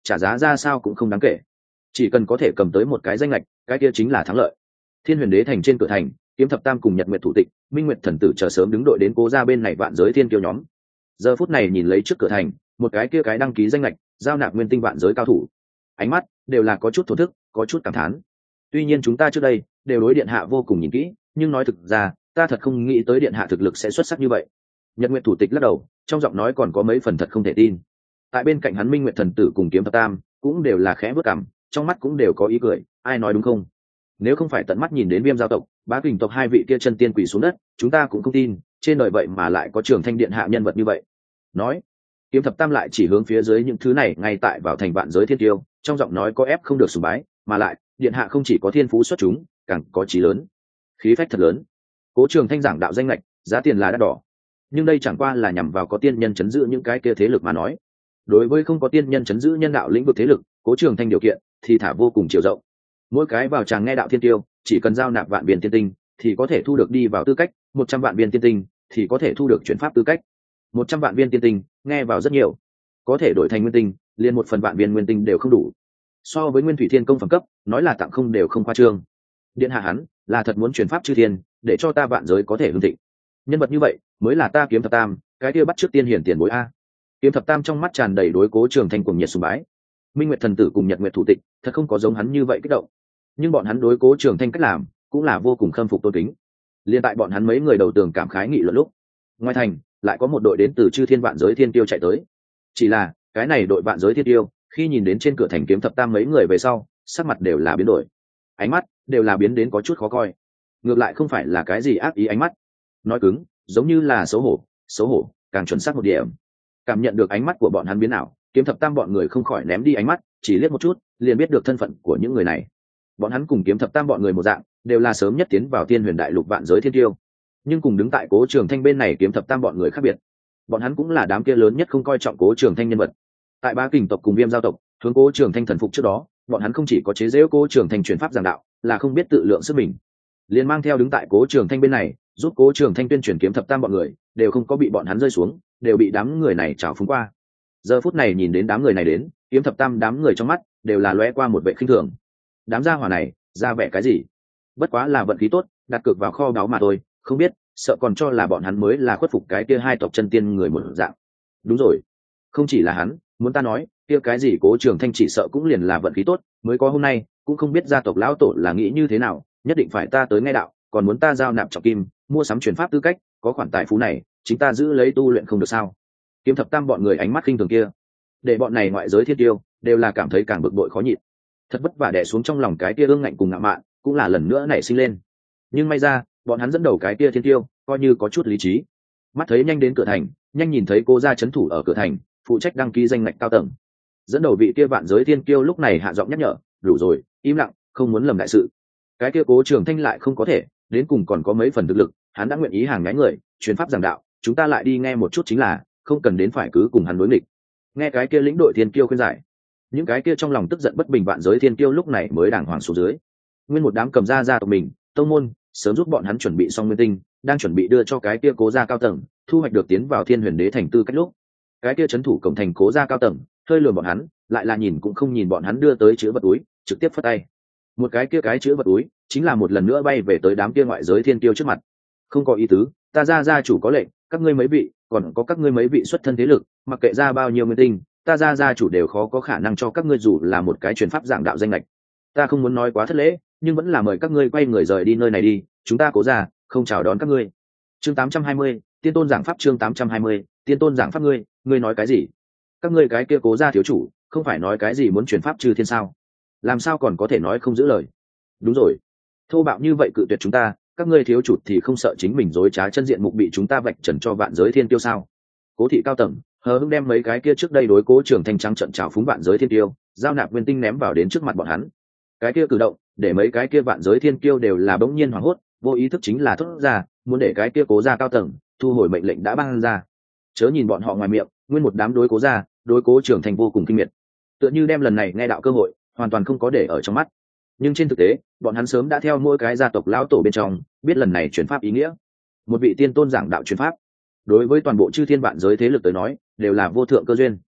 trả giá ra sao cũng không đáng kể, chỉ cần có thể cầm tới một cái danh lệch, cái kia chính là thắng lợi. Thiên Huyền Đế thành trên cửa thành, Kiếm Thập Tam cùng Nhật Nguyệt thủ tịch, Minh Nguyệt thần tử chờ sớm đứng đội đến cố ra bên này vạn giới thiên kiêu nhóm. Giờ phút này nhìn lấy trước cửa thành, một cái kia cái đăng ký danh lệch, giao nạp nguyên tinh vạn giới cao thủ, ánh mắt đều là có chút thổ thức, có chút cảm thán. Tuy nhiên chúng ta trước đây đều đối điện hạ vô cùng nhìn kỹ, nhưng nói thực ra, ta thật không nghĩ tới điện hạ thực lực sẽ xuất sắc như vậy. Nhật Nguyệt thủ tịch lắc đầu, trong giọng nói còn có mấy phần thật không thể tin. Tại bên cạnh hắn Minh Nguyệt thần tử cùng Kiếm Thập Tam cũng đều là khẽ bước cằm, trong mắt cũng đều có ý cười, ai nói đúng không? Nếu không phải tận mắt nhìn đến Viêm giao tộc, Bá Kình tộc hai vị kia chân tiên quỳ xuống đất, chúng ta cũng không tin, trên đời vậy mà lại có Trường Thanh điện hạ nhân vật như vậy. Nói, Kiếm Thập Tam lại chỉ hướng phía dưới những thứ này ngay tại vào thành vạn giới thiên tiêu, trong giọng nói có ép không được sùng bái, mà lại, điện hạ không chỉ có thiên phú xuất chúng, càng có chí lớn, khí phách thật lớn. Cố Trường Thanh giảng đạo danh lệch, giá tiền là đắt đỏ, nhưng đây chẳng qua là nhằm vào có tiên nhân chấn giữ những cái kia thế lực mà nói. Đối với không có tiên nhân chấn giữ nhân đạo lĩnh vực thế lực, Cố Trường Thanh điều kiện thì thả vô cùng chiều rộng. Mỗi cái vào tràng nghe đạo thiên tiêu, chỉ cần giao nạp vạn viên tiên tinh thì có thể thu được đi vào tư cách, một trăm vạn viên tiên tinh thì có thể thu được chuyển pháp tư cách. Một trăm vạn viên tiên tinh nghe vào rất nhiều, có thể đổi thành nguyên tinh, liền một phần vạn viên nguyên tinh đều không đủ. So với Nguyên Thủy Thiên công phẩm cấp, nói là tặng không đều không khoa trương. Điện hạ hắn là thật muốn chuyển pháp chư thiên, để cho ta vạn giới có thể hưng thịnh. Nhân vật như vậy mới là ta Kiếm Thập Tam, cái kia bắt trước tiên hiển tiền bối a. Kiếm Thập Tam trong mắt tràn đầy đối Cố Trường Thanh cuồng nhiệt sùng bái. Minh Nguyệt thần tử cùng Nhật Nguyệt thủ tịch thật không có giống hắn như vậy kích động, nhưng bọn hắn đối Cố Trường Thanh cách làm cũng là vô cùng khâm phục tôn kính. Liên tại bọn hắn mấy người đầu tường cảm khái nghị luận lúc, ngoài thành lại có một đội đến từ chư thiên vạn giới thiên tiêu chạy tới. Chỉ là cái này đội vạn giới thiên tiêu khi nhìn đến trên cửa thành Kiếm Thập Tam mấy người về sau, sắc mặt đều là biến đổi, ánh mắt đều là biến đến có chút khó coi. Ngược lại không phải là cái gì ác ý ánh mắt, nói cứng giống như là xấu hổ, xấu hổ càng chuẩn xác một điểm. Cảm nhận được ánh mắt của bọn hắn biến ảo, Kiếm Thập Tam bọn người không khỏi ném đi ánh mắt, chỉ liếc một chút liền biết được thân phận của những người này. Bọn hắn cùng Kiếm Thập Tam bọn người một dạng, đều là sớm nhất tiến vào Thiên Huyền Đại Lục vạn giới thiên tiêu, nhưng cùng đứng tại Cố Trường Thanh bên này Kiếm Thập Tam bọn người khác biệt, bọn hắn cũng là đám kia lớn nhất không coi trọng Cố Trường Thanh nhân vật. Tại Bá Kình tộc cùng Viêm giao tộc hướng Cố Trường Thanh thần phục trước đó, bọn hắn không chỉ có chế giễu Cố Trường Thanh truyền pháp giảng đạo, là không biết tự lượng sức mình, liền mang theo đứng tại Cố Trường Thanh bên này, giúp Cố Trường Thanh tuyên truyền Kiếm Thập Tam bọn người, đều không có bị bọn hắn rơi xuống, đều bị đám người này trào phúng qua. Giờ phút này nhìn đến đám người này đến, Kiếm Thập Tam đám người trong mắt đều là lóe qua một vẻ khinh thường. Đám gia hỏa này ra vẻ cái gì? Bất quá là vận khí tốt, đặt cược vào kho báu mà thôi, không biết sợ còn cho là bọn hắn mới là khuất phục cái kia hai tộc chân tiên người một dạng. Đúng rồi, không chỉ là hắn, muốn ta nói kia cái gì Cố Trường Thanh chỉ sợ cũng liền là vận khí tốt mới có hôm nay, cũng không biết gia tộc lão tổ là nghĩ như thế nào, nhất định phải ta tới nghe đạo, còn muốn ta giao nạp trọng kim mua sắm truyền pháp tư cách, có khoản tài phú này chính ta giữ lấy tu luyện không được sao? Kiếm Thập Tam bọn người ánh mắt khinh thường kia, để bọn này ngoại giới thiên tiêu đều là cảm thấy càng bực bội khó nhịn. Thật vất vả đè xuống trong lòng cái kia ương ngạnh cùng ngạo mạn, cũng là lần nữa nảy sinh lên. Nhưng may ra bọn hắn dẫn đầu cái kia thiên tiêu coi như có chút lý trí, mắt thấy nhanh đến cửa thành, nhanh nhìn thấy cô ra chấn thủ ở cửa thành, phụ trách đăng ký danh ngạch cao tầng, dẫn đầu vị kia vạn giới thiên kiêu lúc này hạ giọng nhắc nhở, đủ rồi, im lặng, không muốn lầm đại sự. Cái kia Cố Trường Thanh lại không có thể, đến cùng còn có mấy phần thực lực, hắn đã nguyện ý hàng nhái người truyền pháp giảng đạo, chúng ta lại đi nghe một chút chính là, không cần đến phải cứ cùng hắn đối nghịch. Nghe cái kia lĩnh đội thiên kiêu khuyên giải, những cái kia trong lòng tức giận bất bình vạn giới thiên kiêu lúc này mới đàng hoàng xuống dưới. Nguyên một đám cầm ra gia tộc mình, tông môn sớm giúp bọn hắn chuẩn bị xong nguyên tinh, đang chuẩn bị đưa cho cái kia Cố gia cao tầng thu hoạch được tiến vào Thiên Huyền Đế thành tư cách lúc, cái kia trấn thủ cổng thành Cố gia cao tầng hơi lườm bọn hắn, lại là nhìn cũng không nhìn bọn hắn đưa tới chữ vật túi, trực tiếp phất tay. Một cái kia cái chữ vật túi chính là một lần nữa bay về tới đám kia ngoại giới thiên kiêu trước mặt. Không có ý tứ, ta gia gia chủ có lệnh, các ngươi mấy vị, còn có các ngươi mấy vị xuất thân thế lực, mặc kệ ra bao nhiêu nguyên tinh, ta gia gia chủ đều khó có khả năng cho các ngươi dù là một cái truyền pháp giảng đạo danh lệch. Ta không muốn nói quá thất lễ, nhưng vẫn là mời các ngươi quay người rời đi nơi này đi, chúng ta Cố gia không chào đón các ngươi. Chương tám trăm hai mươi, Tiên Tôn giảng pháp. Chương tám trăm hai mươi, Tiên Tôn giảng pháp. Ngươi, ngươi nói cái gì? Các ngươi cái kia Cố gia thiếu chủ, không phải nói cái gì muốn truyền pháp trừ thiên sao? Làm sao còn có thể nói không giữ lời? Đúng rồi, thô bạo như vậy cự tuyệt chúng ta, các ngươi thiếu chủ thì không sợ chính mình dối trá chân diện mục bị chúng ta vạch trần cho vạn giới thiên tiêu sao? Cố thị cao tầng hờ hững đem mấy cái kia trước đây đối Cố Trường Thanh trắng trận trào phúng vạn giới thiên tiêu, giao nạp nguyên tinh ném vào đến trước mặt bọn hắn. Cái kia cử động để mấy cái kia vạn giới thiên kiêu đều là bỗng nhiên hoảng hốt, vô ý thức chính là thốt ra, muốn để cái kia Cố gia cao tầng thu hồi mệnh lệnh đã ban ra. Chớ nhìn bọn họ ngoài miệng nguyên một đám đối Cố gia, đối Cố Trường Thanh vô cùng kinh miệt, tựa như đem lần này nghe đạo cơ hội hoàn toàn không có để ở trong mắt. Nhưng trên thực tế bọn hắn sớm đã theo mỗi cái gia tộc lão tổ bên trong biết lần này truyền pháp ý nghĩa. Một vị tiên tôn giảng đạo truyền pháp, đối với toàn bộ chư thiên vạn giới thế lực tới nói đều là vô thượng cơ duyên.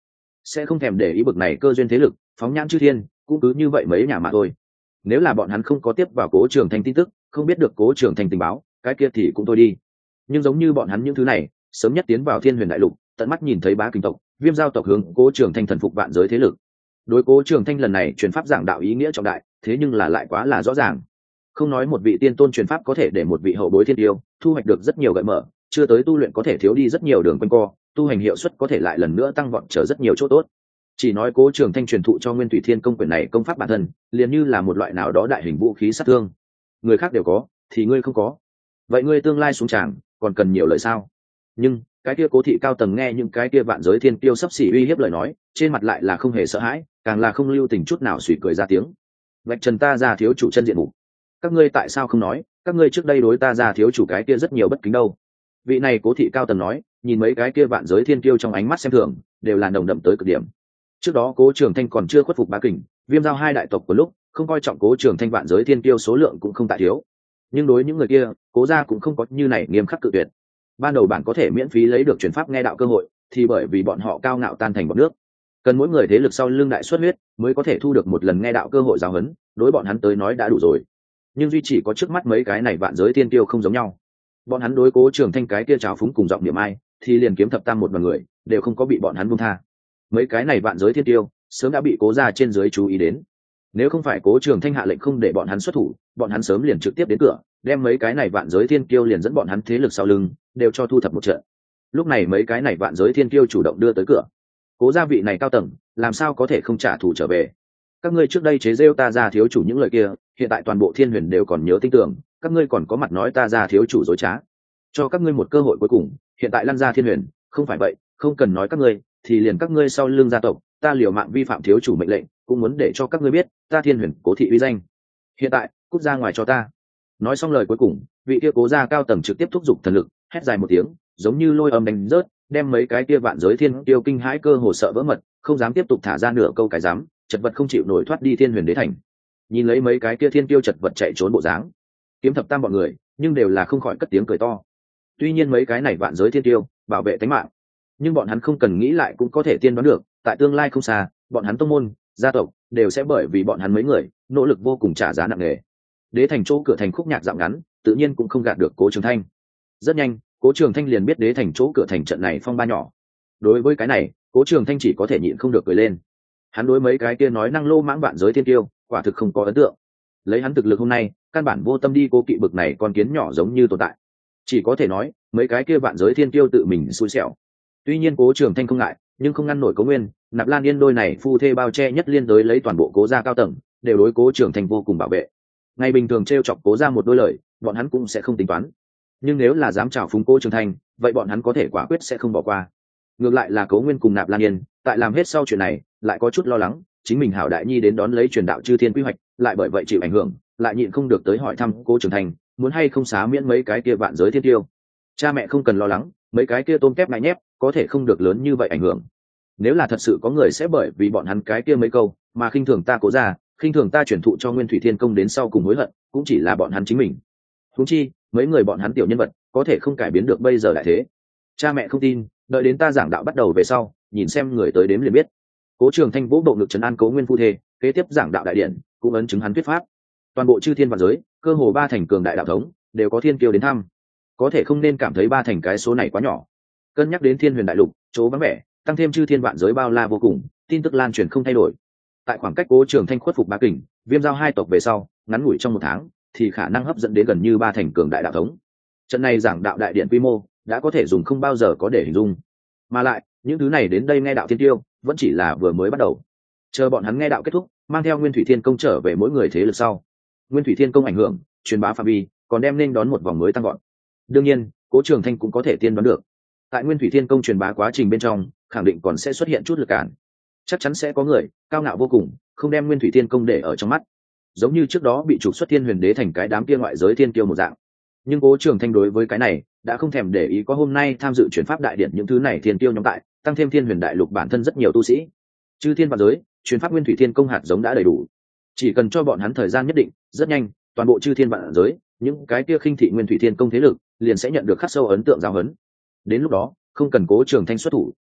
sẽ không thèm để ý bực này cơ duyên thế lực, phóng nhãn chư thiên cũng cứ như vậy mấy nhà mà thôi. Nếu là bọn hắn không có tiếp vào Cố Trường Thanh tin tức, không biết được Cố Trường Thanh tình báo, cái kia thì cũng thôi đi. Nhưng giống như bọn hắn những thứ này, sớm nhất tiến vào Thiên Huyền Đại Lục, tận mắt nhìn thấy Bá Kình tộc, Viêm Giao tộc hướng Cố Trường Thanh thần phục vạn giới thế lực. Đối Cố Trường Thanh lần này truyền pháp giảng đạo ý nghĩa trọng đại, thế nhưng là lại quá là rõ ràng. Không nói một vị tiên tôn truyền pháp có thể để một vị hậu bối thiên tiêu thu hoạch được rất nhiều gợi mở, chưa tới tu luyện có thể thiếu đi rất nhiều đường quanh co, tu hành hiệu suất có thể lại lần nữa tăng vọt trở rất nhiều chỗ tốt. Chỉ nói Cố Trường Thanh truyền thụ cho Nguyên Thủy Thiên Công quyển này công pháp bản thân, liền như là một loại nào đó đại hình vũ khí sát thương. Người khác đều có, thì ngươi không có. Vậy ngươi tương lai xuống tràng, còn cần nhiều lời sao? Nhưng cái kia Cố thị cao tầng nghe những cái kia vạn giới thiên tiêu sắp xỉ uy hiếp lời nói, trên mặt lại là không hề sợ hãi, càng là không lưu tình chút nào suy cười ra tiếng. Vạch trần ta ra thiếu chủ chân diện mục. Các ngươi tại sao không nói? Các ngươi trước đây đối ta ra thiếu chủ cái kia rất nhiều bất kính đâu. Vị này Cố thị cao tầng nói, nhìn mấy cái kia vạn giới thiên tiêu trong ánh mắt xem thường, đều là nồng đậm tới cực điểm. Trước đó Cố Trường Thanh còn chưa khuất phục Bá Kình, Viêm Giao hai đại tộc của lúc, không coi trọng Cố Trường Thanh vạn giới thiên tiêu số lượng cũng không tại thiếu. Nhưng đối những người kia, Cố gia cũng không có như này nghiêm khắc cự tuyệt. Ban đầu bạn có thể miễn phí lấy được truyền pháp nghe đạo cơ hội, thì bởi vì bọn họ cao ngạo tan thành bọt nước. Cần mỗi người thế lực sau lưng đại xuất huyết, mới có thể thu được một lần nghe đạo cơ hội giáo huấn, đối bọn hắn tới nói đã đủ rồi. Nhưng duy chỉ có trước mắt mấy cái này vạn giới thiên tiêu không giống nhau. Bọn hắn đối Cố Trường Thanh cái kia trào phúng cùng giọng niệm ai, thì liền kiếm thập tam một đoàn người, đều không có bị bọn hắn buông tha. Mấy cái này vạn giới thiên tiêu sớm đã bị Cố gia trên dưới chú ý đến. Nếu không phải Cố Trường Thanh hạ lệnh không để bọn hắn xuất thủ, bọn hắn sớm liền trực tiếp đến cửa, đem mấy cái này vạn giới thiên tiêu liền dẫn bọn hắn thế lực sau lưng, đều cho thu thập một trận. Lúc này mấy cái này vạn giới thiên tiêu chủ động đưa tới cửa. Cố gia vị này cao tầng, làm sao có thể không trả thù trở về? Các ngươi trước đây chế giễu ta ra thiếu chủ những lời kia, hiện tại toàn bộ Thiên Huyền đều còn nhớ tin tưởng, các ngươi còn có mặt nói ta ra thiếu chủ dối trá. Cho các ngươi một cơ hội cuối cùng, hiện tại lăn ra Thiên Huyền, không phải vậy, không cần nói các ngươi, thì liền các ngươi sau lưng gia tộc, ta liều mạng vi phạm thiếu chủ mệnh lệnh, cũng muốn để cho các ngươi biết, ta Thiên Huyền Cố thị uy danh. Hiện tại, cút ra ngoài cho ta. Nói xong lời cuối cùng, vị kia Cố gia cao tầng trực tiếp thúc giục thần lực, hét dài một tiếng, giống như lôi âm đánh rớt, đem mấy cái kia vạn giới thiên tiêu kinh hãi cơ hồ sợ vỡ mật, không dám tiếp tục thả ra nửa câu cái dám, chật vật không chịu nổi thoát đi Thiên Huyền đế thành. Nhìn lấy mấy cái kia thiên tiêu chật vật chạy trốn bộ dáng, kiếm thập tam bọn người, nhưng đều là không khỏi cất tiếng cười to. Tuy nhiên mấy cái này vạn giới thiên tiêu bảo vệ tính mạng, nhưng bọn hắn không cần nghĩ lại cũng có thể tiên đoán được, tại tương lai không xa, bọn hắn tông môn, gia tộc đều sẽ bởi vì bọn hắn mấy người nỗ lực vô cùng trả giá nặng nề. Đế thành chỗ cửa thành khúc nhạc dạo ngắn, tự nhiên cũng không gạt được Cố Trường Thanh. Rất nhanh, Cố Trường Thanh liền biết đế thành chỗ cửa thành trận này phong ba nhỏ. Đối với cái này, Cố Trường Thanh chỉ có thể nhịn không được cười lên. Hắn đối mấy cái kia nói năng lô mãng vạn giới thiên tiêu, quả thực không có ấn tượng. Lấy hắn thực lực hôm nay, căn bản vô tâm đi cố kỵ bực này con kiến nhỏ giống như tồn tại. Chỉ có thể nói, mấy cái kia vạn giới thiên tiêu tự mình xui xẻo. Tuy nhiên Cố Trường Thanh không ngại, nhưng không ngăn nổi Cố Nguyên, Nạp Lan Yên đôi này phu thê bao che nhất liên đối lấy toàn bộ Cố gia cao tầng, đều đối Cố Trường Thanh vô cùng bảo vệ. Ngày bình thường trêu chọc Cố gia một đôi lời, bọn hắn cũng sẽ không tính toán. Nhưng nếu là dám trào phúng Cố Trường Thanh, vậy bọn hắn có thể quả quyết sẽ không bỏ qua. Ngược lại là Cố Nguyên cùng Nạp Lan Yên, tại làm hết sau chuyện này, lại có chút lo lắng, chính mình hảo đại nhi đến đón lấy truyền đạo chư thiên quy hoạch, lại bởi vậy chịu ảnh hưởng, lại nhịn không được tới hỏi thăm Cố Trường Thanh, muốn hay không xá miễn mấy cái kia vạn giới thiên tiêu. Cha mẹ không cần lo lắng, mấy cái kia tôm kép ngại nhép, có thể không được lớn như vậy ảnh hưởng. Nếu là thật sự có người sẽ bởi vì bọn hắn cái kia mấy câu mà khinh thường ta Cố gia, khinh thường ta chuyển thụ cho Nguyên Thủy Thiên Công đến sau cùng hối hận, cũng chỉ là bọn hắn chính mình. Huống chi, mấy người bọn hắn tiểu nhân vật, có thể không cải biến được bây giờ đại thế. Cha mẹ không tin, đợi đến ta giảng đạo bắt đầu về sau, nhìn xem người tới đếm liền biết. Cố Trường Thanh vỗ bộ ngực trấn an Cố Nguyên phu thê, kế tiếp giảng đạo đại điển, cũng ấn chứng hắn thuyết pháp. Toàn bộ chư thiên vạn giới, cơ hồ ba thành cường đại đạo thống, đều có thiên kiêu đến thăm. Có thể không nên cảm thấy ba thành cái số này quá nhỏ. Cân nhắc đến Thiên Huyền đại lục, chỗ vắng vẻ, tăng thêm chư thiên vạn giới bao la vô cùng, tin tức lan truyền không thay đổi. Tại khoảng cách Cố Trường Thanh khuất phục Bá Kình, Viêm Giao hai tộc về sau, ngắn ngủi trong một tháng, thì khả năng hấp dẫn đến gần như ba thành cường đại đạo thống. Trận này giảng đạo đại điển quy mô, đã có thể dùng không bao giờ có để hình dung. Mà lại, những thứ này đến đây nghe đạo thiên tiêu, vẫn chỉ là vừa mới bắt đầu. Chờ bọn hắn nghe đạo kết thúc, mang theo Nguyên Thủy Thiên Công trở về mỗi người thế lực sau. Nguyên Thủy Thiên Công ảnh hưởng, truyền bá phạm vi, còn đem nên đón một vòng mới tăng gọn. Đương nhiên, Cố Trường Thanh cũng có thể tiên đoán được, tại Nguyên Thủy Thiên Công truyền bá quá trình bên trong, khẳng định còn sẽ xuất hiện chút lực cản. Chắc chắn sẽ có người cao ngạo vô cùng, không đem Nguyên Thủy Thiên Công để ở trong mắt, giống như trước đó bị trục xuất Thiên Huyền Đế thành cái đám kia ngoại giới thiên kiêu một dạng. Nhưng Cố Trường Thanh đối với cái này đã không thèm để ý, có hôm nay tham dự truyền pháp đại điển những thứ này thiên kiêu nhóm tại, tăng thêm Thiên Huyền đại lục bản thân rất nhiều tu sĩ, chư thiên vạn giới truyền pháp Nguyên Thủy Thiên Công hạt giống đã đầy đủ, chỉ cần cho bọn hắn thời gian nhất định, rất nhanh toàn bộ chư thiên vạn giới, những cái kia khinh thị Nguyên Thủy Thiên Công thế lực liền sẽ nhận được khắc sâu ấn tượng giáo huấn. Đến lúc đó, không cần Cố Trường Thanh xuất thủ,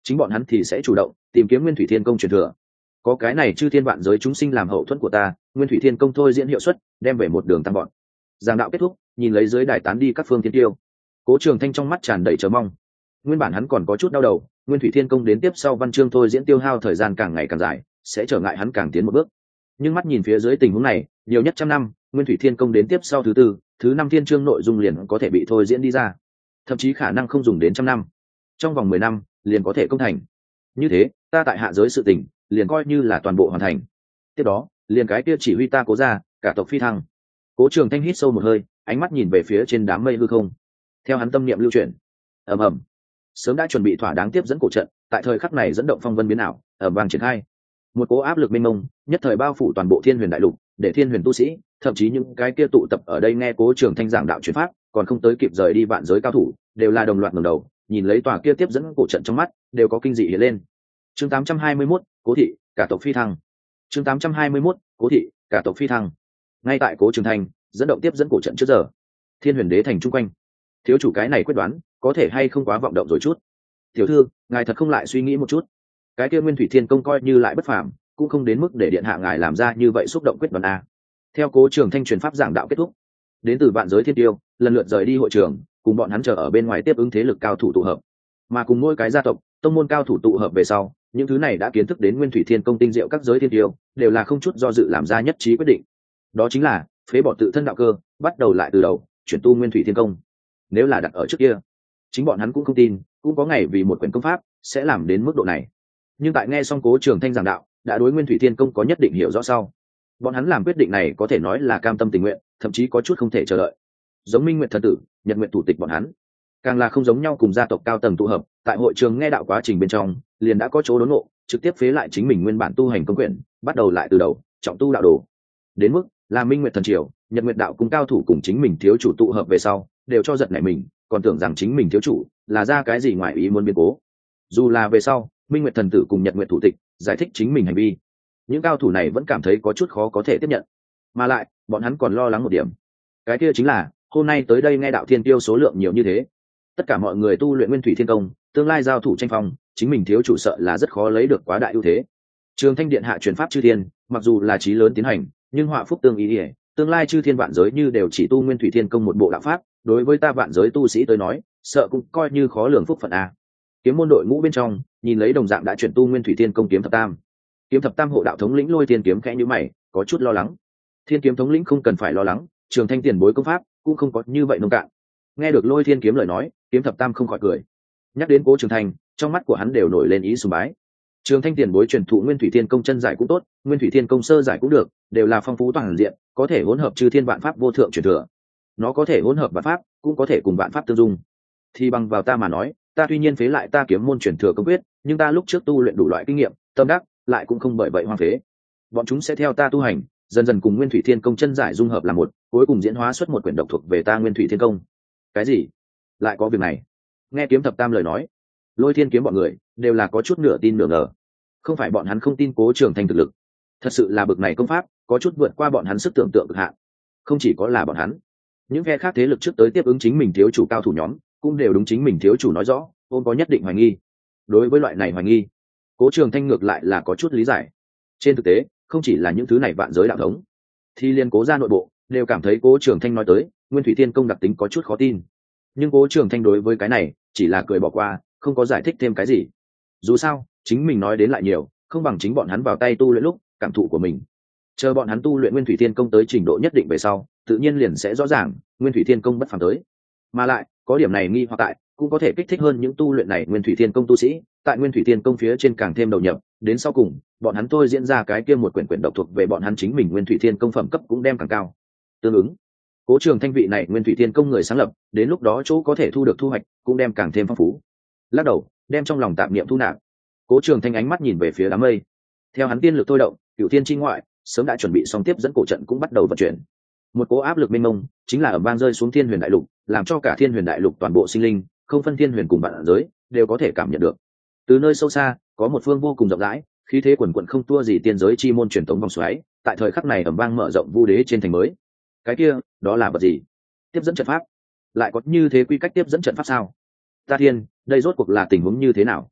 chính bọn hắn thì sẽ chủ động tìm kiếm nguyên thủy thiên công truyền thừa. Có cái này chư thiên vạn giới chúng sinh làm hậu thuẫn của ta, nguyên thủy thiên công thôi diễn hiệu suất đem về một đường tăng bọn. Giảng đạo kết thúc, nhìn lấy dưới đài tán đi các phương thiên tiêu, Cố Trường Thanh trong mắt tràn đầy chờ mong. Nguyên bản hắn còn có chút đau đầu, nguyên thủy thiên công đến tiếp sau văn chương thôi diễn tiêu hao thời gian càng ngày càng dài, sẽ trở ngại hắn càng tiến một bước. Nhưng mắt nhìn phía dưới tình huống này, nhiều nhất trăm năm, nguyên thủy thiên công đến tiếp sau thứ tư, thứ năm thiên chương nội dung liền có thể bị thôi diễn đi ra, thậm chí khả năng không dùng đến trăm năm, trong vòng mười năm liền có thể công thành. Như thế, ta tại hạ giới sự tình liền coi như là toàn bộ hoàn thành. Tiếp đó, liền cái kia chỉ huy ta Cố ra, cả tộc phi thăng. Cố Trường Thanh hít sâu một hơi, ánh mắt nhìn về phía trên đám mây hư không. Theo hắn tâm niệm lưu chuyển, ầm ầm, sớm đã chuẩn bị thỏa đáng tiếp dẫn cổ trận, tại thời khắc này dẫn động phong vân biến ảo, ở vang triển khai. Một cỗ áp lực mênh mông, nhất thời bao phủ toàn bộ Thiên Huyền đại lục, để Thiên Huyền tu sĩ, thậm chí những cái kia tụ tập ở đây nghe Cố Trường Thanh giảng đạo truyền pháp, còn không tới kịp rời đi vạn giới cao thủ, đều là đồng loạt ngẩng đầu, nhìn lấy tòa kia tiếp dẫn cổ trận trong mắt, đều có kinh dị hiện lên. Chương tám trăm hai mươi mốt, Cố thị, cả tộc phi thăng. Chương tám trăm hai mươi mốt, Cố thị, cả tộc phi thăng. Ngay tại Cố Trường Thanh dẫn động tiếp dẫn cổ trận trước giờ, Thiên Huyền đế thành trung quanh, thiếu chủ cái này quyết đoán, có thể hay không quá vọng động rồi chút. Tiểu thư, ngài thật không lại suy nghĩ một chút, cái kia nguyên thủy thiên công coi như lại bất phàm, cũng không đến mức để điện hạ ngài làm ra như vậy xúc động quyết đoán a. Theo Cố Trường Thanh truyền pháp giảng đạo kết thúc, đến từ vạn giới thiên tiêu lần lượt rời đi hội trường, cùng bọn hắn chờ ở bên ngoài tiếp ứng thế lực cao thủ tụ hợp. Mà cùng mỗi cái gia tộc, tông môn cao thủ tụ hợp về sau, những thứ này đã kiến thức đến nguyên thủy thiên công tinh diệu các giới thiên tiêu, đều là không chút do dự làm ra nhất trí quyết định. Đó chính là phế bỏ tự thân đạo cơ, bắt đầu lại từ đầu, chuyển tu nguyên thủy thiên công. Nếu là đặt ở trước kia, chính bọn hắn cũng không tin, cũng có ngày vì một quyển công pháp sẽ làm đến mức độ này. Nhưng tại nghe xong Cố Trường Thanh giảng đạo, đã đối nguyên thủy thiên công có nhất định hiểu rõ sau, bọn hắn làm quyết định này có thể nói là cam tâm tình nguyện, thậm chí có chút không thể chờ đợi. Giống Minh Nguyệt thần tử, Nhật Nguyệt thủ tịch bọn hắn, càng là không giống nhau, cùng gia tộc cao tầng tụ hợp, tại hội trường nghe đạo quá trình bên trong, liền đã có chỗ đốn ngộ, trực tiếp phế lại chính mình nguyên bản tu hành công quyển, bắt đầu lại từ đầu, trọng tu đạo đồ. Đến mức là Minh Nguyệt thần triều, Nhật Nguyệt đạo cùng cao thủ cùng chính mình thiếu chủ tụ hợp về sau, đều cho giật nảy mình, còn tưởng rằng chính mình thiếu chủ là ra cái gì ngoài ý muốn biến cố. Dù là về sau, Minh Nguyệt thần tử cùng Nhật Nguyệt thủ tịch giải thích chính mình hành vi, những cao thủ này vẫn cảm thấy có chút khó có thể tiếp nhận. Mà lại, bọn hắn còn lo lắng một điểm, cái kia chính là hôm nay tới đây nghe đạo thiên tiêu số lượng nhiều như thế, tất cả mọi người tu luyện nguyên thủy thiên công, tương lai giao thủ tranh phong, chính mình thiếu chủ sợ là rất khó lấy được quá đại ưu thế. Trường Thanh điện hạ truyền pháp chư thiên, mặc dù là chí lớn tiến hành, nhưng họa phúc tương ý ỉa, tương lai chư thiên vạn giới như đều chỉ tu nguyên thủy thiên công một bộ đạo pháp, đối với ta vạn giới tu sĩ tới nói, sợ cũng coi như khó lường phúc phận a. Kiếm môn đội ngũ bên trong, nhìn lấy đồng dạng đã chuyển tu nguyên thủy thiên công kiếm thập tam, kiếm thập tam hộ đạo thống lĩnh Lôi Thiên kiếm khẽ nhíu mày, có chút lo lắng. Thiên kiếm thống lĩnh không cần phải lo lắng, Trường Thanh tiền bối công pháp cũng không có như vậy nông cạn. Nghe được Lôi Thiên kiếm lời nói, kiếm thập tam không khỏi cười. Nhắc đến Cố Trường Thanh, trong mắt của hắn đều nổi lên ý sùng bái. Trường Thanh tiền bối truyền thụ nguyên thủy thiên công chân giải cũng tốt, nguyên thủy thiên công sơ giải cũng được, đều là phong phú toàn diện, có thể hỗn hợp chư thiên vạn pháp vô thượng truyền thừa. Nó có thể hỗn hợp vạn pháp, cũng có thể cùng vạn pháp tương dung. Thì bằng vào ta mà nói, ta tuy nhiên phế lại ta kiếm môn truyền thừa công quyết, nhưng ta lúc trước tu luyện đủ loại kinh nghiệm, tâm đắc, lại cũng không bởi vậy hoang phế. Bọn chúng sẽ theo ta tu hành, dần dần cùng nguyên thủy thiên công chân giải dung hợp làm một, cuối cùng diễn hóa xuất một quyển độc thuộc về ta nguyên thủy thiên công. Cái gì? Lại có việc này? Nghe kiếm thập tam lời nói, Lôi Thiên kiếm bọn người đều là có chút nửa tin nửa ngờ. Không phải bọn hắn không tin Cố Trường Thanh thực lực, thật sự là bực này công pháp có chút vượt qua bọn hắn sức tưởng tượng cực hạn. Không chỉ có là bọn hắn, những phe khác thế lực trước tới tiếp ứng chính mình thiếu chủ cao thủ nhóm, cũng đều đúng chính mình thiếu chủ nói rõ, ôm có nhất định hoài nghi. Đối với loại này hoài nghi, Cố Trường Thanh ngược lại là có chút lý giải. Trên thực tế, không chỉ là những thứ này vạn giới đạo thống, thì liên Cố gia nội bộ đều cảm thấy Cố Trường Thanh nói tới nguyên thủy thiên công đặc tính có chút khó tin. Nhưng Cố Trường Thanh đối với cái này chỉ là cười bỏ qua, không có giải thích thêm cái gì. Dù sao, chính mình nói đến lại nhiều, không bằng chính bọn hắn vào tay tu luyện lúc cảm thụ của mình. Chờ bọn hắn tu luyện nguyên thủy thiên công tới trình độ nhất định về sau, tự nhiên liền sẽ rõ ràng nguyên thủy thiên công bất phàm tới. Mà lại, có điểm này nghi hoặc tại, cũng có thể kích thích hơn những tu luyện này nguyên thủy thiên công tu sĩ, tại nguyên thủy thiên công phía trên càng thêm đầu nhập, đến sau cùng, bọn hắn thôi diễn ra cái kia một quyển quyển độc thuộc về bọn hắn chính mình nguyên thủy thiên công phẩm cấp cũng đem càng cao. Tương ứng, Cố Trường Thanh vị này nguyên thủy thiên công người sáng lập, đến lúc đó chỗ có thể thu được thu hoạch cũng đem càng thêm phong phú. Lắc đầu, đem trong lòng tạm niệm thu nạp. Cố Trường Thanh ánh mắt nhìn về phía đám mây. Theo hắn tiên lực thôi động, cửu thiên chi ngoại sớm đã chuẩn bị xong tiếp dẫn cổ trận cũng bắt đầu vận chuyển. Một cỗ áp lực mênh mông, chính là ầm vang rơi xuống Thiên Huyền đại lục, làm cho cả Thiên Huyền đại lục toàn bộ sinh linh, không phân thiên huyền cùng vạn giới, đều có thể cảm nhận được. Từ nơi sâu xa, có một phương vô cùng rộng rãi, khí thế quần quần không thua gì tiên giới chi môn truyền thống vòng xoáy, tại thời khắc này ầm vang mở rộng vu đế trên thành mới. Cái kia, đó là vật gì? Tiếp dẫn trận pháp? Lại có như thế quy cách tiếp dẫn trận pháp sao? Ta thiên, đây rốt cuộc là tình huống như thế nào?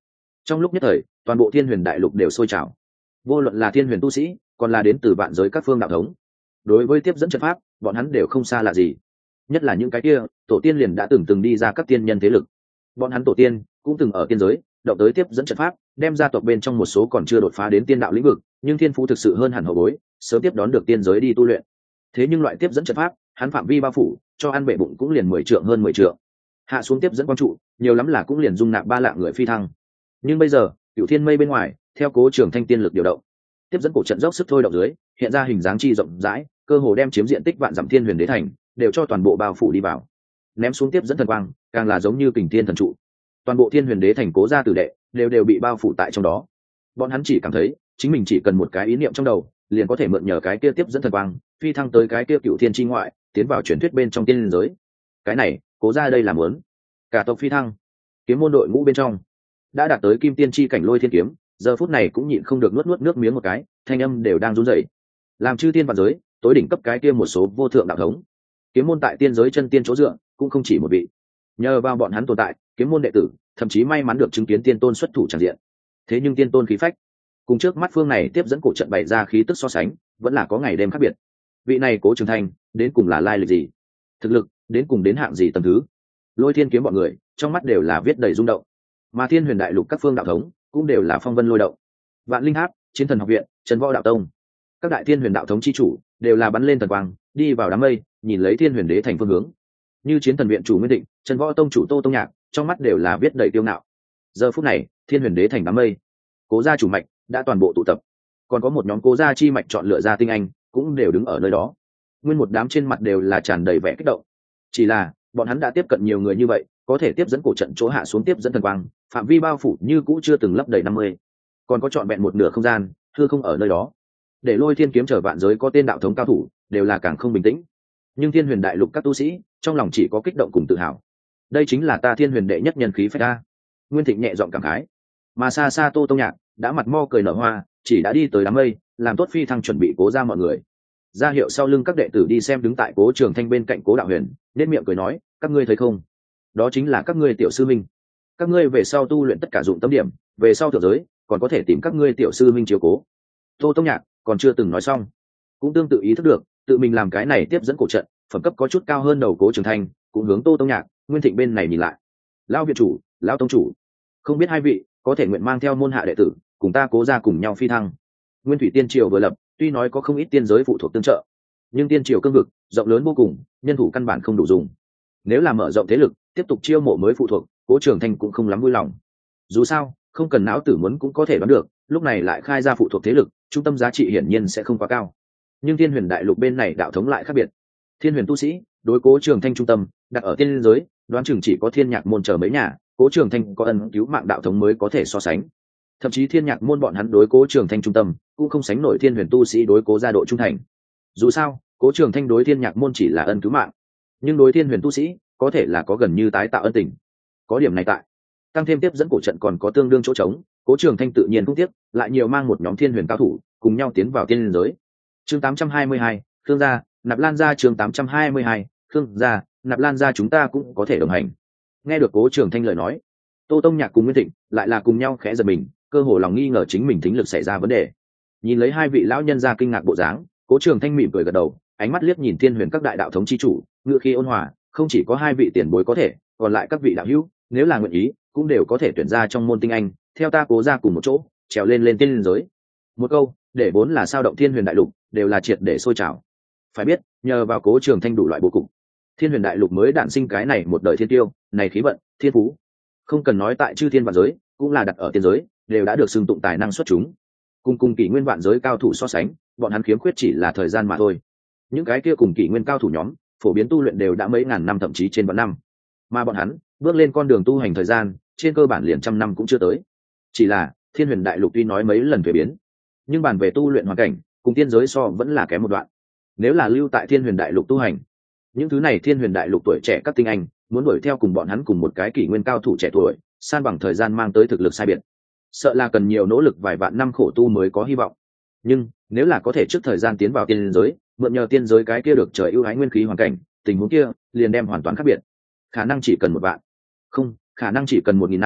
Trong lúc nhất thời toàn bộ thiên huyền đại lục đều sôi trào, vô luận là thiên huyền tu sĩ còn là đến từ vạn giới các phương đạo thống, đối với tiếp dẫn trận pháp bọn hắn đều không xa lạ gì. Nhất là những cái kia tổ tiên liền đã từng từng đi ra các tiên nhân thế lực, bọn hắn tổ tiên cũng từng ở tiên giới động tới tiếp dẫn trận pháp, đem gia tộc bên trong một số còn chưa đột phá đến tiên đạo lĩnh vực nhưng thiên phú thực sự hơn hẳn hậu bối sớm tiếp đón được tiên giới đi tu luyện. Thế nhưng loại tiếp dẫn trận pháp hắn phạm vi bao phủ cho ăn bệ bụng cũng liền mười trượng hơn mười trượng, hạ xuống tiếp dẫn quang trụ nhiều lắm là cũng liền dung nạp ba lạng người phi thăng. Nhưng bây giờ cựu thiên mây bên ngoài theo Cố Trường Thanh tiên lực điều động, tiếp dẫn cổ trận dốc sức thôi động dưới hiện ra hình dáng chi rộng rãi, cơ hồ đem chiếm diện tích vạn dặm thiên huyền đế thành đều cho toàn bộ bao phủ đi vào. Ném xuống tiếp dẫn thần quang càng là giống như kình thiên thần trụ, toàn bộ thiên huyền đế thành Cố gia tử đệ đều đều bị bao phủ tại trong đó. Bọn hắn chỉ cảm thấy chính mình chỉ cần một cái ý niệm trong đầu liền có thể mượn nhờ cái kia tiếp dẫn thần quang phi thăng tới cái kia cựu thiên chi ngoại, tiến vào truyền thuyết bên trong tiên liên giới. Cái này Cố gia đây là muốn cả tộc phi thăng. Kiếm môn đội ngũ bên trong đã đạt tới kim tiên chi cảnh Lôi Thiên Kiếm giờ phút này cũng nhịn không được nuốt nuốt nước miếng một cái, thanh âm đều đang run rẩy. Làm chư tiên vạn giới tối đỉnh cấp cái kia một số vô thượng đạo thống, kiếm môn tại tiên giới chân tiên chỗ dựa cũng không chỉ một vị. Nhờ vào bọn hắn tồn tại, kiếm môn đệ tử thậm chí may mắn được chứng kiến tiên tôn xuất thủ tràn diện. Thế nhưng tiên tôn khí phách cùng trước mắt phương này tiếp dẫn cổ trận bày ra khí tức so sánh vẫn là có ngày đêm khác biệt. Vị này Cố Trường Thanh đến cùng là lai lịch gì, thực lực đến cùng đến hạng gì tầm thứ, Lôi Thiên Kiếm bọn người trong mắt đều là viết đầy rung động, mà thiên huyền đại lục các phương đạo thống cũng đều là phong vân lôi động. Vạn Linh Tháp, Chiến Thần học viện, Trần Võ đạo tông, các đại thiên huyền đạo thống chi chủ đều là bắn lên thần quang đi vào đám mây, nhìn lấy thiên huyền đế thành phương hướng. Như Chiến Thần viện chủ Nguyên Định, Trần Võ tông chủ Tô Tông Nhạc trong mắt đều là viết đầy kiêu ngạo. Giờ phút này thiên huyền đế thành đám mây, Cố gia chủ mạch đã toàn bộ tụ tập, còn có một nhóm Cố gia chi mạch chọn lựa ra tinh anh cũng đều đứng ở nơi đó. Nguyên một đám trên mặt đều là tràn đầy vẻ kích động. Chỉ là bọn hắn đã tiếp cận nhiều người như vậy, có thể tiếp dẫn cổ trận chỗ hạ xuống tiếp dẫn thần quang phạm vi bao phủ như cũ chưa từng lấp đầy năm mươi, còn có trọn vẹn một nửa không gian hư không ở nơi đó, để Lôi Thiên Kiếm trở vạn giới có tên đạo thống cao thủ đều là càng không bình tĩnh. Nhưng thiên huyền đại lục các tu sĩ trong lòng chỉ có kích động cùng tự hào. Đây chính là ta thiên huyền đệ nhất nhân khí phách ta. Nguyên Thịnh nhẹ giọng cảm khái. Mà xa xa Tô Tông Nhạc đã mặt mo cười nở hoa, chỉ đã đi tới đám mây làm tốt phi thăng chuẩn bị Cố ra mọi người. Ra hiệu sau lưng các đệ tử đi xem đứng tại Cố Trường Thanh bên cạnh Cố Đạo Huyền, nên miệng cười nói, các ngươi thấy không, đó chính là các ngươi tiểu sư minh. Các ngươi về sau tu luyện tất cả dụng tâm điểm, về sau thượng giới còn có thể tìm các ngươi tiểu sư minh chiếu cố. Tô Tông Nhạc còn chưa từng nói xong, cũng tương tự ý thức được tự mình làm cái này tiếp dẫn cổ trận phẩm cấp có chút cao hơn đầu Cố Trường Thanh, cũng hướng Tô Tông Nhạc, Nguyên Thịnh bên này nhìn lại. Lão viện chủ, lão tông chủ, không biết hai vị có thể nguyện mang theo môn hạ đệ tử cùng ta Cố ra cùng nhau phi thăng. Nguyên Thủy Tiên Triều vừa lập, tuy nói có không ít tiên giới phụ thuộc tương trợ, nhưng tiên triều cương vực rộng lớn vô cùng, nhân thủ căn bản không đủ dùng. Nếu là mở rộng thế lực tiếp tục chiêu mộ mới phụ thuộc, Cố Trường Thanh cũng không lắm vui lòng. Dù sao không cần não tử muốn cũng có thể đoán được, lúc này lại khai ra phụ thuộc thế lực, trung tâm giá trị hiển nhiên sẽ không quá cao. Nhưng thiên huyền đại lục bên này đạo thống lại khác biệt. Thiên huyền tu sĩ đối Cố Trường Thanh trung tâm đặt ở tiên giới, đoán chừng chỉ có Thiên Nhạc môn chờ mấy nhà, Cố Trường Thanh có ân cứu mạng đạo thống mới có thể so sánh. Thậm chí Thiên Nhạc môn bọn hắn đối Cố Trường Thanh trung tâm cũng không sánh nổi thiên huyền tu sĩ đối Cố gia độ trung thành. Dù sao Cố Trường Thanh đối Thiên Nhạc môn chỉ là ân cứu mạng, nhưng đối thiên huyền tu sĩ có thể là có gần như tái tạo ân tình. Có điểm này tại, tăng thêm tiếp dẫn cổ trận còn có tương đương chỗ trống, Cố Trường Thanh tự nhiên không tiếc lại nhiều mang một nhóm thiên huyền cao thủ cùng nhau tiến vào tiên giới. Chương tám trăm hai mươi hai, Khương gia, Nạp Lan gia. Chương tám trăm hai mươi hai, Khương gia, Nạp Lan gia. Chúng ta cũng có thể đồng hành. Nghe được Cố Trường Thanh lời nói, Tô Tông Nhạc cùng Nguyên Thịnh lại là cùng nhau khẽ giật mình, cơ hồ lòng nghi ngờ chính mình thính lực xảy ra vấn đề. Nhìn lấy hai vị lão nhân gia kinh ngạc bộ dáng, Cố Trường Thanh mỉm cười gật đầu, ánh mắt liếc nhìn thiên huyền các đại đạo thống chi chủ, ngựa khí ôn hòa, không chỉ có hai vị tiền bối có thể, còn lại các vị đạo hữu nếu là nguyện ý cũng đều có thể tuyển ra trong môn tinh anh, theo ta Cố ra cùng một chỗ trèo lên lên tiên giới. Một câu để vốn là sao động thiên huyền đại lục đều là triệt để sôi trào. Phải biết nhờ vào Cố Trường Thanh đủ loại bố cục, thiên huyền đại lục mới đản sinh cái này một đời thiên tiêu này khí vận thiên phú, không cần nói tại chư thiên vạn giới, cũng là đặt ở tiên giới đều đã được xưng tụng tài năng xuất chúng. Cùng cùng kỷ nguyên vạn giới cao thủ so sánh, bọn hắn khiếm khuyết chỉ là thời gian mà thôi. Những cái kia cùng kỷ nguyên cao thủ nhóm phổ biến tu luyện đều đã mấy ngàn năm thậm chí trên vạn năm, mà bọn hắn bước lên con đường tu hành thời gian trên cơ bản liền trăm năm cũng chưa tới. Chỉ là thiên huyền đại lục tuy nói mấy lần thuế biến, nhưng bàn về tu luyện hoàn cảnh cùng tiên giới so vẫn là kém một đoạn. Nếu là lưu tại thiên huyền đại lục tu hành, những thứ này thiên huyền đại lục tuổi trẻ các tinh anh muốn đuổi theo cùng bọn hắn cùng một cái kỷ nguyên cao thủ trẻ tuổi san bằng thời gian mang tới thực lực sai biệt, sợ là cần nhiều nỗ lực vài vạn năm khổ tu mới có hy vọng. Nhưng nếu là có thể trước thời gian tiến vào tiên giới, mượn nhờ tiên giới cái kia được trời ưu ái nguyên khí hoàn cảnh, tình huống kia liền đem hoàn toàn khác biệt. Khả năng chỉ cần một vạn, không, khả năng chỉ cần một nghìn năm,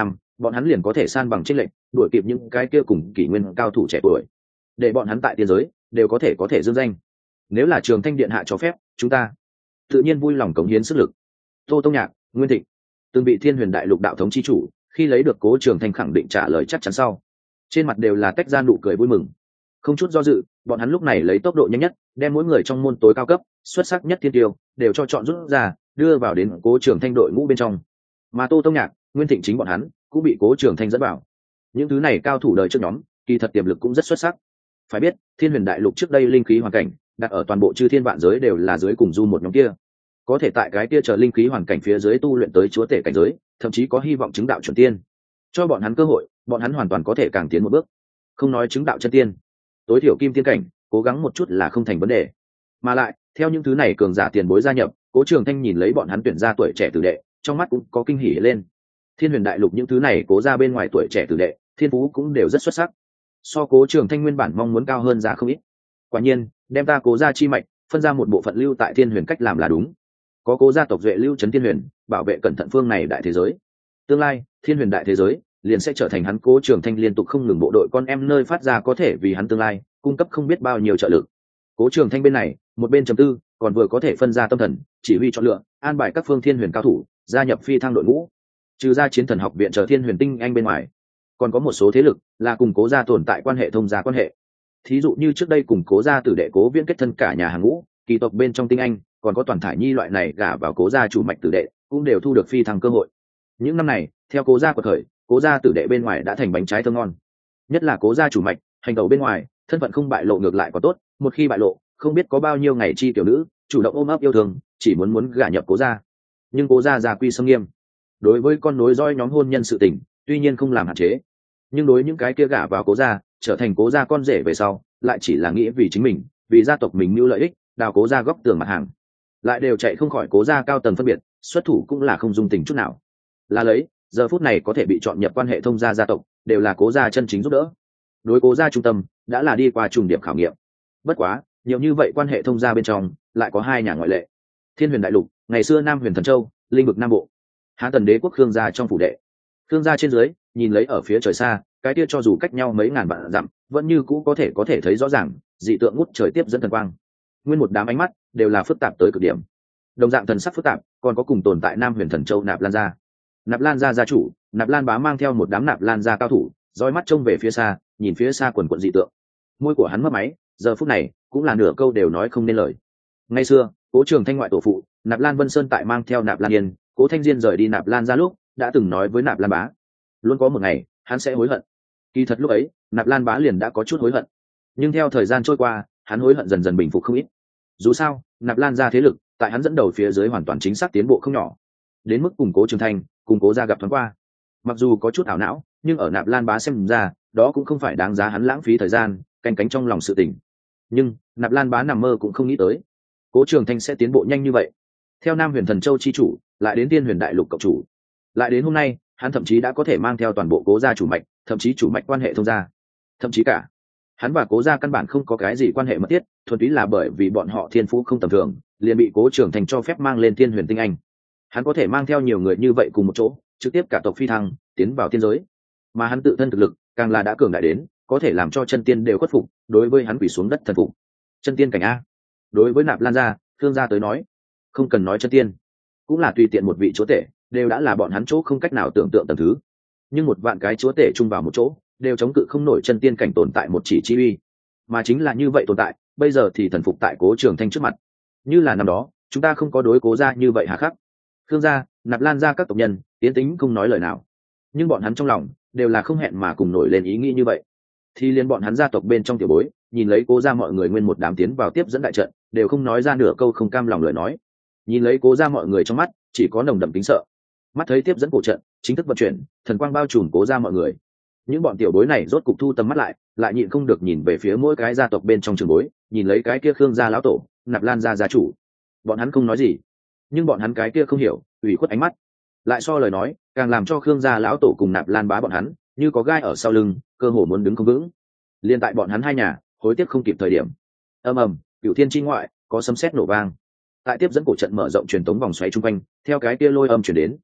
bọn hắn liền có thể san bằng tranh lệch, đuổi kịp những cái kia cùng kỷ nguyên cao thủ trẻ tuổi, để bọn hắn tại tiên giới đều có thể có thể dương danh. Nếu là Trường Thanh điện hạ cho phép, chúng ta tự nhiên vui lòng cống hiến sức lực. Tô Tông Nhạc, Nguyên Thịnh, từng bị Thiên Huyền Đại Lục đạo thống chi chủ, khi lấy được Cố Trường Thanh khẳng định trả lời chắc chắn sau, trên mặt đều là tách ra nụ cười vui mừng. Không chút do dự, bọn hắn lúc này lấy tốc độ nhanh nhất, đem mỗi người trong môn tối cao cấp, xuất sắc nhất thiên tiêu đều cho chọn rút ra, đưa vào đến Cố Trường Thanh đội ngũ bên trong. Mà Tô Tông Nhạc, Nguyên Thịnh chính bọn hắn cũng bị Cố Trường Thanh dẫn vào. Những thứ này cao thủ đời trước nhóm, kỳ thật tiềm lực cũng rất xuất sắc. Phải biết, Thiên Huyền Đại Lục trước đây linh khí hoàn cảnh, đặt ở toàn bộ chư thiên vạn giới đều là dưới cùng du một nhóm kia. Có thể tại cái kia chờ linh khí hoàn cảnh phía dưới tu luyện tới chúa tể cảnh giới, thậm chí có hy vọng chứng đạo chuẩn tiên. Cho bọn hắn cơ hội, bọn hắn hoàn toàn có thể càng tiến một bước. Không nói chứng đạo chân tiên, tối thiểu kim tiên cảnh, cố gắng một chút là không thành vấn đề. Mà lại, theo những thứ này cường giả tiền bối gia nhập, Cố Trường Thanh nhìn lấy bọn hắn tuyển ra tuổi trẻ tử đệ, trong mắt cũng có kinh hỉ lên. Thiên Huyền Đại Lục những thứ này cố ra bên ngoài tuổi trẻ tử đệ, thiên phú cũng đều rất xuất sắc. So Cố Trường Thanh nguyên bản mong muốn cao hơn giá không ít. Quả nhiên, đem ta Cố gia chi mạch, phân ra một bộ phận lưu tại Thiên Huyền cách làm là đúng. Có Cố gia tộc duệ lưu trấn Thiên Huyền, bảo vệ cẩn thận phương này đại thế giới. Tương lai, Thiên Huyền đại thế giới liền sẽ trở thành hắn Cố Trường Thanh liên tục không ngừng bộ đội con em nơi phát ra có thể vì hắn tương lai cung cấp không biết bao nhiêu trợ lực. Cố Trường Thanh bên này, một bên chấm tư, còn vừa có thể phân ra tâm thần, chỉ huy chọn lựa, an bài các phương Thiên Huyền cao thủ, gia nhập phi thăng đội ngũ. Trừ ra Chiến Thần học viện chờ Thiên Huyền tinh anh bên ngoài, còn có một số thế lực là cùng Cố gia tồn tại quan hệ thông gia quan hệ. Thí dụ như trước đây cùng Cố gia tử đệ Cố Viễn kết thân cả nhà hàng ngũ, kỳ tộc bên trong tinh anh, còn có Toàn Thải Nhi loại này gả vào Cố gia chủ mạch tử đệ, cũng đều thu được phi thăng cơ hội. Những năm này, theo Cố gia quật khởi, Cố gia tử đệ bên ngoài đã thành bánh trái thơm ngon. Nhất là Cố gia chủ mạch, hành tẩu bên ngoài, thân phận không bại lộ ngược lại có tốt, một khi bại lộ, không biết có bao nhiêu ngày chi tiểu nữ chủ động ôm ấp yêu thương, chỉ muốn muốn gả nhập Cố gia. Nhưng Cố gia gia quy sâm nghiêm, đối với con nối dõi nhóm hôn nhân sự tình, tuy nhiên không làm hạn chế, nhưng đối những cái kia gả vào Cố gia, trở thành Cố gia con rể về sau, lại chỉ là nghĩ vì chính mình, vì gia tộc mình mưu lợi ích, đào Cố gia góc tường mặt hàng, lại đều chạy không khỏi Cố gia cao tầng phân biệt, xuất thủ cũng là không dung tình chút nào. Là lấy, giờ phút này có thể bị chọn nhập quan hệ thông gia gia tộc, đều là Cố gia chân chính giúp đỡ. Đối Cố gia trung tâm, đã là đi qua trùng điểm khảo nghiệm. Bất quá, nhiều như vậy quan hệ thông gia bên trong, lại có hai nhà ngoại lệ. Thiên Huyền Đại Lục, ngày xưa Nam Huyền Thần Châu, linh vực Nam Bộ. Hán Tần Đế quốc Khương gia trong phủ đệ. Khương gia trên dưới, nhìn lấy ở phía trời xa, cái kia cho dù cách nhau mấy ngàn vạn dặm, vẫn như cũ có thể có thể thấy rõ ràng, dị tượng ngút trời tiếp dẫn thần quang. Nguyên một đám ánh mắt đều là phức tạp tới cực điểm. Đồng dạng thần sắc phức tạp, còn có cùng tồn tại Nam Huyền Thần Châu Nạp Lan gia. Nạp Lan gia gia chủ, Nạp Lan Bá mang theo một đám Nạp Lan gia cao thủ, dõi mắt trông về phía xa, nhìn phía xa quần quần dị tượng. Môi của hắn mấp máy, giờ phút này cũng là nửa câu đều nói không nên lời. Ngày xưa, Cố Trường Thanh ngoại tổ phụ, Nạp Lan Vân Sơn tại mang theo Nạp Lan Yên, Cố Thanh Diên rời đi Nạp Lan gia lúc, đã từng nói với Nạp Lan Bá, luôn có một ngày hắn sẽ hối hận. Kỳ thật lúc ấy, Nạp Lan Bá liền đã có chút hối hận, nhưng theo thời gian trôi qua, hắn hối hận dần dần bình phục không ít. Dù sao, Nạp Lan gia thế lực tại hắn dẫn đầu phía dưới hoàn toàn chính xác tiến bộ không nhỏ, đến mức cùng Cố Trường Thanh, cùng Cố gia gặp thoáng qua. Mặc dù có chút ảo não, nhưng ở Nạp Lan Bá xem ra, đó cũng không phải đáng giá hắn lãng phí thời gian canh cánh trong lòng sự tình. Nhưng Nạp Lan Bá nằm mơ cũng không nghĩ tới, Cố Trường Thanh sẽ tiến bộ nhanh như vậy. Theo Nam Huyền Thần Châu chi chủ, lại đến Thiên Huyền Đại Lục cộng chủ, lại đến hôm nay, hắn thậm chí đã có thể mang theo toàn bộ Cố gia chủ mạch, thậm chí chủ mạch quan hệ thông gia, thậm chí cả hắn và Cố gia căn bản không có cái gì quan hệ mật thiết, thuần túy là bởi vì bọn họ thiên phú không tầm thường, liền bị Cố Trường Thanh cho phép mang lên Thiên Huyền tinh anh. Hắn có thể mang theo nhiều người như vậy cùng một chỗ, trực tiếp cả tộc phi thăng, tiến vào tiên giới. Mà hắn tự thân thực lực, càng là đã cường đại đến, có thể làm cho chân tiên đều khuất phục, đối với hắn quỳ xuống đất thần phục. Chân tiên cảnh a. Đối với Nạp Lan gia, Khương gia tới nói, không cần nói chân tiên, cũng là tùy tiện một vị chúa tể, đều đã là bọn hắn chỗ không cách nào tưởng tượng tầng thứ. Nhưng một vạn cái chúa tể chung vào một chỗ, đều chống cự không nổi chân tiên cảnh tồn tại một chỉ chi uy. Mà chính là như vậy tồn tại, bây giờ thì thần phục tại Cố Trường Thanh trước mặt. Như là năm đó, chúng ta không có đối Cố gia như vậy hà khắc. Khương gia, Nạp Lan gia các tộc nhân, tiến tính không nói lời nào. Nhưng bọn hắn trong lòng, đều là không hẹn mà cùng nổi lên ý nghĩ như vậy. Thì liên bọn hắn gia tộc bên trong tiểu bối, nhìn lấy Cố gia mọi người nguyên một đám tiến vào tiếp dẫn đại trận, đều không nói ra nửa câu không cam lòng lời nói. Nhìn lấy Cố gia mọi người trong mắt, chỉ có nồng đậm kính sợ. Mắt thấy tiếp dẫn cổ trận chính thức vận chuyển, thần quang bao trùm Cố gia mọi người. Những bọn tiểu bối này rốt cục thu tầm mắt lại, lại nhịn không được nhìn về phía mỗi cái gia tộc bên trong trường bối, nhìn lấy cái kia Khương gia lão tổ, Nạp Lan gia gia chủ. Bọn hắn không nói gì, nhưng bọn hắn cái kia không hiểu, ủy khuất ánh mắt, lại so lời nói, càng làm cho Khương gia lão tổ cùng Nạp Lan Bá bọn hắn như có gai ở sau lưng, cơ hồ muốn đứng không vững. Liên tại bọn hắn hai nhà hối tiếc không kịp thời điểm, ầm ầm, cửu thiên chi ngoại có sấm sét nổ vang. Tại tiếp dẫn cổ trận mở rộng truyền tống vòng xoáy trung quanh, theo cái kia lôi âm truyền đến,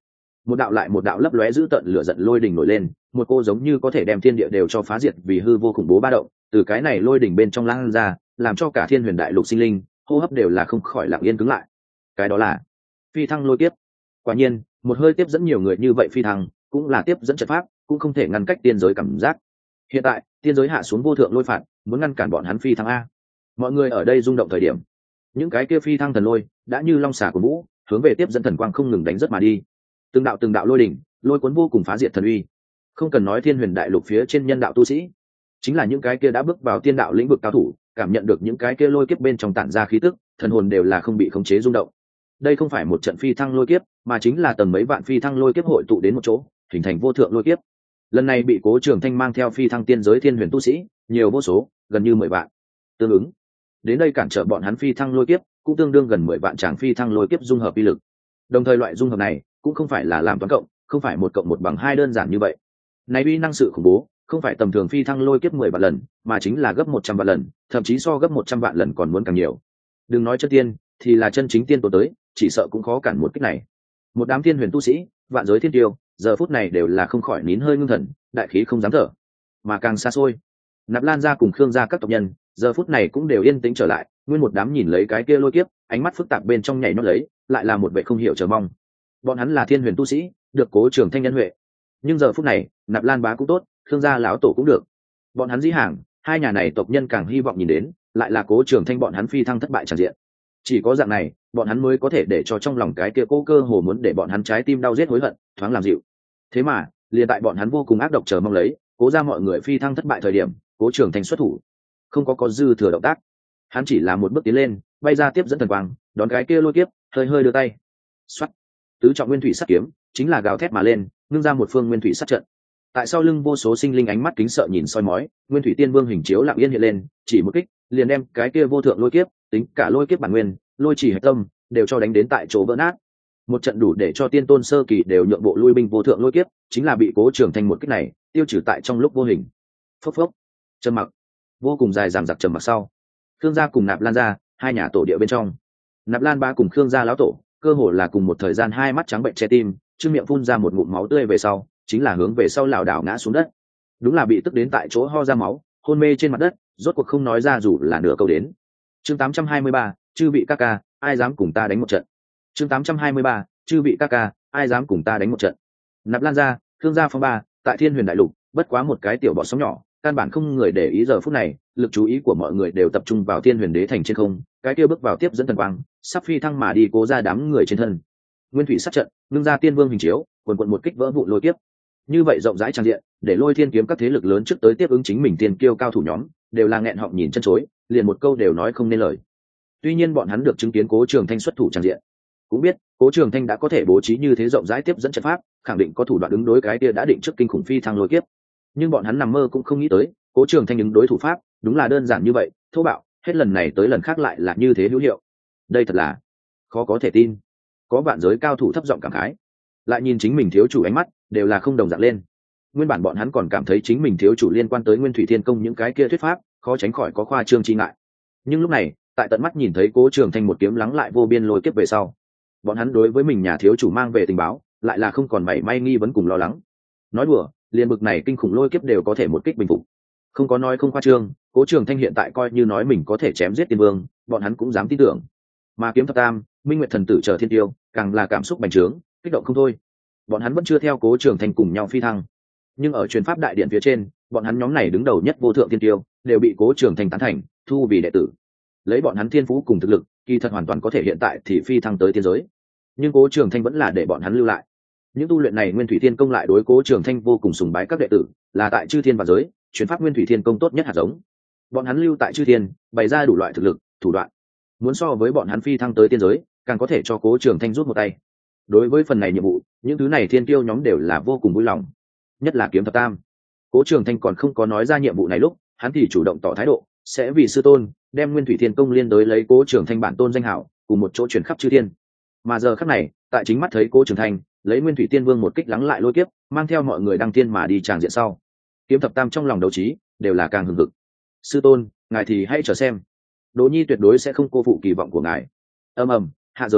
một đạo lại một đạo lấp lóe giữ tận lửa giận lôi đỉnh nổi lên, một cô giống như có thể đem thiên địa đều cho phá diệt vì hư vô khủng bố ba động từ cái này lôi đỉnh bên trong lan ra, làm cho cả thiên huyền đại lục sinh linh hô hấp đều là không khỏi lặng yên cứng lại. Cái đó là phi thăng lôi kiếp. Quả nhiên một hơi tiếp dẫn nhiều người như vậy phi thăng cũng là tiếp dẫn trận pháp, cũng không thể ngăn cách tiên giới cảm giác. Hiện tại tiên giới hạ xuống vô thượng lôi phạt, muốn ngăn cản bọn hắn phi thăng a. Mọi người ở đây rung động thời điểm, những cái kia phi thăng thần lôi đã như long xà của vũ hướng về tiếp dẫn thần quang không ngừng đánh rất mà đi. Từng đạo từng đạo lôi đỉnh lôi cuốn vô cùng phá diệt thần uy. Không cần nói thiên huyền đại lục phía trên nhân đạo tu sĩ, chính là những cái kia đã bước vào tiên đạo lĩnh vực cao thủ, cảm nhận được những cái kia lôi kiếp bên trong tản ra khí tức, thần hồn đều là không bị khống chế rung động. Đây không phải một trận phi thăng lôi kiếp, mà chính là tầng mấy vạn phi thăng lôi kiếp hội tụ đến một chỗ, hình thành vô thượng lôi kiếp. Lần này bị Cố Trường Thanh mang theo phi thăng tiên giới thiên huyền tu sĩ nhiều vô số, gần như mười vạn. Tương ứng đến đây cản trở bọn hắn phi thăng lôi kiếp, cũng tương đương gần mười vạn tràng phi thăng lôi kiếp dung hợp uy lực. Đồng thời loại dung hợp này cũng không phải là làm toán cộng, không phải một cộng một bằng hai đơn giản như vậy. Này uy năng sự khủng bố, không phải tầm thường phi thăng lôi kiếp mười vạn lần, mà chính là gấp một trăm vạn lần, thậm chí so gấp một trăm vạn lần còn muốn càng nhiều. Đừng nói chân tiên, thì là chân chính tiên tổ tới, chỉ sợ cũng khó cản một kích này. Một đám thiên huyền tu sĩ, vạn giới thiên tiêu, giờ phút này đều là không khỏi nín hơi ngưng thần, đại khí không dám thở. Mà càng xa xôi, Nạp Lan gia cùng Khương gia các tộc nhân, giờ phút này cũng đều yên tĩnh trở lại, nguyên một đám nhìn lấy cái kia lôi kiếp, ánh mắt phức tạp bên trong nhảy nhót lấy, lại là một vẻ không hiểu chờ mong. Bọn hắn là thiên huyền tu sĩ, được Cố Trường Thanh nhân huệ. Nhưng giờ phút này, Nạp Lan bá cũng tốt, Khương gia lão tổ cũng được. Bọn hắn dĩ hàng, hai nhà này tộc nhân càng hy vọng nhìn đến, lại là Cố Trường Thanh bọn hắn phi thăng thất bại tràn diện. Chỉ có dạng này, bọn hắn mới có thể để cho trong lòng cái kia cố cơ hồ muốn để bọn hắn trái tim đau giết hối hận, thoáng làm dịu. Thế mà, liền tại bọn hắn vô cùng ác độc chờ mong lấy, Cố ra mọi người phi thăng thất bại thời điểm, Cố Trường Thanh xuất thủ, không có có dư thừa động tác, hắn chỉ là một bước tiến lên, bay ra tiếp dẫn thần quang, đón cái kia lôi kiếp, hơi hơi đưa tay, xoắt, tứ trọng nguyên thủy sắt kiếm, chính là gào thét mà lên, ngưng ra một phương nguyên thủy sắt trận. Tại sau lưng vô số sinh linh ánh mắt kính sợ nhìn soi mói, nguyên thủy tiên vương hình chiếu lặng yên hiện lên, chỉ một kích, liền đem cái kia vô thượng lôi kiếp, tính cả lôi kiếp bản nguyên, lôi chỉ hạch tâm, đều cho đánh đến tại chỗ vỡ nát. Một trận đủ để cho tiên tôn sơ kỳ đều nhượng bộ lui binh vô thượng lôi kiếp, chính là bị Cố Trường Thanh một kích này tiêu trừ tại trong lúc vô hình. Phốc phốc, trầm mặc, vô cùng dài dằng dặc trầm mặc sau, Khương gia cùng Nạp Lan gia, hai nhà tổ địa bên trong, Nạp Lan bá cùng Khương gia lão tổ, cơ hồ là cùng một thời gian hai mắt trắng bệnh che tim, trương miệng phun ra một ngụm máu tươi về sau, chính là hướng về sau lảo đảo ngã xuống đất. Đúng là bị tức đến tại chỗ ho ra máu, hôn mê trên mặt đất, rốt cuộc không nói ra dù là nửa câu đến. Chương tám trăm hai mươi ba, chư vị ca ca, ai dám cùng ta đánh một trận. Chương tám trăm hai mươi ba, chư vị ca ca, ai dám cùng ta đánh một trận. Nạp Lan gia, Khương gia phong ba, tại Thiên Huyền đại lục, bất quá một cái tiểu bọt sóng nhỏ, căn bản không người để ý. Giờ phút này, lực chú ý của mọi người đều tập trung vào Thiên Huyền đế thành trên không, cái kia bước vào tiếp dẫn thần quang, sắp phi thăng mà đi Cố ra đám người trên thân. Nguyên thủy sát trận, ngưng ra tiên vương hình chiếu, quần quần một kích vỡ vụ lôi kiếp. Như vậy rộng rãi trang diện, để Lôi Thiên kiếm các thế lực lớn trước tới tiếp ứng chính mình tiên kiêu cao thủ nhóm, đều là nghẹn họng nhìn chân chối, liền một câu đều nói không nên lời. Tuy nhiên bọn hắn được chứng kiến Cố Trường Thanh xuất thủ trang diện, cũng biết Cố Trường Thanh đã có thể bố trí như thế rộng rãi tiếp dẫn trận pháp, khẳng định có thủ đoạn ứng đối cái kia đã định trước kinh khủng phi thăng lôi kiếp. Nhưng bọn hắn nằm mơ cũng không nghĩ tới, Cố Trường Thanh ứng đối thủ pháp, đúng là đơn giản như vậy, thô bạo, hết lần này tới lần khác lại là như thế hữu hiệu. Đây thật là khó có thể tin. Có vạn giới cao thủ thấp giọng cảm khái, lại nhìn chính mình thiếu chủ ánh mắt, đều là không đồng dạng lên. Nguyên bản bọn hắn còn cảm thấy chính mình thiếu chủ liên quan tới Nguyên Thủy Thiên Công những cái kia thuyết pháp, khó tránh khỏi có khoa trương chi ngại. Nhưng lúc này, tại tận mắt nhìn thấy Cố Trường Thanh một kiếm lắng lại vô biên lôi kiếp về sau, bọn hắn đối với mình nhà thiếu chủ mang về tình báo, lại là không còn mảy may nghi vấn cùng lo lắng. Nói đùa, liền bực này kinh khủng lôi kiếp đều có thể một kích bình phục. Không có nói không khoa trương, Cố Trường Thanh hiện tại coi như nói mình có thể chém giết tiên vương, bọn hắn cũng dám tin tưởng. Mà Kiếm Thập Tam, Minh Nguyệt thần tử chờ thiên tiêu, càng là cảm xúc bành trướng, kích động không thôi. Bọn hắn vẫn chưa theo Cố Trường Thanh cùng nhau phi thăng, nhưng ở truyền pháp đại điện phía trên, bọn hắn nhóm này đứng đầu nhất vô thượng thiên tiêu, đều bị Cố Trường Thanh tán thành, thu vì đệ tử. Lấy bọn hắn thiên phú cùng thực lực, kỳ thật hoàn toàn có thể hiện tại thì phi thăng tới tiên giới. Nhưng Cố Trường Thanh vẫn là để bọn hắn lưu lại. Những tu luyện này Nguyên Thủy Thiên Công lại đối Cố Trường Thanh vô cùng sùng bái các đệ tử, là tại chư thiên và giới, truyền pháp Nguyên Thủy Thiên Công tốt nhất hạt giống. Bọn hắn lưu tại chư thiên, bày ra đủ loại thực lực, thủ đoạn. Muốn so với bọn hắn phi thăng tới tiên giới, càng có thể cho Cố Trường Thanh rút một tay. Đối với phần này nhiệm vụ, những thứ này thiên tiêu nhóm đều là vô cùng vui lòng. Nhất là Kiếm Thập Tam. Cố Trường Thanh còn không có nói ra nhiệm vụ này lúc, hắn thì chủ động tỏ thái độ, sẽ vì sư tôn đem Nguyên Thủy Thiên Công liên đối lấy Cố Trường Thanh bản tôn danh hảo, cùng một chỗ truyền khắp chư thiên. Mà giờ khắc này, tại chính mắt thấy Cố Trường Thanh lấy Nguyên Thủy Tiên Vương một kích lắng lại lôi kiếp, mang theo mọi người đăng tiên mà đi tràng diện sau, Kiếm Thập Tam trong lòng đấu trí đều là càng hừng hực. Sư tôn, ngài thì hãy chờ xem, Đỗ Nhi tuyệt đối sẽ không cô phụ kỳ vọng của ngài. Ầm ầm, hạ giới,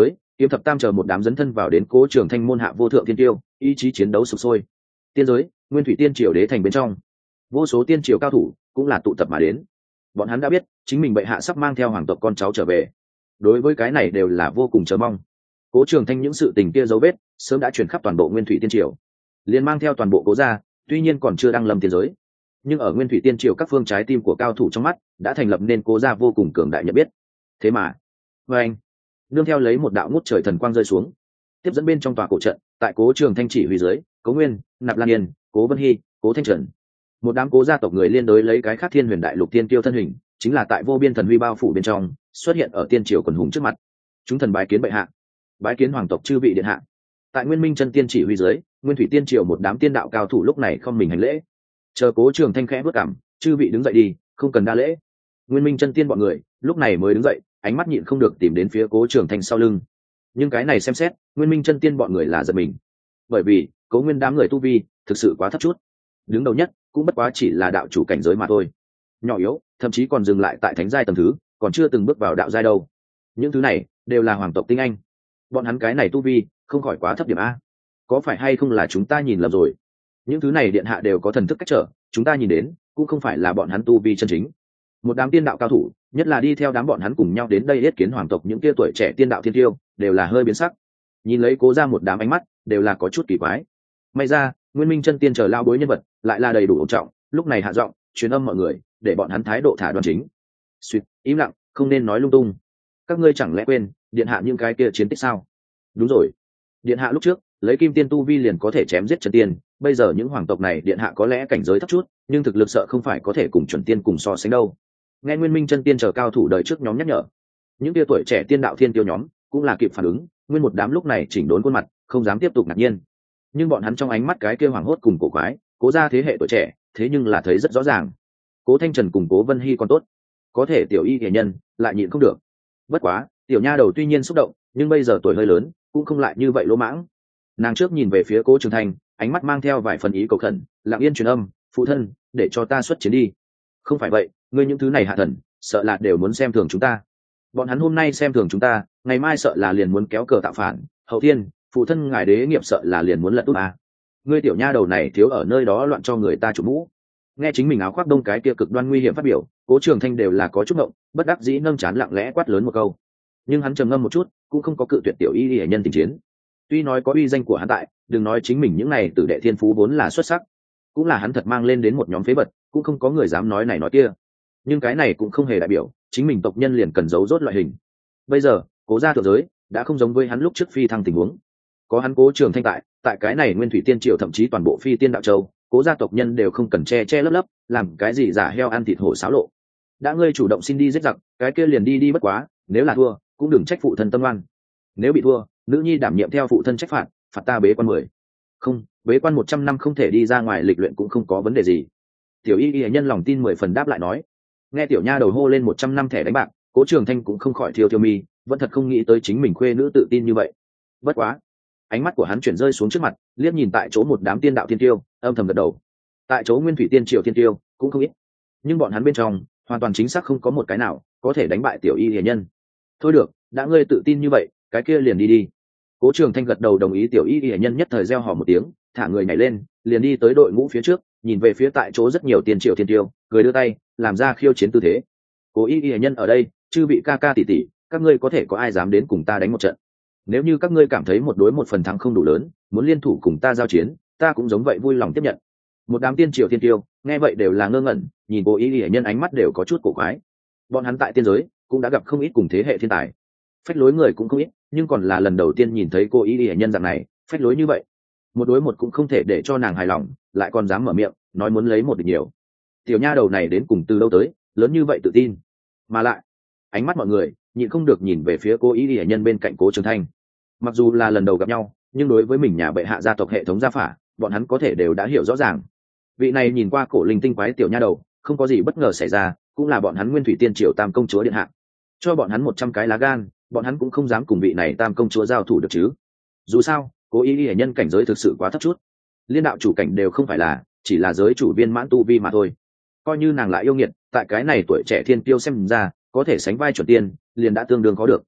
kiếm thập tam chờ một đám dấn thân vào đến Cố Trường Thanh môn hạ vô thượng tiên tiêu, ý chí chiến đấu sục sôi. Tiên giới, nguyên thủy tiên triều đế thành bên trong, vô số tiên triều cao thủ cũng là tụ tập mà đến. Bọn hắn đã biết chính mình bệ hạ sắp mang theo hoàng tộc con cháu trở về, đối với cái này đều là vô cùng chờ mong. Cố Trường Thanh những sự tình kia dấu vết sớm đã truyền khắp toàn bộ nguyên thủy tiên triều, liền mang theo toàn bộ Cố gia, tuy nhiên còn chưa đăng lâm tiên giới, nhưng ở nguyên thủy tiên triều các phương trái tim của cao thủ trong mắt đã thành lập nên Cố gia vô cùng cường đại nhận biết. Thế mà, với anh, nương theo lấy một đạo ngút trời thần quang rơi xuống, tiếp dẫn bên trong tòa cổ trận, tại Cố Trường Thanh chỉ huy dưới, Cố Nguyên, Nạp Lan Yên, Cố Vân Hy, Cố Thanh Trần, một đám Cố gia tộc người liên đối lấy cái khác thiên huyền đại lục tiên tiêu thân hình, chính là tại vô biên thần huy bao phủ bên trong, xuất hiện ở tiên triều quần hùng trước mặt. Chúng thần bái kiến bệ hạ, bái kiến hoàng tộc chư vị điện hạ. Tại Nguyên Minh chân tiên chỉ huy dưới, nguyên thủy tiên triều một đám tiên đạo cao thủ lúc này không mình hành lễ. Chờ Cố Trường Thanh khẽ bước cảm, chư vị đứng dậy đi, không cần đa lễ. Nguyên Minh chân tiên bọn người lúc này mới đứng dậy, ánh mắt nhịn không được tìm đến phía Cố Trường Thanh sau lưng. Nhưng cái này xem xét, Nguyên Minh chân tiên bọn người là giật mình, bởi vì Cố Nguyên đám người tu vi thực sự quá thấp chút, đứng đầu nhất cũng bất quá chỉ là đạo chủ cảnh giới mà thôi, nhỏ yếu, thậm chí còn dừng lại tại thánh giai tầng thứ, còn chưa từng bước vào đạo giai đâu. Những thứ này đều là hoàng tộc tinh anh, bọn hắn cái này tu vi không khỏi quá thấp điểm a. Có phải hay không là chúng ta nhìn lầm rồi? Những thứ này điện hạ đều có thần thức cách trở, chúng ta nhìn đến cũng không phải là bọn hắn tu vi chân chính. Một đám tiên đạo cao thủ, nhất là đi theo đám bọn hắn cùng nhau đến đây yết kiến hoàng tộc những kia tuổi trẻ tiên đạo thiên tiêu, đều là hơi biến sắc, nhìn lấy Cố ra một đám ánh mắt đều là có chút kỳ quái. May ra Nguyên Minh chân tiên chờ lao bối nhân vật lại là đầy đủ ổn trọng, lúc này hạ giọng truyền âm mọi người, để bọn hắn thái độ thả đoan chính. Suýt, im lặng, không nên nói lung tung. Các ngươi chẳng lẽ quên điện hạ những cái kia chiến tích sao? Đúng rồi, điện hạ lúc trước lấy kim tiên tu vi liền có thể chém giết chân tiên, bây giờ những hoàng tộc này điện hạ có lẽ cảnh giới thấp chút, nhưng thực lực sợ không phải có thể cùng chuẩn tiên cùng so sánh đâu. Nghe Nguyên Minh chân tiên chờ cao thủ đời trước nhóm nhắc nhở, những kia tuổi trẻ tiên đạo thiên tiêu nhóm cũng là kịp phản ứng, nguyên một đám lúc này chỉnh đốn khuôn mặt, không dám tiếp tục ngạc nhiên. Nhưng bọn hắn trong ánh mắt cái kia hoàng hốt cùng cổ quái, Cố gia thế hệ tuổi trẻ, thế nhưng là thấy rất rõ ràng. Cố Thanh Trần cùng Cố Vân Hy còn tốt, có thể tiểu y thể nhân lại nhịn không được. Bất quá, tiểu nha đầu tuy nhiên xúc động, nhưng bây giờ tuổi hơi lớn, cũng không lại như vậy lỗ mãng. Nàng trước nhìn về phía Cố Trường Thanh, ánh mắt mang theo vài phần ý cầu khẩn, lặng yên truyền âm, phụ thân, để cho ta xuất chiến đi. Không phải vậy, ngươi những thứ này hạ thần, sợ là đều muốn xem thường chúng ta. Bọn hắn hôm nay xem thường chúng ta, ngày mai sợ là liền muốn kéo cờ tạo phản, hậu thiên, phụ thân ngài đế nghiệp sợ là liền muốn lật úp à. Ngươi tiểu nha đầu này thiếu ở nơi đó loạn cho người ta chủ mũ. Nghe chính mình áo khoác đông cái kia cực đoan nguy hiểm phát biểu, Cố Trường Thanh đều là có chút ngộng, bất đắc dĩ nâng chán lặng lẽ quát lớn một câu. Nhưng hắn trầm ngâm một chút, cũng không có cự tuyệt tiểu y y nhân tình chiến. Tuy nói có uy danh của hắn tại, đừng nói chính mình những này tử đệ thiên phú vốn là xuất sắc, cũng là hắn thật mang lên đến một nhóm phế vật, cũng không có người dám nói này nói kia. Nhưng cái này cũng không hề đại biểu chính mình tộc nhân liền cần giấu rốt loại hình. Bây giờ Cố gia thượng giới đã không giống với hắn lúc trước phi thăng tình huống, có hắn Cố Trường Thanh tại, tại cái này nguyên thủy tiên triều thậm chí toàn bộ phi tiên đạo châu, Cố gia tộc nhân đều không cần che che lấp lấp, làm cái gì giả heo ăn thịt hổ xáo lộ. Đã ngươi chủ động xin đi giết giặc, cái kia liền đi đi bất quá, nếu là thua cũng đừng trách phụ thân tâm oan. Nếu bị thua, nữ nhi đảm nhiệm theo phụ thân trách phạt, phạt ta bế quan mười. Không, bế quan một trăm năm không thể đi ra ngoài lịch luyện cũng không có vấn đề gì. Tiểu y y nhân lòng tin mười phần đáp lại nói. Nghe tiểu nha đầu hô lên một trăm năm thẻ đánh bạc, Cố Trường Thanh cũng không khỏi thiêu thiêu mi, vẫn thật không nghĩ tới chính mình khuê nữ tự tin như vậy. Bất quá, ánh mắt của hắn chuyển rơi xuống trước mặt, liếc nhìn tại chỗ một đám tiên đạo thiên tiêu, âm thầm gật đầu. Tại chỗ nguyên thủy tiên triều thiên tiêu cũng không ít, nhưng bọn hắn bên trong hoàn toàn chính xác không có một cái nào có thể đánh bại tiểu y y nhân. Thôi được, đã ngươi tự tin như vậy, cái kia liền đi đi. Cố Trường Thanh gật đầu đồng ý, tiểu y y nhân nhất thời reo hò một tiếng, thả người nhảy lên, liền đi tới đội ngũ phía trước, nhìn về phía tại chỗ rất nhiều tiên triều thiên tiêu, cười đưa tay làm ra khiêu chiến tư thế. Cố y y nhân ở đây, chư vị ca ca tỷ tỷ, các ngươi có thể có ai dám đến cùng ta đánh một trận? Nếu như các ngươi cảm thấy một đối một phần thắng không đủ lớn, muốn liên thủ cùng ta giao chiến, ta cũng giống vậy vui lòng tiếp nhận. Một đám tiên triều thiên tiêu nghe vậy đều là ngơ ngẩn, nhìn Cố y y nhân ánh mắt đều có chút cổ quái. Bọn hắn tại tiên giới cũng đã gặp không ít cùng thế hệ thiên tài, phách lối người cũng không ít, nhưng còn là lần đầu tiên nhìn thấy cô y y nhân dạng này phách lối như vậy. Một đối một cũng không thể để cho nàng hài lòng, lại còn dám mở miệng nói muốn lấy một địch nhiều. Tiểu nha đầu này đến cùng từ đâu tới lớn như vậy tự tin? Mà lại ánh mắt mọi người nhịn không được nhìn về phía cô y y nhân bên cạnh Cố Trường Thanh. Mặc dù là lần đầu gặp nhau, nhưng đối với mình nhà bệ hạ gia tộc hệ thống gia phả, bọn hắn có thể đều đã hiểu rõ ràng. Vị này nhìn qua cổ linh tinh quái tiểu nha đầu, không có gì bất ngờ xảy ra, cũng là bọn hắn nguyên thủy tiên triều tam công chúa điện hạ. Cho bọn hắn một trăm cái lá gan, bọn hắn cũng không dám cùng vị này tam công chúa giao thủ được chứ. Dù sao cố ý y nhân cảnh giới thực sự quá thấp chút, liên đạo chủ cảnh đều không phải là, chỉ là giới chủ viên mãn tu vi mà thôi. Coi như nàng lại yêu nghiệt, tại cái này tuổi trẻ thiên tiêu xem ra có thể sánh vai chuẩn tiên, liền đã tương đương có được.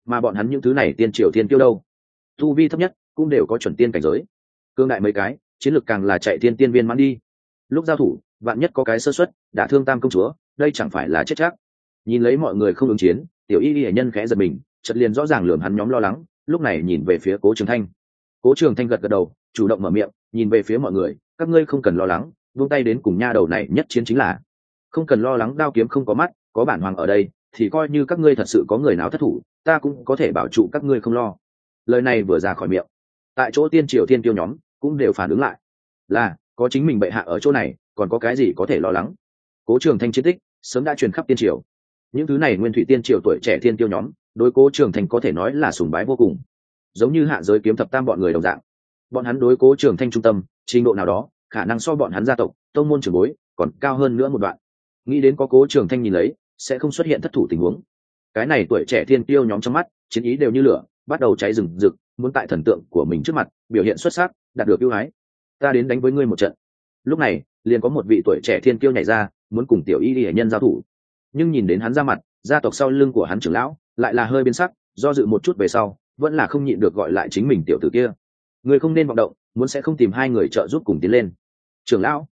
mà bọn hắn những thứ này tiên triều thiên tiêu đâu, tu vi thấp nhất cũng đều có chuẩn tiên cảnh giới, cương đại mấy cái chiến lược càng là chạy thiên tiên viên mãn đi. Lúc giao thủ vạn nhất có cái sơ suất đả thương tam công chúa, đây chẳng phải là chết chắc. Nhìn lấy mọi người không ứng chiến, tiểu y y nhân khẽ giật mình, chợt liền rõ ràng lườm hắn nhóm lo lắng, lúc này nhìn về phía Cố Trường Thanh. Cố Trường Thanh gật gật đầu, chủ động mở miệng, nhìn về phía mọi người, các ngươi không cần lo lắng, buông tay đến cùng nha đầu này nhất chiến chính là. Không cần lo lắng, đao kiếm không có mắt, có bản hoàng ở đây, thì coi như các ngươi thật sự có người nào thất thủ, ta cũng có thể bảo trụ các ngươi không lo. Lời này vừa ra khỏi miệng, tại chỗ tiên triều thiên tiêu nhóm cũng đều phản ứng lại, là có chính mình bệ hạ ở chỗ này, còn có cái gì có thể lo lắng. Cố Trường Thanh chiến tích sớm đã truyền khắp tiên triều, những thứ này nguyên thủy tiên triều tuổi trẻ thiên tiêu nhóm đối Cố Trường Thanh có thể nói là sùng bái vô cùng, giống như hạ giới kiếm thập tam bọn người đồng dạng. Bọn hắn đối Cố Trường Thanh trung tâm trình độ nào đó khả năng so bọn hắn gia tộc tông môn trưởng bối còn cao hơn nữa một đoạn. Nghĩ đến có Cố Trường Thanh nhìn lấy sẽ không xuất hiện thất thủ tình huống, cái này tuổi trẻ thiên tiêu nhóm trong mắt chiến ý đều như lửa, bắt đầu cháy rừng rực, muốn tại thần tượng của mình trước mặt biểu hiện xuất sắc, đạt được ưu ái. Ta đến đánh với ngươi một trận. Lúc này liền có một vị tuổi trẻ thiên kiêu nhảy ra, muốn cùng tiểu y y nhân giao thủ, nhưng nhìn đến hắn ra mặt, gia tộc sau lưng của hắn trưởng lão lại là hơi biến sắc, do dự một chút về sau vẫn là không nhịn được gọi lại chính mình tiểu tử kia. Người không nên vọng động, muốn sẽ không tìm hai người trợ giúp cùng tiến lên. Trưởng lão,